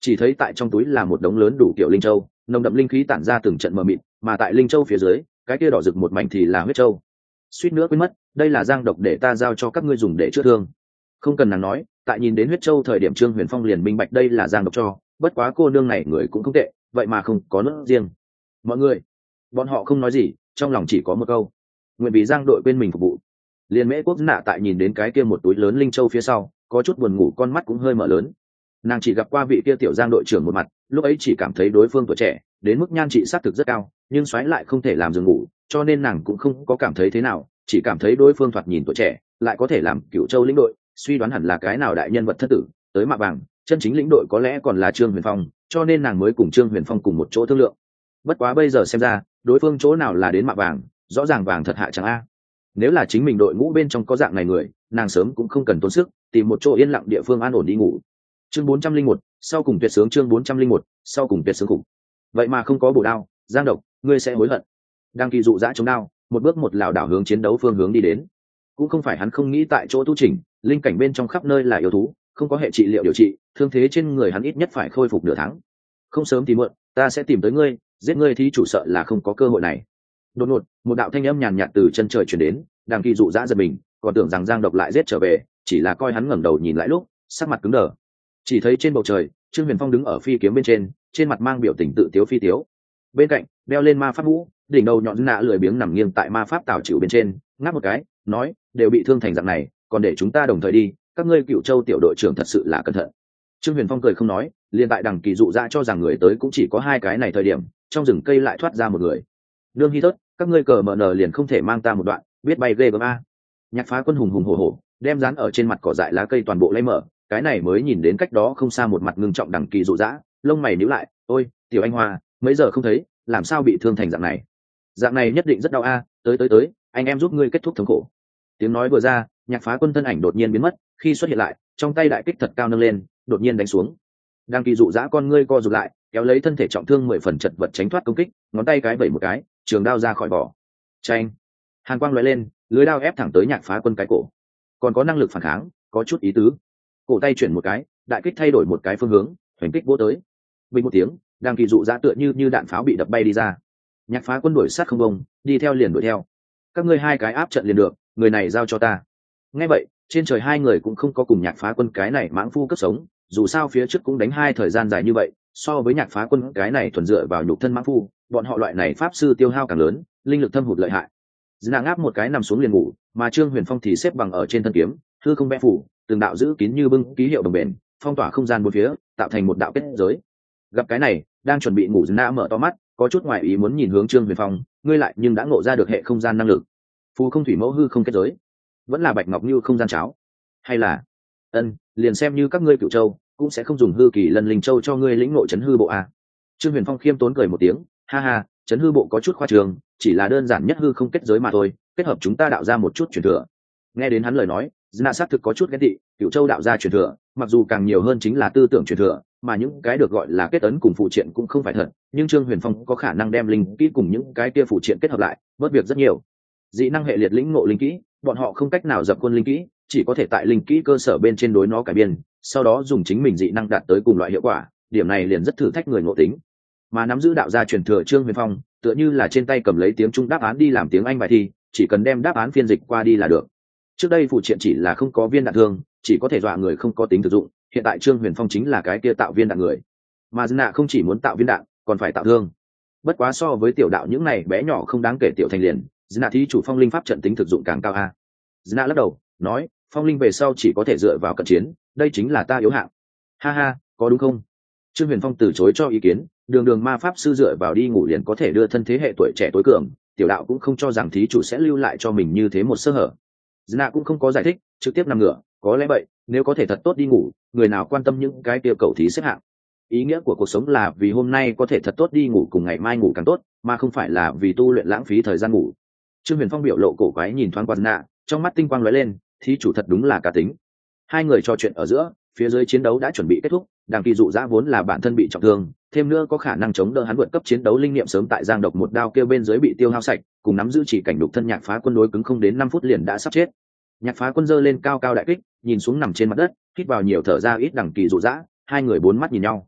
chỉ thấy tại trong túi là một đống lớn đủ kiểu linh châu, nồng đậm linh khí tản ra từng trận mờ mịt, mà tại linh châu phía dưới cái kia đỏ rực một mảnh thì là huyết châu. Suýt nữa quên mất, đây là giang độc để ta giao cho các ngươi dùng để chữa thương. Không cần nàng nói, tại nhìn đến huyết châu thời điểm Trương Huyền Phong liền minh bạch đây là giang độc cho, bất quá cô nương này người cũng không tệ, vậy mà không có nốt riêng. Mọi người, bọn họ không nói gì, trong lòng chỉ có một câu: nguyện vì giang đội quên mình phục vụ. Liên Mễ Quốc Nạ tại nhìn đến cái kia một túi lớn linh châu phía sau, có chút buồn ngủ, con mắt cũng hơi mở lớn. Nàng chỉ gặp qua vị kia tiểu giang đội trưởng một mặt, lúc ấy chỉ cảm thấy đối phương tuổi trẻ, đến mức nhan trị sát thực rất cao, nhưng xoáy lại không thể làm giường ngủ, cho nên nàng cũng không có cảm thấy thế nào, chỉ cảm thấy đối phương thoạt nhìn tuổi trẻ, lại có thể làm Cửu Châu lĩnh đội, suy đoán hẳn là cái nào đại nhân vật thất tử, tới Mạ Vàng, chân chính lĩnh đội có lẽ còn là Trương Huyền Phong, cho nên nàng mới cùng Trương Huyền Phong cùng một chỗ thương lượng. Bất quá bây giờ xem ra, đối phương chỗ nào là đến Mạ Vàng, rõ ràng vàng thật hạ chẳng a. Nếu là chính mình đội ngũ bên trong có dạng này người, nàng sớm cũng không cần tốn sức, tìm một chỗ yên lặng địa phương an ổn đi ngủ. Chương 401, sau cùng tuyệt sướng. Chương 401, sau cùng tuyệt sướng khủng. Vậy mà không có bổ đao, giang độc, ngươi sẽ hối hận. Đang kỳ dụ dã chống đao, một bước một lảo đảo hướng chiến đấu phương hướng đi đến. Cũng không phải hắn không nghĩ tại chỗ tu chỉnh, linh cảnh bên trong khắp nơi là yêu thú, không có hệ trị liệu điều trị, thương thế trên người hắn ít nhất phải khôi phục nửa tháng. Không sớm thì muộn, ta sẽ tìm tới ngươi, giết ngươi thì chủ sợ là không có cơ hội này. Đột ngột, một đạo thanh âm nhàn nhạt từ chân trời truyền đến, Đàng Kỳ dụ dã giật mình, còn tưởng rằng giang độc lại giết trở về, chỉ là coi hắn ngẩng đầu nhìn lại lúc, sắc mặt cứng đờ. Chỉ thấy trên bầu trời, Trương Huyền Phong đứng ở phi kiếm bên trên mặt mang biểu tình tự tiếu phi tiếu. Bên cạnh, đeo lên ma pháp mũ, đỉnh đầu nhọn nạ lười biếng nằm nghiêng tại ma pháp tảo chịu bên trên, ngáp một cái, nói: đều bị thương thành dạng này, còn để chúng ta đồng thời đi, các ngươi Cựu Châu tiểu đội trưởng thật sự là cẩn thận. Trương Huyền Phong cười không nói, liền tại Đằng Kỳ dụ ra cho rằng người tới cũng chỉ có hai cái này thời điểm, trong rừng cây lại thoát ra một người. Nương Hi Thớt, các ngươi cờ mở nở liền không thể mang ta một đoạn, biết bay ghê gớm a. Nhạc Phá Quân hùng hùng hổ hổ, đem dán ở trên mặt cỏ dại lá cây toàn bộ lấy mở, cái này mới nhìn đến cách đó không xa một mặt ngưng trọng Đằng Kỳ dụ dã, lông mày nhíu lại: ôi, tiểu anh hoa, mấy giờ không thấy, làm sao bị thương thành dạng này? Dạng này nhất định rất đau a, tới, anh em giúp ngươi kết thúc thống khổ. Tiếng nói vừa ra, Nhạc Phá Quân thân ảnh đột nhiên biến mất, khi xuất hiện lại, trong tay đại kích thật cao nâng lên, đột nhiên đánh xuống. Đằng Kỳ dụ dã con ngươi co rụt lại, kéo lấy thân thể trọng thương 10 phần chật vật tránh thoát công kích, ngón tay cái vẩy một cái, trường đao ra khỏi vỏ. Chanh! Hàn quang lóe lên, lưới đao ép thẳng tới Nhạc Phá Quân cái cổ. Còn có năng lực phản kháng, có chút ý tứ. Cổ tay chuyển một cái, đại kích thay đổi một cái phương hướng, hoành kích vỗ tới. Bình một tiếng, Đằng Kỳ dụ dã tựa như đạn pháo bị đập bay đi ra. Nhạc Phá Quân đuổi sát không bông, đi theo liền đuổi theo. Các ngươi hai cái áp trận liền được, người này giao cho ta. Nghe vậy, trên trời hai người cũng không có cùng Nhạc Phá Quân cái này mãng phu cấp sống, dù sao phía trước cũng đánh hai thời gian dài như vậy, so với Nhạc Phá Quân cái này thuần dựa vào nhục thân mãng phu, bọn họ loại này pháp sư tiêu hao càng lớn, linh lực thâm hụt lợi hại. Nàng áp một cái nằm xuống liền ngủ, mà Trương Huyền Phong thì xếp bằng ở trên thân kiếm, hư không vẽ phủ, từng đạo giữ kín như bưng ký hiệu đồng bền, phong tỏa không gian bốn phía, tạo thành một đạo kết giới. Gặp cái này, đang chuẩn bị ngủ Dna mở to mắt, có chút ngoài ý muốn nhìn hướng Trương Huyền Phong, ngươi lại nhưng đã ngộ ra được hệ không gian năng lực. Phù không thủy mẫu hư không kết giới, vẫn là bạch ngọc như không gian cháo, hay là liền xem như các ngươi Cựu Châu cũng sẽ không dùng hư kỳ lân linh châu cho ngươi lĩnh ngộ chấn hư bộ a. Trương Huyền Phong khiêm tốn cười một tiếng, ha ha, chấn hư bộ có chút khoa trường, chỉ là đơn giản nhất hư không kết giới mà thôi, kết hợp chúng ta đạo ra một chút truyền thừa. Nghe đến hắn lời nói, Dna xác thực có chút ghen tị, Cựu Châu đạo ra truyền thừa, mặc dù càng nhiều hơn chính là tư tưởng truyền thừa, mà những cái được gọi là kết ấn cùng phụ triện cũng không phải thật, nhưng Trương Huyền Phong có khả năng đem linh kỹ cùng những cái kia phụ triện kết hợp lại, bớt việc rất nhiều. Dị năng hệ liệt lĩnh ngộ linh kỹ, bọn họ không cách nào dập khuôn linh kỹ, chỉ có thể tại linh kỹ cơ sở bên trên đối nó cải biên, sau đó dùng chính mình dị năng đạt tới cùng loại hiệu quả, điểm này liền rất thử thách người ngộ tính. Mà nắm giữ đạo gia truyền thừa Trương Huyền Phong, tựa như là trên tay cầm lấy tiếng Trung đáp án đi làm tiếng Anh bài thi, chỉ cần đem đáp án phiên dịch qua đi là được. Trước đây phụ triện chỉ là không có viên đạn thương, chỉ có thể dọa người không có tính thực dụng, hiện tại Trương Huyền Phong chính là cái kia tạo viên đạn người. Mà Dna không chỉ muốn tạo viên đạn, còn phải tạo thương. Bất quá so với tiểu đạo những này bé nhỏ không đáng kể tiểu thành liền, Dna thí chủ phong linh pháp trận tính thực dụng càng cao a. Dna lắc đầu nói, phong linh về sau chỉ có thể dựa vào cận chiến, đây chính là ta yếu hạng. Ha ha, có đúng không? Trương Huyền Phong từ chối cho ý kiến, đường ma pháp sư dựa vào đi ngủ liền có thể đưa thân thế hệ tuổi trẻ tối cường, tiểu đạo cũng không cho rằng thí chủ sẽ lưu lại cho mình như thế một sơ hở. Dna cũng không có giải thích, trực tiếp nằm ngửa, có lẽ vậy, nếu có thể thật tốt đi ngủ, người nào quan tâm những cái tiêu cầu thí xếp hạng. Ý nghĩa của cuộc sống là vì hôm nay có thể thật tốt đi ngủ cùng ngày mai ngủ càng tốt, mà không phải là vì tu luyện lãng phí thời gian ngủ. Trương Huyền Phong biểu lộ cổ quái nhìn thoáng qua Dna, trong mắt tinh quang lóe lên, thí chủ thật đúng là cá tính. Hai người trò chuyện ở giữa, phía dưới chiến đấu đã chuẩn bị kết thúc, Đằng Kỳ dụ dã vốn là bản thân bị trọng thương, thêm nữa có khả năng chống đỡ hắn vượt cấp chiến đấu linh nghiệm sớm tại giang độc một đao kêu bên dưới bị tiêu hao sạch, cùng nắm giữ chỉ cảnh đục thân Nhạc Phá Quân đối cứng không đến 5 phút liền đã sắp chết. Nhạc Phá Quân giơ lên cao cao đại kích, nhìn xuống nằm trên mặt đất, hít vào nhiều thở ra ít Đằng Kỳ dụ dã, hai người bốn mắt nhìn nhau.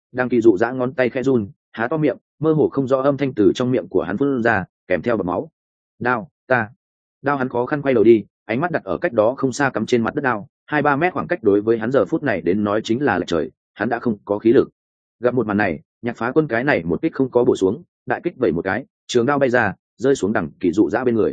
Đằng Kỳ Dụ dã ngón tay khẽ run, há to miệng, mơ hồ không rõ âm thanh từ trong miệng của hắn phun ra, kèm theo bọt máu. Đao, ta. Đao, hắn khó khăn quay đầu đi, ánh mắt đặt ở cách đó không xa cắm trên mặt đất đao, 2-3 mét khoảng cách đối với hắn giờ phút này đến nói chính là lệch trời, hắn đã không có khí lực. Gặp một màn này, Nhạc Phá Quân cái này một kích không có bổ xuống, đại kích vẩy một cái, trường đao bay ra, rơi xuống Đằng Kỳ Dụ dã bên người.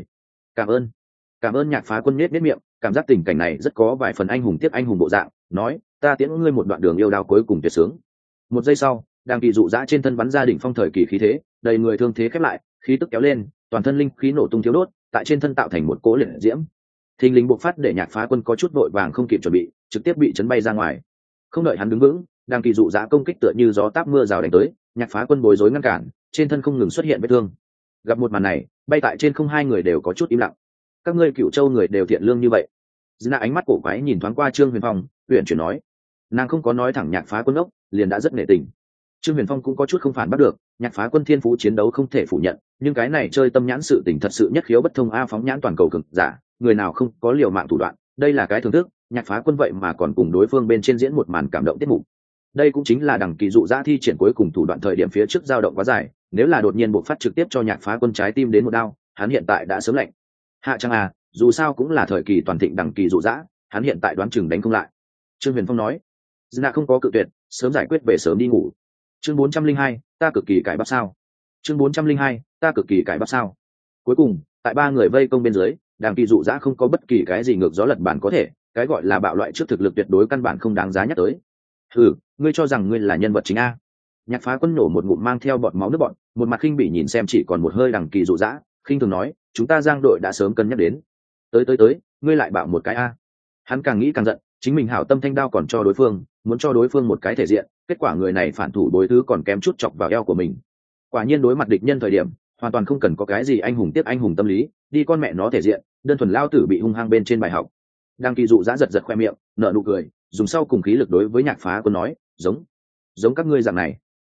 Cảm ơn. Nhạc Phá Quân nhếch miệng, cảm giác tình cảnh này rất có vài phần anh hùng tiếp anh hùng bộ dạng, nói, ta tiễn ngươi một đoạn đường yêu đao cuối cùng tuyệt sướng. Một giây sau, Đằng Kỳ Dụ dã trên thân bắn ra đỉnh phong thời kỳ khí thế, đầy người thương thế khép lại, khí tức kéo lên, toàn thân linh khí nổ tung thiếu đốt, tại trên thân tạo thành một cỗ liệt diễm. Thình lình bộc phát để Nhạc Phá Quân có chút vội vàng không kịp chuẩn bị, trực tiếp bị chấn bay ra ngoài. Không đợi hắn đứng vững, Đằng Kỳ Dụ dã công kích tựa như gió táp mưa rào đánh tới, Nhạc Phá Quân bối rối ngăn cản, trên thân không ngừng xuất hiện vết thương. Gặp một màn này, bay tại trên không hai người đều có chút im lặng. Các ngươi Cửu Châu người đều thiện lương như vậy. Dina ánh mắt cổ quái nhìn thoáng qua Trương Huyền Phong, huyền chuyển nói, nàng không có nói thẳng Nhạc Phá Quân ốc, liền đã rất nể tình. Trương Huyền Phong cũng có chút không phản bắt được, Nhạc Phá Quân thiên phú chiến đấu không thể phủ nhận, nhưng cái này chơi tâm nhãn sự tình thật sự nhất khiếu bất thông a, phóng nhãn toàn cầu cực giả, người nào không có liều mạng thủ đoạn, đây là cái thưởng thức. Nhạc Phá Quân vậy mà còn cùng đối phương bên trên diễn một màn cảm động tiết mục. Đây cũng chính là Đằng Kỳ Dụ dã thi triển cuối cùng thủ đoạn thời điểm phía trước dao động quá dài, nếu là đột nhiên bộc phát trực tiếp cho Nhạc Phá Quân trái tim đến một đao, hắn hiện tại đã sớm lạnh. Hạ Trang à, dù sao cũng là thời kỳ toàn thịnh Đằng Kỳ Dụ dã, hắn hiện tại đoán chừng đánh không lại. Trương Huyền Phong nói, Dina không có cự tuyệt, sớm giải quyết về sớm đi ngủ. Chương 402, ta cực kỳ cải bắp sao. Chương 402, ta cực kỳ cải bắp sao. Cuối cùng, tại ba người vây công bên dưới, Đằng Kỳ Dụ dã không có bất kỳ cái gì ngược gió lật bản có thể, cái gọi là bạo loại trước thực lực tuyệt đối căn bản không đáng giá nhắc tới. Ngươi cho rằng ngươi là nhân vật chính a? Nhạc Phá Quân nổ một ngụm mang theo bọt máu nước bọn, một mặt khinh bỉ nhìn xem chỉ còn một hơi Đằng Kỳ Dụ dã, khinh thường nói, chúng ta Giang đội đã sớm cân nhắc đến. Tới, ngươi lại bạo một cái a. Hắn càng nghĩ càng giận, chính mình hảo tâm thanh đao còn cho đối phương, muốn cho đối phương một cái thể diện, kết quả người này phản thủ đối thứ còn kém chút chọc vào eo của mình. Quả nhiên đối mặt địch nhân thời điểm, hoàn toàn không cần có cái gì anh hùng tiếp anh hùng tâm lý, đi con mẹ nó thể diện, đơn thuần lao tử bị hung hăng bên trên bài học. Đằng Kỳ Dụ dã giật khoe miệng, nở nụ cười, dùng sau cùng khí lực đối với Nhạc Phá Quân nói, giống các ngươi dạng này,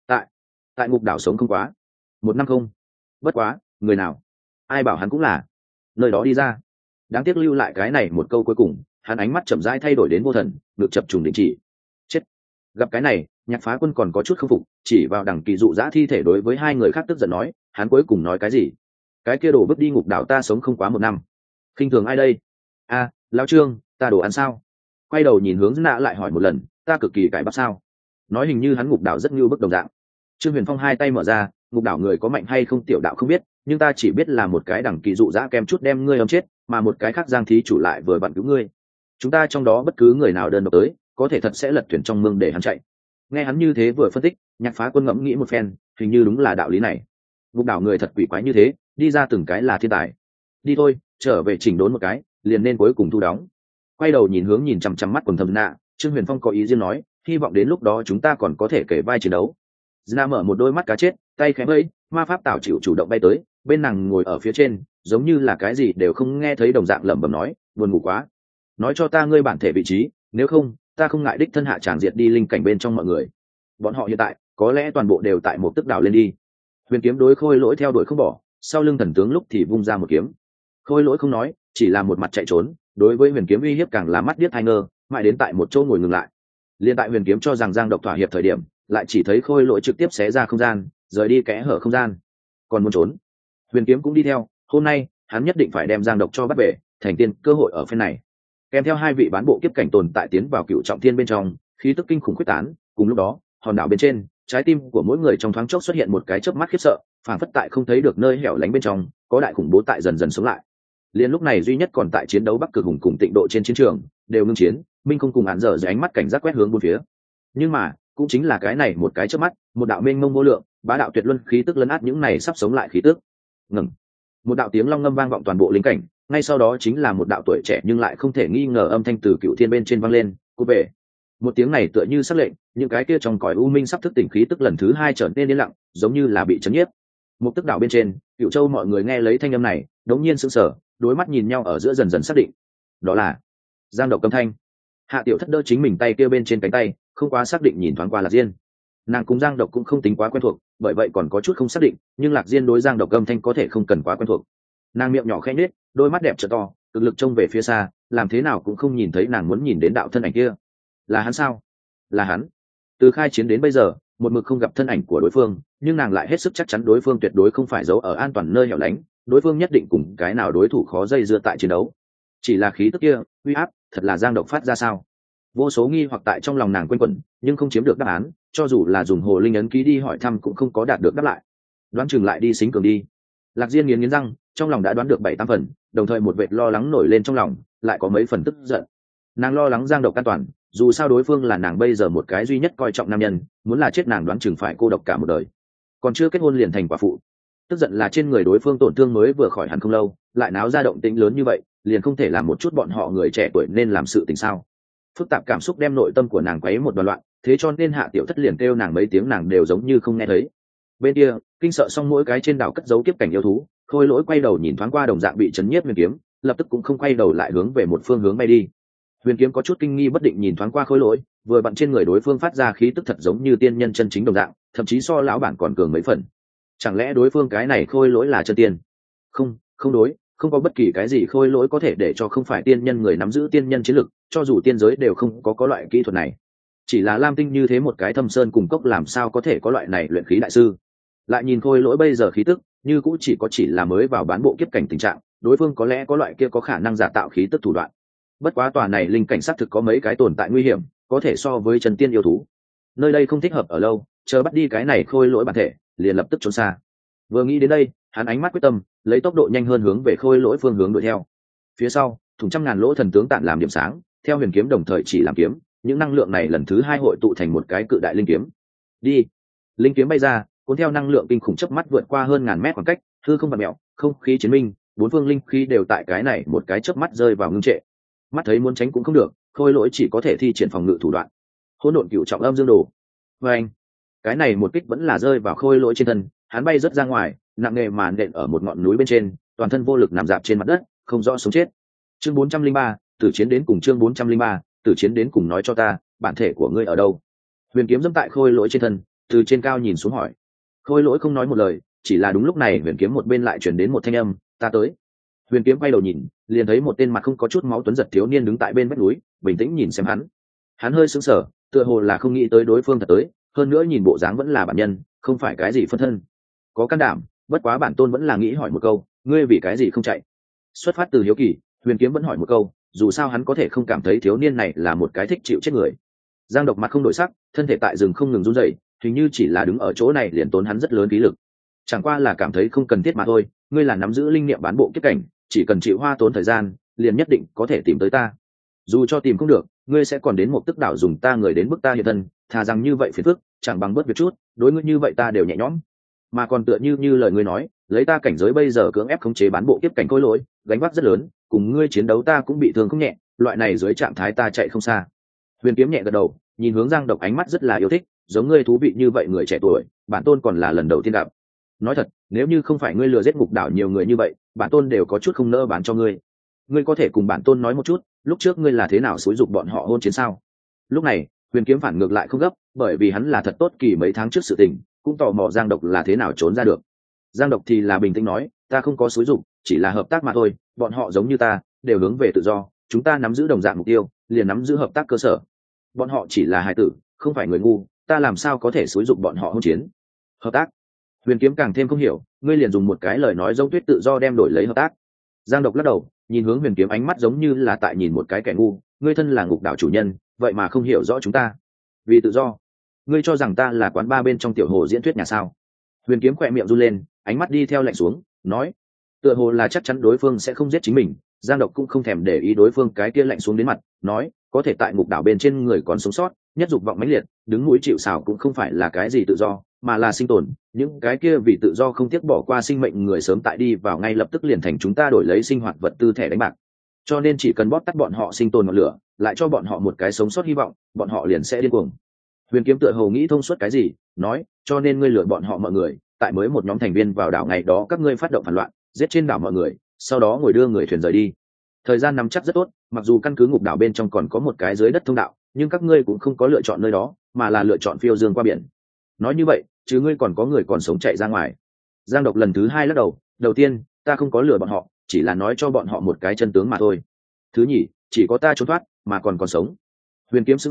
tại ngục đảo sống không quá 1 năm không, bất quá người nào, ai bảo hắn cũng là nơi đó đi ra. Đáng tiếc lưu lại cái này một câu cuối cùng, hắn ánh mắt chậm rãi thay đổi đến vô thần, ngực chập trùng định chỉ. Chết. Gặp cái này, Nhạc Phá Quân còn có chút không phục, chỉ vào Đằng Kỳ Dụ dã thi thể đối với hai người khác tức giận nói, hắn cuối cùng nói cái gì? Cái kia đổ vứt đi ngục đảo ta sống không quá 1 năm. Khinh thường ai đây? A, lão Trương, ta đổ ăn sao? Quay đầu nhìn hướng Nạ lại hỏi một lần, ta cực kỳ cải bắp sao? Nói hình như hắn ngục đảo rất như bức đồng dạng. Trương Huyền Phong hai tay mở ra, ngục đảo người có mạnh hay không tiểu đạo không biết, nhưng ta chỉ biết là một cái Đằng Kỳ Dụ dã kem chút đem ngươi ấm chết, mà một cái khác Giang thí chủ lại vừa vặn cứu ngươi. Chúng ta trong đó bất cứ người nào đơn độc tới, có thể thật sẽ lật thuyền trong mương để hắn chạy. Nghe hắn như thế vừa phân tích, Nhạc Phá Quân ngẫm nghĩ một phen, hình như đúng là đạo lý này. Ngục đảo người thật quỷ quái như thế, đi ra từng cái là thiên tài. Đi thôi, trở về chỉnh đốn một cái, liền nên cuối cùng thu đóng. Quay đầu nhìn chằm chằm mắt quần thầm Nạ, Trương Huyền Phong có ý riêng nói, hy vọng đến lúc đó chúng ta còn có thể kể vai chiến đấu. Nạ mở một đôi mắt cá chết, tay khẽ vẫy, ma pháp tảo chịu chủ động bay tới, bên nàng ngồi ở phía trên, giống như là cái gì đều không nghe thấy đồng dạng lẩm bẩm nói, buồn ngủ quá. Nói cho ta ngươi bản thể vị trí, nếu không, ta không ngại đích thân hạ tràng diệt đi linh cảnh bên trong mọi người. Bọn họ hiện tại, có lẽ toàn bộ đều tại một tức đảo lên đi. Huyền kiếm đối Khôi Lỗi theo đuổi không bỏ, sau lưng thần tướng lúc thì vung ra một kiếm. Khôi Lỗi không nói, chỉ là một mặt chạy trốn, đối với huyền kiếm uy hiếp càng là mắt điếc hai ngơ, mãi đến tại một chỗ ngồi ngừng lại. Liên tại huyền kiếm cho rằng Giang Độc thỏa hiệp thời điểm, lại chỉ thấy Khôi Lỗi trực tiếp xé ra không gian, rời đi kẽ hở không gian. Còn muốn trốn, huyền kiếm cũng đi theo. Hôm nay hắn nhất định phải đem Giang Độc cho bắt về, thành tiên cơ hội ở phen này. Kèm theo hai vị bán bộ kiếp cảnh tồn tại tiến vào Cựu Trọng Thiên bên trong, khí tức kinh khủng quyết tán. Cùng lúc đó, hòn đảo bên trên, trái tim của mỗi người trong thoáng chốc xuất hiện một cái chớp mắt khiếp sợ, phảng phất tại không thấy được nơi hẻo lánh bên trong, có đại khủng bố tại dần dần sống lại. Liên lúc này duy nhất còn tại chiến đấu Bắc Cực Hùng cùng Tịnh Độ trên chiến trường, đều ngưng chiến, Minh không cùng hắn dở dưới ánh mắt cảnh giác quét hướng bốn phía. Nhưng mà, cũng chính là cái này một cái chớp mắt, một đạo mênh mông vô lượng, bá đạo tuyệt luân khí tức lấn át những này sắp sống lại khí tức. Ngừng. Một đạo tiếng long ngâm vang vọng toàn bộ linh cảnh, ngay sau đó chính là một đạo tuổi trẻ nhưng lại không thể nghi ngờ âm thanh từ Cựu Thiên bên trên vang lên, "Cút về." Một tiếng này tựa như sắc lệnh, những cái kia trong cõi u minh sắp thức tỉnh khí tức lần thứ hai trở nên yên lặng, giống như là bị chấn nhiếp. Một tức đảo bên trên, Cựu Châu mọi người nghe lấy thanh âm này, đống nhiên sững sờ, đối mắt nhìn nhau ở giữa dần dần xác định, đó là Giang Độc âm thanh. Hạ Tiểu Thất đỡ chính mình tay kia bên trên cánh tay, không quá xác định nhìn thoáng qua Lạc Diên. Nàng cùng Giang Độc cũng không tính quá quen thuộc, bởi vậy còn có chút không xác định, nhưng Lạc Diên đối Giang Độc âm thanh có thể không cần quá quen thuộc. Nàng miệng nhỏ khẽ nhếch, đôi mắt đẹp trợ to, cực lực trông về phía xa, làm thế nào cũng không nhìn thấy nàng muốn nhìn đến đạo thân ảnh kia. Là hắn sao? Là hắn. Từ khai chiến đến bây giờ, một mực không gặp thân ảnh của đối phương, nhưng nàng lại hết sức chắc chắn đối phương tuyệt đối không phải giấu ở an toàn nơi hẻo lánh, đối phương nhất định cùng cái nào đối thủ khó dây dưa tại chiến đấu. Chỉ là khí tức kia, uy áp, thật là Giang Độc phát ra sao? Vô số nghi hoặc tại trong lòng nàng quanh quẩn, nhưng không chiếm được đáp án, cho dù là dùng hồ linh ấn ký đi hỏi thăm cũng không có đạt được đáp lại. Đoán chừng lại đi xính cường đi. Lạc Diên nghiến răng, trong lòng đã đoán được 7-8 phần, đồng thời một vệt lo lắng nổi lên trong lòng, lại có mấy phần tức giận. Nàng lo lắng Giang Độc an toàn, dù sao đối phương là nàng bây giờ một cái duy nhất coi trọng nam nhân, muốn là chết nàng đoán chừng phải cô độc cả một đời. Còn chưa kết hôn liền thành quả phụ. Tức giận là trên người đối phương tổn thương mới vừa khỏi hẳn không lâu, lại náo ra động tĩnh lớn như vậy, liền không thể làm một chút bọn họ người trẻ tuổi nên làm sự tình sao? Phức tạp cảm xúc đem nội tâm của nàng quấy một đoàn loạn, thế cho nên Hạ Tiểu Thất liền kêu nàng mấy tiếng nàng đều giống như không nghe thấy. Bên kia, kinh sợ xong mỗi cái trên đảo cất giấu kiếp cảnh yêu thú, Khôi Lỗi quay đầu nhìn thoáng qua đồng dạng bị chấn nhiếp Huyền Kiếm, lập tức cũng không quay đầu lại hướng về một phương hướng bay đi. Huyền Kiếm có chút kinh nghi bất định nhìn thoáng qua Khôi Lỗi, vừa bận trên người đối phương phát ra khí tức thật giống như tiên nhân chân chính đồng dạng, thậm chí so lão bản còn cường mấy phần. Chẳng lẽ đối phương cái này Khôi Lỗi là chân tiên? Không, không đối, không có bất kỳ cái gì Khôi Lỗi có thể để cho không phải tiên nhân người nắm giữ tiên nhân chiến lực, cho dù tiên giới đều không có loại kỹ thuật này. Chỉ là Lam Tinh như thế một cái thâm sơn cùng cốc làm sao có thể có loại này luyện khí đại sư? Lại nhìn Khôi Lỗi bây giờ khí tức, như cũng chỉ là mới vào bán bộ kiếp cảnh tình trạng, đối phương có lẽ có loại kia có khả năng giả tạo khí tức thủ đoạn. Bất quá tòa này linh cảnh xác thực có mấy cái tồn tại nguy hiểm, có thể so với chân tiên yêu thú. Nơi đây không thích hợp ở lâu, chờ bắt đi cái này Khôi Lỗi bản thể, liền lập tức trốn xa. Vừa nghĩ đến đây, hắn ánh mắt quyết tâm, lấy tốc độ nhanh hơn hướng về Khôi Lỗi phương hướng đuổi theo. Phía sau, thùng trăm ngàn lỗ thần tướng tản làm điểm sáng, theo Huyền Kiếm đồng thời chỉ làm kiếm, những năng lượng này lần thứ hai hội tụ thành một cái cự đại linh kiếm. Đi! Linh kiếm bay ra, cuốn theo năng lượng kinh khủng chớp mắt vượt qua hơn ngàn mét khoảng cách, hư không vặn mèo, không khí chiến minh, bốn phương linh khí đều tại cái này một cái chớp mắt rơi vào ngưng trệ. Mắt thấy muốn tránh cũng không được, Khôi Lỗi chỉ có thể thi triển phòng ngự thủ đoạn. Hỗn độn cựu trọng âm dương đồ. Và anh, cái này một kích vẫn là rơi vào Khôi Lỗi trên thân, hắn bay rất ra ngoài, nặng nề mà nện ở một ngọn núi bên trên, toàn thân vô lực nằm dạp trên mặt đất, không rõ sống chết. Chương 403, tử chiến đến cùng chương 403, tử chiến đến cùng nói cho ta, bản thể của ngươi ở đâu? Huyền Kiếm dẫm tại Khôi Lỗi trên thân, từ trên cao nhìn xuống hỏi. Khôi Lỗi không nói một lời, chỉ là đúng lúc này Huyền Kiếm một bên lại truyền đến một thanh âm, ta tới. Huyền Kiếm quay đầu nhìn, liền thấy một tên mặt không có chút máu tuấn giật thiếu niên đứng tại bên vách núi, bình tĩnh nhìn xem hắn. Hắn hơi sững sờ, tựa hồ là không nghĩ tới đối phương thật tới, hơn nữa nhìn bộ dáng vẫn là bản nhân, không phải cái gì phân thân. Có can đảm, bất quá bản tôn vẫn là nghĩ hỏi một câu, ngươi vì cái gì không chạy? Xuất phát từ hiếu kỳ, Huyền Kiếm vẫn hỏi một câu, dù sao hắn có thể không cảm thấy thiếu niên này là một cái thích chịu chết người. Giang Độc mặt không đổi sắc, thân thể tại rừng không ngừng run rẩy, hình như chỉ là đứng ở chỗ này liền tốn hắn rất lớn khí lực. Chẳng qua là cảm thấy không cần thiết mà thôi, ngươi là nắm giữ linh niệm bán bộ kiếp cảnh, chỉ cần chịu hoa tốn thời gian, liền nhất định có thể tìm tới ta. Dù cho tìm không được, ngươi sẽ còn đến một tức đảo dùng ta người đến bức ta hiện thân, thà rằng như vậy phiền phức, chẳng bằng bớt việc chút, đối ngươi như vậy ta đều nhẹ nhõm. Mà còn tựa như lời ngươi nói, lấy ta cảnh giới bây giờ cưỡng ép khống chế bán bộ kiếp cảnh Khôi Lỗi, gánh vác rất lớn, cùng ngươi chiến đấu ta cũng bị thương không nhẹ, loại này dưới trạng thái ta chạy không xa. Huyền Kiếm nhẹ gật đầu, nhìn hướng Giang Độc ánh mắt rất là yêu thích, giống ngươi thú vị như vậy người trẻ tuổi, bản tôn còn là lần đầu tiên gặp. Nói thật, nếu như không phải ngươi lừa giết ngục đảo nhiều người như vậy, bản tôn đều có chút không nỡ bán cho ngươi. Ngươi có thể cùng bản tôn nói một chút, lúc trước ngươi là thế nào xúi giục bọn họ hôn chiến sao? Lúc này, Huyền Kiếm phản ngược lại không gấp, bởi vì hắn là thật tốt kỳ mấy tháng trước sự tình, cũng tò mò Giang Độc là thế nào trốn ra được. Giang Độc thì là bình tĩnh nói, ta không có xúi giục, chỉ là hợp tác mà thôi, bọn họ giống như ta, đều hướng về tự do, chúng ta nắm giữ đồng dạng mục tiêu, liền nắm giữ hợp tác cơ sở. Bọn họ chỉ là hài tử, không phải người ngu, ta làm sao có thể xúi giục bọn họ hôn chiến? Hợp tác? Huyền Kiếm càng thêm không hiểu, ngươi liền dùng một cái lời nói giống tuyết tự do đem đổi lấy hợp tác. Giang Độc lắc đầu, nhìn hướng Huyền Kiếm ánh mắt giống như là tại nhìn một cái kẻ ngu, ngươi thân là ngục đảo chủ nhân, vậy mà không hiểu rõ chúng ta. Vì tự do, ngươi cho rằng ta là quán ba bên trong tiểu hồ diễn thuyết nhà sao? Huyền Kiếm khỏe miệng run lên, ánh mắt đi theo lạnh xuống, nói, tựa hồ là chắc chắn đối phương sẽ không giết chính mình. Giang Độc cũng không thèm để ý đối phương cái kia lạnh xuống đến mặt, nói, có thể tại ngục đảo bên trên người còn sống sót, nhất dục vọng mãnh liệt, đứng núi chịu sào cũng không phải là cái gì tự do, mà là sinh tồn. Những cái kia vì tự do không tiếc bỏ qua sinh mệnh người sớm tại đi vào ngay lập tức liền thành chúng ta đổi lấy sinh hoạt vật tư thẻ đánh bạc. Cho nên chỉ cần bóp tắt bọn họ sinh tồn ngọn lửa, lại cho bọn họ một cái sống sót hy vọng, bọn họ liền sẽ điên cuồng. Huyền Kiếm tựa hồ nghĩ thông suốt cái gì, nói, cho nên ngươi lừa bọn họ mọi người, tại mới một nhóm thành viên vào đảo ngày đó các ngươi phát động phản loạn, giết trên đảo mọi người, sau đó ngồi đưa người thuyền rời đi. Thời gian nắm chắc rất tốt, mặc dù căn cứ ngục đảo bên trong còn có một cái dưới đất thông đạo, nhưng các ngươi cũng không có lựa chọn nơi đó, mà là lựa chọn phiêu dương qua biển. Nói như vậy, chứ ngươi còn có người còn sống chạy ra ngoài. Giang Độc lần thứ hai lắc đầu, đầu tiên, ta không có lừa bọn họ, chỉ là nói cho bọn họ một cái chân tướng mà thôi. Thứ nhì, chỉ có ta trốn thoát, mà còn sống. Huyền Kiếm sững sờ,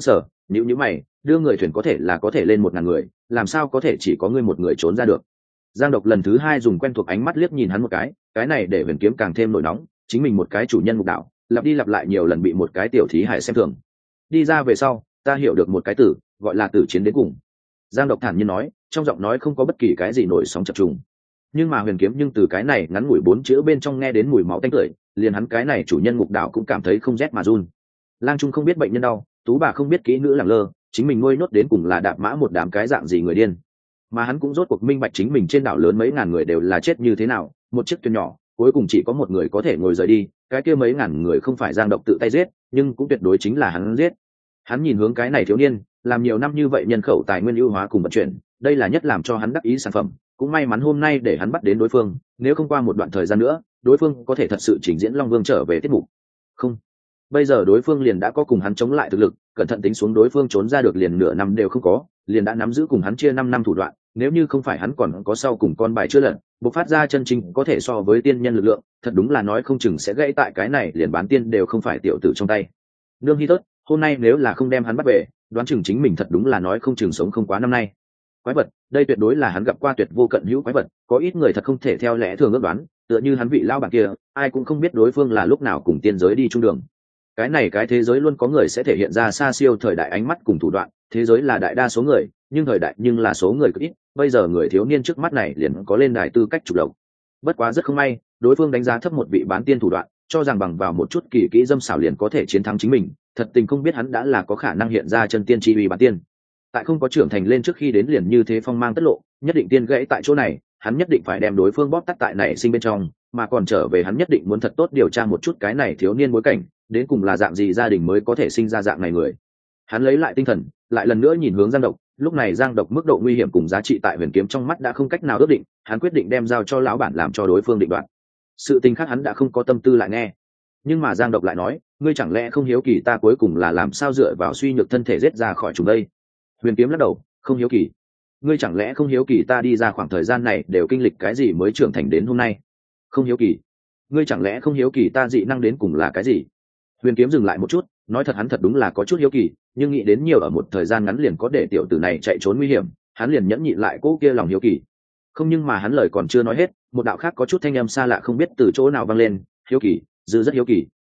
nhữ mày, đưa người thuyền có thể là có thể lên 1.000 người, làm sao có thể chỉ có ngươi một người trốn ra được? Giang Độc lần thứ hai dùng quen thuộc ánh mắt liếc nhìn hắn một cái này để Huyền Kiếm càng thêm nổi nóng, chính mình một cái chủ nhân ngục đạo, lặp đi lặp lại nhiều lần bị một cái tiểu thí hải xem thường. Đi ra về sau, ta hiểu được một cái từ, gọi là tử chiến đến cùng. Giang Độc thản nhiên nói, trong giọng nói không có bất kỳ cái gì nổi sóng chập trùng. Nhưng mà Huyền Kiếm nhưng từ cái này ngắn ngủi 4 chữ bên trong nghe đến mùi máu tanh tưởi, liền hắn cái này chủ nhân ngục đạo cũng cảm thấy không rét mà run. Lang Trung không biết bệnh nhân đau, Tú bà không biết kỹ nữ lẳng lơ, chính mình nuôi nhốt đến cùng là đạp mã một đám cái dạng gì người điên. Mà hắn cũng rốt cuộc minh bạch chính mình trên đảo lớn mấy ngàn người đều là chết như thế nào, một chiếc thuyền nhỏ, cuối cùng chỉ có một người có thể ngồi rời đi, cái kia mấy ngàn người không phải Giang Độc tự tay giết, nhưng cũng tuyệt đối chính là hắn giết. Hắn nhìn hướng cái này thiếu niên, làm nhiều năm như vậy nhân khẩu tài nguyên ưu hóa cùng vận chuyển, đây là nhất làm cho hắn đắc ý sản phẩm, cũng may mắn hôm nay để hắn bắt đến đối phương, nếu không qua một đoạn thời gian nữa, đối phương có thể thật sự trình diễn Long Vương trở về tiết mục. Không, bây giờ đối phương liền đã có cùng hắn chống lại thực lực, cẩn thận tính xuống đối phương trốn ra được liền nửa năm đều không có, liền đã nắm giữ cùng hắn chia 5 năm thủ đoạn, nếu như không phải hắn còn có sau cùng con bài chưa lật, bộc phát ra chân chính có thể so với tiên nhân lực lượng, thật đúng là nói không chừng sẽ gãy tại cái này liền bán tiên đều không phải tiểu tử trong tay. Nương Hi Tớt, hôm nay nếu là không đem hắn bắt về, đoán chừng chính mình thật đúng là nói không chừng sống không quá năm nay. Quái vật, đây tuyệt đối là hắn gặp qua tuyệt vô cận hữu quái vật, có ít người thật không thể theo lẽ thường ước đoán, tựa như hắn vị lao bản kia, ai cũng không biết đối phương là lúc nào cùng tiên giới đi chung đường. Cái này cái thế giới luôn có người sẽ thể hiện ra xa siêu thời đại ánh mắt cùng thủ đoạn, thế giới là đại đa số người, nhưng thời đại nhưng là số người cực ít, bây giờ người thiếu niên trước mắt này liền có lên đài tư cách chủ động. Bất quá rất không may, đối phương đánh giá thấp một vị bán tiên thủ đoạn, cho rằng bằng vào một chút kỳ kỹ dâm xảo liền có thể chiến thắng chính mình, thật tình không biết hắn đã là có khả năng hiện ra chân tiên chi uy bán tiên. Tại không có trưởng thành lên trước khi đến liền như thế phong mang tất lộ, nhất định tiên gãy tại chỗ này, hắn nhất định phải đem đối phương bóp tắt tại này sinh bên trong, mà còn trở về hắn nhất định muốn thật tốt điều tra một chút cái này thiếu niên bối cảnh, đến cùng là dạng gì gia đình mới có thể sinh ra dạng này người. Hắn lấy lại tinh thần, lại lần nữa nhìn hướng Giang Độc, lúc này Giang Độc mức độ nguy hiểm cùng giá trị tại Huyền Kiếm trong mắt đã không cách nào ước định, hắn quyết định đem giao cho lão bản làm cho đối phương định đoạt. Sự tình khác hắn đã không có tâm tư lại nghe. Nhưng mà Giang Độc lại nói, ngươi chẳng lẽ không hiếu kỳ ta cuối cùng là làm sao dựa vào suy nhược thân thể giết ra khỏi chúng đây? Huyền Kiếm lắc đầu, không hiếu kỳ. Ngươi chẳng lẽ không hiếu kỳ ta đi ra khoảng thời gian này đều kinh lịch cái gì mới trưởng thành đến hôm nay? Không hiếu kỳ. Ngươi chẳng lẽ không hiếu kỳ ta dị năng đến cùng là cái gì? Huyền Kiếm dừng lại một chút, nói thật hắn thật đúng là có chút hiếu kỳ, nhưng nghĩ đến nhiều ở một thời gian ngắn liền có để tiểu tử này chạy trốn nguy hiểm, hắn liền nhẫn nhịn lại cố kia lòng hiếu kỳ. Không, nhưng mà hắn lời còn chưa nói hết, một đạo khác có chút thanh âm xa lạ không biết từ chỗ nào vang lên, hiếu kỳ, dư rất hiếu kỳ.